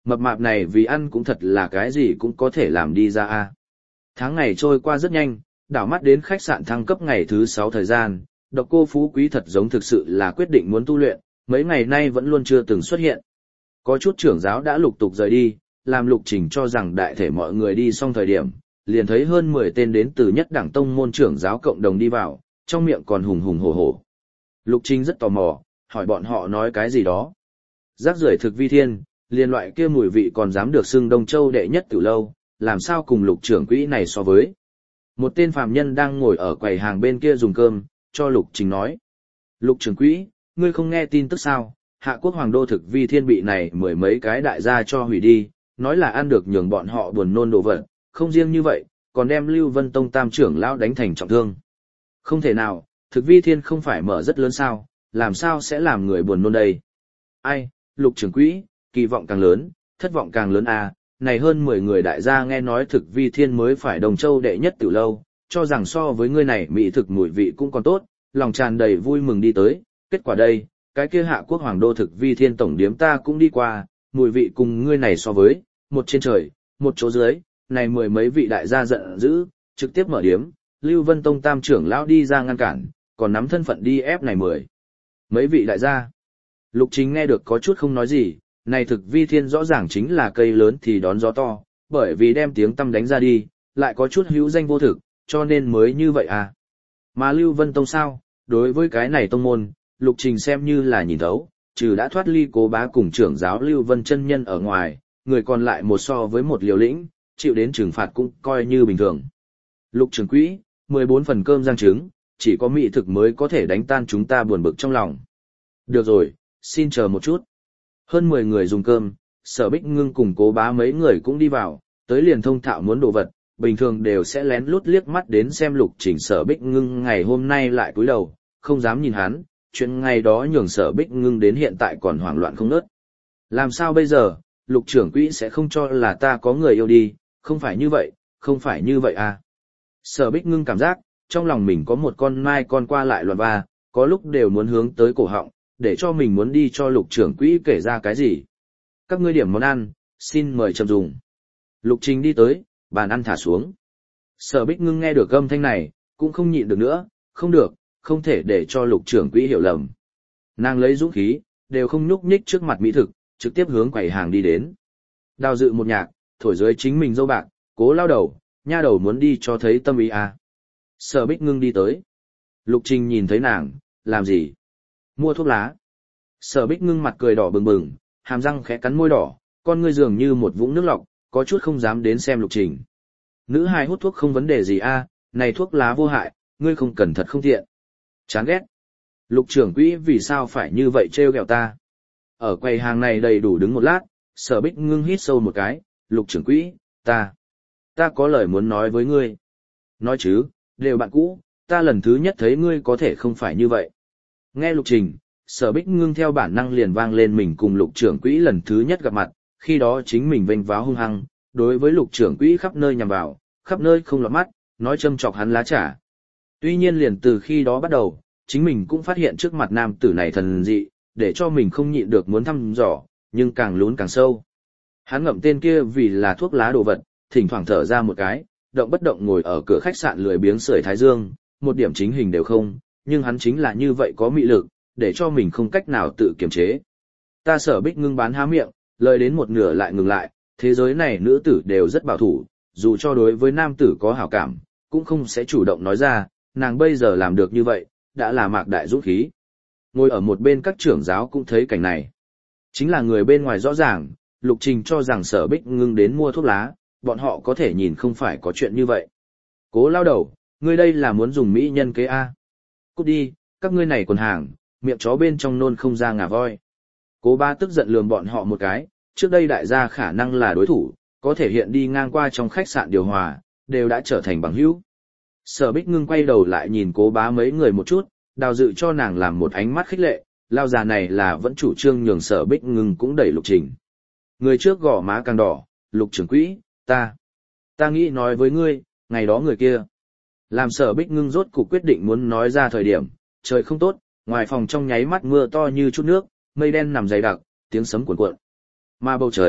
mập mạp này vì ăn cũng thật là cái gì cũng có thể làm đi ra a. Tháng ngày trôi qua rất nhanh, đảo mắt đến khách sạn thăng cấp ngày thứ 6 thời gian, Độc Cô Phú Quý thật giống thực sự là quyết định muốn tu luyện, mấy ngày nay vẫn luôn chưa từng xuất hiện. Có chút trưởng giáo đã lục tục rời đi, làm Lục Trình cho rằng đại thể mọi người đi xong thời điểm, liền thấy hơn 10 tên đến từ nhất đẳng tông môn trưởng giáo cộng đồng đi vào, trong miệng còn hùng hùng hổ hổ. Lục Trình rất tò mò, hỏi bọn họ nói cái gì đó. Rác rưởi thực vi thiên, liền loại kia mùi vị còn dám được xưng Đông Châu đệ nhất từ lâu, làm sao cùng Lục trưởng quỹ này so với. Một tên phàm nhân đang ngồi ở quầy hàng bên kia dùng cơm, cho Lục Trình nói. Lục trưởng quỹ, ngươi không nghe tin tức sao, Hạ Quốc Hoàng đô thực vi thiên bị này mười mấy cái đại gia cho hủy đi, nói là ăn được nhường bọn họ buồn nôn đồ vật, không riêng như vậy, còn đem Lưu Vân Tông tam trưởng lão đánh thành trọng thương. Không thể nào, thực vi thiên không phải mở rất lớn sao, làm sao sẽ làm người buồn nôn đây? Ai, Lục trưởng quỹ, kỳ vọng càng lớn, thất vọng càng lớn à, này hơn 10 người đại gia nghe nói thực vi thiên mới phải Đồng Châu đệ nhất từ lâu, cho rằng so với ngươi này mỹ thực mùi vị cũng còn tốt, lòng tràn đầy vui mừng đi tới, kết quả đây, cái kia Hạ Quốc Hoàng đô thực vi thiên tổng điếm ta cũng đi qua, mùi vị cùng ngươi này so với, một trên trời, một chỗ dưới, này mười mấy vị đại gia giận dữ, trực tiếp mở điếm, Lưu Vân Tông tam trưởng lão đi ra ngăn cản, còn nắm thân phận đi ép này mấy vị đại gia. Lục Chính nghe được có chút không nói gì, này thực vi thiên rõ ràng chính là cây lớn thì đón gió to, bởi vì đem tiếng tâm đánh ra đi, lại có chút hữu danh vô thực, cho nên mới như vậy à. Mà Lưu Vân Tông sao, đối với cái này tông môn, Lục Trình xem như là nhìn thấu, trừ đã thoát ly Cố Bá cùng trưởng giáo Lưu Vân chân nhân ở ngoài, người còn lại một so với một liều lĩnh, chịu đến trừng phạt cũng coi như bình thường. Lục trưởng quỹ, 14 phần cơm rang trứng, chỉ có mỹ thực mới có thể đánh tan chúng ta buồn bực trong lòng. Được rồi, xin chờ một chút. Hơn 10 người dùng cơm, Sở Bích Ngưng cùng Cố Bá mấy người cũng đi vào, tới liền thông thạo muốn đồ vật, bình thường đều sẽ lén lút liếc mắt đến xem Lục Trình. Sở Bích Ngưng ngày hôm nay lại cúi đầu, không dám nhìn hắn, chuyện ngày đó nhường Sở Bích Ngưng đến hiện tại còn hoảng loạn không ngớt. Làm sao bây giờ, Lục trưởng quỹ sẽ không cho là ta có người yêu đi, không phải như vậy, không phải như vậy à. Sở Bích Ngưng cảm giác, trong lòng mình có một con mai con qua lại loạn va, có lúc đều muốn hướng tới cổ họng, để cho mình muốn đi cho Lục trưởng quỹ kể ra cái gì. Các ngươi điểm món ăn, xin mời chậm dùng. Lục Trình đi tới, bàn ăn thả xuống. Sở Bích Ngưng nghe được âm thanh này, cũng không nhịn được nữa, không được, không thể để cho Lục trưởng quỹ hiểu lầm. Nàng lấy dũng khí, đều không nhúc nhích trước mặt mỹ thực, trực tiếp hướng quầy hàng đi đến. Đào dự một nhạc, thổi dưới chính mình dâu bạc, Cố lao đầu, nha đầu muốn đi cho thấy tâm ý à. Sở Bích Ngưng đi tới. Lục Trình nhìn thấy nàng, làm gì? Mua thuốc lá. Sở Bích Ngưng mặt cười đỏ bừng bừng, hàm răng khẽ cắn môi đỏ, con ngươi dường như một vũng nước lọc, có chút không dám đến xem Lục Trình. Nữ hài hút thuốc không vấn đề gì a, này thuốc lá vô hại, ngươi không cẩn thận không tiện. Chán ghét. Lục trưởng quỹ vì sao phải như vậy trêu ghẹo ta? Ở quầy hàng này đầy đủ đứng một lát, Sở Bích Ngưng hít sâu một cái, Lục trưởng quỹ, ta có lời muốn nói với ngươi. Nói chứ, đều bạn cũ, ta lần thứ nhất thấy ngươi có thể không phải như vậy. Nghe Lục Trình, Sở Bích Ngưng theo bản năng liền vang lên mình cùng Lục trưởng quỹ lần thứ nhất gặp mặt, khi đó chính mình vênh váo hung hăng, đối với Lục trưởng quỹ khắp nơi nhằm vào, khắp nơi không lọt mắt, nói châm chọc hắn lá trả. Tuy nhiên liền từ khi đó bắt đầu, chính mình cũng phát hiện trước mặt nam tử này thần dị, để cho mình không nhịn được muốn thăm dò, nhưng càng lún càng sâu. Hắn ngậm tên kia vì là thuốc lá đồ vật, thỉnh thoảng thở ra một cái, động bất động ngồi ở cửa khách sạn lười biếng sưởi thái dương, một điểm chính hình đều không, nhưng hắn chính là như vậy có mị lực, để cho mình không cách nào tự kiềm chế. Ta Sở Bích Ngưng bán há miệng, lời đến một nửa lại ngừng lại, thế giới này nữ tử đều rất bảo thủ, dù cho đối với nam tử có hảo cảm, cũng không sẽ chủ động nói ra, nàng bây giờ làm được như vậy, đã là mạc đại dũng khí. Ngồi ở một bên các trưởng giáo cũng thấy cảnh này. Chính là người bên ngoài rõ ràng, Lục Trình cho rằng Sở Bích Ngưng đến mua thuốc lá, bọn họ có thể nhìn không phải có chuyện như vậy. Cố lao đầu, ngươi đây là muốn dùng mỹ nhân kế A. Cút đi, các ngươi này còn hàng, miệng chó bên trong nôn không ra ngà voi. Cố Ba tức giận lườm bọn họ một cái, trước đây đại gia khả năng là đối thủ, có thể hiện đi ngang qua trong khách sạn điều hòa, đều đã trở thành bằng hữu. Sở Bích Ngưng quay đầu lại nhìn Cố Bá mấy người một chút, Đào Dự cho nàng làm một ánh mắt khích lệ, lao già này là vẫn chủ trương nhường Sở Bích Ngưng cũng đẩy Lục Trình. Người trước gò má càng đỏ, Lục trưởng quỹ, ta nghĩ nói với ngươi, ngày đó người kia. Làm Sở Bích Ngưng rốt cuộc quyết định muốn nói ra thời điểm, trời không tốt, ngoài phòng trong nháy mắt mưa to như chút nước, mây đen nằm dày đặc, tiếng sấm cuồn cuộn. Mà bầu trời,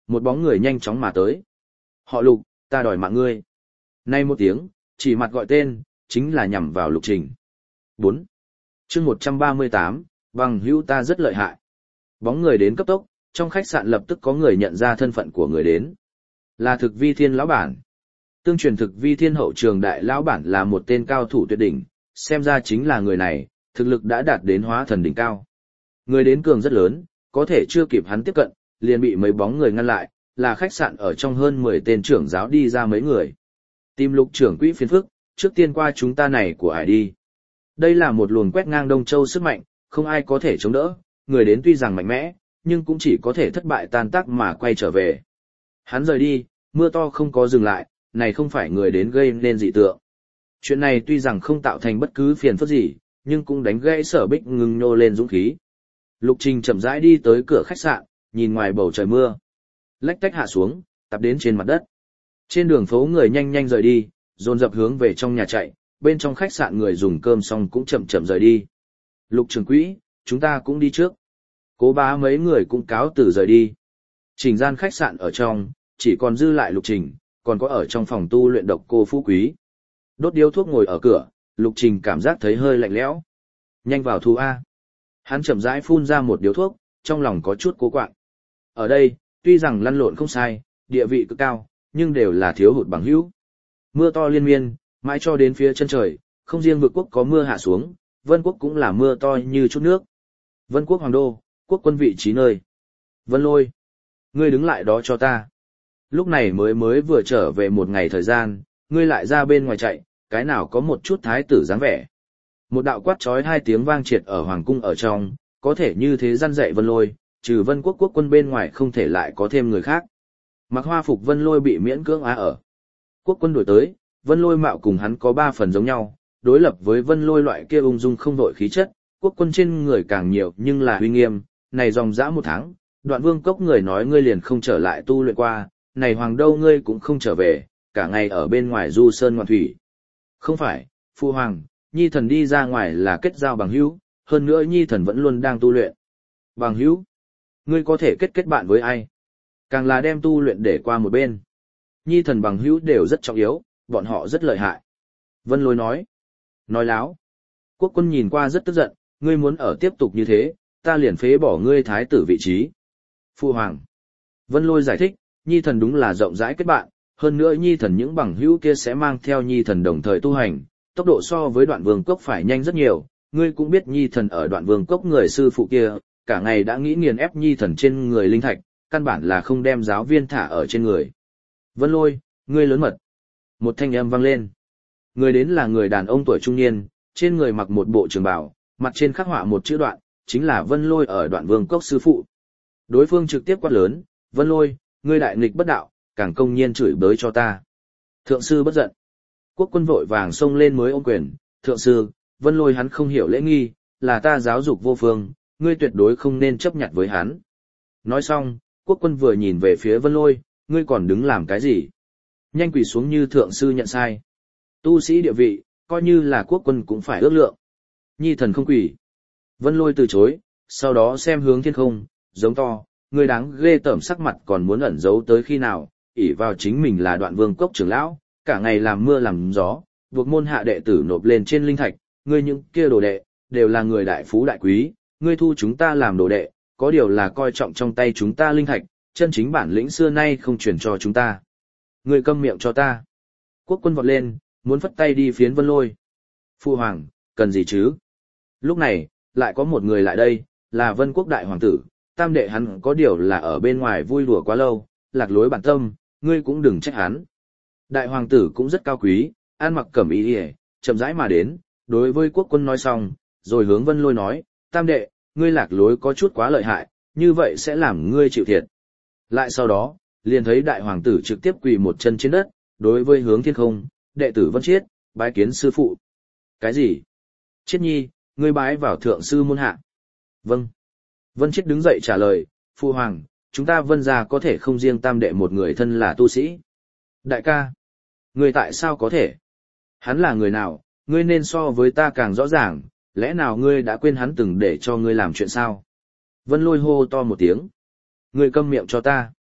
Một bóng người nhanh chóng mà tới. Họ Lục, ta đòi mạng ngươi. Nay một tiếng, chỉ mặt gọi tên, chính là nhằm vào Lục Trình. 4. chương 138, bằng hữu ta rất lợi hại. Bóng người đến cấp tốc, trong khách sạn lập tức có người nhận ra thân phận của người đến. Là Thực Vi Thiên lão bản. Tương truyền Thực Vi Thiên hậu trường đại lão bản là một tên cao thủ tuyệt đỉnh, xem ra chính là người này, thực lực đã đạt đến hóa thần đỉnh cao. Người đến cường rất lớn, có thể chưa kịp hắn tiếp cận, liền bị mấy bóng người ngăn lại, là khách sạn ở trong hơn 10 tên trưởng giáo đi ra mấy người. Tìm Lục trưởng quỹ phiền phức, trước tiên qua chúng ta này của ải đi. Đây là một luồng quét ngang Đông Châu sức mạnh, không ai có thể chống đỡ, người đến tuy rằng mạnh mẽ, nhưng cũng chỉ có thể thất bại tan tác mà quay trở về. Hắn rời đi, mưa to không có dừng lại, này không phải người đến gây nên dị tượng. Chuyện này tuy rằng không tạo thành bất cứ phiền phức gì, nhưng cũng đánh gãy Sở Bích ngừng nhô lên dũng khí. Lục Trình chậm rãi đi tới cửa khách sạn, nhìn ngoài bầu trời mưa. Lách tách hạ xuống, tạp đến trên mặt đất. Trên đường phố người nhanh nhanh rời đi, dồn dập hướng về trong nhà chạy, bên trong khách sạn người dùng cơm xong cũng chậm chậm rời đi. Lục trưởng quỹ, chúng ta cũng đi trước. Cố bá mấy người cũng cáo từ rời đi. Trình gian khách sạn ở trong, chỉ còn dư lại Lục Trình, còn có ở trong phòng tu luyện độc cô Phú Quý. Đốt điếu thuốc ngồi ở cửa, Lục Trình cảm giác thấy hơi lạnh lẽo. Nhanh vào thu A. Hắn chậm rãi phun ra một điếu thuốc, trong lòng có chút cố quạng. Ở đây, tuy rằng lăn lộn không sai, địa vị cực cao, nhưng đều là thiếu hụt bằng hữu. Mưa to liên miên, mãi cho đến phía chân trời, không riêng vực quốc có mưa hạ xuống, Vân quốc cũng là mưa to như chút nước. Vân quốc hoàng đô, quốc quân vị trí nơi. Vân Lôi, ngươi đứng lại đó cho ta. Lúc này mới vừa trở về một ngày thời gian, ngươi lại ra bên ngoài chạy, cái nào có một chút thái tử dáng vẻ. Một đạo quát chói hai tiếng vang triệt ở hoàng cung ở trong, có thể như thế răn dạy Vân Lôi, trừ Vân quốc quốc quân bên ngoài không thể lại có thêm người khác. Mặc hoa phục Vân Lôi bị miễn cưỡng á ở. Quốc quân đổi tới, Vân Lôi mạo cùng hắn có 3 phần giống nhau, đối lập với Vân Lôi loại kia ung dung không đội khí chất, quốc quân trên người càng nhiều nhưng là uy nghiêm, này dòng dã 1 tháng, Đoạn Vương cốc người nói ngươi liền không trở lại tu luyện qua, này hoàng đâu ngươi cũng không trở về, cả ngày ở bên ngoài du sơn ngoạn thủy. Không phải, phu hoàng, Nhi thần đi ra ngoài là kết giao bằng hữu, hơn nữa Nhi thần vẫn luôn đang tu luyện. Bằng hữu? Ngươi có thể kết bạn với ai? Càng là đem tu luyện để qua một bên. Nhi thần bằng hữu đều rất trọng yếu, bọn họ rất lợi hại. Vân Lôi nói. Nói láo. Quốc quân nhìn qua rất tức giận, ngươi muốn ở tiếp tục như thế, ta liền phế bỏ ngươi thái tử vị trí. Phu hoàng. Vân Lôi giải thích, Nhi thần đúng là rộng rãi kết bạn, hơn nữa Nhi thần những bằng hữu kia sẽ mang theo Nhi thần đồng thời tu hành, tốc độ so với Đoạn Vương cốc phải nhanh rất nhiều, ngươi cũng biết Nhi thần ở Đoạn Vương cốc người sư phụ kia, cả ngày đã nghĩ nghiền ép Nhi thần trên người linh thạch, căn bản là không đem giáo viên thả ở trên người. Vân Lôi, ngươi lớn mật. Một thanh âm vang lên. Người đến là người đàn ông tuổi trung niên, trên người mặc một bộ trường bào, mặt trên khắc họa một chữ Đoạn, chính là Vân Lôi ở Đoạn Vương cốc sư phụ. Đối phương trực tiếp quát lớn, Vân Lôi, ngươi đại nghịch bất đạo, càng công nhiên chửi bới cho ta. Thượng sư bất giận. Quốc quân vội vàng xông lên mới ôm quyền, thượng sư, Vân Lôi hắn không hiểu lễ nghi, là ta giáo dục vô phương, ngươi tuyệt đối không nên chấp nhận với hắn. Nói xong, quốc quân vừa nhìn về phía Vân Lôi, ngươi còn đứng làm cái gì? Nhanh quỳ xuống như thượng sư nhận sai. Tu sĩ địa vị, coi như là quốc quân cũng phải ước lượng. Nhi thần không quỳ. Vân Lôi từ chối, sau đó xem hướng thiên không, giống to, ngươi đáng ghê tởm sắc mặt còn muốn ẩn giấu tới khi nào, ỷ vào chính mình là Đoạn Vương cốc trưởng lão, cả ngày làm mưa làm gió, buộc môn hạ đệ tử nộp lên trên linh thạch, ngươi những kia đồ đệ, đều là người đại phú đại quý, ngươi thu chúng ta làm đồ đệ, có điều là coi trọng trong tay chúng ta linh thạch, chân chính bản lĩnh xưa nay không truyền cho chúng ta. Ngươi câm miệng cho ta. Quốc quân vọt lên, muốn phất tay đi phiến Vân Lôi. Phu hoàng, cần gì chứ? Lúc này, lại có một người lại đây, là Vân quốc đại hoàng tử, tam đệ hắn có điều là ở bên ngoài vui đùa quá lâu, lạc lối bản tâm, ngươi cũng đừng trách hắn. Đại hoàng tử cũng rất cao quý, ăn mặc cẩm y liễu, chậm rãi mà đến, đối với quốc quân nói xong, rồi hướng Vân Lôi nói, tam đệ, ngươi lạc lối có chút quá lợi hại, như vậy sẽ làm ngươi chịu thiệt. Lại sau đó, liền thấy đại hoàng tử trực tiếp quỳ một chân trên đất, đối với hướng thiên không, đệ tử Vân Chiết, bái kiến sư phụ. Cái gì? Chiết nhi, ngươi bái vào thượng sư môn hạ. Vâng. Vân Chiết đứng dậy trả lời, phu hoàng, chúng ta Vân gia có thể không riêng tam đệ một người thân là tu sĩ. Đại ca, ngươi tại sao có thể? Hắn là người nào, ngươi nên so với ta càng rõ ràng, lẽ nào ngươi đã quên hắn từng để cho ngươi làm chuyện sao? Vân Lôi hô to một tiếng. Ngươi câm miệng cho ta.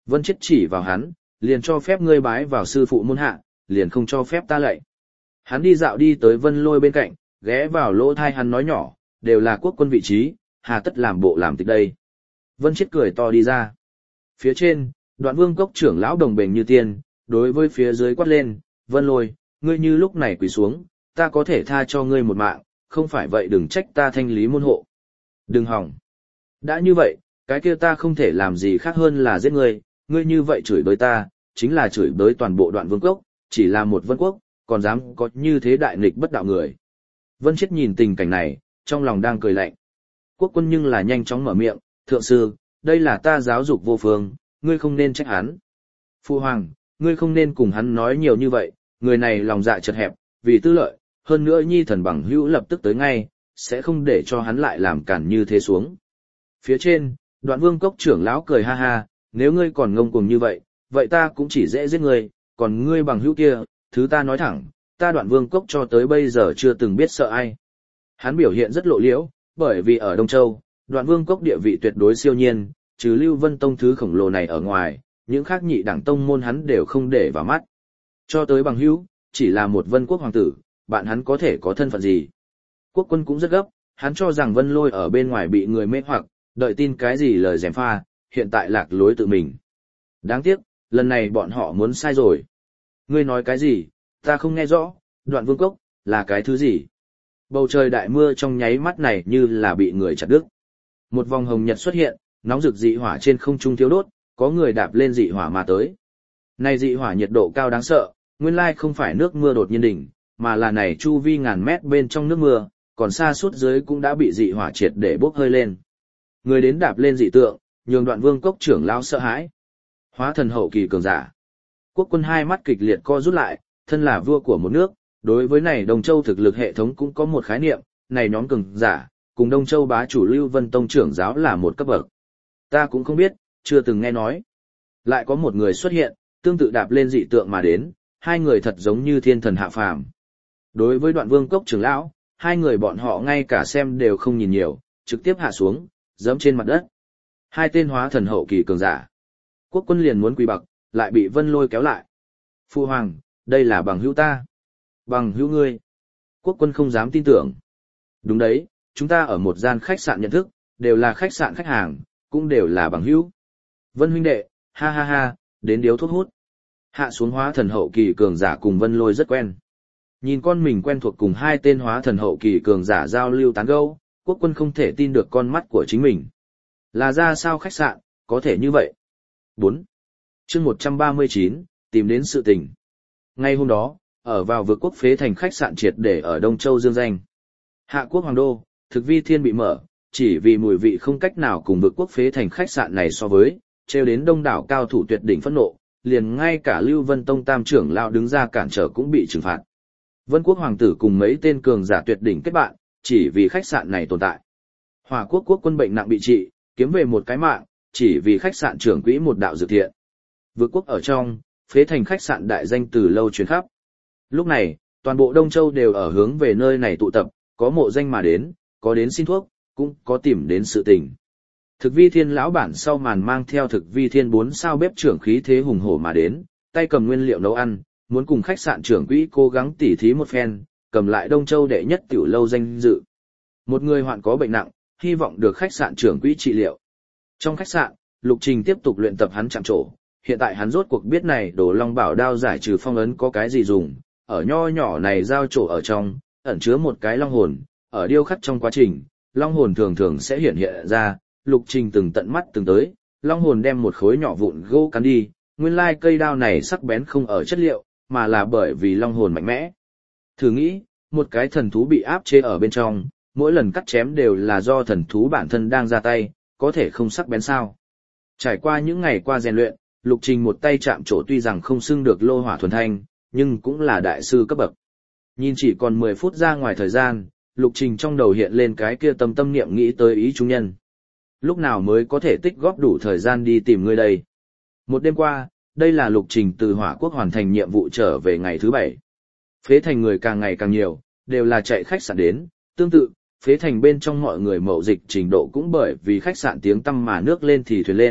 Vân Chết chỉ vào hắn, liền cho phép ngươi bái vào sư phụ môn hạ, liền không cho phép ta lạy. Hắn đi dạo đi tới Vân Lôi bên cạnh, ghé vào lỗ thai hắn nói nhỏ, đều là quốc quân vị trí, hà tất làm bộ làm tịch đây. Vân Chết cười to đi ra. Phía trên, Đoạn Vương Cốc trưởng lão đồng bền như tiên, đối với phía dưới quát lên, Vân Lôi, ngươi như lúc này quỳ xuống, ta có thể tha cho ngươi một mạng, không phải vậy đừng trách ta thanh lý môn hộ. Đừng hỏng. Đã như vậy, cái kia ta không thể làm gì khác hơn là giết ngươi, ngươi như vậy chửi bới ta, chính là chửi bới toàn bộ Đoạn Vương Cốc, chỉ là một vân quốc, còn dám có như thế đại nghịch bất đạo người. Vân Chết nhìn tình cảnh này, trong lòng đang cười lạnh. Quốc quân nhưng là nhanh chóng mở miệng, thượng sư, đây là ta giáo dục vô phương, ngươi không nên trách hắn. Phu hoàng, ngươi không nên cùng hắn nói nhiều như vậy, người này lòng dạ chật hẹp, vì tư lợi, hơn nữa nhi thần bằng hữu lập tức tới ngay, sẽ không để cho hắn lại làm cản như thế xuống. Phía trên, Đoạn Vương Cốc trưởng lão cười ha ha, nếu ngươi còn ngông cuồng như vậy, vậy ta cũng chỉ dễ giết ngươi, còn ngươi bằng hữu kia, thứ ta nói thẳng, ta Đoạn Vương Cốc cho tới bây giờ chưa từng biết sợ ai. Hắn biểu hiện rất lộ liễu, bởi vì ở Đông Châu, Đoạn Vương Cốc địa vị tuyệt đối siêu nhiên, trừ Lưu Vân Tông thứ khổng lồ này ở ngoài, những khác nhị đẳng tông môn hắn đều không để vào mắt. Cho tới bằng hữu, chỉ là một Vân Quốc hoàng tử, bạn hắn có thể có thân phận gì. Quốc quân cũng rất gấp, hắn cho rằng Vân Lôi ở bên ngoài bị người mê hoặc, đợi tin cái gì lời gièm pha, hiện tại lạc lối tự mình. Đáng tiếc, lần này bọn họ muốn sai rồi. Ngươi nói cái gì, ta không nghe rõ, Đoạn Vương Cốc, là cái thứ gì? Bầu trời đại mưa trong nháy mắt này như là bị người chặt đứt. Một vòng hồng nhật xuất hiện, nóng rực dị hỏa trên không trung thiêu đốt, có người đạp lên dị hỏa mà tới. Này dị hỏa nhiệt độ cao đáng sợ, nguyên lai không phải nước mưa đột nhiên đỉnh, mà là này chu vi ngàn mét bên trong nước mưa, còn xa suốt dưới cũng đã bị dị hỏa triệt để bốc hơi lên. Người đến đạp lên dị tượng, nhường Đoạn Vương Cốc trưởng lão sợ hãi. Hóa thần hậu kỳ cường giả. Quốc quân hai mắt kịch liệt co rút lại, thân là vua của một nước, đối với này Đông Châu thực lực hệ thống cũng có một khái niệm, này nhóm cường giả, cùng Đông Châu bá chủ Lưu Vân Tông trưởng giáo là một cấp bậc. Ta cũng không biết, chưa từng nghe nói. Lại có một người xuất hiện, tương tự đạp lên dị tượng mà đến, hai người thật giống như thiên thần hạ phàm. Đối với Đoạn Vương Cốc trưởng lão, hai người bọn họ ngay cả xem đều không nhìn nhiều, trực tiếp hạ xuống, giẫm trên mặt đất. Hai tên hóa thần hậu kỳ cường giả. Quốc quân liền muốn quỳ bậc, lại bị Vân Lôi kéo lại. Phu hoàng, đây là bằng hữu ta. Bằng hữu ngươi. Quốc quân không dám tin tưởng. Đúng đấy, chúng ta ở một gian khách sạn nhận thức, đều là khách sạn khách hàng, cũng đều là bằng hữu. Vân huynh đệ, ha ha ha, đến điếu thuốc hút. Hạ xuống hóa thần hậu kỳ cường giả cùng Vân Lôi rất quen. Nhìn con mình quen thuộc cùng hai tên hóa thần hậu kỳ cường giả giao lưu tán gẫu, Quốc quân không thể tin được con mắt của chính mình. Là ra sao khách sạn, có thể như vậy? 4. Chương 139, tìm đến sự tình. Ngay hôm đó, ở vào vực quốc phế thành khách sạn triệt để ở Đông Châu dương danh. Hạ quốc hoàng đô, thực vi thiên bị mở, chỉ vì mùi vị không cách nào cùng vực quốc phế thành khách sạn này so với, trêu đến đông đảo cao thủ tuyệt đỉnh phẫn nộ, liền ngay cả Lưu Vân Tông tam trưởng lão đứng ra cản trở cũng bị trừng phạt. Vân quốc hoàng tử cùng mấy tên cường giả tuyệt đỉnh kết bạn, chỉ vì khách sạn này tồn tại. Hỏa quốc quốc quân bệnh nặng bị trị, kiếm về một cái mạng, chỉ vì khách sạn trưởng quỹ một đạo dược thiện. Vực quốc ở trong, phế thành khách sạn đại danh từ lâu truyền khắp. Lúc này, toàn bộ Đông Châu đều ở hướng về nơi này tụ tập, có mộ danh mà đến, có đến xin thuốc, cũng có tìm đến sự tình. Thực vi thiên lão bản sau màn mang theo thực vi thiên 4 sao bếp trưởng khí thế hùng hổ mà đến, tay cầm nguyên liệu nấu ăn, muốn cùng khách sạn trưởng quỹ cố gắng tỉ thí một phen, cầm lại Đông Châu đệ nhất tiểu lâu danh dự. Một người hoạn có bệnh nặng, hy vọng được khách sạn trưởng quỹ trị liệu. Trong khách sạn, Lục Trình tiếp tục luyện tập hắn chạm trổ, hiện tại hắn rốt cuộc biết này Đồ Long Bảo đao giải trừ phong ấn có cái gì dùng, ở nho nhỏ này dao trổ ở trong, ẩn chứa một cái long hồn, ở điêu khắc trong quá trình, long hồn thường thường sẽ hiện hiện ra, Lục Trình từng tận mắt từng tới, long hồn đem một khối nhỏ vụn gỗ cắn đi, nguyên lai cây đao này sắc bén không ở chất liệu, mà là bởi vì long hồn mạnh mẽ. Thử nghĩ, một cái thần thú bị áp chế ở bên trong, mỗi lần cắt chém đều là do thần thú bản thân đang ra tay, có thể không sắc bén sao. Trải qua những ngày qua rèn luyện, Lục Trình một tay chạm trổ tuy rằng không xưng được lô hỏa thuần thanh, nhưng cũng là đại sư cấp bậc. Nhìn chỉ còn 10 phút ra ngoài thời gian, Lục Trình trong đầu hiện lên cái kia tâm niệm nghĩ tới ý trung nhân. Lúc nào mới có thể tích góp đủ thời gian đi tìm ngươi đây? Một đêm qua, đây là Lục Trình từ Hỏa Quốc hoàn thành nhiệm vụ trở về ngày thứ 7. Phế thành người càng ngày càng nhiều, đều là chạy khách sạn đến, tương tự, phế thành bên trong mọi người mậu dịch trình độ cũng bởi vì khách sạn tiếng tăm mà nước lên thì thuyền lên,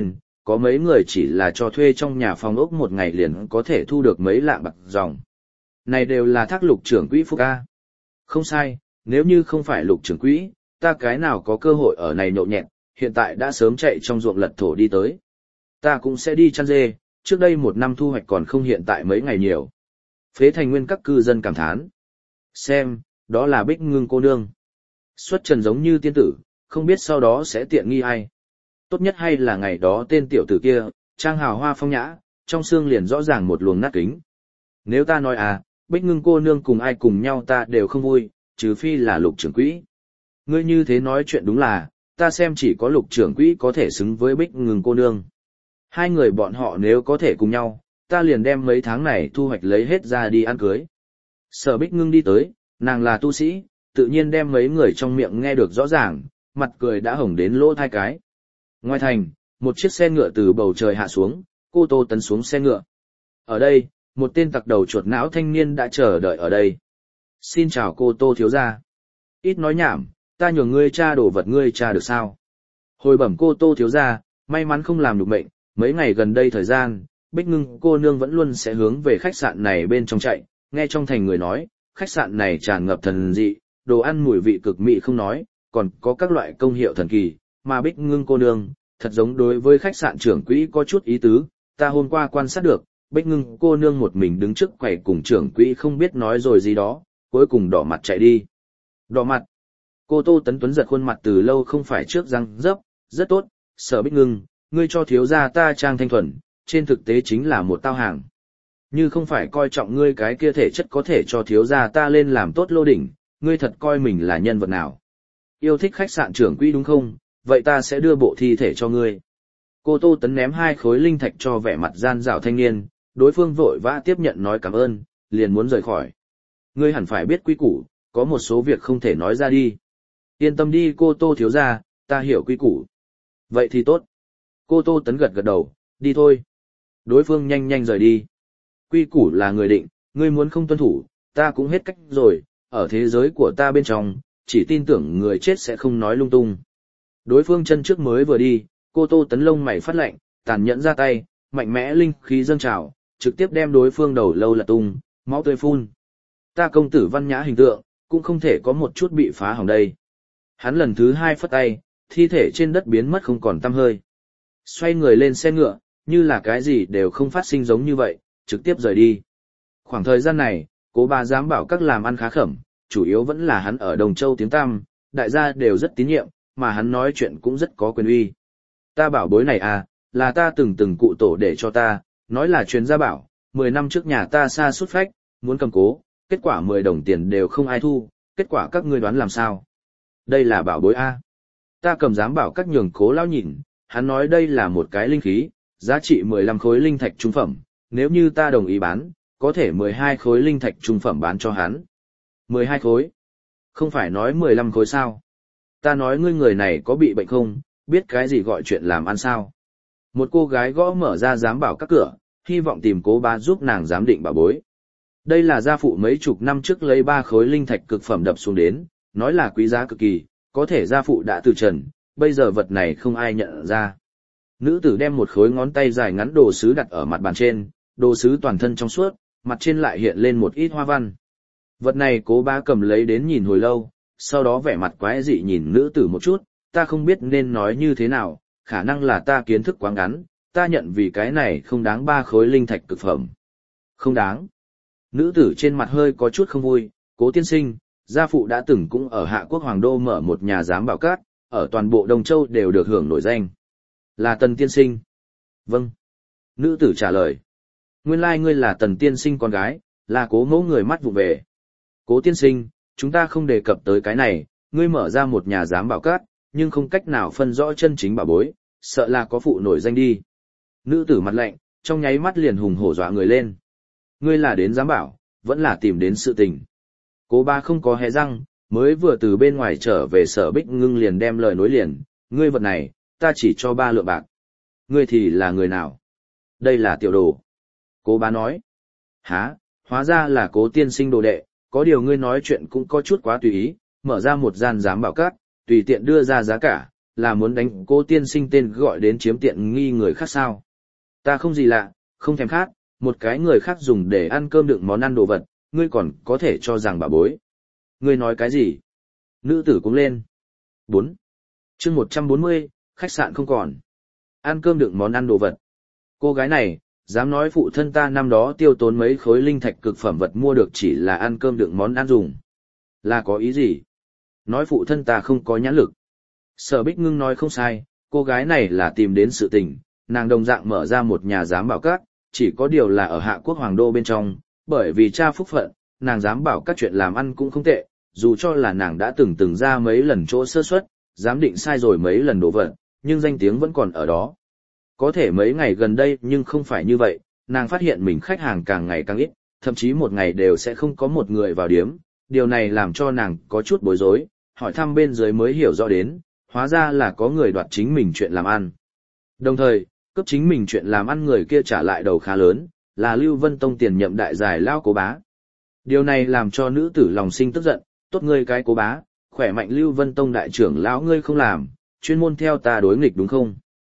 có mấy người chỉ là cho thuê trong nhà phòng ốc một ngày liền có thể thu được mấy lạng bạc dòng. Này đều là thác Lục trưởng quỹ phúc a. Không sai, nếu như không phải Lục trưởng quỹ, ta cái nào có cơ hội ở này nhộn nhẹt, hiện tại đã sớm chạy trong ruộng lật thổ đi tới. Ta cũng sẽ đi chăn dê, trước đây 1 năm thu hoạch còn không hiện tại mấy ngày nhiều. Phế Thành Nguyên các cư dân cảm thán. Xem, đó là Bích Ngưng cô nương. Xuất trần giống như tiên tử, không biết sau đó sẽ tiện nghi ai. Tốt nhất hay là ngày đó tên tiểu tử kia, trang hào hoa phong nhã, trong xương liền rõ ràng một luồng nát kính. Nếu ta nói Bích Ngưng cô nương cùng ai cùng nhau ta đều không vui, trừ phi là Lục trưởng quỹ. Ngươi như thế nói chuyện đúng là, ta xem chỉ có Lục trưởng quỹ có thể xứng với Bích Ngưng cô nương. Hai người bọn họ nếu có thể cùng nhau, ta liền đem mấy tháng này thu hoạch lấy hết ra đi ăn cưới. Sở Bích Ngưng đi tới, nàng là tu sĩ, tự nhiên đem mấy người trong miệng nghe được rõ ràng, mặt cười đã hồng đến lỗ thai cái. Ngoài thành, một chiếc xe ngựa từ bầu trời hạ xuống, cô Tô Tấn xuống xe ngựa. Ở đây, một tên tặc đầu chuột não thanh niên đã chờ đợi ở đây. Xin chào cô Tô thiếu gia. Ít nói nhảm, ta nhường ngươi tra đồ vật ngươi tra được sao? Hồi bẩm cô Tô thiếu gia, may mắn không làm được mệnh, mấy ngày gần đây thời gian, Bích Ngưng cô nương vẫn luôn sẽ hướng về khách sạn này bên trong chạy, nghe trong thành người nói, khách sạn này tràn ngập thần dị, đồ ăn mùi vị cực mỹ không nói, còn có các loại công hiệu thần kỳ, mà Bích Ngưng cô nương, thật giống đối với khách sạn trưởng quỹ có chút ý tứ, ta hôm qua quan sát được, Bích Ngưng cô nương một mình đứng trước quầy cùng trưởng quỹ không biết nói rồi gì đó, cuối cùng đỏ mặt chạy đi. Đỏ mặt. Cô Tô Tấn Tuấn giật khuôn mặt từ lâu không phải trước răng dấp, rất tốt, Sở Bích Ngưng, ngươi cho thiếu gia ta trang thanh thuần, trên thực tế chính là một tao hàng. Như không phải coi trọng ngươi cái kia thể chất có thể cho thiếu gia ta lên làm tốt lô đỉnh, ngươi thật coi mình là nhân vật nào. Yêu thích khách sạn trưởng quỹ đúng không, vậy ta sẽ đưa bộ thi thể cho ngươi. Cô Tô Tấn ném 2 khối linh thạch cho vẻ mặt gian dảo thanh niên, đối phương vội vã tiếp nhận nói cảm ơn, liền muốn rời khỏi. Ngươi hẳn phải biết quy củ, có một số việc không thể nói ra đi. Yên tâm đi cô Tô thiếu gia, ta hiểu quy củ. Vậy thì tốt. Cô Tô Tấn gật gật đầu, đi thôi. Đối phương nhanh nhanh rời đi. Quy củ là người định, ngươi muốn không tuân thủ, ta cũng hết cách rồi, ở thế giới của ta bên trong, chỉ tin tưởng người chết sẽ không nói lung tung. Đối phương chân trước mới vừa đi, cô Tô Tấn lông mày phát lạnh, tàn nhẫn ra tay, mạnh mẽ linh khí dâng trào, trực tiếp đem đối phương đầu lâu lật tung, máu tươi phun. Ta công tử văn nhã hình tượng, cũng không thể có một chút bị phá hỏng đây. Hắn lần thứ 2 phất tay, thi thể trên đất biến mất không còn tăm hơi. Xoay người lên xe ngựa, như là cái gì đều không phát sinh giống như vậy, trực tiếp rời đi. Khoảng thời gian này, Cố Bá giám bảo các làm ăn khá khẩm, chủ yếu vẫn là hắn ở Đồng Châu tiếng tăm, đại gia đều rất tín nhiệm, mà hắn nói chuyện cũng rất có quyền uy. Ta bảo bối này là ta từng cụ tổ để cho ta, nói là truyền gia bảo, 10 năm trước nhà ta xa sút phách, muốn cầm cố, kết quả 10 đồng tiền đều không ai thu, kết quả các ngươi đoán làm sao? Đây là bảo bối Ta cầm giám bảo các nhường Cố lão nhìn, hắn nói đây là một cái linh khí, giá trị 15 khối linh thạch trung phẩm, nếu như ta đồng ý bán, có thể 12 khối linh thạch trung phẩm bán cho hắn. 12 khối? Không phải nói 15 khối sao? Ta nói ngươi người này có bị bệnh không, biết cái gì gọi chuyện làm ăn sao? Một cô gái gõ mở ra giám bảo các cửa, hy vọng tìm Cố Bá giúp nàng giám định bảo bối. Đây là gia phụ mấy chục năm trước lấy 3 khối linh thạch cực phẩm đập xuống đến, nói là quý giá cực kỳ, có thể gia phụ đã từ trần, bây giờ vật này không ai nhận ra. Nữ tử đem một khối ngón tay dài ngắn đồ sứ đặt ở mặt bàn trên, đồ sứ toàn thân trong suốt, mặt trên lại hiện lên một ít hoa văn. Vật này Cố Bá cầm lấy đến nhìn hồi lâu, sau đó vẻ mặt quái dị nhìn nữ tử một chút, ta không biết nên nói như thế nào, khả năng là ta kiến thức quá ngắn, ta nhận vì cái này không đáng 3 khối linh thạch cực phẩm. Không đáng. Nữ tử trên mặt hơi có chút không vui, Cố tiên sinh, gia phụ đã từng cũng ở Hạ Quốc Hoàng Đô mở một nhà giám bảo cát, ở toàn bộ Đông Châu đều được hưởng nổi danh. Là Tần tiên sinh. Vâng. Nữ tử trả lời. Nguyên lai ngươi là Tần tiên sinh con gái, là Cố mẫu người mắt vụ về. Cố tiên sinh, chúng ta không đề cập tới cái này, ngươi mở ra một nhà giám bảo cát, nhưng không cách nào phân rõ chân chính bảo bối, sợ là có phụ nổi danh đi. Nữ tử mặt lạnh, trong nháy mắt liền hùng hổ dọa người lên. Ngươi là đến giám bảo, vẫn là tìm đến sự tình. Cố Bá không có hé răng, mới vừa từ bên ngoài trở về Sở Bích Ngưng liền đem lời nối liền, ngươi vật này, ta chỉ cho 3 lượng bạc. Ngươi thì là người nào? Đây là tiểu đồ. Cố Bá nói. Hả, hóa ra là Cố tiên sinh đồ đệ, có điều ngươi nói chuyện cũng có chút quá tùy ý, mở ra một gian giám bảo cát, tùy tiện đưa ra giá cả, là muốn đánh cô tiên sinh tên gọi đến chiếm tiện nghi người khác sao? Ta không gì lạ, không thèm khát, một cái người khác dùng để ăn cơm đựng món ăn đồ vật, ngươi còn có thể cho rằng bà bối. Ngươi nói cái gì? Nữ tử cũng lên. 4. chương 140, khách sạn không còn. Ăn cơm đựng món ăn đồ vật. Cô gái này, dám nói phụ thân ta năm đó tiêu tốn mấy khối linh thạch cực phẩm vật mua được chỉ là ăn cơm đựng món ăn dùng. Là có ý gì? Nói phụ thân ta không có nhãn lực. Sở Bích Ngưng nói không sai, cô gái này là tìm đến sự tình, nàng đồng dạng mở ra một nhà giám bảo các, chỉ có điều là ở Hạ Quốc Hoàng Đô bên trong, bởi vì cha phúc phận, nàng giám bảo các chuyện làm ăn cũng không tệ, dù cho là nàng đã từng ra mấy lần chỗ sơ suất, giám định sai rồi mấy lần đổ vật, nhưng danh tiếng vẫn còn ở đó. Có thể mấy ngày gần đây nhưng không phải như vậy, nàng phát hiện mình khách hàng càng ngày càng ít, thậm chí một ngày đều sẽ không có một người vào điếm, điều này làm cho nàng có chút bối rối, hỏi thăm bên dưới mới hiểu rõ đến, hóa ra là có người đoạt chính mình chuyện làm ăn. Đồng thời, cấp chính mình chuyện làm ăn người kia trả lại đầu khá lớn, là Lưu Vân Tông tiền nhậm đại giải lao Cố Bá. Điều này làm cho nữ tử lòng sinh tức giận, tốt ngươi cái Cố Bá, khỏe mạnh Lưu Vân Tông đại trưởng lão ngươi không làm, chuyên môn theo ta đối nghịch đúng không?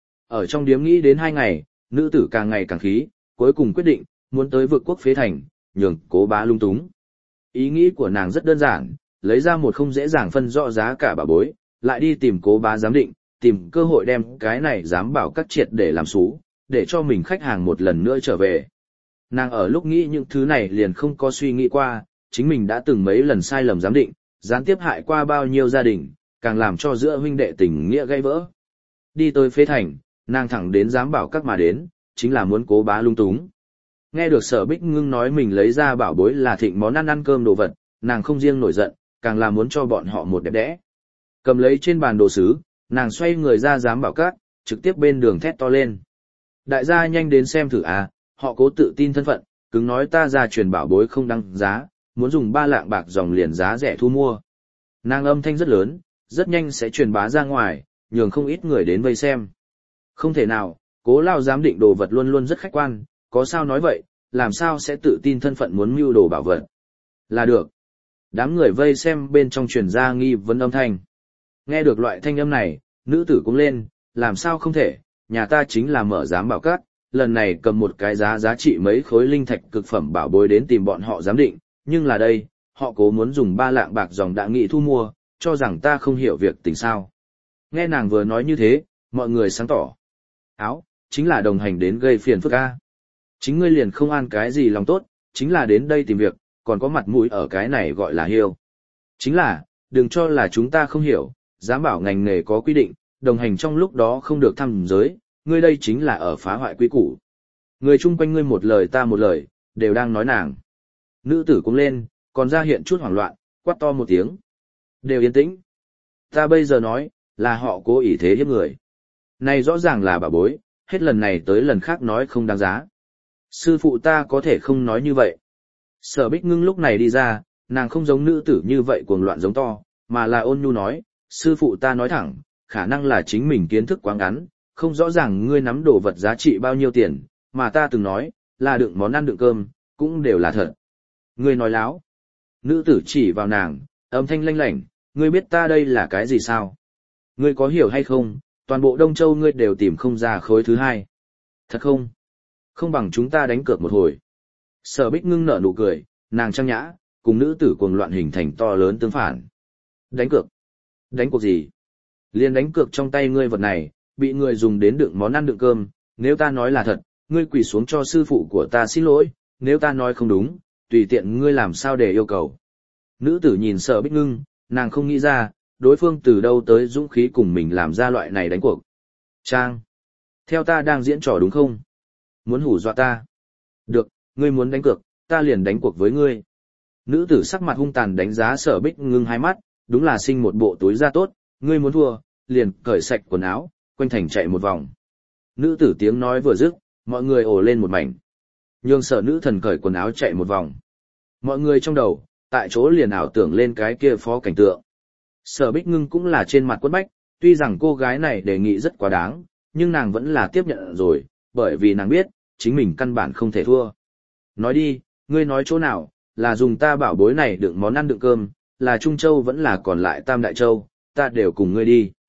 Ở trong điếm nghĩ đến 2 ngày, nữ tử càng ngày càng khí, cuối cùng quyết định, muốn tới vực quốc phế thành, nhường Cố Bá lung túng. Ý nghĩ của nàng rất đơn giản, lấy ra một không dễ dàng phân rõ giá cả bảo bối, lại đi tìm Cố Bá giám định, tìm cơ hội đem cái này dám bảo các triệt để làm xú, để cho mình khách hàng một lần nữa trở về. Nàng ở lúc nghĩ những thứ này liền không có suy nghĩ qua, chính mình đã từng mấy lần sai lầm giám định, gián tiếp hại qua bao nhiêu gia đình, càng làm cho giữa huynh đệ tình nghĩa gãy vỡ. Đi tới phế thành, nàng thẳng đến giám bảo các mà đến, chính là muốn Cố Bá lung túng. Nghe được Sở Bích Ngưng nói mình lấy ra bảo bối là thịnh món ăn cơm đồ vật, nàng không riêng nổi giận, càng là muốn cho bọn họ một đẹp đẽ. Cầm lấy trên bàn đồ sứ, nàng xoay người ra giám bảo các, trực tiếp bên đường thét to lên. Đại gia nhanh đến xem thử à, họ Cố tự tin thân phận, cứng nói ta ra truyền bảo bối không đăng giá, muốn dùng 3 lạng bạc dòng liền giá rẻ thu mua. Nàng âm thanh rất lớn, rất nhanh sẽ truyền bá ra ngoài, nhường không ít người đến vây xem. Không thể nào, Cố lao giám định đồ vật luôn luôn rất khách quan, có sao nói vậy, làm sao sẽ tự tin thân phận muốn mưu đồ bảo vật. Là được. Đám người vây xem bên trong truyền ra nghi vấn âm thanh. Nghe được loại thanh âm này, nữ tử cũng lên, làm sao không thể, nhà ta chính là mở giám bảo các, lần này cầm một cái giá trị mấy khối linh thạch cực phẩm bảo bối đến tìm bọn họ giám định, nhưng là đây, họ Cố muốn dùng 3 lạng bạc dòng đã nghị thu mua, cho rằng ta không hiểu việc tình sao. Nghe nàng vừa nói như thế, mọi người sáng tỏ. Áo, chính là đồng hành đến gây phiền phức a. Chính ngươi liền không an cái gì lòng tốt, chính là đến đây tìm việc, còn có mặt mũi ở cái này gọi là hiêu. Chính là, đừng cho là chúng ta không hiểu, giám bảo ngành nghề có quy định, đồng hành trong lúc đó không được thăm giới, ngươi đây chính là ở phá hoại quy củ. Người chung quanh ngươi một lời ta một lời, đều đang nói nàng. Nữ tử cũng lên, còn ra hiện chút hoảng loạn, quát to một tiếng. Đều yên tĩnh. Ta bây giờ nói, là họ cố ý thế hiếp người. Này rõ ràng là bà bối, hết lần này tới lần khác nói không đáng giá. Sư phụ ta có thể không nói như vậy. Sở Bích Ngưng lúc này đi ra, nàng không giống nữ tử như vậy cuồng loạn giống to, mà là ôn nhu nói, sư phụ ta nói thẳng, khả năng là chính mình kiến thức quá ngắn, không rõ ràng ngươi nắm đồ vật giá trị bao nhiêu tiền, mà ta từng nói, là đựng món ăn đựng cơm, cũng đều là thật. Ngươi nói láo. Nữ tử chỉ vào nàng, âm thanh lanh lảnh, ngươi biết ta đây là cái gì sao? Ngươi có hiểu hay không, toàn bộ Đông Châu ngươi đều tìm không ra khối thứ hai. Thật không? Không bằng chúng ta đánh cược một hồi. Sở Bích Ngưng nở nụ cười, nàng trang nhã, cùng nữ tử cuồng loạn hình thành to lớn tương phản. Đánh cược? Đánh cuộc gì? Liên đánh cược trong tay ngươi vật này, bị người dùng đến đựng món ăn đựng cơm, nếu ta nói là thật, ngươi quỳ xuống cho sư phụ của ta xin lỗi, nếu ta nói không đúng, tùy tiện ngươi làm sao để yêu cầu. Nữ tử nhìn Sở Bích Ngưng, nàng không nghĩ ra, đối phương từ đâu tới dũng khí cùng mình làm ra loại này đánh cuộc. Trang! Theo ta đang diễn trò đúng không? Muốn hù dọa ta? Được, ngươi muốn đánh cược, ta liền đánh cuộc với ngươi. Nữ tử sắc mặt hung tàn đánh giá Sở Bích Ngưng hai mắt, đúng là sinh một bộ túi da tốt, ngươi muốn thua, liền cởi sạch quần áo, quanh thành chạy một vòng. Nữ tử tiếng nói vừa dứt, mọi người ồ lên một mảnh. Nhường Sở nữ thần cởi quần áo chạy một vòng. Mọi người trong đầu, tại chỗ liền ảo tưởng lên cái kia phó cảnh tượng. Sở Bích Ngưng cũng là trên mặt quất bách, tuy rằng cô gái này đề nghị rất quá đáng, nhưng nàng vẫn là tiếp nhận rồi, bởi vì nàng biết, chính mình căn bản không thể thua. Nói đi, ngươi nói chỗ nào, là dùng ta bảo bối này đựng món ăn đựng cơm, là Trung Châu vẫn là còn lại Tam Đại Châu, ta đều cùng ngươi đi.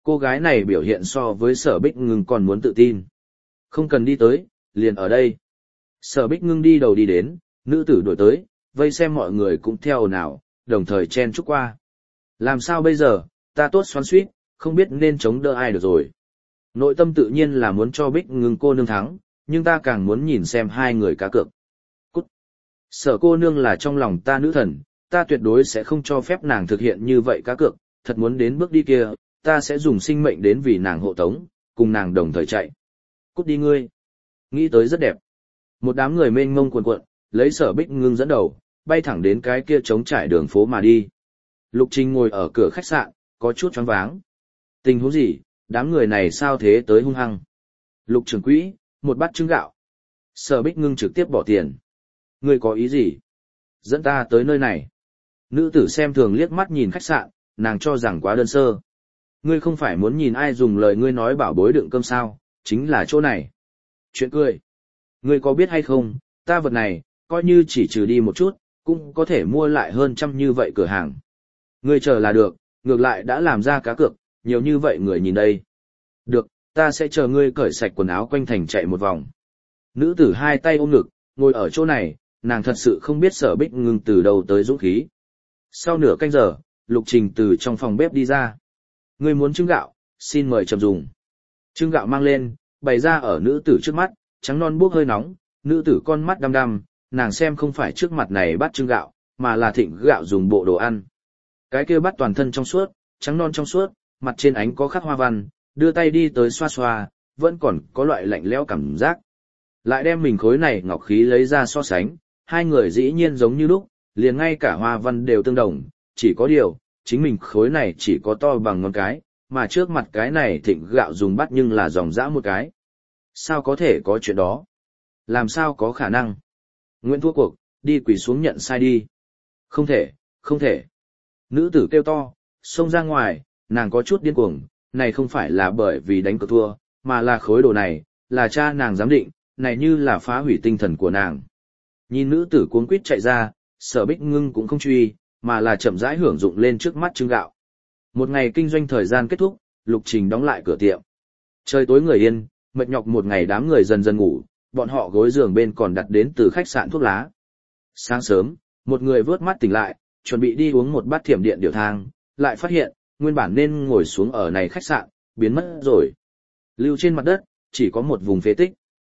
Cô gái này biểu hiện so với Sở Bích Ngưng còn muốn tự tin. Không cần đi tới, liền ở đây. Sở Bích Ngưng đi đầu đi đến, nữ tử đuổi tới, vây xem mọi người cũng theo ồn ào, đồng thời chen chúc qua. Làm sao bây giờ, ta tốt xoắn xuýt, không biết nên chống đỡ ai được rồi. Nội tâm tự nhiên là muốn cho Bích Ngưng cô nương thắng, nhưng ta càng muốn nhìn xem hai người cá cược. Cút. Sở cô nương là trong lòng ta nữ thần, ta tuyệt đối sẽ không cho phép nàng thực hiện như vậy cá cược, thật muốn đến bước đi kia, ta sẽ dùng sinh mệnh đến vì nàng hộ tống, cùng nàng đồng thời chạy. Cút đi ngươi. Nghĩ tới rất đẹp. Một đám người mênh mông cuồn cuộn, lấy Sở Bích Ngưng dẫn đầu, bay thẳng đến cái kia trống trải đường phố mà đi. Lục Trình ngồi ở cửa khách sạn, có chút choáng váng. Tình huống gì, đám người này sao thế tới hung hăng. Lục trưởng quỹ, một bát trứng gạo. Sở Bích Ngưng trực tiếp bỏ tiền. Ngươi có ý gì? Dẫn ta tới nơi này. Nữ tử xem thường liếc mắt nhìn khách sạn, nàng cho rằng quá đơn sơ. Ngươi không phải muốn nhìn ai dùng lời ngươi nói bảo bối đựng cơm sao, chính là chỗ này. Chuyện cười. Ngươi có biết hay không, ta vật này, coi như chỉ trừ đi một chút, cũng có thể mua lại hơn trăm như vậy cửa hàng. Ngươi chờ là được, ngược lại đã làm ra cá cược, nhiều như vậy người nhìn đây. Được, ta sẽ chờ ngươi cởi sạch quần áo quanh thành chạy một vòng. Nữ tử hai tay ôm ngực, ngồi ở chỗ này, nàng thật sự không biết Sở Bích Ngưng từ đâu tới dũng khí. Sau nửa canh giờ, Lục Trình từ trong phòng bếp đi ra. Ngươi muốn trứng gạo, xin mời chậm dùng. Trứng gạo mang lên, bày ra ở nữ tử trước mắt, trắng non buốc hơi nóng, nữ tử con mắt đăm đăm, nàng xem không phải trước mặt này bát trứng gạo, mà là thịnh gạo dùng bộ đồ ăn. Cái kia bát toàn thân trong suốt, trắng non trong suốt, mặt trên ánh có khắc hoa văn, đưa tay đi tới xoa xoa, vẫn còn có loại lạnh lẽo cảm giác. Lại đem mình khối này ngọc khí lấy ra so sánh, hai người dĩ nhiên giống như lúc, liền ngay cả hoa văn đều tương đồng, chỉ có điều, chính mình khối này chỉ có to bằng ngón cái, mà trước mặt cái này thịnh gạo dùng bát nhưng là dòng dã một cái. Sao có thể có chuyện đó? Làm sao có khả năng? Nguyễn thua cuộc, đi quỳ xuống nhận sai đi. Không thể, không thể. Nữ tử kêu to, xông ra ngoài, nàng có chút điên cuồng, này không phải là bởi vì đánh cược thua, mà là khối đồ này, là cha nàng giám định, này như là phá hủy tinh thần của nàng. Nhìn nữ tử cuống quýt chạy ra, Sở Bích Ngưng cũng không truy, mà là chậm rãi hưởng dụng lên trước mắt trứng gạo. Một ngày kinh doanh thời gian kết thúc, Lục Trình đóng lại cửa tiệm. Trời tối người yên, mệt nhọc một ngày đám người dần dần ngủ, bọn họ gối giường bên còn đặt đến từ khách sạn thuốc lá. Sáng sớm, một người vớt mắt tỉnh lại, chuẩn bị đi uống một bát thiểm điện điều thang, lại phát hiện, nguyên bản nên ngồi xuống ở này khách sạn, biến mất rồi. Lưu trên mặt đất, chỉ có một vùng phế tích.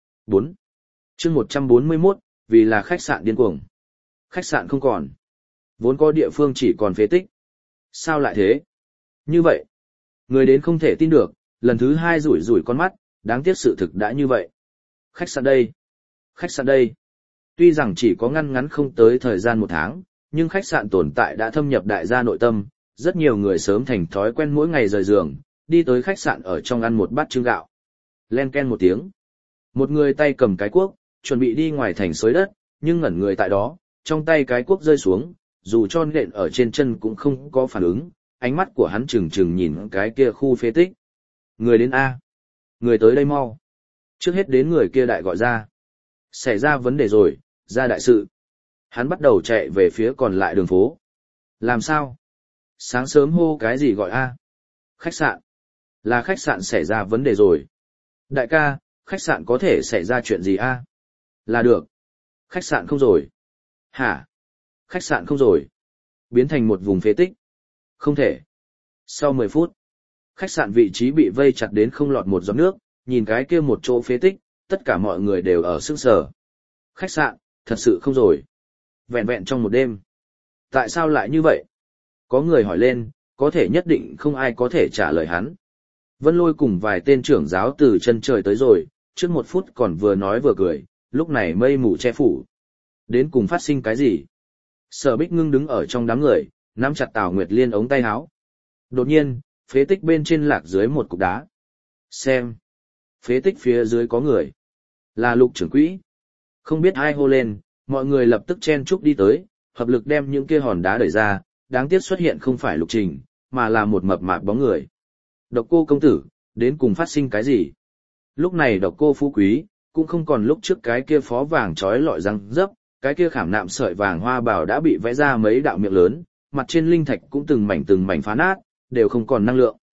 4. Chương 141, vì là khách sạn điên cuồng. Khách sạn không còn. Vốn có địa phương chỉ còn phế tích. Sao lại thế? Như vậy, người đến không thể tin được, lần thứ hai rủi rủi con mắt, đáng tiếc sự thực đã như vậy. Khách sạn đây. Khách sạn đây. Tuy rằng chỉ có ngăn ngắn không tới thời gian một tháng, nhưng khách sạn tồn tại đã thâm nhập đại gia nội tâm, rất nhiều người sớm thành thói quen mỗi ngày rời giường, đi tới khách sạn ở trong ăn một bát trứng gạo. Len ken một tiếng. Một người tay cầm cái cuốc, chuẩn bị đi ngoài thành xới đất, nhưng ngẩn người tại đó, trong tay cái cuốc rơi xuống, dù cho nện ở trên chân cũng không có phản ứng, ánh mắt của hắn trừng trừng nhìn cái kia khu phế tích. Người đến A. Người tới đây mau. Trước hết đến người kia đại gọi ra. Xảy ra vấn đề rồi, ra đại sự. Hắn bắt đầu chạy về phía còn lại đường phố. Làm sao? Sáng sớm hô cái gì gọi A? Khách sạn. Là khách sạn xảy ra vấn đề rồi. Đại ca, khách sạn có thể xảy ra chuyện gì A? Là được. Khách sạn không rồi. Hả? Khách sạn không rồi. Biến thành một vùng phế tích. Không thể. Sau 10 phút, khách sạn vị trí bị vây chặt đến không lọt một giọt nước, nhìn cái kia một chỗ phế tích, tất cả mọi người đều ở sững sờ. Khách sạn, thật sự không rồi. Vẹn vẹn trong một đêm. Tại sao lại như vậy? Có người hỏi lên, có thể nhất định không ai có thể trả lời hắn. Vân Lôi cùng vài tên trưởng giáo từ chân trời tới rồi, trước 1 phút còn vừa nói vừa cười, lúc này mây mù che phủ. Đến cùng phát sinh cái gì? Sở Bích Ngưng đứng ở trong đám người, nắm chặt Tào Nguyệt Liên ống tay áo. Đột nhiên, phế tích bên trên lạc dưới một cục đá. Xem. Phế tích phía dưới có người. Là Lục trưởng quỹ. Không biết ai hô lên, mọi người lập tức chen chúc đi tới, hợp lực đem những kia hòn đá đẩy ra, đáng tiếc xuất hiện không phải Lục Trình, mà là một mập mạp bóng người. Độc Cô công tử, đến cùng phát sinh cái gì? Lúc này Độc Cô phú quý, cũng không còn lúc trước cái kia phó vàng trói lọi răng dấp, cái kia khảm nạm sợi vàng hoa bảo đã bị vẽ ra mấy đạo miệng lớn, mặt trên linh thạch cũng từng mảnh phá nát, đều không còn năng lượng.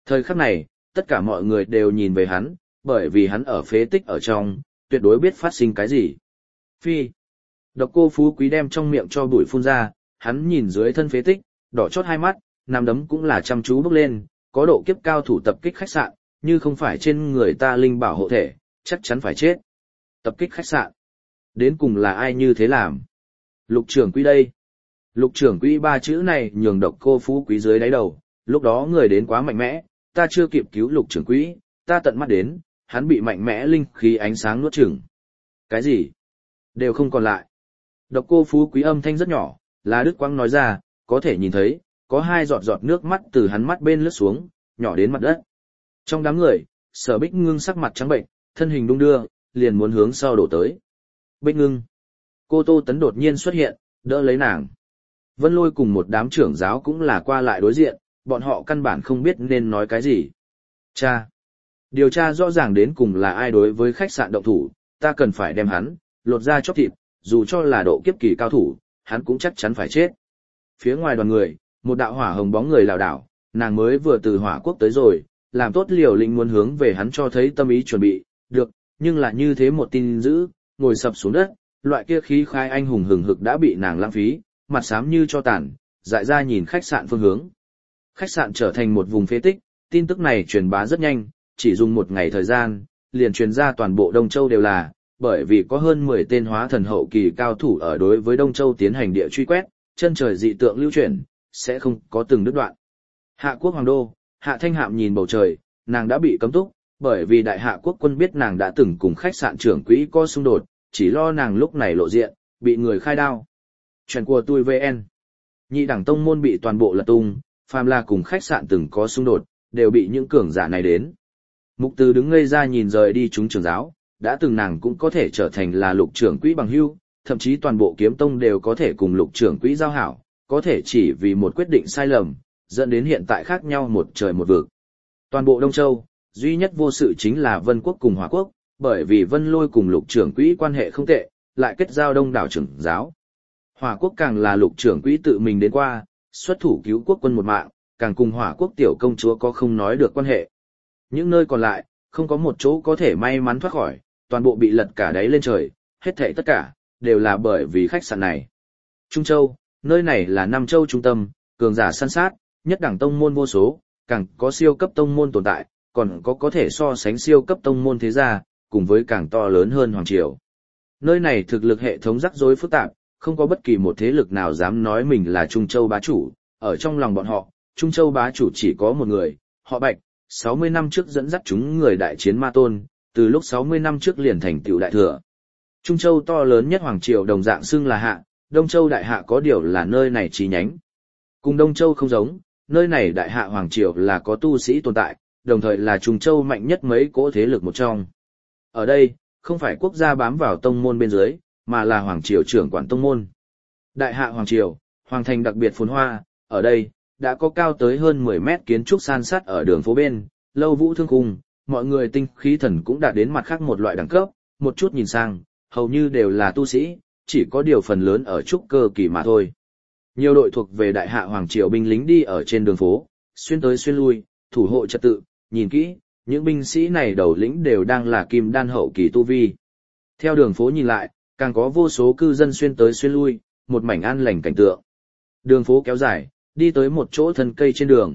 Thời khắc này, tất cả mọi người đều nhìn về hắn, bởi vì hắn ở phế tích ở trong, tuyệt đối biết phát sinh cái gì. Phi. Độc Cô Phú Quý đem trong miệng cho bụi phun ra, hắn nhìn dưới thân phế tích, đỏ chót hai mắt, nắm đấm cũng là chăm chú bước lên, có độ kiếp cao thủ tập kích khách sạn, như không phải trên người ta linh bảo hộ thể, chắc chắn phải chết. Tập kích khách sạn. Đến cùng là ai như thế làm? Lục trưởng quỹ đây. Lục trưởng quỹ ba chữ này nhường Độc Cô Phú Quý dưới đáy đầu, lúc đó người đến quá mạnh mẽ, ta chưa kịp cứu lục trưởng quỹ, ta tận mắt đến, hắn bị mạnh mẽ linh khí ánh sáng nuốt chửng. Cái gì? Đều không còn lại. Độc Cô Phú Quý âm thanh rất nhỏ, là Đức Quang nói ra, có thể nhìn thấy, có hai giọt giọt nước mắt từ hắn mắt bên lướt xuống, nhỏ đến mặt đất. Trong đám người, Sở Bích Ngưng sắc mặt trắng bệnh, thân hình đung đưa, liền muốn hướng sau đổ tới. Bích Ngưng. Cô Tô Tấn đột nhiên xuất hiện, đỡ lấy nàng. Vân Lôi cùng một đám trưởng giáo cũng là qua lại đối diện, bọn họ căn bản không biết nên nói cái gì. Cha. Điều tra rõ ràng đến cùng là ai đối với khách sạn động thủ, ta cần phải đem hắn, lột ra chóc thịt, dù cho là độ kiếp kỳ cao thủ, hắn cũng chắc chắn phải chết. Phía ngoài đoàn người, một đạo hỏa hồng bóng người lảo đảo, nàng mới vừa từ hỏa quốc tới rồi, làm tốt liều lĩnh muốn hướng về hắn cho thấy tâm ý chuẩn bị, được, nhưng là như thế một tin dữ, ngồi sập xuống đất, loại kia khí khai anh hùng hừng hực đã bị nàng lãng phí, mặt xám như cho tàn, dại ra nhìn khách sạn phương hướng. Khách sạn trở thành một vùng phế tích, tin tức này truyền bá rất nhanh, chỉ dùng một ngày thời gian, liền truyền ra toàn bộ Đông Châu đều là, bởi vì có hơn 10 tên hóa thần hậu kỳ cao thủ ở đối với Đông Châu tiến hành địa truy quét, chân trời dị tượng lưu chuyển, sẽ không có từng đứt đoạn. Hạ quốc hoàng đô, Hạ Thanh Hạm nhìn bầu trời, nàng đã bị cấm túc, bởi vì đại hạ quốc quân biết nàng đã từng cùng khách sạn trưởng quỹ có xung đột, chỉ lo nàng lúc này lộ diện, bị người khai đao. Chuyện của tôi VN. Nhị đẳng tông môn bị toàn bộ lật tung, phàm là cùng khách sạn từng có xung đột, đều bị những cường giả này đến. Mục Từ đứng ngây ra nhìn rời đi chúng trưởng giáo, đã từng nàng cũng có thể trở thành là lục trưởng quỹ bằng hữu, thậm chí toàn bộ kiếm tông đều có thể cùng lục trưởng quỹ giao hảo, có thể chỉ vì một quyết định sai lầm, dẫn đến hiện tại khác nhau một trời một vực. Toàn bộ Đông Châu, duy nhất vô sự chính là Vân Quốc cùng Hỏa Quốc, bởi vì Vân Lôi cùng lục trưởng quỹ quan hệ không tệ, lại kết giao đông đảo trưởng giáo. Hỏa Quốc càng là lục trưởng quỹ tự mình đến qua, xuất thủ cứu quốc quân một mạng, càng cùng Hỏa Quốc tiểu công chúa có không nói được quan hệ. Những nơi còn lại, không có một chỗ có thể may mắn thoát khỏi, toàn bộ bị lật cả đáy lên trời, hết thảy tất cả, đều là bởi vì khách sạn này. Trung Châu, nơi này là Nam Châu trung tâm, cường giả săn sát, nhất đẳng tông môn vô số, càng có siêu cấp tông môn tồn tại, còn có thể so sánh siêu cấp tông môn thế gia, cùng với càng to lớn hơn Hoàng Triều. Nơi này thực lực hệ thống rắc rối phức tạp, không có bất kỳ một thế lực nào dám nói mình là Trung Châu bá chủ, ở trong lòng bọn họ, Trung Châu bá chủ chỉ có một người, họ Bạch, 60 năm trước dẫn dắt chúng người đại chiến ma tôn, từ lúc 60 năm trước liền thành tựu đại thừa. Trung Châu to lớn nhất Hoàng Triều đồng dạng xưng là Hạ, Đông Châu đại hạ có điều là nơi này chi nhánh. Cùng Đông Châu không giống, nơi này đại hạ Hoàng Triều là có tu sĩ tồn tại, đồng thời là Trung Châu mạnh nhất mấy cỗ thế lực một trong. Ở đây, không phải quốc gia bám vào tông môn bên dưới, mà là Hoàng Triều trưởng quản tông môn. Đại hạ Hoàng Triều, Hoàng thành đặc biệt phồn hoa, ở đây, đã có cao tới hơn 10 mét kiến trúc san sát ở đường phố bên, lâu vũ thương khung, mọi người tinh khí thần cũng đạt đến mặt khác một loại đẳng cấp, một chút nhìn sang, hầu như đều là tu sĩ, chỉ có điều phần lớn ở trúc cơ kỳ mà thôi. Nhiều đội thuộc về đại hạ Hoàng Triều binh lính đi ở trên đường phố, xuyên tới xuyên lui, thủ hộ trật tự, nhìn kỹ, những binh sĩ này đầu lĩnh đều đang là kim đan hậu kỳ tu vi. Theo đường phố nhìn lại, càng có vô số cư dân xuyên tới xuyên lui, một mảnh an lành cảnh tượng. Đường phố kéo dài, đi tới một chỗ thân cây trên đường.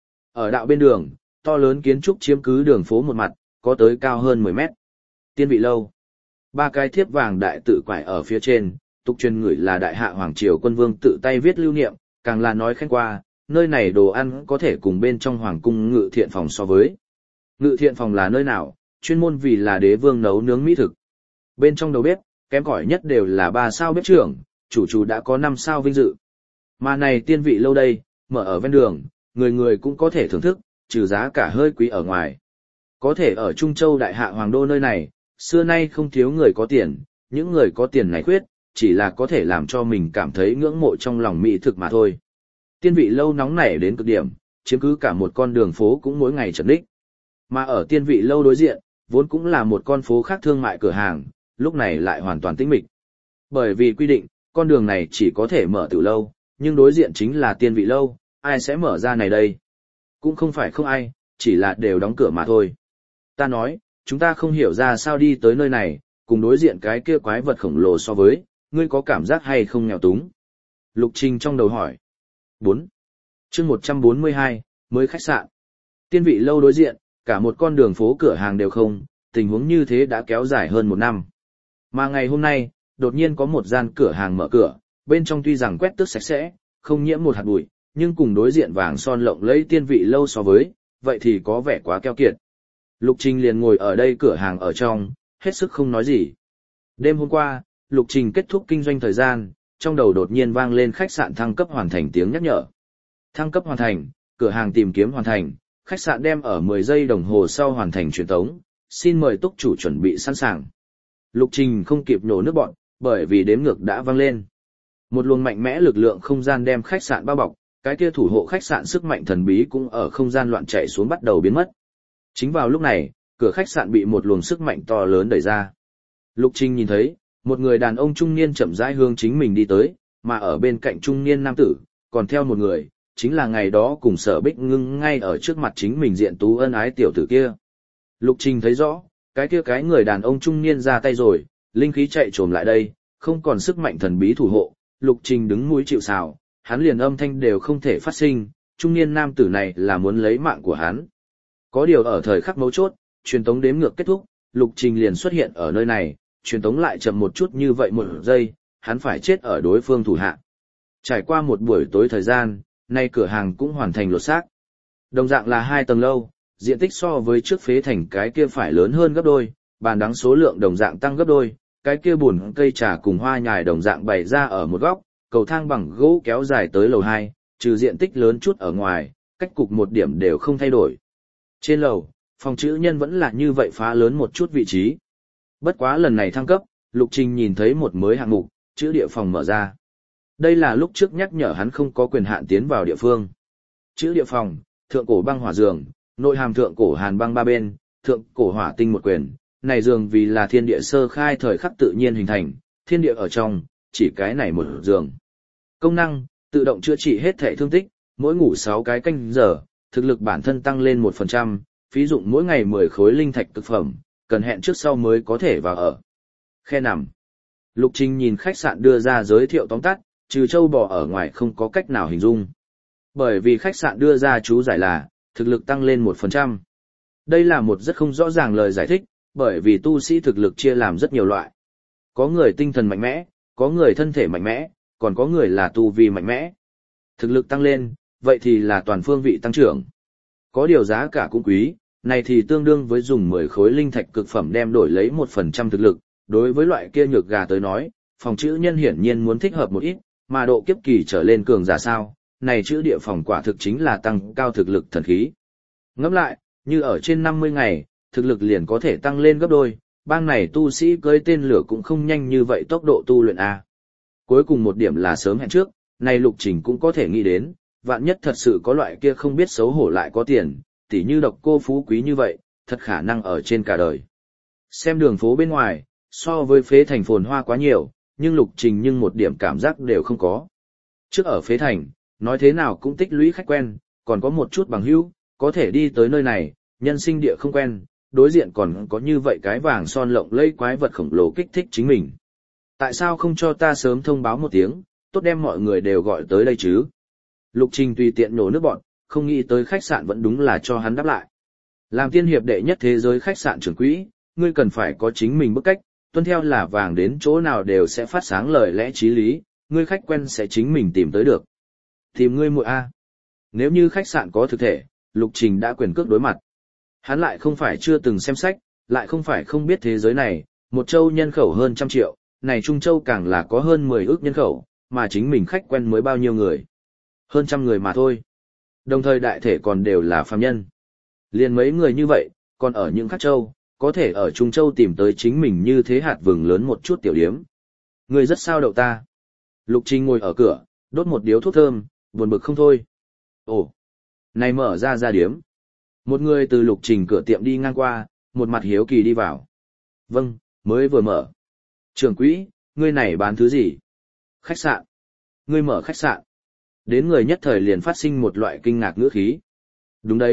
Ở đạo bên đường, to lớn kiến trúc chiếm cứ đường phố một mặt, có tới cao hơn 10 mét. Tiên vị lâu. 3 cái thiếp vàng đại tự quải ở phía trên, tục truyền ngửi là đại hạ Hoàng Triều quân vương tự tay viết lưu niệm, càng là nói khen qua, nơi này đồ ăn có thể cùng bên trong hoàng cung ngự thiện phòng so với. Ngự thiện phòng là nơi nào, chuyên môn vì là đế vương nấu nướng mỹ thực. Bên trong đầu bếp, kém cỏi nhất đều là 3 sao bếp trưởng, chủ đã có 5 sao vinh dự. Mà này tiên vị lâu đây, mở ở ven đường, người người cũng có thể thưởng thức, trừ giá cả hơi quý ở ngoài. Có thể ở Trung Châu đại hạ hoàng đô nơi này, xưa nay không thiếu người có tiền, những người có tiền này khuyết, chỉ là có thể làm cho mình cảm thấy ngưỡng mộ trong lòng mỹ thực mà thôi. Tiên vị lâu nóng nảy đến cực điểm, chiếm cứ cả một con đường phố cũng mỗi ngày chật ních. Mà ở tiên vị lâu đối diện, vốn cũng là một con phố khác thương mại cửa hàng, lúc này lại hoàn toàn tĩnh mịch. Bởi vì quy định, con đường này chỉ có thể mở từ lâu, nhưng đối diện chính là tiên vị lâu, ai sẽ mở ra này đây? Cũng không phải không ai, chỉ là đều đóng cửa mà thôi. Ta nói, chúng ta không hiểu ra sao đi tới nơi này, cùng đối diện cái kia quái vật khổng lồ so với, ngươi có cảm giác hay không nghèo túng? Lục Trình trong đầu hỏi. 4. chương 142, mới khách sạn. Tiên vị lâu đối diện, cả một con đường phố cửa hàng đều không, tình huống như thế đã kéo dài hơn 1 năm. Mà ngày hôm nay, đột nhiên có một gian cửa hàng mở cửa, bên trong tuy rằng quét tước sạch sẽ, không nhiễm một hạt bụi, nhưng cùng đối diện vàng son lộng lẫy tiên vị lâu so với, vậy thì có vẻ quá keo kiệt. Lục Trình liền ngồi ở đây cửa hàng ở trong, hết sức không nói gì. Đêm hôm qua, Lục Trình kết thúc kinh doanh thời gian, trong đầu đột nhiên vang lên khách sạn thăng cấp hoàn thành tiếng nhắc nhở. Thăng cấp hoàn thành, cửa hàng tìm kiếm hoàn thành, khách sạn đem ở 10 giây đồng hồ sau hoàn thành truyền tống, xin mời túc chủ chuẩn bị sẵn sàng. Lục Trình không kịp nổ nước bọn, bởi vì đếm ngược đã vang lên. Một luồng mạnh mẽ lực lượng không gian đem khách sạn bao bọc, cái kia thủ hộ khách sạn sức mạnh thần bí cũng ở không gian loạn chạy xuống bắt đầu biến mất. Chính vào lúc này, cửa khách sạn bị một luồng sức mạnh to lớn đẩy ra. Lục Trình nhìn thấy, một người đàn ông trung niên chậm rãi hướng chính mình đi tới, mà ở bên cạnh trung niên nam tử, còn theo một người, chính là ngày đó cùng Sở Bích Ngưng ngay ở trước mặt chính mình diện tú ân ái tiểu tử kia. Lục Trình thấy rõ, cái người đàn ông trung niên ra tay rồi, linh khí chạy trồm lại đây, không còn sức mạnh thần bí thủ hộ, Lục Trình đứng mũi chịu sào, hắn liền âm thanh đều không thể phát sinh, trung niên nam tử này là muốn lấy mạng của hắn. Có điều ở thời khắc mấu chốt, truyền tống đếm ngược kết thúc, Lục Trình liền xuất hiện ở nơi này, truyền tống lại chậm một chút như vậy 1 giây, hắn phải chết ở đối phương thủ hạ. Trải qua một buổi tối thời gian, nay cửa hàng cũng hoàn thành lột xác. Đồng dạng là 2 tầng lâu, diện tích so với trước phế thành cái kia phải lớn hơn gấp đôi, bàn đắng số lượng đồng dạng tăng gấp đôi, cái kia bùn cây trà cùng hoa nhài đồng dạng bày ra ở một góc, cầu thang bằng gỗ kéo dài tới lầu 2, trừ diện tích lớn chút ở ngoài, cách cục một điểm đều không thay đổi. Trên lầu, phòng chữ nhân vẫn là như vậy phá lớn một chút vị trí. Bất quá lần này thăng cấp, Lục Trình nhìn thấy một mới hạng mục, chữ địa phòng mở ra. Đây là lúc trước nhắc nhở hắn không có quyền hạn tiến vào địa phương. Chữ địa phòng, thượng cổ băng hỏa giường, nội hàm thượng cổ hàn băng 3 bên, thượng cổ hỏa tinh 1 quyền. Này giường vì là thiên địa sơ khai thời khắc tự nhiên hình thành, thiên địa ở trong, chỉ cái này một giường. Công năng, tự động chữa trị hết thể thương tích, mỗi ngủ 6 cái canh giờ, thực lực bản thân tăng lên 1%, phí dụng mỗi ngày 10 khối linh thạch thực phẩm, cần hẹn trước sau mới có thể vào ở. Khe nằm. Lục Trình nhìn khách sạn đưa ra giới thiệu tóm tắt, trừ châu bò ở ngoài không có cách nào hình dung. Bởi vì khách sạn đưa ra chú giải là, thực lực tăng lên 1%. Đây là một rất không rõ ràng lời giải thích, bởi vì tu sĩ thực lực chia làm rất nhiều loại. Có người tinh thần mạnh mẽ, có người thân thể mạnh mẽ, còn có người là tu vi mạnh mẽ. Thực lực tăng lên, vậy thì là toàn phương vị tăng trưởng. Có điều giá cả cũng quý, này thì tương đương với dùng 10 khối linh thạch cực phẩm đem đổi lấy 1% thực lực. Đối với loại kia nhược gà tới nói, phòng chữ nhân hiển nhiên muốn thích hợp một ít, mà độ kiếp kỳ trở lên cường giả sao, này chữ địa phòng quả thực chính là tăng cao thực lực thần khí. Ngẫm lại, như ở trên 50 ngày, thực lực liền có thể tăng lên gấp đôi, bang này tu sĩ cưới tên lửa cũng không nhanh như vậy tốc độ tu luyện A. Cuối cùng một điểm là sớm hẹn trước, này Lục Trình cũng có thể nghĩ đến, vạn nhất thật sự có loại kia không biết xấu hổ lại có tiền, tỉ như độc cô phú quý như vậy, thật khả năng ở trên cả đời. Xem đường phố bên ngoài, so với phế thành phồn hoa quá nhiều, nhưng Lục Trình nhưng một điểm cảm giác đều không có. Trước ở phế thành, nói thế nào cũng tích lũy khách quen, còn có một chút bằng hữu, có thể đi tới nơi này, nhân sinh địa không quen, đối diện còn có như vậy cái vàng son lộng lẫy quái vật khổng lồ kích thích chính mình. Tại sao không cho ta sớm thông báo một tiếng, tốt đem mọi người đều gọi tới đây chứ? Lục Trình tùy tiện nổ nước bọn, không nghĩ tới khách sạn vẫn đúng là cho hắn đáp lại. Làm tiên hiệp đệ nhất thế giới khách sạn trưởng quỹ, ngươi cần phải có chính mình bức cách, tuân theo là vàng đến chỗ nào đều sẽ phát sáng lời lẽ chí lý, ngươi khách quen sẽ chính mình tìm tới được. Tìm ngươi muội A. Nếu như khách sạn có thực thể, Lục Trình đã quyền cước đối mặt. Hắn lại không phải chưa từng xem sách, lại không phải không biết thế giới này, một châu nhân khẩu hơn 100 triệu, này Trung Châu càng là có hơn 10 ước nhân khẩu, mà chính mình khách quen mới bao nhiêu người. Hơn 100 người mà thôi. Đồng thời đại thể còn đều là phàm nhân. Liền mấy người như vậy, còn ở những khác châu, có thể ở Trung Châu tìm tới chính mình như thế hạt vừng lớn một chút tiểu điếm. Người rất sao đậu ta. Lục Trình ngồi ở cửa, đốt một điếu thuốc thơm, buồn bực không thôi. Ồ, này mở ra điếm. Một người từ Lục Trình cửa tiệm đi ngang qua, một mặt hiếu kỳ đi vào. Vâng, mới vừa mở. Trưởng quỹ, ngươi này bán thứ gì? Khách sạn. Ngươi mở khách sạn. Đến người nhất thời liền phát sinh một loại kinh ngạc ngữ khí. Đúng đấy,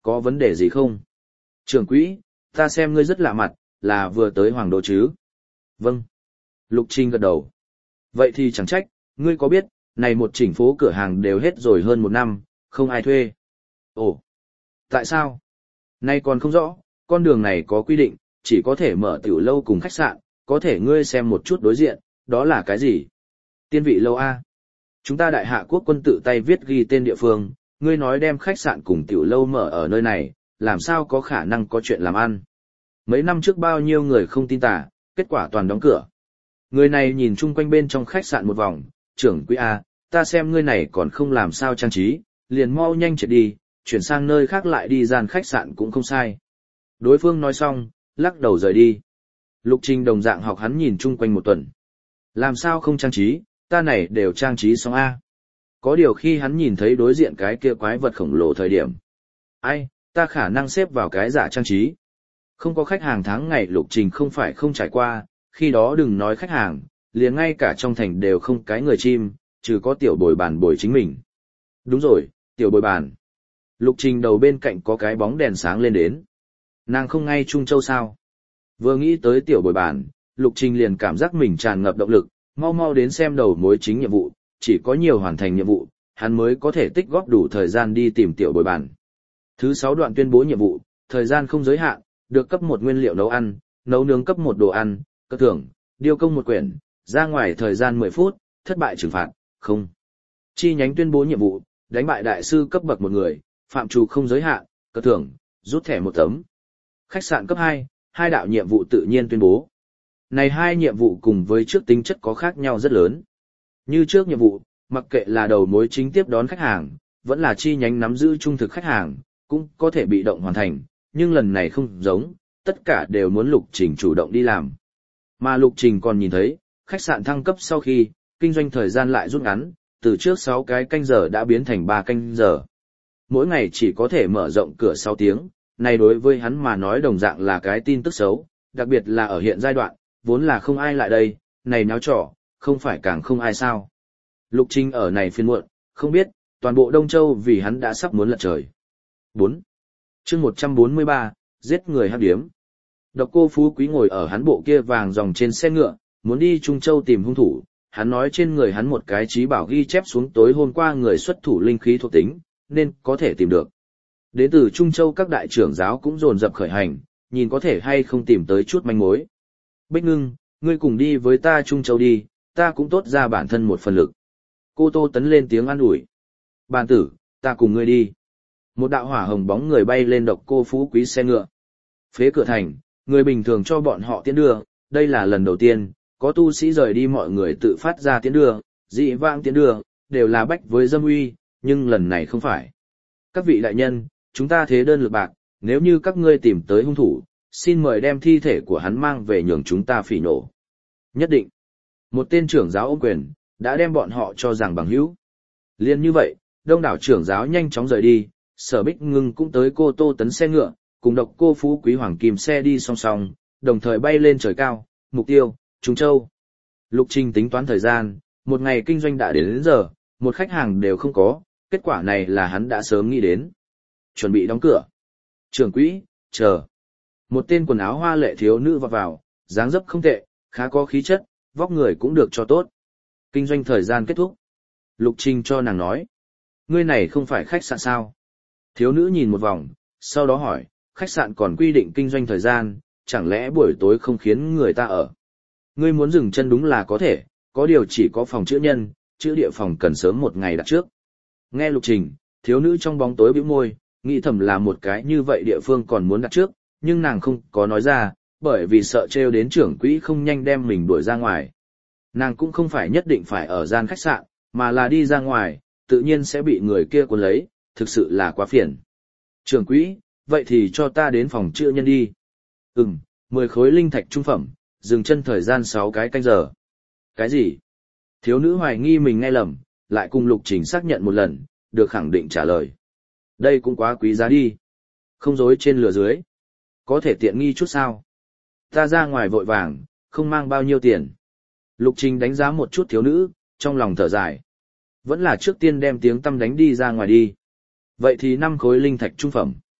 Có vấn đề gì không? Trưởng quỹ, ta xem ngươi rất lạ mặt, là vừa tới Hoàng Đô chứ? Vâng. Lục Trinh gật đầu. Vậy thì chẳng trách, ngươi có biết, này một chỉnh phố cửa hàng đều hết rồi hơn 1 năm, không ai thuê. Ồ, tại sao? Nay còn không rõ, con đường này có quy định, chỉ có thể mở tiểu lâu cùng khách sạn, có thể ngươi xem một chút đối diện, đó là cái gì? Tiên vị lâu A. Chúng ta đại hạ quốc quân tự tay viết ghi tên địa phương, ngươi nói đem khách sạn cùng tiểu lâu mở ở nơi này, làm sao có khả năng có chuyện làm ăn. Mấy năm trước bao nhiêu người không tin tà, kết quả toàn đóng cửa. Người này nhìn chung quanh bên trong khách sạn một vòng, trưởng quỹ A, ta xem ngươi này còn không làm sao trang trí, liền mau nhanh chạy đi, chuyển sang nơi khác lại đi gian khách sạn cũng không sai. Đối phương nói xong, lắc đầu rời đi. Lục Trình đồng dạng học hắn nhìn chung quanh một tuần. Làm sao không trang trí, ta này đều trang trí xong A. Có điều khi hắn nhìn thấy đối diện cái kia quái vật khổng lồ thời điểm. Ai, ta khả năng xếp vào cái giả trang trí. Không có khách hàng tháng ngày Lục Trình không phải không trải qua, khi đó đừng nói khách hàng, liền ngay cả trong thành đều không cái người chim, trừ có tiểu bồi bàn bồi chính mình. Đúng rồi, tiểu bồi bàn. Lục Trình đầu bên cạnh có cái bóng đèn sáng lên đến. Nàng không ngay Trung Châu sao? Vừa nghĩ tới tiểu bồi bàn, Lục Trình liền cảm giác mình tràn ngập động lực, mau mau đến xem đầu mối chính nhiệm vụ, chỉ có nhiều hoàn thành nhiệm vụ, hắn mới có thể tích góp đủ thời gian đi tìm tiểu bồi bàn. Thứ 6 đoạn tuyên bố nhiệm vụ, thời gian không giới hạn, được cấp 1 nguyên liệu nấu ăn, nấu nướng cấp 1 đồ ăn, cơ thưởng, điêu công 1 quyển, ra ngoài thời gian 10 phút, thất bại trừng phạt, không. Chi nhánh tuyên bố nhiệm vụ, đánh bại đại sư cấp bậc 1 người, phạm trù không giới hạn, cơ thưởng, rút thẻ 1 tấm. Khách sạn cấp 2, 2 đạo nhiệm vụ tự nhiên tuyên bố. Này 2 nhiệm vụ cùng với trước tính chất có khác nhau rất lớn. Như trước nhiệm vụ, mặc kệ là đầu mối chính tiếp đón khách hàng, vẫn là chi nhánh nắm giữ trung thực khách hàng, cũng có thể bị động hoàn thành, nhưng lần này không giống, tất cả đều muốn Lục Trình chủ động đi làm. Mà Lục Trình còn nhìn thấy, khách sạn thăng cấp sau khi, kinh doanh thời gian lại rút ngắn, từ trước 6 cái canh giờ đã biến thành 3 canh giờ. Mỗi ngày chỉ có thể mở rộng cửa 6 tiếng, này đối với hắn mà nói đồng dạng là cái tin tức xấu, đặc biệt là ở hiện giai đoạn, vốn là không ai lại đây, này náo trò, không phải càng không ai sao. Lục Trình ở này phiên muộn, không biết, toàn bộ Đông Châu vì hắn đã sắp muốn lật trời. 4. Chương 143, giết người hắc điếm. Độc Cô Phú Quý ngồi ở hắn bộ kia vàng dòng trên xe ngựa, muốn đi Trung Châu tìm hung thủ, hắn nói trên người hắn một cái trí bảo ghi chép xuống tối hôm qua người xuất thủ linh khí thuộc tính, nên có thể tìm được. Đến từ Trung Châu các đại trưởng giáo cũng dồn dập khởi hành, nhìn có thể hay không tìm tới chút manh mối. Bích Ngưng, ngươi cùng đi với ta Trung Châu đi, ta cũng tốt ra bản thân một phần lực. Cô Tô Tấn lên tiếng an ủi. Bàn tử, ta cùng ngươi đi. Một đạo hỏa hồng bóng người bay lên Độc Cô Phú Quý xe ngựa. Phế cửa thành, người bình thường cho bọn họ tiễn đưa, đây là lần đầu tiên, có tu sĩ rời đi mọi người tự phát ra tiễn đưa, dị vãng tiễn đưa, đều là bách với dâm uy, nhưng lần này không phải. Các vị đại nhân, chúng ta thế đơn lực bạc, nếu như các ngươi tìm tới hung thủ, xin mời đem thi thể của hắn mang về nhường chúng ta phỉ nổ. Nhất định. Một tên trưởng giáo ôm quyền, đã đem bọn họ cho rằng bằng hữu. Liên như vậy, đông đảo trưởng giáo nhanh chóng rời đi, Sở Bích Ngưng cũng tới Cô Tô Tấn xe ngựa, cùng Độc Cô Phú Quý hoàng kim xe đi song song, đồng thời bay lên trời cao, mục tiêu, Trung Châu. Lục Trình tính toán thời gian, một ngày kinh doanh đã đến giờ, một khách hàng đều không có, kết quả này là hắn đã sớm nghĩ đến. Chuẩn bị đóng cửa. Trưởng quỹ, chờ. Một tên quần áo hoa lệ thiếu nữ vọt vào, dáng dấp không tệ, khá có khí chất, vóc người cũng được cho tốt. Kinh doanh thời gian kết thúc. Lục Trình cho nàng nói. Ngươi này không phải khách sạn sao? Thiếu nữ nhìn một vòng, sau đó hỏi, khách sạn còn quy định kinh doanh thời gian, chẳng lẽ buổi tối không khiến người ta ở? Ngươi muốn dừng chân đúng là có thể, có điều chỉ có phòng chữa nhân, chữa địa phòng cần sớm một ngày đặt trước. Nghe Lục Trình, thiếu nữ trong bóng tối bĩu môi, nghĩ thầm là một cái như vậy địa phương còn muốn đặt trước, nhưng nàng không có nói ra, bởi vì sợ trêu đến trưởng quỹ không nhanh đem mình đuổi ra ngoài. Nàng cũng không phải nhất định phải ở gian khách sạn, mà là đi ra ngoài, tự nhiên sẽ bị người kia cuốn lấy, thực sự là quá phiền. Trưởng quỹ, vậy thì cho ta đến phòng chữa nhân đi. 10 khối linh thạch trung phẩm, dừng chân thời gian 6 cái canh giờ. Cái gì? Thiếu nữ hoài nghi mình nghe lầm, lại cùng Lục Trình xác nhận một lần, được khẳng định trả lời. Đây cũng quá quý giá đi. Không dối trên lừa dưới. Có thể tiện nghi chút sao? Ta ra ngoài vội vàng, không mang bao nhiêu tiền. Lục Trình đánh giá một chút thiếu nữ, trong lòng thở dài. Vẫn là trước tiên đem tiếng tâm đánh đi ra ngoài đi. Vậy thì 5 khối linh thạch trung phẩm.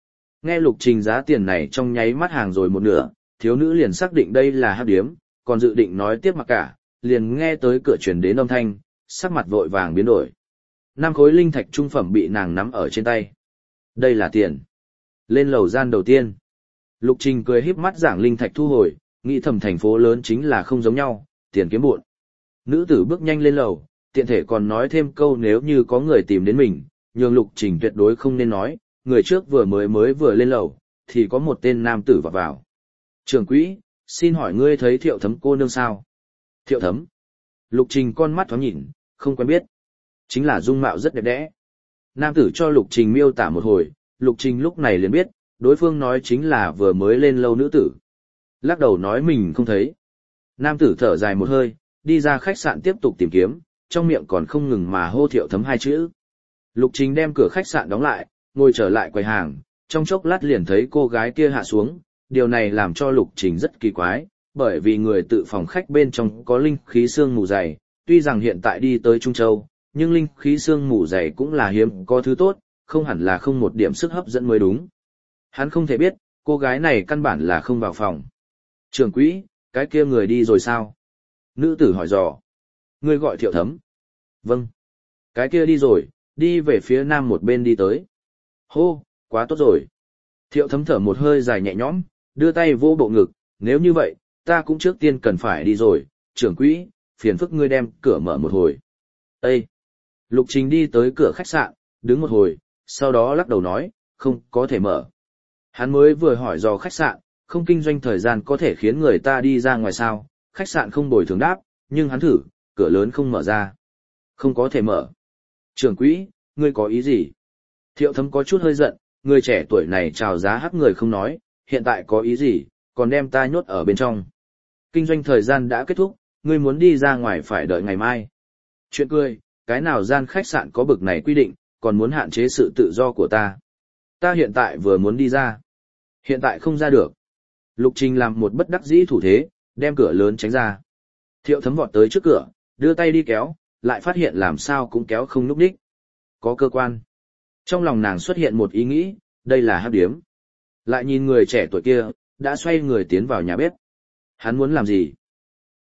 Nghe Lục Trình giá tiền này trong nháy mắt hàng rồi một nửa, thiếu nữ liền xác định đây là hắc điếm, còn dự định nói tiếp mặc cả, liền nghe tới cửa truyền đến âm thanh, sắc mặt vội vàng biến đổi. 5 khối linh thạch trung phẩm bị nàng nắm ở trên tay. Đây là tiền. Lên lầu gian đầu tiên. Lục Trình cười híp mắt giảng linh thạch thu hồi, nghĩ thầm thành phố lớn chính là không giống nhau, tiền kiếm bộn. Nữ tử bước nhanh lên lầu, tiện thể còn nói thêm câu nếu như có người tìm đến mình, nhường Lục Trình tuyệt đối không nên nói, người trước vừa lên lầu, thì có một tên nam tử vào. Trưởng quỹ, xin hỏi ngươi thấy Thiệu Thấm cô nương sao? Thiệu Thấm. Lục Trình con mắt thoáng nhìn, không quen biết. Chính là dung mạo rất đẹp đẽ. Nam tử cho Lục Trình miêu tả một hồi, Lục Trình lúc này liền biết, đối phương nói chính là vừa mới lên lâu nữ tử. Lắc đầu nói mình không thấy. Nam tử thở dài một hơi, đi ra khách sạn tiếp tục tìm kiếm, trong miệng còn không ngừng mà hô Thiệu Thấm 2 chữ. Lục Trình đem cửa khách sạn đóng lại, ngồi trở lại quầy hàng, trong chốc lát liền thấy cô gái kia hạ xuống, điều này làm cho Lục Trình rất kỳ quái, bởi vì người tự phòng khách bên trong có linh khí xương mù dày, tuy rằng hiện tại đi tới Trung Châu, nhưng linh khí xương mù dày cũng là hiếm có thứ tốt, không hẳn là không một điểm sức hấp dẫn mới đúng. Hắn không thể biết, cô gái này căn bản là không vào phòng. Trưởng quỹ, cái kia người đi rồi sao? Nữ tử hỏi dò. Ngươi gọi Thiệu Thấm. Vâng. Cái kia đi rồi, đi về phía nam một bên đi tới. Hô, quá tốt rồi. Thiệu Thấm thở một hơi dài nhẹ nhõm, đưa tay vô bộ ngực, nếu như vậy, ta cũng trước tiên cần phải đi rồi, trưởng quỹ, phiền phức ngươi đem cửa mở một hồi. Ê! Lục Trình đi tới cửa khách sạn, đứng một hồi, sau đó lắc đầu nói, không có thể mở. Hắn mới vừa hỏi dò khách sạn, không kinh doanh thời gian có thể khiến người ta đi ra ngoài sao, khách sạn không bồi thường đáp, nhưng hắn thử, cửa lớn không mở ra. Không có thể mở. Trưởng quỹ, ngươi có ý gì? Thiệu Thấm có chút hơi giận, người trẻ tuổi này chào giá hắc người không nói, hiện tại có ý gì, còn đem ta nhốt ở bên trong. Kinh doanh thời gian đã kết thúc, ngươi muốn đi ra ngoài phải đợi ngày mai. Chuyện cười, cái nào gian khách sạn có bực này quy định, còn muốn hạn chế sự tự do của ta. Ta hiện tại vừa muốn đi ra. Hiện tại không ra được. Lục Trình làm một bất đắc dĩ thủ thế, đem cửa lớn tránh ra. Thiệu Thấm vọt tới trước cửa, đưa tay đi kéo, lại phát hiện làm sao cũng kéo không núp đích. Có cơ quan. Trong lòng nàng xuất hiện một ý nghĩ, đây là hắc điếm. Lại nhìn người trẻ tuổi kia, đã xoay người tiến vào nhà bếp. Hắn muốn làm gì?